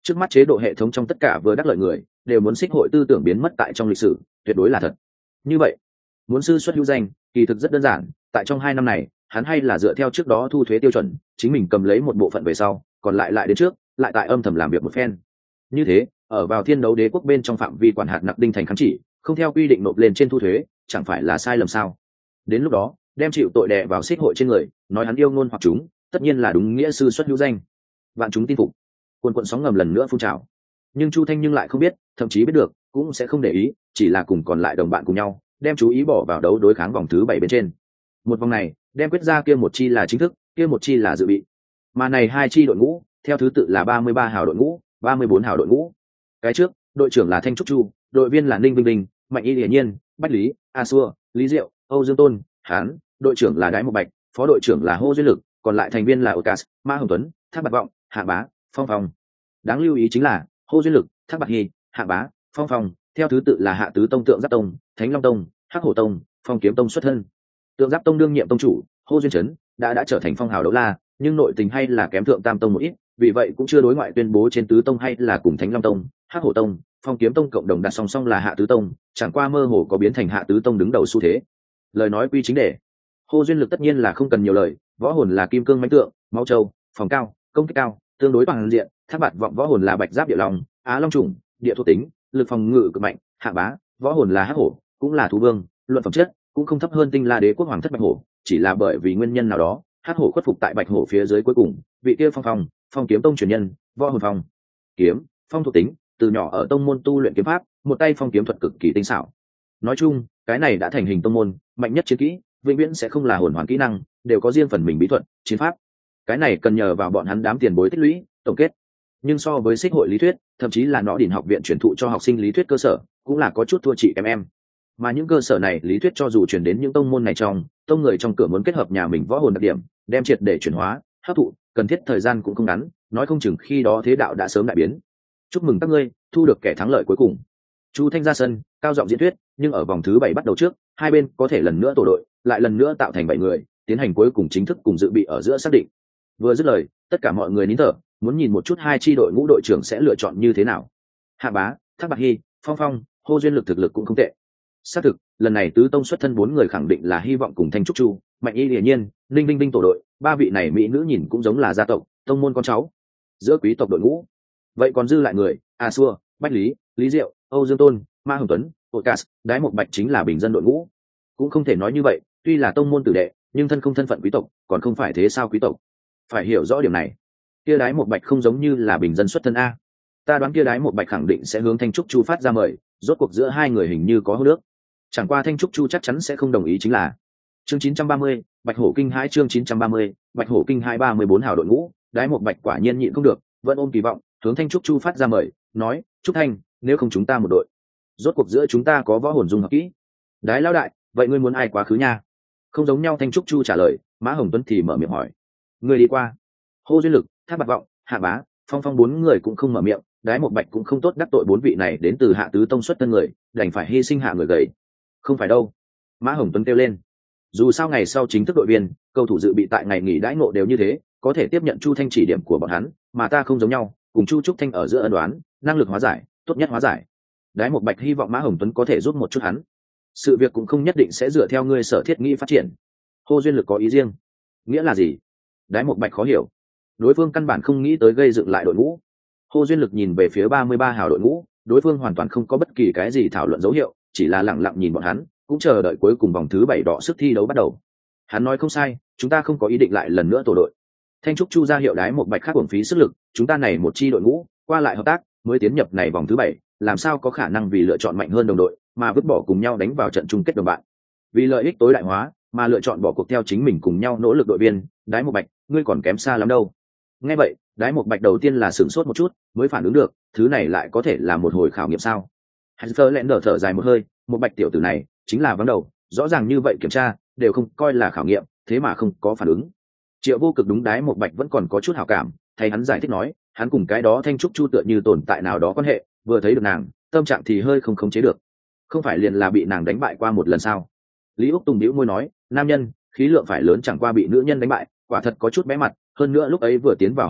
Speaker 1: Trước mắt chế độ hệ thống trong tất cả vừa đắc lợi người đều muốn xích hội tư tưởng biến mất tại trong lịch sử, tuyệt đối là thật. Như vậy muốn sư xuất hữu danh kỳ thực rất đơn giản, tại trong hai năm này hắn hay là dựa theo trước đó thu thuế tiêu chuẩn, chính mình cầm lấy một bộ phận về sau, còn lại lại đến trước lại tại âm thầm làm việc một phen. Như thế ở vào thiên đấu đế quốc bên trong phạm vi quản hạt nặc đinh thành kháng chỉ, không theo quy định nộp lên trên thu thuế chẳng phải là sai lầm sao? Đến lúc đó đem chịu tội đè vào xích hội trên người, nói hắn yêu ngôn hoặc chúng, tất nhiên là đúng nghĩa sư xuất hữu danh. Vạn chúng tin phục, quần quận sóng ngầm lần nữa phun trào. Nhưng Chu Thanh nhưng lại không biết, thậm chí biết được cũng sẽ không để ý, chỉ là cùng còn lại đồng bạn cùng nhau đem chú ý bỏ vào đấu đối kháng vòng thứ bảy bên trên. Một vòng này đem quyết ra kia một chi là chính thức, kia một chi là dự bị, mà này hai chi đội ngũ theo thứ tự là ba mươi ba hào đội ngũ, ba mươi bốn hào đội ngũ. Cái trước đội trưởng là Thanh Trúc Chu, đội viên là Ninh Vinh Vinh, Mạnh Y Hiển Nhiên, Bách Lý, A Xua, Lý Diệu, Âu Dương Tôn, Hán. Đội trưởng là Đái Một Bạch, phó đội trưởng là Hô Duyên Lực, còn lại thành viên là Ocas, Ma Hồng Tuấn, Thác Bạt Vọng, Hạ Bá, Phong Phong. Đáng lưu ý chính là Hô Duyên Lực, Thác Bạt Hy, Hạ Bá, Phong Phong theo thứ tự là Hạ Tứ Tông Tượng Giáp Tông, Thánh Long Tông, Hắc Hổ Tông, Phong Kiếm Tông xuất thân. Tượng Giáp Tông đương nhiệm tông chủ Hô Duyên Trấn đã đã trở thành phong hào đấu la, nhưng nội tình hay là kém Thượng Tam Tông một ít, vì vậy cũng chưa đối ngoại tuyên bố trên Tứ Tông hay là cùng Thánh Long Tông, Hắc Hổ Tông, Phong Kiếm Tông cộng đồng đặt song song là Hạ Tứ Tông, chẳng qua mơ hồ có biến thành Hạ Tứ Tông đứng đầu xu thế. Lời nói quy chính để Hô Duyên Lực tất nhiên là không cần nhiều lời, võ hồn là kim cương mãnh tượng, máu châu, phòng cao, công kích cao, tương đối bằng diện. Thác Bạt Vọng võ hồn là bạch giáp địa long, á long trùng, địa thuộc tính, lực phòng ngự cực mạnh. Hạ Bá võ hồn là hắc hổ, cũng là thú vương, luận phẩm chất cũng không thấp hơn Tinh La Đế quốc hoàng thất bạch hổ, chỉ là bởi vì nguyên nhân nào đó, hắc hổ khuất phục tại bạch hổ phía dưới cuối cùng. Vị kia Phong Phong, Phong Kiếm Tông truyền nhân, võ hồn phong kiếm, phong thuộc tính, từ nhỏ ở tông môn tu luyện kiếm pháp, một tay phong kiếm thuật cực kỳ tinh xảo. Nói chung, cái này đã thành hình tông môn mạnh nhất chiến kỹ, vĩnh viễn sẽ không là hồn hoàn kỹ năng, đều có riêng phần mình bí thuật, chiến pháp. Cái này cần nhờ vào bọn hắn đám tiền bối tích lũy, tổng kết. Nhưng so với xích hội lý thuyết, thậm chí là nọ đỉnh học viện truyền thụ cho học sinh lý thuyết cơ sở, cũng là có chút thua chị em em. Mà những cơ sở này lý thuyết cho dù truyền đến những tông môn này trong, tông người trong cửa muốn kết hợp nhà mình võ hồn đặc điểm, đem triệt để chuyển hóa, hấp thụ, cần thiết thời gian cũng không ngắn, nói không chừng khi đó thế đạo đã sớm đại biến. Chúc mừng các ngươi, thu được kẻ thắng lợi cuối cùng. Chu Thanh ra sân, cao giọng diễn thuyết, nhưng ở vòng thứ bảy bắt đầu trước, hai bên có thể lần nữa tổ đội, lại lần nữa tạo thành bảy người, tiến hành cuối cùng chính thức cùng dự bị ở giữa xác định. Vừa dứt lời, tất cả mọi người nín thở, muốn nhìn một chút hai chi đội ngũ đội trưởng sẽ lựa chọn như thế nào. Hạ Bá, Thác Bạt Hy, Phong Phong, Hô Duyên Lực thực lực cũng không tệ. Xác thực, lần này tứ tông xuất thân bốn người khẳng định là hy vọng cùng Thanh Trúc Chu, Mạnh Y Hiển Nhiên, Linh Vinh Vinh tổ đội, ba vị này mỹ nữ nhìn cũng giống là gia tộc, tông môn con cháu, giữa quý tộc đội ngũ. Vậy còn dư lại người, A Xua, Bách Lý, Lý Diệu, Âu Dương Tôn, Ma Hồng Tuấn, Ocas, Đái Một Bạch chính là bình dân đội ngũ. Cũng không thể nói như vậy, tuy là tông môn tử đệ, nhưng thân không thân phận quý tộc, còn không phải thế sao quý tộc. Phải hiểu rõ điểm này. Kia Đái Một Bạch không giống như là bình dân xuất thân a. Ta đoán kia Đái Một Bạch khẳng định sẽ hướng Thanh Trúc Chu phát ra mời, rốt cuộc giữa hai người hình như có hô nước. Chẳng qua Thanh Trúc Chu chắc chắn sẽ không đồng ý chính là. Chương chín trăm ba mươi, Bạch Hổ Kinh Hãi chương chín trăm ba mươi, Bạch Hổ Kinh hai ba mươi bốn hào đội ngũ, Đái Một Bạch quả nhiên nhịn không được, vẫn ôm kỳ vọng, hướng Thanh Trúc Chu phát ra mời, nói: "Trúc Thanh, nếu không chúng ta một đội. Rốt cuộc giữa chúng ta có võ hồn dung hợp kỹ." Đái lão đại, vậy ngươi muốn ai quá khứ nha? Không giống nhau. Thanh Trúc Chu trả lời, Mã Hồng Tuấn thì mở miệng hỏi: "Ngươi đi qua." Hô Duyên Lực, Thác Bạt Vọng, Hạ Bá, Phong Phong bốn người cũng không mở miệng, Đái Một Bạch cũng không tốt đắc tội bốn vị này đến từ Hạ Tứ Tông xuất thân người, đành phải hy sinh hạ người gầy. Không phải đâu. Mã Hồng Tuấn kêu lên. Dù sao ngày sau chính thức đội viên, cầu thủ dự bị tại ngày nghỉ đãi ngộ đều như thế, có thể tiếp nhận Chu Thanh chỉ điểm của bọn hắn, mà ta không giống nhau, cùng Chu Trúc Thanh ở giữa ân đoán, năng lực hóa giải, tốt nhất hóa giải. Đái Một Bạch hy vọng Mã Hồng Tuấn có thể giúp một chút hắn. Sự việc cũng không nhất định sẽ dựa theo ngươi sở thiết nghĩ phát triển. Hô Duyên Lực có ý riêng. Nghĩa là gì? Đái Một Bạch khó hiểu. Đối phương căn bản không nghĩ tới gây dựng lại đội ngũ. Hô Duyên Lực nhìn về phía ba mươi ba hào đội ngũ, đối phương hoàn toàn không có bất kỳ cái gì thảo luận dấu hiệu, chỉ là lặng lặng nhìn bọn hắn, cũng chờ đợi cuối cùng vòng thứ bảy đọ sức thi đấu bắt đầu. Hắn nói không sai, chúng ta không có ý định lại lần nữa tổ đội. Thanh Trúc Chu ra hiệu Đái Một Bạch khác uổng phí sức lực, chúng ta này một chi đội ngũ, qua lại hợp tác, mới tiến nhập này vòng thứ bảy, làm sao có khả năng vì lựa chọn mạnh hơn đồng đội, mà vứt bỏ cùng nhau đánh vào trận chung kết đồng bạn. Vì lợi ích tối đại hóa, mà lựa chọn bỏ cuộc theo chính mình cùng nhau nỗ lực đội viên, Đái Một Bạch, ngươi còn kém xa lắm đâu. Nghe vậy, Đái Một Bạch đầu tiên là sửng sốt một chút, mới phản ứng được, thứ này lại có thể là một hồi khảo nghiệm sao? Hanser lẹn đờ thở dài một hơi, một Bạch tiểu tử này, chính là vắng đầu, rõ ràng như vậy kiểm tra, đều không coi là khảo nghiệm, thế mà không có phản ứng. Triệu Vô Cực đúng Đái Một Bạch vẫn còn có chút hảo cảm, thay hắn giải thích nói, hắn cùng cái đó Thanh Trúc Chu tựa như tồn tại nào đó quan hệ, vừa thấy được nàng, tâm trạng thì hơi không khống chế được. Không phải liền là bị nàng đánh bại qua một lần sao? Lý Úc Tùng bĩu môi nói, nam nhân, khí lượng phải lớn chẳng qua bị nữ nhân đánh bại, quả thật có chút bé mặt, hơn nữa lúc ấy vừa tiến vào học viện,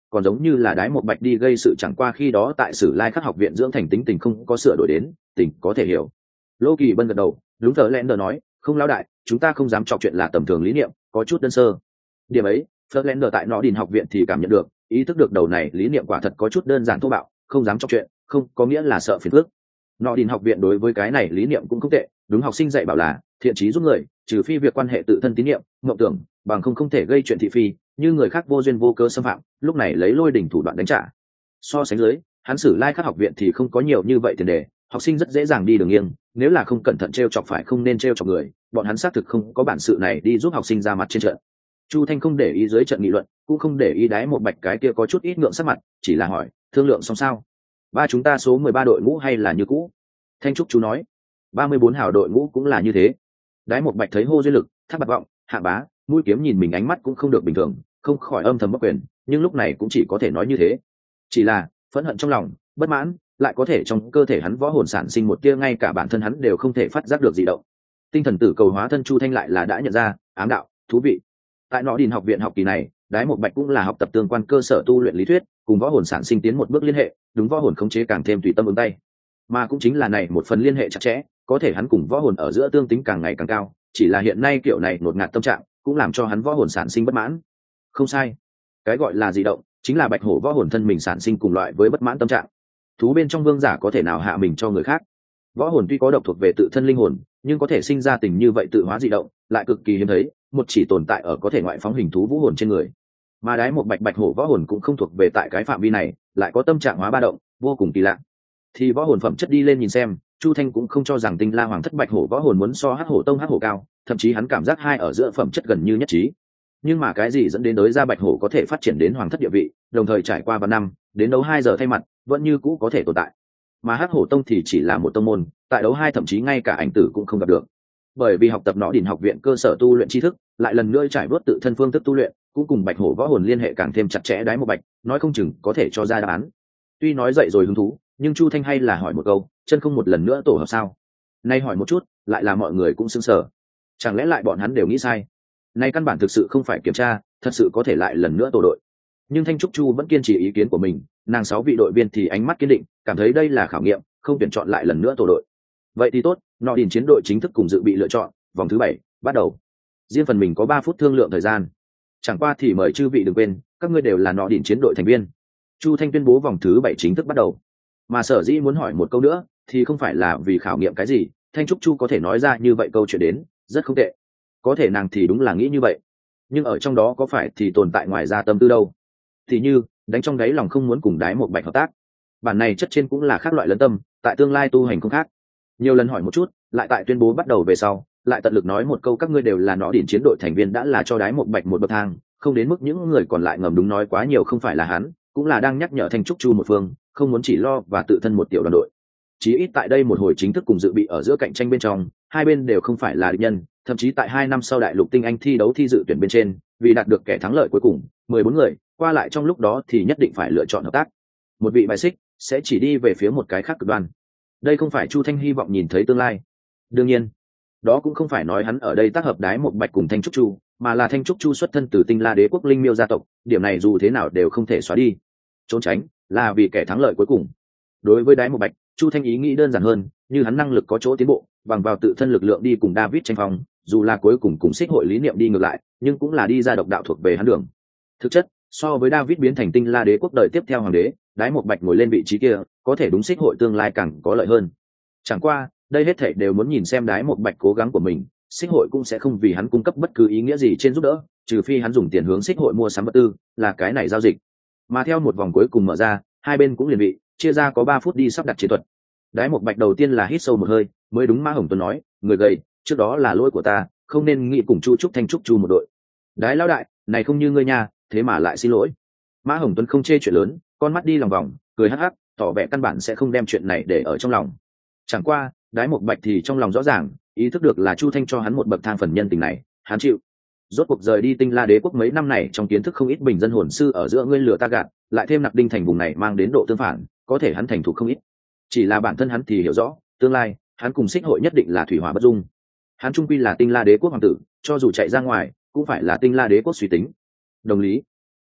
Speaker 1: còn giống như là đái một bạch đi gây sự, chẳng qua khi đó tại Sử Lai Khắc học viện dưỡng thành tính tình không có sửa đổi đến, tình có thể hiểu. Lô Kỳ Bân gật đầu, đúng thờ lẽn đờ nói, không lão đại, chúng ta không dám trò chuyện là tầm thường lý niệm, có chút đơn sơ. Điểm ấy, Flerlander tại Nọ Đình học viện thì cảm nhận được, ý thức được đầu này lý niệm quả thật có chút đơn giản thô bạo, không dám trò chuyện, không có nghĩa là sợ phiền phức. Nọ Đình học viện đối với cái này lý niệm cũng không tệ, đúng học sinh dạy bảo là thiện chí giúp người, trừ phi việc quan hệ tự thân tín niệm, mộng tưởng, bằng không không thể gây chuyện thị phi, như người khác vô duyên vô cớ xâm phạm, lúc này lấy lôi đỉnh thủ đoạn đánh trả. So sánh dưới, hắn Sử Lai Khắc học viện thì không có nhiều như vậy tiền đề, học sinh rất dễ dàng đi đường nghiêng, nếu là không cẩn thận trêu chọc phải không nên trêu chọc người, bọn hắn xác thực không có bản sự này đi giúp học sinh ra mặt trên trận. Chu Thanh không để ý dưới trận nghị luận, cũng không để ý đái một bạch cái kia có chút ít ngượng sắc mặt, chỉ là hỏi, thương lượng xong sao? Ba chúng ta số mười ba đội ngũ hay là như cũ? Thanh Trúc chú nói, ba mươi bốn hào đội ngũ cũng là như thế. Đái một bạch thấy hô duyên lực, thác bạc vọng, hạ bá, mũi kiếm nhìn mình ánh mắt cũng không được bình thường, không khỏi âm thầm bất quyền, nhưng lúc này cũng chỉ có thể nói như thế. Chỉ là phẫn hận trong lòng, bất mãn, lại có thể trong cơ thể hắn võ hồn sản sinh một tia ngay cả bản thân hắn đều không thể phát giác được gì động. Tinh thần tử cầu hóa thân Chu Thanh lại là đã nhận ra, ám đạo, thú vị. Tại Nọ Đình học viện học kỳ này, đái một bạch cũng là học tập tương quan cơ sở tu luyện lý thuyết, cùng võ hồn sản sinh tiến một bước liên hệ, đúng võ hồn khống chế càng thêm tùy tâm ứng tay. Mà cũng chính là này một phần liên hệ chặt chẽ, có thể hắn cùng võ hồn ở giữa tương tính càng ngày càng cao, chỉ là hiện nay kiểu này đột ngạt tâm trạng, cũng làm cho hắn võ hồn sản sinh bất mãn. Không sai, cái gọi là dị động, chính là bạch hổ võ hồn thân mình sản sinh cùng loại với bất mãn tâm trạng. Thú bên trong vương giả có thể nào hạ mình cho người khác? Võ hồn tuy có độc thuộc về tự thân linh hồn, nhưng có thể sinh ra tình như vậy tự hóa dị động, lại cực kỳ hiếm thấy, một chỉ tồn tại ở có thể ngoại phóng hình thú vũ hồn trên người. Mà đái một bạch bạch hổ võ hồn cũng không thuộc về tại cái phạm vi này, lại có tâm trạng hóa ba động, vô cùng kỳ lạ. Thì võ hồn phẩm chất đi lên nhìn xem, Chu Thanh cũng không cho rằng Tinh La Hoàng thất bạch hổ võ hồn muốn so hắc hổ tông hắc hổ cao, thậm chí hắn cảm giác hai ở giữa phẩm chất gần như nhất trí. Nhưng mà cái gì dẫn đến đối ra bạch hổ có thể phát triển đến hoàng thất địa vị, đồng thời trải qua vài năm, đến đấu hai giờ thay mặt, vẫn như cũ có thể tồn tại. Mà hắc hổ tông thì chỉ là một tông môn, tại đấu hai thậm chí ngay cả ảnh tử cũng không gặp được. Bởi vì học tập Nọ Đình học viện cơ sở tu luyện tri thức, lại lần nữa trải vớt tự thân phương thức tu luyện, cũng cùng bạch hổ võ hồn liên hệ càng thêm chặt chẽ, đái một bạch, nói không chừng có thể cho ra đáp án. Tuy nói dậy rồi hứng thú, nhưng Chu Thanh hay là hỏi một câu, chân không một lần nữa tổ hợp sao? Nay hỏi một chút, lại là mọi người cũng sững sờ. Chẳng lẽ lại bọn hắn đều nghĩ sai? Nay căn bản thực sự không phải kiểm tra, thật sự có thể lại lần nữa tổ đội. Nhưng Thanh Trúc Chu vẫn kiên trì ý kiến của mình, nàng sáu vị đội viên thì ánh mắt kiên định, cảm thấy đây là khảo nghiệm, không tuyển chọn lại lần nữa tổ đội. Vậy thì tốt, Nọ Đình chiến đội chính thức cùng dự bị lựa chọn, vòng thứ bảy bắt đầu. Riêng phần mình có ba phút thương lượng thời gian. Chẳng qua thì mời chư vị đừng quên, các ngươi đều là Nọ Đình chiến đội thành viên. Chu Thanh tuyên bố vòng thứ bảy chính thức bắt đầu. Mà sở dĩ muốn hỏi một câu nữa, thì không phải là vì khảo nghiệm cái gì, Thanh Trúc Chu có thể nói ra như vậy câu chuyện đến, rất không tệ. Có thể nàng thì đúng là nghĩ như vậy, nhưng ở trong đó có phải thì tồn tại ngoài ra tâm tư đâu. Thì như đánh trong đáy lòng không muốn cùng đái một bạch hợp tác, bản này chất trên cũng là khác loại lấn tâm, tại tương lai tu hành không khác. Nhiều lần hỏi một chút, lại tại tuyên bố bắt đầu về sau, lại tận lực nói một câu các ngươi đều là Nọ Đình chiến đội thành viên đã là cho đái một bạch một bậc thang, không đến mức những người còn lại ngầm đúng nói quá nhiều không phải là hắn, cũng là đang nhắc nhở Thanh Trúc Chu một phương, không muốn chỉ lo và tự thân một tiểu đoàn đội. Chí ít tại đây một hồi chính thức cùng dự bị ở giữa cạnh tranh bên trong, hai bên đều không phải là địch nhân, thậm chí tại hai năm sau đại lục tinh anh thi đấu thi dự tuyển bên trên, vì đạt được kẻ thắng lợi cuối cùng, mười bốn người, qua lại trong lúc đó thì nhất định phải lựa chọn hợp tác. Một vị bài xích sẽ chỉ đi về phía một cái khác cực đoan. Đây không phải Chu Thanh hy vọng nhìn thấy tương lai. Đương nhiên, đó cũng không phải nói hắn ở đây tác hợp đái một bạch cùng Thanh Trúc Chu, mà là Thanh Trúc Chu xuất thân từ Tinh La Đế quốc linh miêu gia tộc, điểm này dù thế nào đều không thể xóa đi. Trốn tránh là vì kẻ thắng lợi cuối cùng. Đối với đái một bạch, Chu Thanh ý nghĩ đơn giản hơn, như hắn năng lực có chỗ tiến bộ, bằng vào tự thân lực lượng đi cùng David tranh phong, dù là cuối cùng cùng xích hội lý niệm đi ngược lại, nhưng cũng là đi ra độc đạo thuộc về hắn đường. Thực chất, so với David biến thành Tinh La Đế quốc đời tiếp theo hoàng đế, đái một bạch ngồi lên vị trí kia, có thể đúng xích hội tương lai càng có lợi hơn. Chẳng qua, đây hết thảy đều muốn nhìn xem đái một bạch cố gắng của mình, xích hội cũng sẽ không vì hắn cung cấp bất cứ ý nghĩa gì trên giúp đỡ, trừ phi hắn dùng tiền hướng xích hội mua sắm vật tư, là cái này giao dịch. Mà theo một vòng cuối cùng mở ra, hai bên cũng liền bị chia ra có ba phút đi sắp đặt chiến thuật. Đái một bạch đầu tiên là hít sâu một hơi, mới đúng Mã Hồng Tuấn nói, người gầy, trước đó là lỗi của ta, không nên nghĩ cùng Chu Trúc Thanh Trúc Chu một đội. Đái lão đại, này không như ngươi nha, thế mà lại xin lỗi. Mã Hồng Tuấn không chê chuyện lớn, con mắt đi lòng vòng, cười hắc hắc, tỏ vẻ căn bản sẽ không đem chuyện này để ở trong lòng. Chẳng qua, đái một bạch thì trong lòng rõ ràng, ý thức được là Chu Thanh cho hắn một bậc thang phần nhân tình này, hắn chịu. Rốt cuộc rời đi Tinh La Đế quốc mấy năm này, trong kiến thức không ít bình dân hồn sư ở giữa ngươi lừa ta gạt, lại thêm Nặc Đinh thành vùng này mang đến độ tương phản, có thể hắn thành thục không ít. Chỉ là bản thân hắn thì hiểu rõ, tương lai hắn cùng xích hội nhất định là thủy hỏa bất dung. Hắn trung quy là Tinh La Đế quốc hoàng tử, cho dù chạy ra ngoài, cũng phải là Tinh La Đế quốc suy tính. Đồng lý,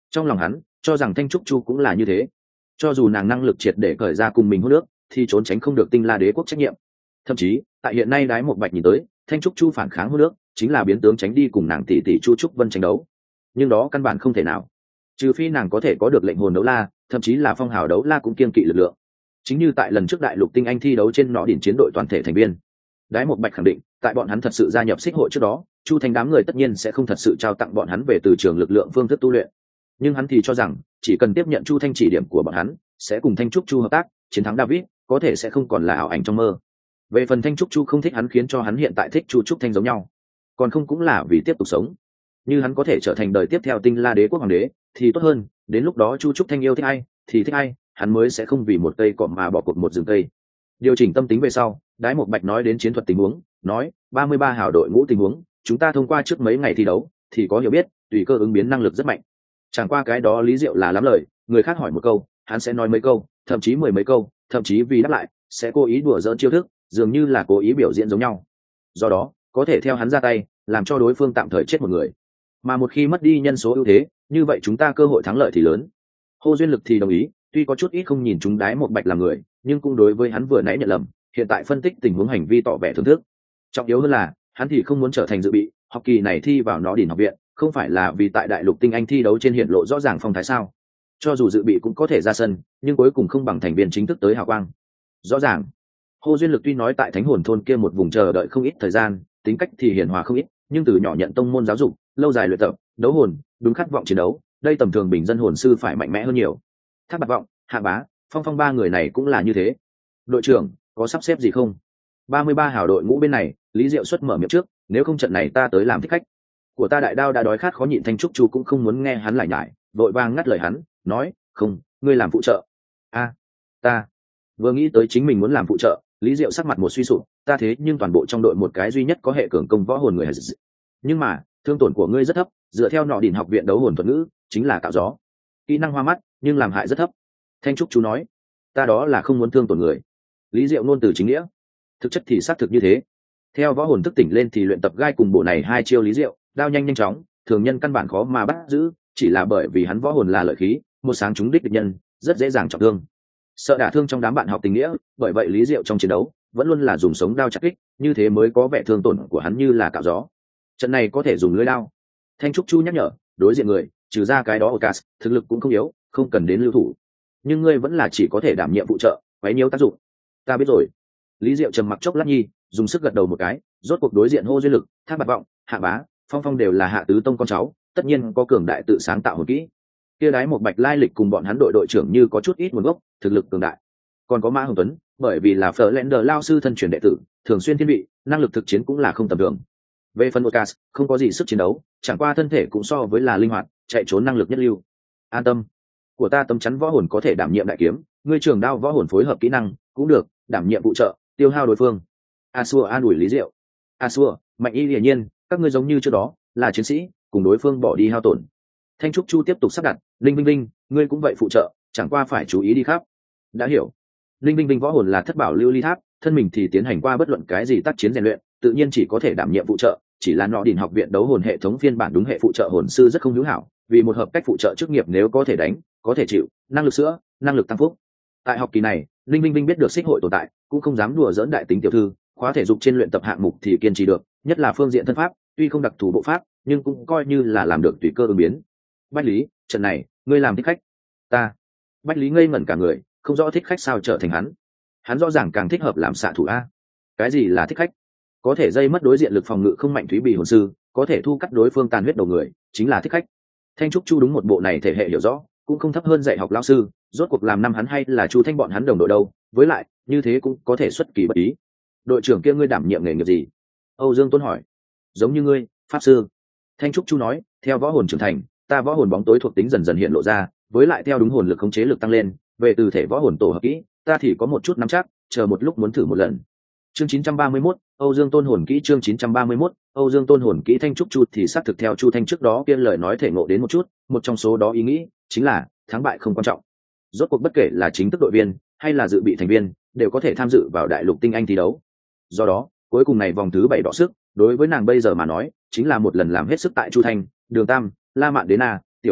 Speaker 1: Trong lòng hắn cho rằng Thanh Trúc Chu cũng là như thế, cho dù nàng năng lực triệt để cởi ra cùng mình hút nước thì trốn tránh không được Tinh La Đế quốc trách nhiệm. Thậm chí tại hiện nay Đái Một Bạch nhìn tới, Thanh Trúc Chu phản kháng hút nước chính là biến tướng tránh đi cùng nàng tỷ tỷ Chu Trúc Vân tranh đấu, nhưng đó căn bản không thể nào, trừ phi nàng có thể có được lệnh hồn đấu la, thậm chí là phong hào đấu la cũng kiên kỵ lực lượng. Chính như tại lần trước đại lục tinh anh thi đấu trên nọ đỉnh chiến đội toàn thể thành viên, Đái Một Bạch khẳng định tại bọn hắn thật sự gia nhập xích hội trước đó, Chu Thanh đám người tất nhiên sẽ không thật sự trao tặng bọn hắn về từ trường lực lượng phương thức tu luyện, nhưng hắn thì cho rằng chỉ cần tiếp nhận Chu Thanh chỉ điểm của bọn hắn, sẽ cùng Thanh Trúc Chu hợp tác chiến thắng David, có thể sẽ không còn là ảo ảnh trong mơ. Về phần Thanh Trúc Chu không thích hắn khiến cho hắn hiện tại thích Chu Trúc Thanh giống nhau, còn không cũng là vì tiếp tục sống. Như hắn có thể trở thành đời tiếp theo Tinh La Đế quốc hoàng đế thì tốt hơn, đến lúc đó Chu Trúc Thanh yêu thích ai thì thích ai, hắn mới sẽ không vì một cây cọm mà bỏ cuộc một rừng cây. Điều chỉnh tâm tính về sau, Đái Một Bạch nói đến chiến thuật tình huống, nói ba mươi ba hảo đội ngũ tình huống, chúng ta thông qua trước mấy ngày thi đấu thì có hiểu biết, tùy cơ ứng biến năng lực rất mạnh. Chẳng qua cái đó Lý Diệu là lắm lời, người khác hỏi một câu hắn sẽ nói mấy câu, thậm chí mười mấy câu, thậm chí vì đáp lại sẽ cố ý đùa giỡn chiêu thức, dường như là cố ý biểu diễn giống nhau. Do đó có thể theo hắn ra tay làm cho đối phương tạm thời chết một người, mà một khi mất đi nhân số ưu thế, như vậy chúng ta cơ hội thắng lợi thì lớn. Hồ Duyên Lực thì đồng ý, tuy có chút ít không nhìn chúng Đái Một Bạch làm người, nhưng cũng đối với hắn vừa nãy nhận lầm, hiện tại phân tích tình huống hành vi tỏ vẻ thưởng thức. Trọng yếu hơn là hắn thì không muốn trở thành dự bị, học kỳ này thi vào nó đỉnh học viện không phải là vì tại đại lục tinh anh thi đấu trên hiện lộ rõ ràng phong thái sao? Cho dù dự bị cũng có thể ra sân, nhưng cuối cùng không bằng thành viên chính thức tới hào quang. Rõ ràng Hồ Duyên Lực tuy nói tại Thánh Hồn thôn kia một vùng chờ đợi không ít thời gian, tính cách thì hiền hòa không ít, nhưng từ nhỏ nhận tông môn giáo dục, lâu dài luyện tập đấu hồn, đúng khát vọng chiến đấu, đây tầm thường bình dân hồn sư phải mạnh mẽ hơn nhiều. Thác Bạt Vọng, Hạ Bá, Phong Phong ba người này cũng là như thế. Đội trưởng có sắp xếp gì không? ba mươi ba hảo đội ngũ bên này, Lý Diệu xuất mở miệng trước, nếu không trận này ta tới làm thích khách của ta. Đại Đao đã đói khát khó nhịn, Thanh Trúc Chu cũng không muốn nghe hắn lại nhải, vội vàng ngắt lời hắn, nói không, ngươi làm phụ trợ. A, ta vừa nghĩ tới chính mình muốn làm phụ trợ, Lý Diệu sắc mặt một suy sụp, ta thế nhưng toàn bộ trong đội một cái duy nhất có hệ cường công võ hồn người, nhưng mà thương tổn của ngươi rất thấp, dựa theo nọ đỉnh học viện đấu hồn thuật ngữ chính là cạo gió, kỹ năng hoa mắt nhưng làm hại rất thấp. Thanh Trúc Chu nói, ta đó là không muốn thương tổn người. Lý Diệu ngôn từ chính nghĩa, thực chất thì xác thực như thế. Theo võ hồn thức tỉnh lên thì luyện tập gai cùng bộ này hai chiêu Lý Diệu, đao nhanh nhanh chóng, thường nhân căn bản khó mà bắt giữ, chỉ là bởi vì hắn võ hồn là lợi khí, một sáng trúng đích địch nhân, rất dễ dàng trọng thương. Sợ đả thương trong đám bạn học tình nghĩa, bởi vậy Lý Diệu trong chiến đấu vẫn luôn là dùng sống đao chặt kích, như thế mới có vẻ thương tổn của hắn như là cạo gió. Trận này có thể dùng lưỡi đao. Thanh Trúc Chu nhắc nhở, đối diện người, trừ ra cái đó Ocas, thực lực cũng không yếu, không cần đến lưu thủ. Nhưng ngươi vẫn là chỉ có thể đảm nhiệm phụ trợ, quấy nhiễu tác dụng. Ta biết rồi. Lý Diệu trầm mặc chốc lát nhi, dùng sức gật đầu một cái, rốt cuộc đối diện Hồ Duyên Lực, Thác Bạt Vọng, Hạ Bá, Phong Phong đều là Hạ tứ tông con cháu, tất nhiên có cường đại tự sáng tạo hồn kỹ. Kia Đái Một Bạch lai lịch cùng bọn hắn đội đội trưởng như có chút ít nguồn gốc, thực lực cường đại. Còn có Mã Hồng Tuấn, bởi vì là Flender lao sư thân truyền đệ tử, thường xuyên thiên vị, năng lực thực chiến cũng là không tầm thường. Về phần Ocas, không có gì sức chiến đấu, chẳng qua thân thể cũng so với là linh hoạt, chạy trốn năng lực nhất lưu. An tâm, của ta tấm chắn võ hồn có thể đảm nhiệm đại kiếm, ngươi trường đao võ hồn phối hợp kỹ năng cũng được, đảm nhiệm phụ trợ, tiêu hao đối phương. Asua an ủi Lý Diệu. Asua, Mạnh Y hiển nhiên, các ngươi giống như trước đó, là chiến sĩ, cùng đối phương bỏ đi hao tổn. Thanh Trúc Chu tiếp tục sắp đặt, Linh Vinh Vinh, ngươi cũng vậy phụ trợ, chẳng qua phải chú ý đi khắp. Đã hiểu. Linh Vinh Vinh võ hồn là thất bảo lưu ly tháp, thân mình thì tiến hành qua bất luận cái gì tác chiến rèn luyện, tự nhiên chỉ có thể đảm nhiệm phụ trợ, chỉ là nọ đỉnh học viện đấu hồn hệ thống phiên bản đúng hệ phụ trợ hồn sư rất không hữu hảo, vì một hợp cách phụ trợ chức nghiệp nếu có thể đánh, có thể chịu, năng lực sữa, năng lực tăng phúc. Tại học kỳ này, Linh Vinh Vinh biết được xích hội tồn tại, cũng không dám đùa dỡn đại tính tiểu thư, khóa thể dục trên luyện tập hạng mục thì kiên trì được, nhất là phương diện thân pháp, tuy không đặc thù bộ pháp, nhưng cũng coi như là làm được tùy cơ ứng biến. Bách Lý, trận này, ngươi làm thích khách. Ta. Bách Lý ngây ngẩn cả người, không rõ thích khách sao trở thành hắn. Hắn rõ ràng càng thích hợp làm xạ thủ a. Cái gì là thích khách? Có thể dây mất đối diện lực phòng ngự không mạnh thúy bì hồn sư, có thể thu cắt đối phương tàn huyết đầu người, chính là thích khách. Thanh Trúc Chu đúng một bộ này thể hệ hiểu rõ, cũng không thấp hơn dạy học lão sư, rốt cuộc làm năm hắn hay là Chu Thanh bọn hắn đồng đội đâu, với lại, như thế cũng có thể xuất kỳ bất ý. Đội trưởng kia ngươi đảm nhiệm nghề nghiệp gì? Âu Dương Tôn hỏi. Giống như ngươi, pháp sư. Thanh Trúc Chu nói, theo võ hồn trưởng thành, ta võ hồn bóng tối thuộc tính dần dần hiện lộ ra, với lại theo đúng hồn lực khống chế lực tăng lên, về từ thể võ hồn tổ hợp kỹ, ta thì có một chút nắm chắc, chờ một lúc muốn thử một lần. Chương chín trăm ba mươi mốt, Âu Dương Tôn hồn kỹ. Chương chín trăm ba mươi mốt, Âu Dương Tôn hồn kỹ. Thanh Trúc Chu thì xác thực theo Chu Thanh trước đó kia lời nói thể ngộ đến một chút, một trong số đó ý nghĩ chính là thắng bại không quan trọng. Rốt cuộc bất kể là chính thức đội viên hay là dự bị thành viên, đều có thể tham dự vào đại lục tinh anh thi đấu. Do đó, cuối cùng này vòng thứ bảy đọ sức, đối với nàng bây giờ mà nói, chính là một lần làm hết sức tại Chu Thanh, Đường Tam, La Mạn Đế Na, Tiểu Vũ,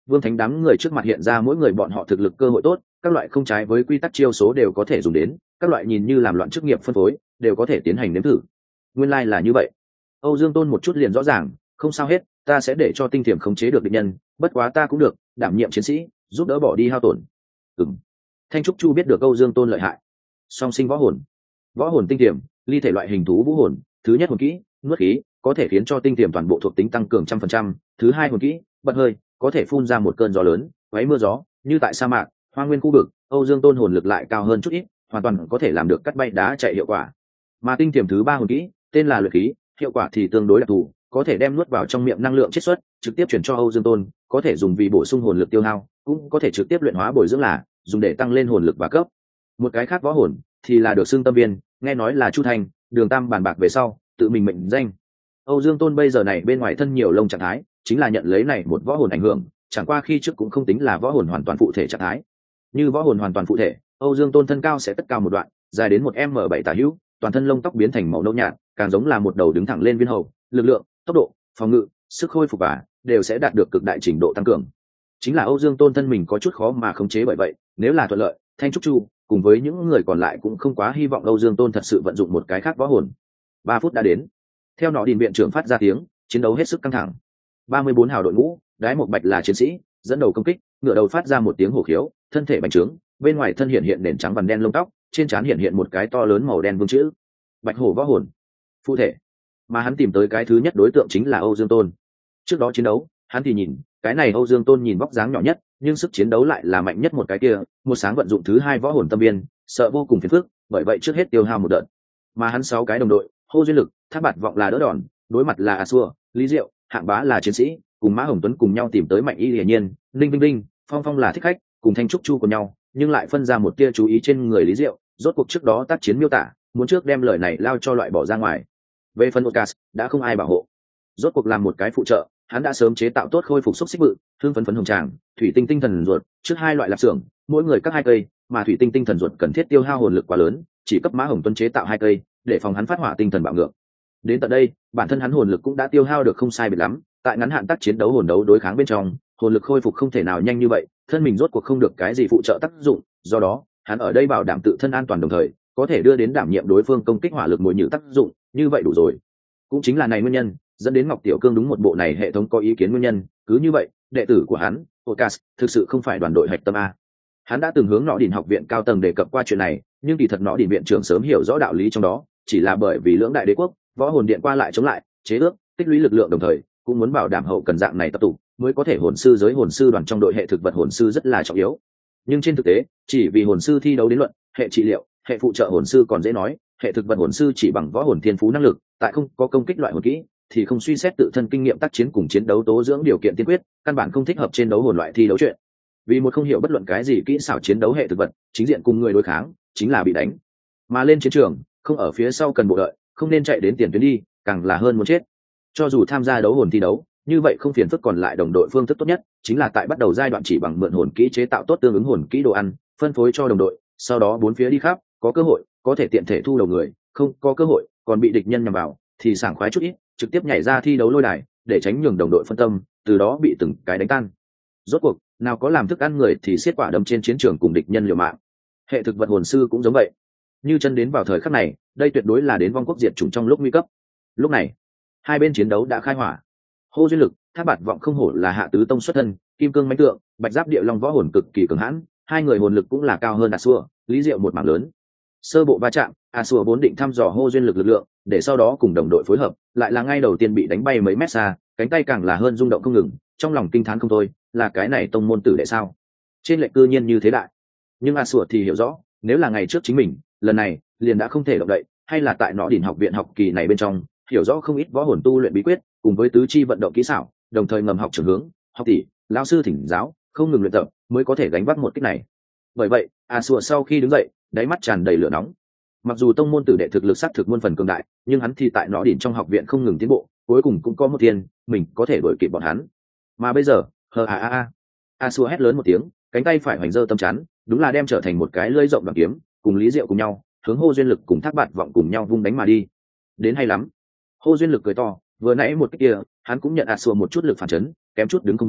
Speaker 1: Vương Thánh đám người trước mặt hiện ra mỗi người bọn họ thực lực cơ hội tốt, các loại không trái với quy tắc chiêu số đều có thể dùng đến, các loại nhìn như làm loạn chức nghiệp phân phối đều có thể tiến hành nếm thử. Nguyên lai like là như vậy. Âu Dương Tôn một chút liền rõ ràng, không sao hết, ta sẽ để cho tinh thiểm khống chế được địch nhân, bất quá ta cũng được đảm nhiệm chiến sĩ, giúp đỡ bỏ đi hao tổn. Ừm. Thanh Trúc Chu biết được Âu Dương Tôn lợi hại. Song sinh võ hồn, võ hồn tinh thiểm, ly thể loại hình thú vũ hồn, thứ nhất hồn kỹ, nuốt khí, có thể khiến cho tinh thiểm toàn bộ thuộc tính tăng cường trăm phần trăm, thứ hai hồn kỹ, bật hơi, có thể phun ra một cơn gió lớn, quấy mưa gió, như tại sa mạc, hoang nguyên khu vực, Âu Dương Tôn hồn lực lại cao hơn chút ít, hoàn toàn có thể làm được cắt bay đá chạy hiệu quả. Mà tinh thiểm thứ ba hồn kỹ, tên là luyện khí, hiệu quả thì tương đối đặc thù, có thể đem nuốt vào trong miệng năng lượng chiết xuất, trực tiếp chuyển cho Âu Dương Tôn, có thể dùng vì bổ sung hồn lực tiêu hao, cũng có thể trực tiếp luyện hóa bồi dưỡng là, dùng để tăng lên hồn lực và cấp. Một cái khác võ hồn thì là được xưng tâm viên, nghe nói là Chu Thành, Đường Tam bàn bạc về sau, tự mình mệnh danh. Âu Dương Tôn bây giờ này bên ngoài thân nhiều lông trạng thái, chính là nhận lấy này một võ hồn ảnh hưởng, chẳng qua khi trước cũng không tính là võ hồn hoàn toàn phụ thể trạng thái. Như võ hồn hoàn toàn phụ thể, Âu Dương Tôn thân cao sẽ tất cao một đoạn, dài đến một m bảy tả hữu, toàn thân lông tóc biến thành màu nâu nhạt, càng giống là một đầu đứng thẳng lên viên hầu, lực lượng, tốc độ, phòng ngự, sức khôi phục và đều sẽ đạt được cực đại trình độ tăng cường. Chính là Âu Dương Tôn thân mình có chút khó mà khống chế bởi vậy, nếu là thuận lợi, Thanh Trúc Chu cùng với những người còn lại cũng không quá hy vọng Âu Dương Tôn thật sự vận dụng một cái khác võ hồn. Ba phút đã đến. Theo nọ điền viện trưởng phát ra tiếng, chiến đấu hết sức căng thẳng. ba mươi bốn hào đội ngũ, Đái Mộc Bạch là chiến sĩ, dẫn đầu công kích, ngựa đầu phát ra một tiếng hổ khiếu, thân thể bành trướng, bên ngoài thân hiện hiện nền trắng vằn đen lông tóc, trên trán hiện hiện một cái to lớn màu đen vương chữ. Bạch hổ võ hồn. Phụ thể. Mà hắn tìm tới cái thứ nhất đối tượng chính là Âu Dương Tôn. Trước đó chiến đấu, hắn thì nhìn, cái này Âu Dương Tôn nhìn vóc dáng nhỏ nhất, nhưng sức chiến đấu lại là mạnh nhất một cái kia, một sáng vận dụng thứ hai võ hồn tâm biên, sợ vô cùng phiền phức, bởi vậy trước hết tiêu hao một đợt. Mà hắn sáu cái đồng đội, Hô Duyên Lực, Thác Bạt Vọng là đỡ đòn, đối mặt là A Xua, Lý Diệu, Hạng Bá là chiến sĩ, cùng Mã Hồng Tuấn cùng nhau tìm tới Mạnh Y Hiển Nhiên, Linh Vinh Linh, Phong Phong là thích khách, cùng Thanh Trúc Chu cùng nhau, nhưng lại phân ra một tia chú ý trên người Lý Diệu, rốt cuộc trước đó tác chiến miêu tả, muốn trước đem lời này lao cho loại bỏ ra ngoài. Về phần Ocas, đã không ai bảo hộ. Rốt cuộc làm một cái phụ trợ, hắn đã sớm chế tạo tốt khôi phục xúc xích bự, thương phấn phấn hồng tràng, thủy tinh tinh thần ruột, trước hai loại lạp xưởng, mỗi người các hai cây, mà thủy tinh tinh thần ruột cần thiết tiêu hao hồn lực quá lớn, chỉ cấp Mã Hồng Tuấn chế tạo hai cây, để phòng hắn phát hỏa tinh thần bạo ngược. Đến tận đây, bản thân hắn hồn lực cũng đã tiêu hao được không sai biệt lắm, tại ngắn hạn tác chiến đấu hồn đấu đối kháng bên trong, hồn lực khôi phục không thể nào nhanh như vậy, thân mình rốt cuộc không được cái gì phụ trợ tác dụng, do đó, hắn ở đây bảo đảm tự thân an toàn đồng thời, có thể đưa đến đảm nhiệm đối phương công kích hỏa lực mồi nhử tác dụng, như vậy đủ rồi. Cũng chính là này nguyên nhân, dẫn đến Ngọc Tiểu Cương đúng một bộ này hệ thống có ý kiến nguyên nhân, cứ như vậy, đệ tử của hắn, Ocas, thực sự không phải đoàn đội hạch tâm a. Hắn đã từng hướng Nọ Đỉnh học viện cao tầng đề cập qua chuyện này, nhưng kỳ thật Nọ Đỉnh viện trưởng sớm hiểu rõ đạo lý trong đó, chỉ là bởi vì lưỡng đại đế quốc, võ hồn điện qua lại chống lại, chế ước, tích lũy lực lượng đồng thời, cũng muốn bảo đảm hậu cần dạng này tập tụ, mới có thể hồn sư giới hồn sư đoàn trong đội hệ thực vật hồn sư rất là trọng yếu. Nhưng trên thực tế, chỉ vì hồn sư thi đấu đến luận, hệ trị liệu, hệ phụ trợ hồn sư còn dễ nói, hệ thực vật hồn sư chỉ bằng võ hồn thiên phú năng lực, tại không có công kích loại hồn kỹ, thì không suy xét tự thân kinh nghiệm tác chiến cùng chiến đấu tố dưỡng điều kiện tiên quyết, căn bản không thích hợp trên đấu hồn loại thi đấu chuyện. Vì một không hiểu bất luận cái gì kỹ xảo chiến đấu hệ thực vật, chính diện cùng người đối kháng, chính là bị đánh. Mà lên chiến trường, không ở phía sau cần bộ đợi, không nên chạy đến tiền tuyến đi, càng là hơn muốn chết. Cho dù tham gia đấu hồn thi đấu, như vậy không phiền phức còn lại đồng đội phương thức tốt nhất, chính là tại bắt đầu giai đoạn chỉ bằng mượn hồn kỹ chế tạo tốt tương ứng hồn kỹ đồ ăn, phân phối cho đồng đội, sau đó bốn phía đi khắp, có cơ hội, có thể tiện thể thu đầu người, không có cơ hội, còn bị địch nhân nhằm vào, thì sảng khoái chút ít, trực tiếp nhảy ra thi đấu lôi đài, để tránh nhường đồng đội phân tâm, từ đó bị từng cái đánh tan. Rốt cuộc, nào có làm thức ăn người thì xiết quả đấm trên chiến trường cùng địch nhân liều mạng. Hệ thực vật hồn sư cũng giống vậy. Như chân đến vào thời khắc này, đây tuyệt đối là đến vong quốc diệt chủng trong lúc nguy cấp. Lúc này, hai bên chiến đấu đã khai hỏa. Hô Duyên Lực, Thác Bạt Vọng không hổ là hạ tứ tông xuất thân, kim cương mãnh tượng, bạch giáp địa long võ hồn cực kỳ cường hãn, hai người hồn lực cũng là cao hơn A Xua, Lý Diệu một mảng lớn. Sơ bộ va chạm, A Xua vốn định thăm dò Hô Duyên Lực lực lượng, để sau đó cùng đồng đội phối hợp, lại là ngay đầu tiên bị đánh bay mấy mét xa, cánh tay càng là hơn rung động không ngừng, trong lòng kinh thán không thôi, là cái này tông môn tử đệ sao? Trên lệnh cư nhiên như thế đại. Nhưng A Xua thì hiểu rõ, nếu là ngày trước chính mình, lần này liền đã không thể động đậy, hay là tại Nọ Đỉnh học viện học kỳ này bên trong, hiểu rõ không ít võ hồn tu luyện bí quyết, cùng với tứ chi vận động kỹ xảo, đồng thời ngầm học trường hướng, học tỷ, lão sư thỉnh giáo, không ngừng luyện tập, mới có thể gánh vác một kích này. Bởi vậy, A Xua sau khi đứng dậy, đáy mắt tràn đầy lửa nóng. Mặc dù tông môn tử đệ thực lực sát thực muôn phần cường đại, nhưng hắn thì tại Nọ Đỉnh trong học viện không ngừng tiến bộ, cuối cùng cũng có một tiền, mình có thể đuổi kịp bọn hắn. Mà bây giờ, hờ a a a. A Xua hét lớn một tiếng, cánh tay phải hoành dơ tâm chắn, đúng là đem trở thành một cái lưỡi rộng bằng kiếm, cùng Lý Diệu cùng nhau, hướng Hô Duyên Lực cùng Thác Bạt Vọng cùng nhau vung đánh mà đi. Đến hay lắm. Hô Duyên Lực cười to, vừa nãy một cái kia, hắn cũng nhận A Xua một chút lực phản chấn, kém chút đứng không vững,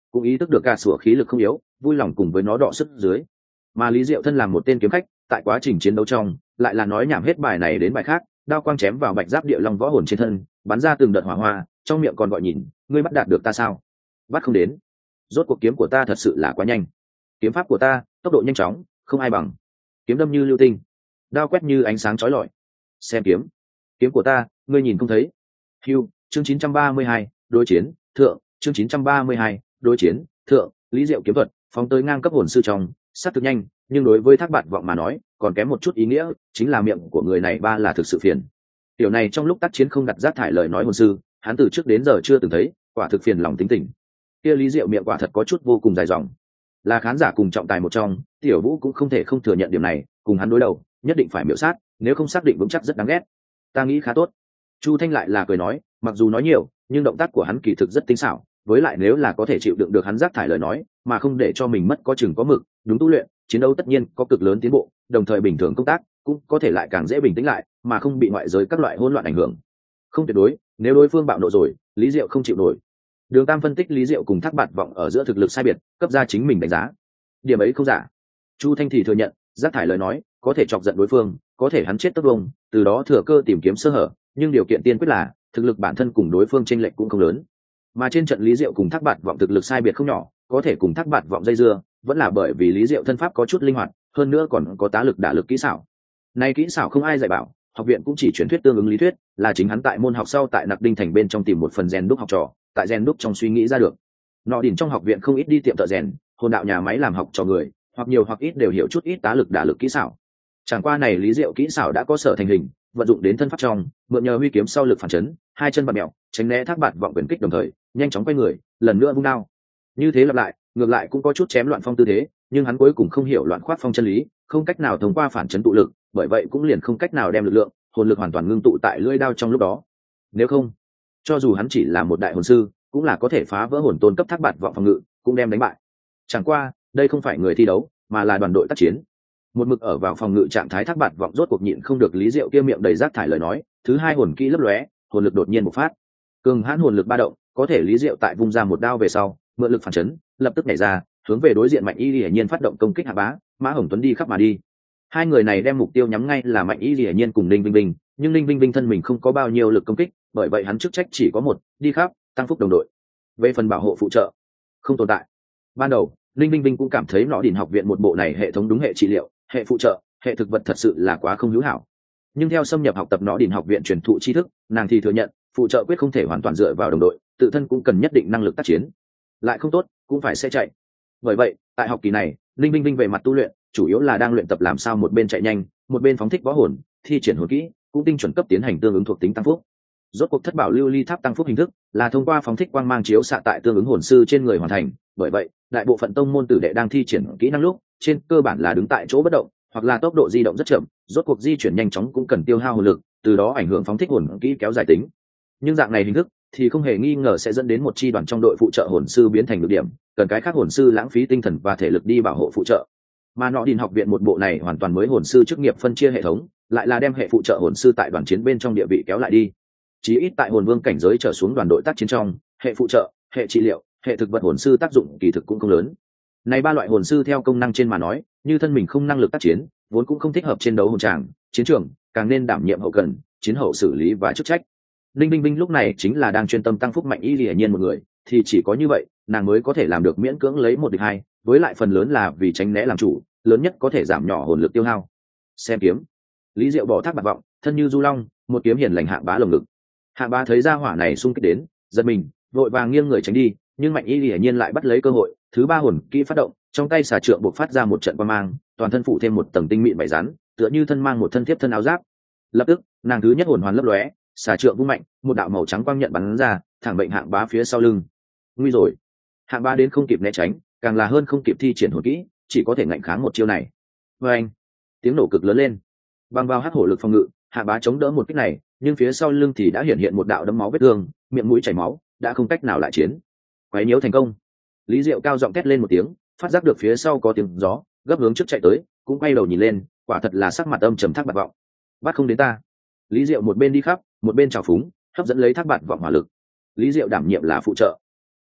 Speaker 1: cũng ý thức được cả sủa khí lực không yếu, vui lòng cùng với nó đọ sức dưới. Mà Lý Diệu thân làm một tên kiếm khách, tại quá trình chiến đấu trong lại là nói nhảm hết bài này đến bài khác, đao quang chém vào bạch giáp địa long võ hồn trên thân, bắn ra từng đợt hỏa hoa, trong miệng còn gọi nhìn, ngươi bắt đạt được ta sao? Bắt không đến. Rốt cuộc kiếm của ta thật sự là quá nhanh. Kiếm pháp của ta, tốc độ nhanh chóng, không ai bằng. Kiếm đâm như lưu tinh, đao quét như ánh sáng chói lọi. Xem kiếm, kiếm của ta, ngươi nhìn không thấy. Hưu, chương chín trăm ba mươi hai, đối chiến, thượng, chương chín trăm ba mươi hai, đối chiến, thượng, Lý Diệu kiếm thuật, phóng tới ngang cấp hồn sư trong, sát thực nhanh, nhưng đối với Thác Bạt Vọng mà nói, còn kém một chút ý nghĩa, chính là miệng của người này ba là thực sự phiền. Điều này trong lúc tác chiến không đặt rác thải lời nói hồn sư, hắn từ trước đến giờ chưa từng thấy, quả thực phiền lòng tính tình. Kia Lý Diệu miệng quả thật có chút vô cùng dài dòng. Là khán giả cùng trọng tài một trong, Tiểu Vũ cũng không thể không thừa nhận điểm này, cùng hắn đối đầu, nhất định phải miểu sát, nếu không xác định vững chắc rất đáng ghét. Ta nghĩ khá tốt. Chu Thanh lại là cười nói, mặc dù nói nhiều, nhưng động tác của hắn kỳ thực rất tinh xảo, với lại nếu là có thể chịu đựng được hắn rác thải lời nói, mà không để cho mình mất có chừng có mực, đúng tu luyện, chiến đấu tất nhiên có cực lớn tiến bộ, đồng thời bình thường công tác cũng có thể lại càng dễ bình tĩnh lại, mà không bị ngoại giới các loại hỗn loạn ảnh hưởng. Không tuyệt đối, nếu đối phương bạo nộ rồi, Lý Diệu không chịu nổi. Đường Tam phân tích Lý Diệu cùng Thác Bạt Vọng ở giữa thực lực sai biệt, cấp ra chính mình đánh giá. Điểm ấy không giả. Chu Thanh thì thừa nhận, rác thải lời nói có thể chọc giận đối phương, có thể hắn chết tất vông, từ đó thừa cơ tìm kiếm sơ hở, nhưng điều kiện tiên quyết là thực lực bản thân cùng đối phương chênh lệch cũng không lớn. Mà trên trận Lý Diệu cùng Thác Bạt Vọng thực lực sai biệt không nhỏ, có thể cùng Thác Bạt Vọng dây dưa, vẫn là bởi vì Lý Diệu thân pháp có chút linh hoạt, hơn nữa còn có tá lực đả lực kỹ xảo. Này kỹ xảo không ai dạy bảo, học viện cũng chỉ truyền thuyết tương ứng lý thuyết, là chính hắn tại môn học sau tại Nặc Đinh thành bên trong tìm một phần rèn đúc học trò, tại rèn đúc trong suy nghĩ ra được. Nọ đỉnh trong học viện không ít đi tiệm thợ rèn, hồn đạo nhà máy làm học trò người, hoặc nhiều hoặc ít đều hiểu chút ít tá lực đả lực kỹ xảo. Chẳng qua này Lý Diệu kỹ xảo đã có sở thành hình, vận dụng đến thân pháp trong, mượn nhờ huy kiếm sau lực phản chấn, hai chân bạt mèo, tránh né Thác Bạt Vọng quyền kích đồng thời, nhanh chóng quay người, lần nữa vung đao. Như thế lặp lại, ngược lại cũng có chút chém loạn phong tư thế, nhưng hắn cuối cùng không hiểu loạn khoát phong chân lý, không cách nào thông qua phản chấn tụ lực, bởi vậy cũng liền không cách nào đem lực lượng, hồn lực hoàn toàn ngưng tụ tại lưỡi đao trong lúc đó. Nếu không, cho dù hắn chỉ là một đại hồn sư, cũng là có thể phá vỡ hồn tôn cấp Thác Bạt Vọng phòng ngự, cũng đem đánh bại. Chẳng qua, đây không phải người thi đấu, mà là đoàn đội tác chiến. Một mực ở vào phòng ngự trạng thái Thác Bạt Vọng rốt cuộc nhịn không được Lý Diệu kia miệng đầy rác thải lời nói, thứ hai hồn kỹ lấp lóe, hồn lực đột nhiên bộc phát. Cường hãn hồn lực ba động, có thể Lý Diệu tại vung ra một đao về sau, mượn lực phản chấn, lập tức nhảy ra, hướng về đối diện Mạnh Y Lệ Nhiên phát động công kích hạ bá, Mã Hồng Tuấn đi khắp mà đi. Hai người này đem mục tiêu nhắm ngay là Mạnh Y Lệ Nhiên cùng Ninh Vinh Vinh, nhưng Ninh Vinh Vinh thân mình không có bao nhiêu lực công kích, bởi vậy hắn chức trách chỉ có một, đi khắp, tăng phúc đồng đội. Về phần bảo hộ phụ trợ, không tồn tại. Ban đầu, Ninh Vinh Vinh cũng cảm thấy Nọ Đỉnh học viện một bộ này hệ thống đúng hệ trị liệu, hệ phụ trợ, hệ thực vật thật sự là quá không hữu hảo. Nhưng theo xâm nhập học tập Nọ Đỉnh học viện truyền thụ tri thức, nàng thì thừa nhận, phụ trợ quyết không thể hoàn toàn dựa vào đồng đội, tự thân cũng cần nhất định năng lực tác chiến. Lại không tốt, cũng phải sẽ chạy. Bởi vậy, tại học kỳ này, Ninh Vinh Vinh về mặt tu luyện, chủ yếu là đang luyện tập làm sao một bên chạy nhanh, một bên phóng thích võ hồn, thi triển hồn kỹ, cũng tinh chuẩn cấp tiến hành tương ứng thuộc tính tăng phúc. Rốt cuộc thất bảo lưu ly tháp tăng phúc hình thức là thông qua phóng thích quang mang chiếu xạ tại tương ứng hồn sư trên người hoàn thành, bởi vậy, đại bộ phận tông môn tử đệ đang thi triển kỹ năng lúc, trên cơ bản là đứng tại chỗ bất động, hoặc là tốc độ di động rất chậm, rốt cuộc di chuyển nhanh chóng cũng cần tiêu hao hồn lực, từ đó ảnh hưởng phóng thích hồn kỹ kéo dài tính. Nhưng dạng này hình thức thì không hề nghi ngờ sẽ dẫn đến một chi đoàn trong đội phụ trợ hồn sư biến thành nhược điểm, cần cái khác hồn sư lãng phí tinh thần và thể lực đi bảo hộ phụ trợ. Mà Nọ Đỉnh học viện một bộ này hoàn toàn mới hồn sư chức nghiệp phân chia hệ thống, lại là đem hệ phụ trợ hồn sư tại đoàn chiến bên trong địa vị kéo lại đi. Chí ít tại hồn vương cảnh giới trở xuống đoàn đội tác chiến trong, hệ phụ trợ, hệ trị liệu, hệ thực vật hồn sư tác dụng kỳ thực cũng không lớn. Này ba loại hồn sư theo công năng trên mà nói, như thân mình không năng lực tác chiến, vốn cũng không thích hợp chiến đấu hồn tràng, chiến trường, càng nên đảm nhiệm hậu cần, chiến hậu xử lý và chức trách. Linh Binh Binh lúc này chính là đang chuyên tâm tăng phúc Mạnh Y Lệ Nhiên một người, thì chỉ có như vậy, nàng mới có thể làm được miễn cưỡng lấy một địch hai, với lại phần lớn là vì tránh né làm chủ, lớn nhất có thể giảm nhỏ hồn lực tiêu hao. Xem kiếm. Lý Diệu bỏ Thác Bạt Vọng, thân như du long, một kiếm hiển lành Hạng Bá lồng ngực. Hạng Bá thấy ra hỏa này xung kích đến, giật mình, vội vàng nghiêng người tránh đi, nhưng Mạnh Y Lệ Nhiên lại bắt lấy cơ hội, thứ ba hồn kỹ phát động, trong tay xà trượng bộc phát ra một trận quang mang, toàn thân phủ thêm một tầng tinh mịn vảy rắn, tựa như thân mang một thân thiếp thân áo giáp. Lập tức, nàng thứ nhất hồn hoàn lấp lóe, xà trượng vung mạnh, một đạo màu trắng quang nhận bắn ra, thẳng bệnh Hạng Bá phía sau lưng. Nguy rồi! Hạng Bá đến không kịp né tránh, càng là hơn không kịp thi triển hồn kỹ, chỉ có thể ngạnh kháng một chiêu này. Và anh, tiếng nổ cực lớn lên, bằng vào hắc hổ lực phòng ngự, Hạng Bá chống đỡ một kích này, nhưng phía sau lưng thì đã hiện hiện một đạo đấm máu vết thương, miệng mũi chảy máu, đã không cách nào lại chiến. Quấy nhiễu thành công. Lý Diệu cao giọng thét lên một tiếng, phát giác được phía sau có tiếng gió, gấp hướng trước chạy tới, cũng quay đầu nhìn lên, quả thật là sắc mặt âm trầm Thác Bạt Vọng. Bắt không đến ta. Lý Diệu một bên đi khắp, một bên trào phúng, hấp dẫn lấy Thác Bạt Vọng hỏa lực. Lý Diệu đảm nhiệm là phụ trợ,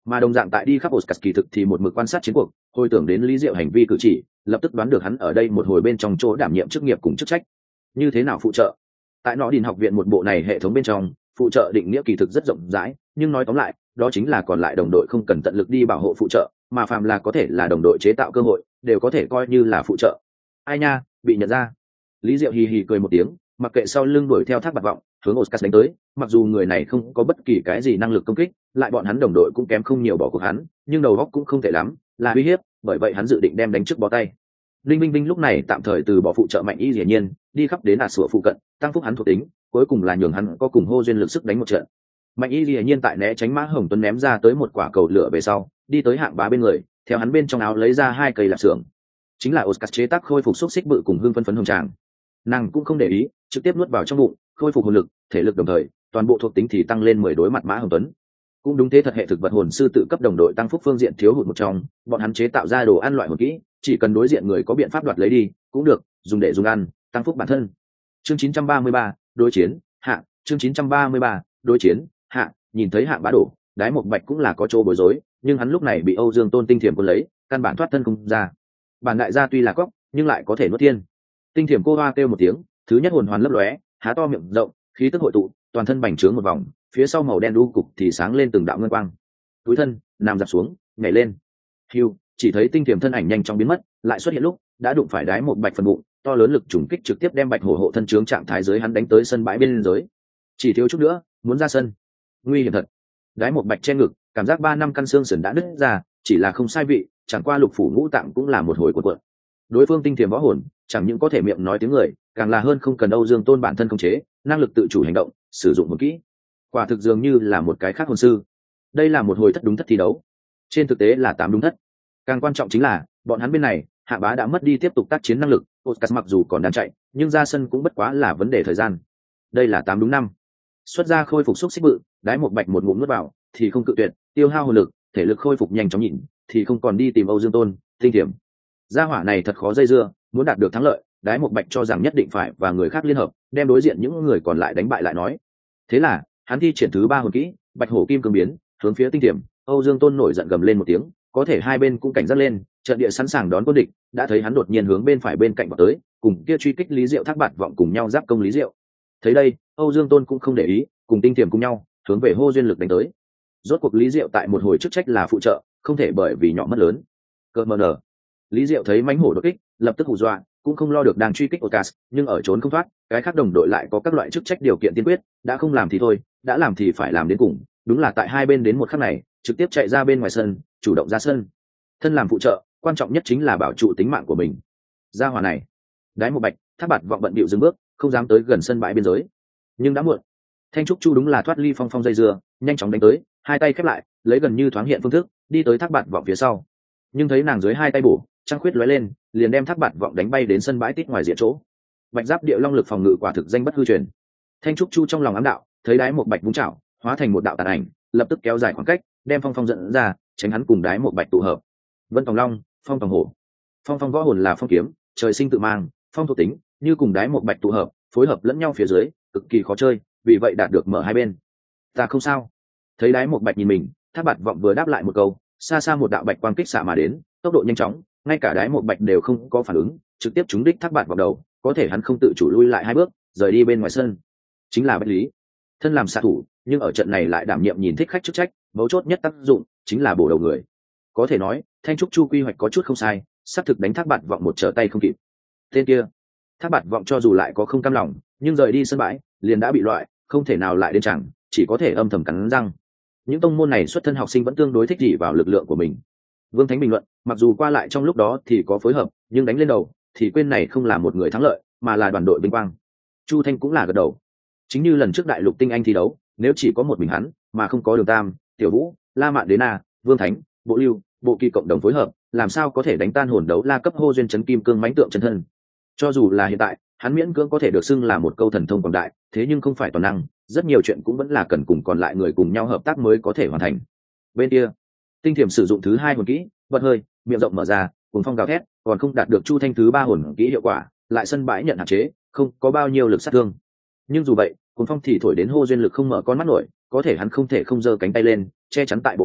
Speaker 1: Mà đồng dạng tại đi khắp Oscar kỳ thực thì một mực quan sát chiến cuộc, hồi tưởng đến Lý Diệu hành vi cử chỉ, lập tức đoán được hắn ở đây một hồi bên trong chỗ đảm nhiệm chức nghiệp cùng chức trách. Như thế nào phụ trợ? Tại Nọ Đình học viện một bộ này hệ thống bên trong, phụ trợ định nghĩa kỳ thực rất rộng rãi, nhưng nói tóm lại, đó chính là còn lại đồng đội không cần tận lực đi bảo hộ phụ trợ, mà phàm là có thể là đồng đội chế tạo cơ hội, đều có thể coi như là phụ trợ. Ai nha, bị nhận ra. Lý Diệu hì hì cười một tiếng, mặc kệ sau lưng đuổi theo Thác Bạt Vọng, hướng Oscar đánh tới, mặc dù người này không có bất kỳ cái gì năng lực công kích, lại bọn hắn đồng đội cũng kém không nhiều bỏ cuộc hắn, nhưng đầu óc cũng không tệ lắm, là uy hiếp, bởi vậy hắn dự định đem đánh trước bó tay. Linh Minh Vinh lúc này tạm thời từ bỏ phụ trợ mạnh y dĩ nhiên, đi khắp đến ả sủa phụ cận, tăng phúc hắn thuộc tính, cuối cùng là nhường hắn có cùng hô duyên lực sức đánh một trận. Mạnh y dĩ nhiên tại né tránh Mã Hồng Tuấn ném ra tới một quả cầu lửa về sau, đi tới Hạng Bá bên người, theo hắn bên trong áo lấy ra hai cây lạp xưởng, chính là Oscar chế tác khôi phục xúc xích bự cùng hương phân phấn hồng tràng. Nàng cũng không để ý, trực tiếp nuốt vào trong bụng, khôi phục hồn lực, thể lực đồng thời, toàn bộ thuộc tính thì tăng lên mười đối mặt Mã Hồng Tuấn. Cũng đúng thế thật, hệ thực vật hồn sư tự cấp đồng đội tăng phúc phương diện thiếu hụt một trong, bọn hắn chế tạo ra đồ ăn loại hồn kỹ, chỉ cần đối diện người có biện pháp đoạt lấy đi, cũng được, dùng để dùng ăn, tăng phúc bản thân. Chương chín trăm ba mươi ba, đối chiến, hạ, chương chín trăm ba mươi ba, đối chiến, hạ, nhìn thấy Hạng Bá đổ, Đái Mộc Bạch cũng là có chỗ bối rối, nhưng hắn lúc này bị Âu Dương Tôn tinh thiểm cuốn lấy, căn bản thoát thân không ra. Bản đại gia tuy là cóc, nhưng lại có thể nuốt thiên. Tinh thiểm cô hoa kêu một tiếng, thứ nhất hồn hoàn lấp lóe, há to miệng rộng, khí tức hội tụ, toàn thân bành trướng một vòng, phía sau màu đen đu cục thì sáng lên từng đạo ngân quang. Túi thân, nằm dạp xuống, nhảy lên. Hưu, chỉ thấy tinh thiểm thân ảnh nhanh chóng biến mất, lại xuất hiện lúc đã đụng phải Đái Mộc Bạch phần bụng, to lớn lực trùng kích trực tiếp đem Bạch Hổ hộ thân trướng trạng thái dưới hắn đánh tới sân bãi bên dưới. Chỉ thiếu chút nữa, muốn ra sân. Nguy hiểm thật. Đái Mộc Bạch che ngực, cảm giác ba năm căn xương sườn đã nứt ra, chỉ là không sai vị, chẳng qua lục phủ ngũ tạng cũng là một hồi cuộn cuộn. Đối phương tinh thiểm võ hồn, chẳng những có thể miệng nói tiếng người, càng là hơn không cần Âu Dương Tôn bản thân khống chế, năng lực tự chủ hành động, sử dụng một kỹ. Quả thực dường như là một cái khác hồn sư. Đây là một hồi thất đúng thất thi đấu. Trên thực tế là tám đúng thất. Càng quan trọng chính là, bọn hắn bên này, Hạ Bá đã mất đi tiếp tục tác chiến năng lực, Oscar mặc dù còn đang chạy, nhưng ra sân cũng bất quá là vấn đề thời gian. Đây là tám đúng năm. Xuất ra khôi phục xúc xích bự, Đái Mộc Bạch một ngụm nuốt vào, thì không cự tuyệt, tiêu hao hồn lực, thể lực khôi phục nhanh chóng nhịn, thì không còn đi tìm Âu Dương Tôn, tinh thiểm. Gia hỏa này thật khó dây dưa, muốn đạt được thắng lợi, Đái Mộc Bạch cho rằng nhất định phải và người khác liên hợp, đem đối diện những người còn lại đánh bại lại nói. Thế là, hắn thi triển thứ ba hồn kỹ, Bạch Hổ Kim Cương biến, hướng phía tinh thiểm. Âu Dương Tôn nổi giận gầm lên một tiếng, có thể hai bên cũng cảnh giác lên, trận địa sẵn sàng đón quân địch, đã thấy hắn đột nhiên hướng bên phải bên cạnh vào tới, cùng kia truy kích Lý Diệu Thác Bạt Vọng cùng nhau giáp công Lý Diệu. Thấy đây, Âu Dương Tôn cũng không để ý, cùng tinh thiểm cùng nhau, hướng về hô duyên lực đánh tới. Rốt cuộc Lý Diệu tại một hồi chức trách là phụ trợ, không thể bởi vì nhỏ mất lớn. Cơn mờ nở. Lý Diệu thấy mãnh hổ đột kích, lập tức hù dọa, cũng không lo được đang truy kích Ocas, nhưng ở trốn không thoát, cái khác đồng đội lại có các loại chức trách điều kiện tiên quyết, đã không làm thì thôi, đã làm thì phải làm đến cùng. Đúng là tại hai bên đến một khắc này, trực tiếp chạy ra bên ngoài sân, chủ động ra sân. Thân làm phụ trợ, quan trọng nhất chính là bảo trụ tính mạng của mình. Gia hỏa này, Đái Mộc Bạch, Thác Bạt Vọng bận bịu dừng bước, không dám tới gần sân bãi biên giới. Nhưng đã muộn. Thanh Trúc Chu đúng là thoát ly phong phong dây dưa, nhanh chóng đánh tới, hai tay khép lại, lấy gần như thoáng hiện phương thức, đi tới Thác Bạt Vọng phía sau. Nhưng thấy nàng dưới hai tay bổ, trăng khuyết lóe lên, liền đem Thác Bạt Vọng đánh bay đến sân bãi tít ngoài diện chỗ. Bạch Giáp Điệu Long lực phòng ngự quả thực danh bất hư truyền. Thanh Trúc Chu trong lòng ám đạo, thấy Đái Mộc Bạch vung chảo, hóa thành một đạo tàn ảnh, lập tức kéo dài khoảng cách, đem Phong Phong dẫn ra, tránh hắn cùng Đái Mộc Bạch tụ hợp. Vân Tòng Long, Phong Tòng Hổ. Phong Phong võ hồn là phong kiếm, trời sinh tự mang, phong thuộc tính, như cùng Đái Mộc Bạch tụ hợp, phối hợp lẫn nhau phía dưới, cực kỳ khó chơi, vì vậy đạt được mở hai bên. Ta không sao. Thấy Đái Mộc Bạch nhìn mình, Thác Bạt Vọng vừa đáp lại một câu, xa xa một đạo bạch quang kích xạ mà đến, tốc độ nhanh chóng, ngay cả Đái Mộc Bạch đều không có phản ứng, trực tiếp trúng đích Thác Bạt vào đầu, có thể hắn không tự chủ lui lại hai bước, rời đi bên ngoài sân. Chính là Bách Lý, thân làm xạ thủ, nhưng ở trận này lại đảm nhiệm nhìn thích khách chức trách, mấu chốt nhất tác dụng chính là bổ đầu người. Có thể nói, Thanh Trúc Chu quy hoạch có chút không sai, sắp thực đánh Thác Bạt Vọng một trở tay không kịp. Tên kia, Thác Bạt Vọng cho dù lại có không cam lòng, nhưng rời đi sân bãi, liền đã bị loại, không thể nào lại đến chẳng, chỉ có thể âm thầm cắn răng. Những tông môn này xuất thân học sinh vẫn tương đối thích gì vào lực lượng của mình. Vương Thánh bình luận, mặc dù qua lại trong lúc đó thì có phối hợp, nhưng đánh lên đầu thì quên này không là một người thắng lợi, mà là đoàn đội vinh quang. Chu Thanh cũng là gật đầu. Chính như lần trước đại lục tinh anh thi đấu, nếu chỉ có một mình hắn, mà không có Đường Tam, Tiểu Vũ, La Mạn Đế Na, Vương Thánh, Bộ Lưu, Bộ Kỳ cộng đồng phối hợp, làm sao có thể đánh tan hồn đấu la cấp hô duyên chấn kim cương mãnh tượng chân thân. Cho dù là hiện tại, hắn miễn cưỡng có thể được xưng là một câu thần thông quảng đại, thế nhưng không phải toàn năng, rất nhiều chuyện cũng vẫn là cần cùng còn lại người cùng nhau hợp tác mới có thể hoàn thành. Bên kia, Tinh Thiểm sử dụng thứ hai hồn kỹ, vận hơi, miệng rộng mở ra, cùng phong gào thét, còn không đạt được Chu Thanh thứ ba hồn kỹ hiệu quả, lại sân bãi nhận hạn chế, không có bao nhiêu lực sát thương. Nhưng dù vậy, cùng phong thì thổi đến hô duyên lực không mở con mắt nổi, có thể hắn không thể không giơ cánh tay lên, che chắn tại bộ mặt,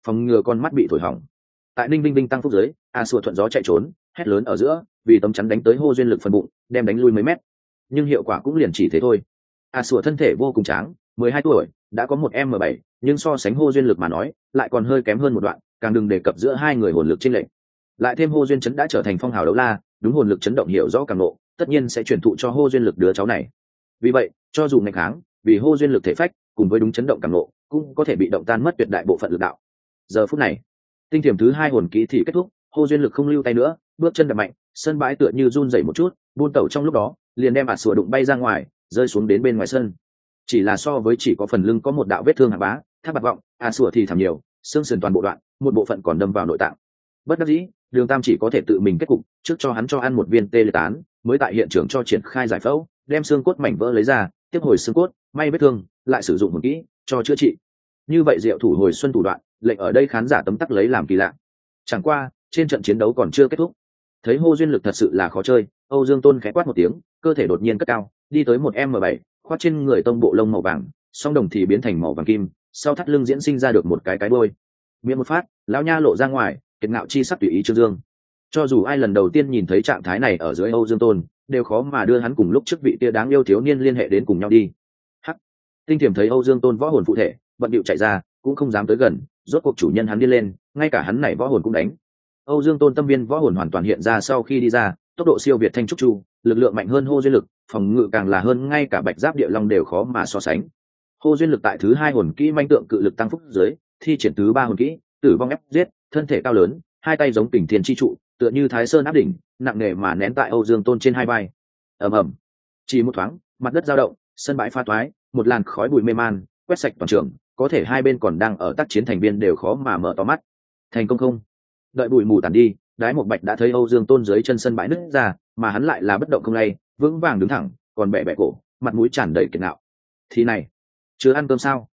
Speaker 1: phòng ngừa con mắt bị thổi hỏng. Tại ninh vinh vinh tăng phúc dưới, a sùa thuận gió chạy trốn, hét lớn ở giữa, vì tấm chắn đánh tới hô duyên lực phần bụng, đem đánh lui mấy mét, nhưng hiệu quả cũng liền chỉ thế thôi. A sùa thân thể vô cùng tráng, mười hai tuổi đã có một m bảy, nhưng so sánh hô duyên lực mà nói lại còn hơi kém hơn một đoạn, càng đừng đề cập giữa hai người hồn lực chênh lệch. Lại thêm hô duyên chấn đã trở thành phong hào đấu la, đúng hồn lực chấn động hiểu rõ càng nộ, tất nhiên sẽ truyền thụ cho hô duyên lực đứa cháu này. Vì vậy cho dù ngày kháng, vì hô duyên lực thể phách cùng với đúng chấn động càng nộ cũng có thể bị động tan mất tuyệt đại bộ phận lực đạo. Giờ phút này tinh thiểm thứ hai hồn kỹ thì kết thúc, hô duyên lực không lưu tay nữa, bước chân đập mạnh, sân bãi tựa như run rẩy một chút, buôn tẩu trong lúc đó liền đem ạt sủa đụng bay ra ngoài, rơi xuống đến bên ngoài sân. Chỉ là so với chỉ có phần lưng có một đạo vết thương hạng bá, tháp bạc vọng, ạt sủa thì thảm nhiều, xương sườn toàn bộ đoạn, một bộ phận còn đâm vào nội tạng. Bất đắc dĩ, Đường Tam chỉ có thể tự mình kết cục, trước cho hắn cho ăn một viên tê liệt tán, mới tại hiện trường cho triển khai giải phẫu, đem xương cốt mảnh vỡ lấy ra, tiếp hồi xương cốt, may vết thương, lại sử dụng một kỹ cho chữa trị. Như vậy diệu thủ hồi xuân thủ đoạn, lệnh ở đây khán giả tấm tắc lấy làm kỳ lạ. Chẳng qua, trên trận chiến đấu còn chưa kết thúc, thấy hô duyên lực thật sự là khó chơi, Âu Dương Tôn khẽ quát một tiếng, cơ thể đột nhiên cất cao, đi tới một m bảy, khoác trên người tông bộ lông màu vàng, song đồng thì biến thành màu vàng kim, sau thắt lưng diễn sinh ra được một cái cái đuôi. Miệng một phát, lão nha lộ ra ngoài, kiệt ngạo chi sắc tùy ý trương dương. Cho dù ai lần đầu tiên nhìn thấy trạng thái này ở dưới Âu Dương Tôn, đều khó mà đưa hắn cùng lúc trước vị tia đáng yêu thiếu niên liên hệ đến cùng nhau đi. Hắc, Tinh Thiểm thấy Âu Dương Tôn võ hồn phụ thể, bận điệu chạy ra, cũng không dám tới gần, rốt cuộc chủ nhân hắn đi lên, ngay cả hắn này võ hồn cũng đánh. Âu Dương Tôn tâm viên võ hồn hoàn toàn hiện ra sau khi đi ra, tốc độ siêu việt thanh trúc chu, lực lượng mạnh hơn hô duyên lực, phòng ngự càng là hơn ngay cả bạch giáp địa long đều khó mà so sánh. Hô duyên lực tại thứ hai hồn kỹ manh tượng cự lực tăng phúc dưới, thi triển thứ ba hồn kỹ tử vong ép giết, thân thể cao lớn, hai tay giống kình thiên chi trụ, tựa như thái sơn áp đỉnh, nặng nề mà nén tại Âu Dương Tôn trên hai vai. ầm ầm, chỉ một thoáng, mặt đất dao động, sân bãi pha toái, một làn khói bụi mê man quét sạch toàn trường, có thể hai bên còn đang ở tác chiến thành viên đều khó mà mở to mắt. Thành công không? Đợi bụi mù tàn đi, Đái Một Bạch đã thấy Âu Dương Tôn dưới chân sân bãi nứt ra, mà hắn lại là bất động không lay, vững vàng đứng thẳng, còn bẻ bẻ cổ, mặt mũi tràn đầy kiệt ngạo. Thì này, chưa ăn cơm sao?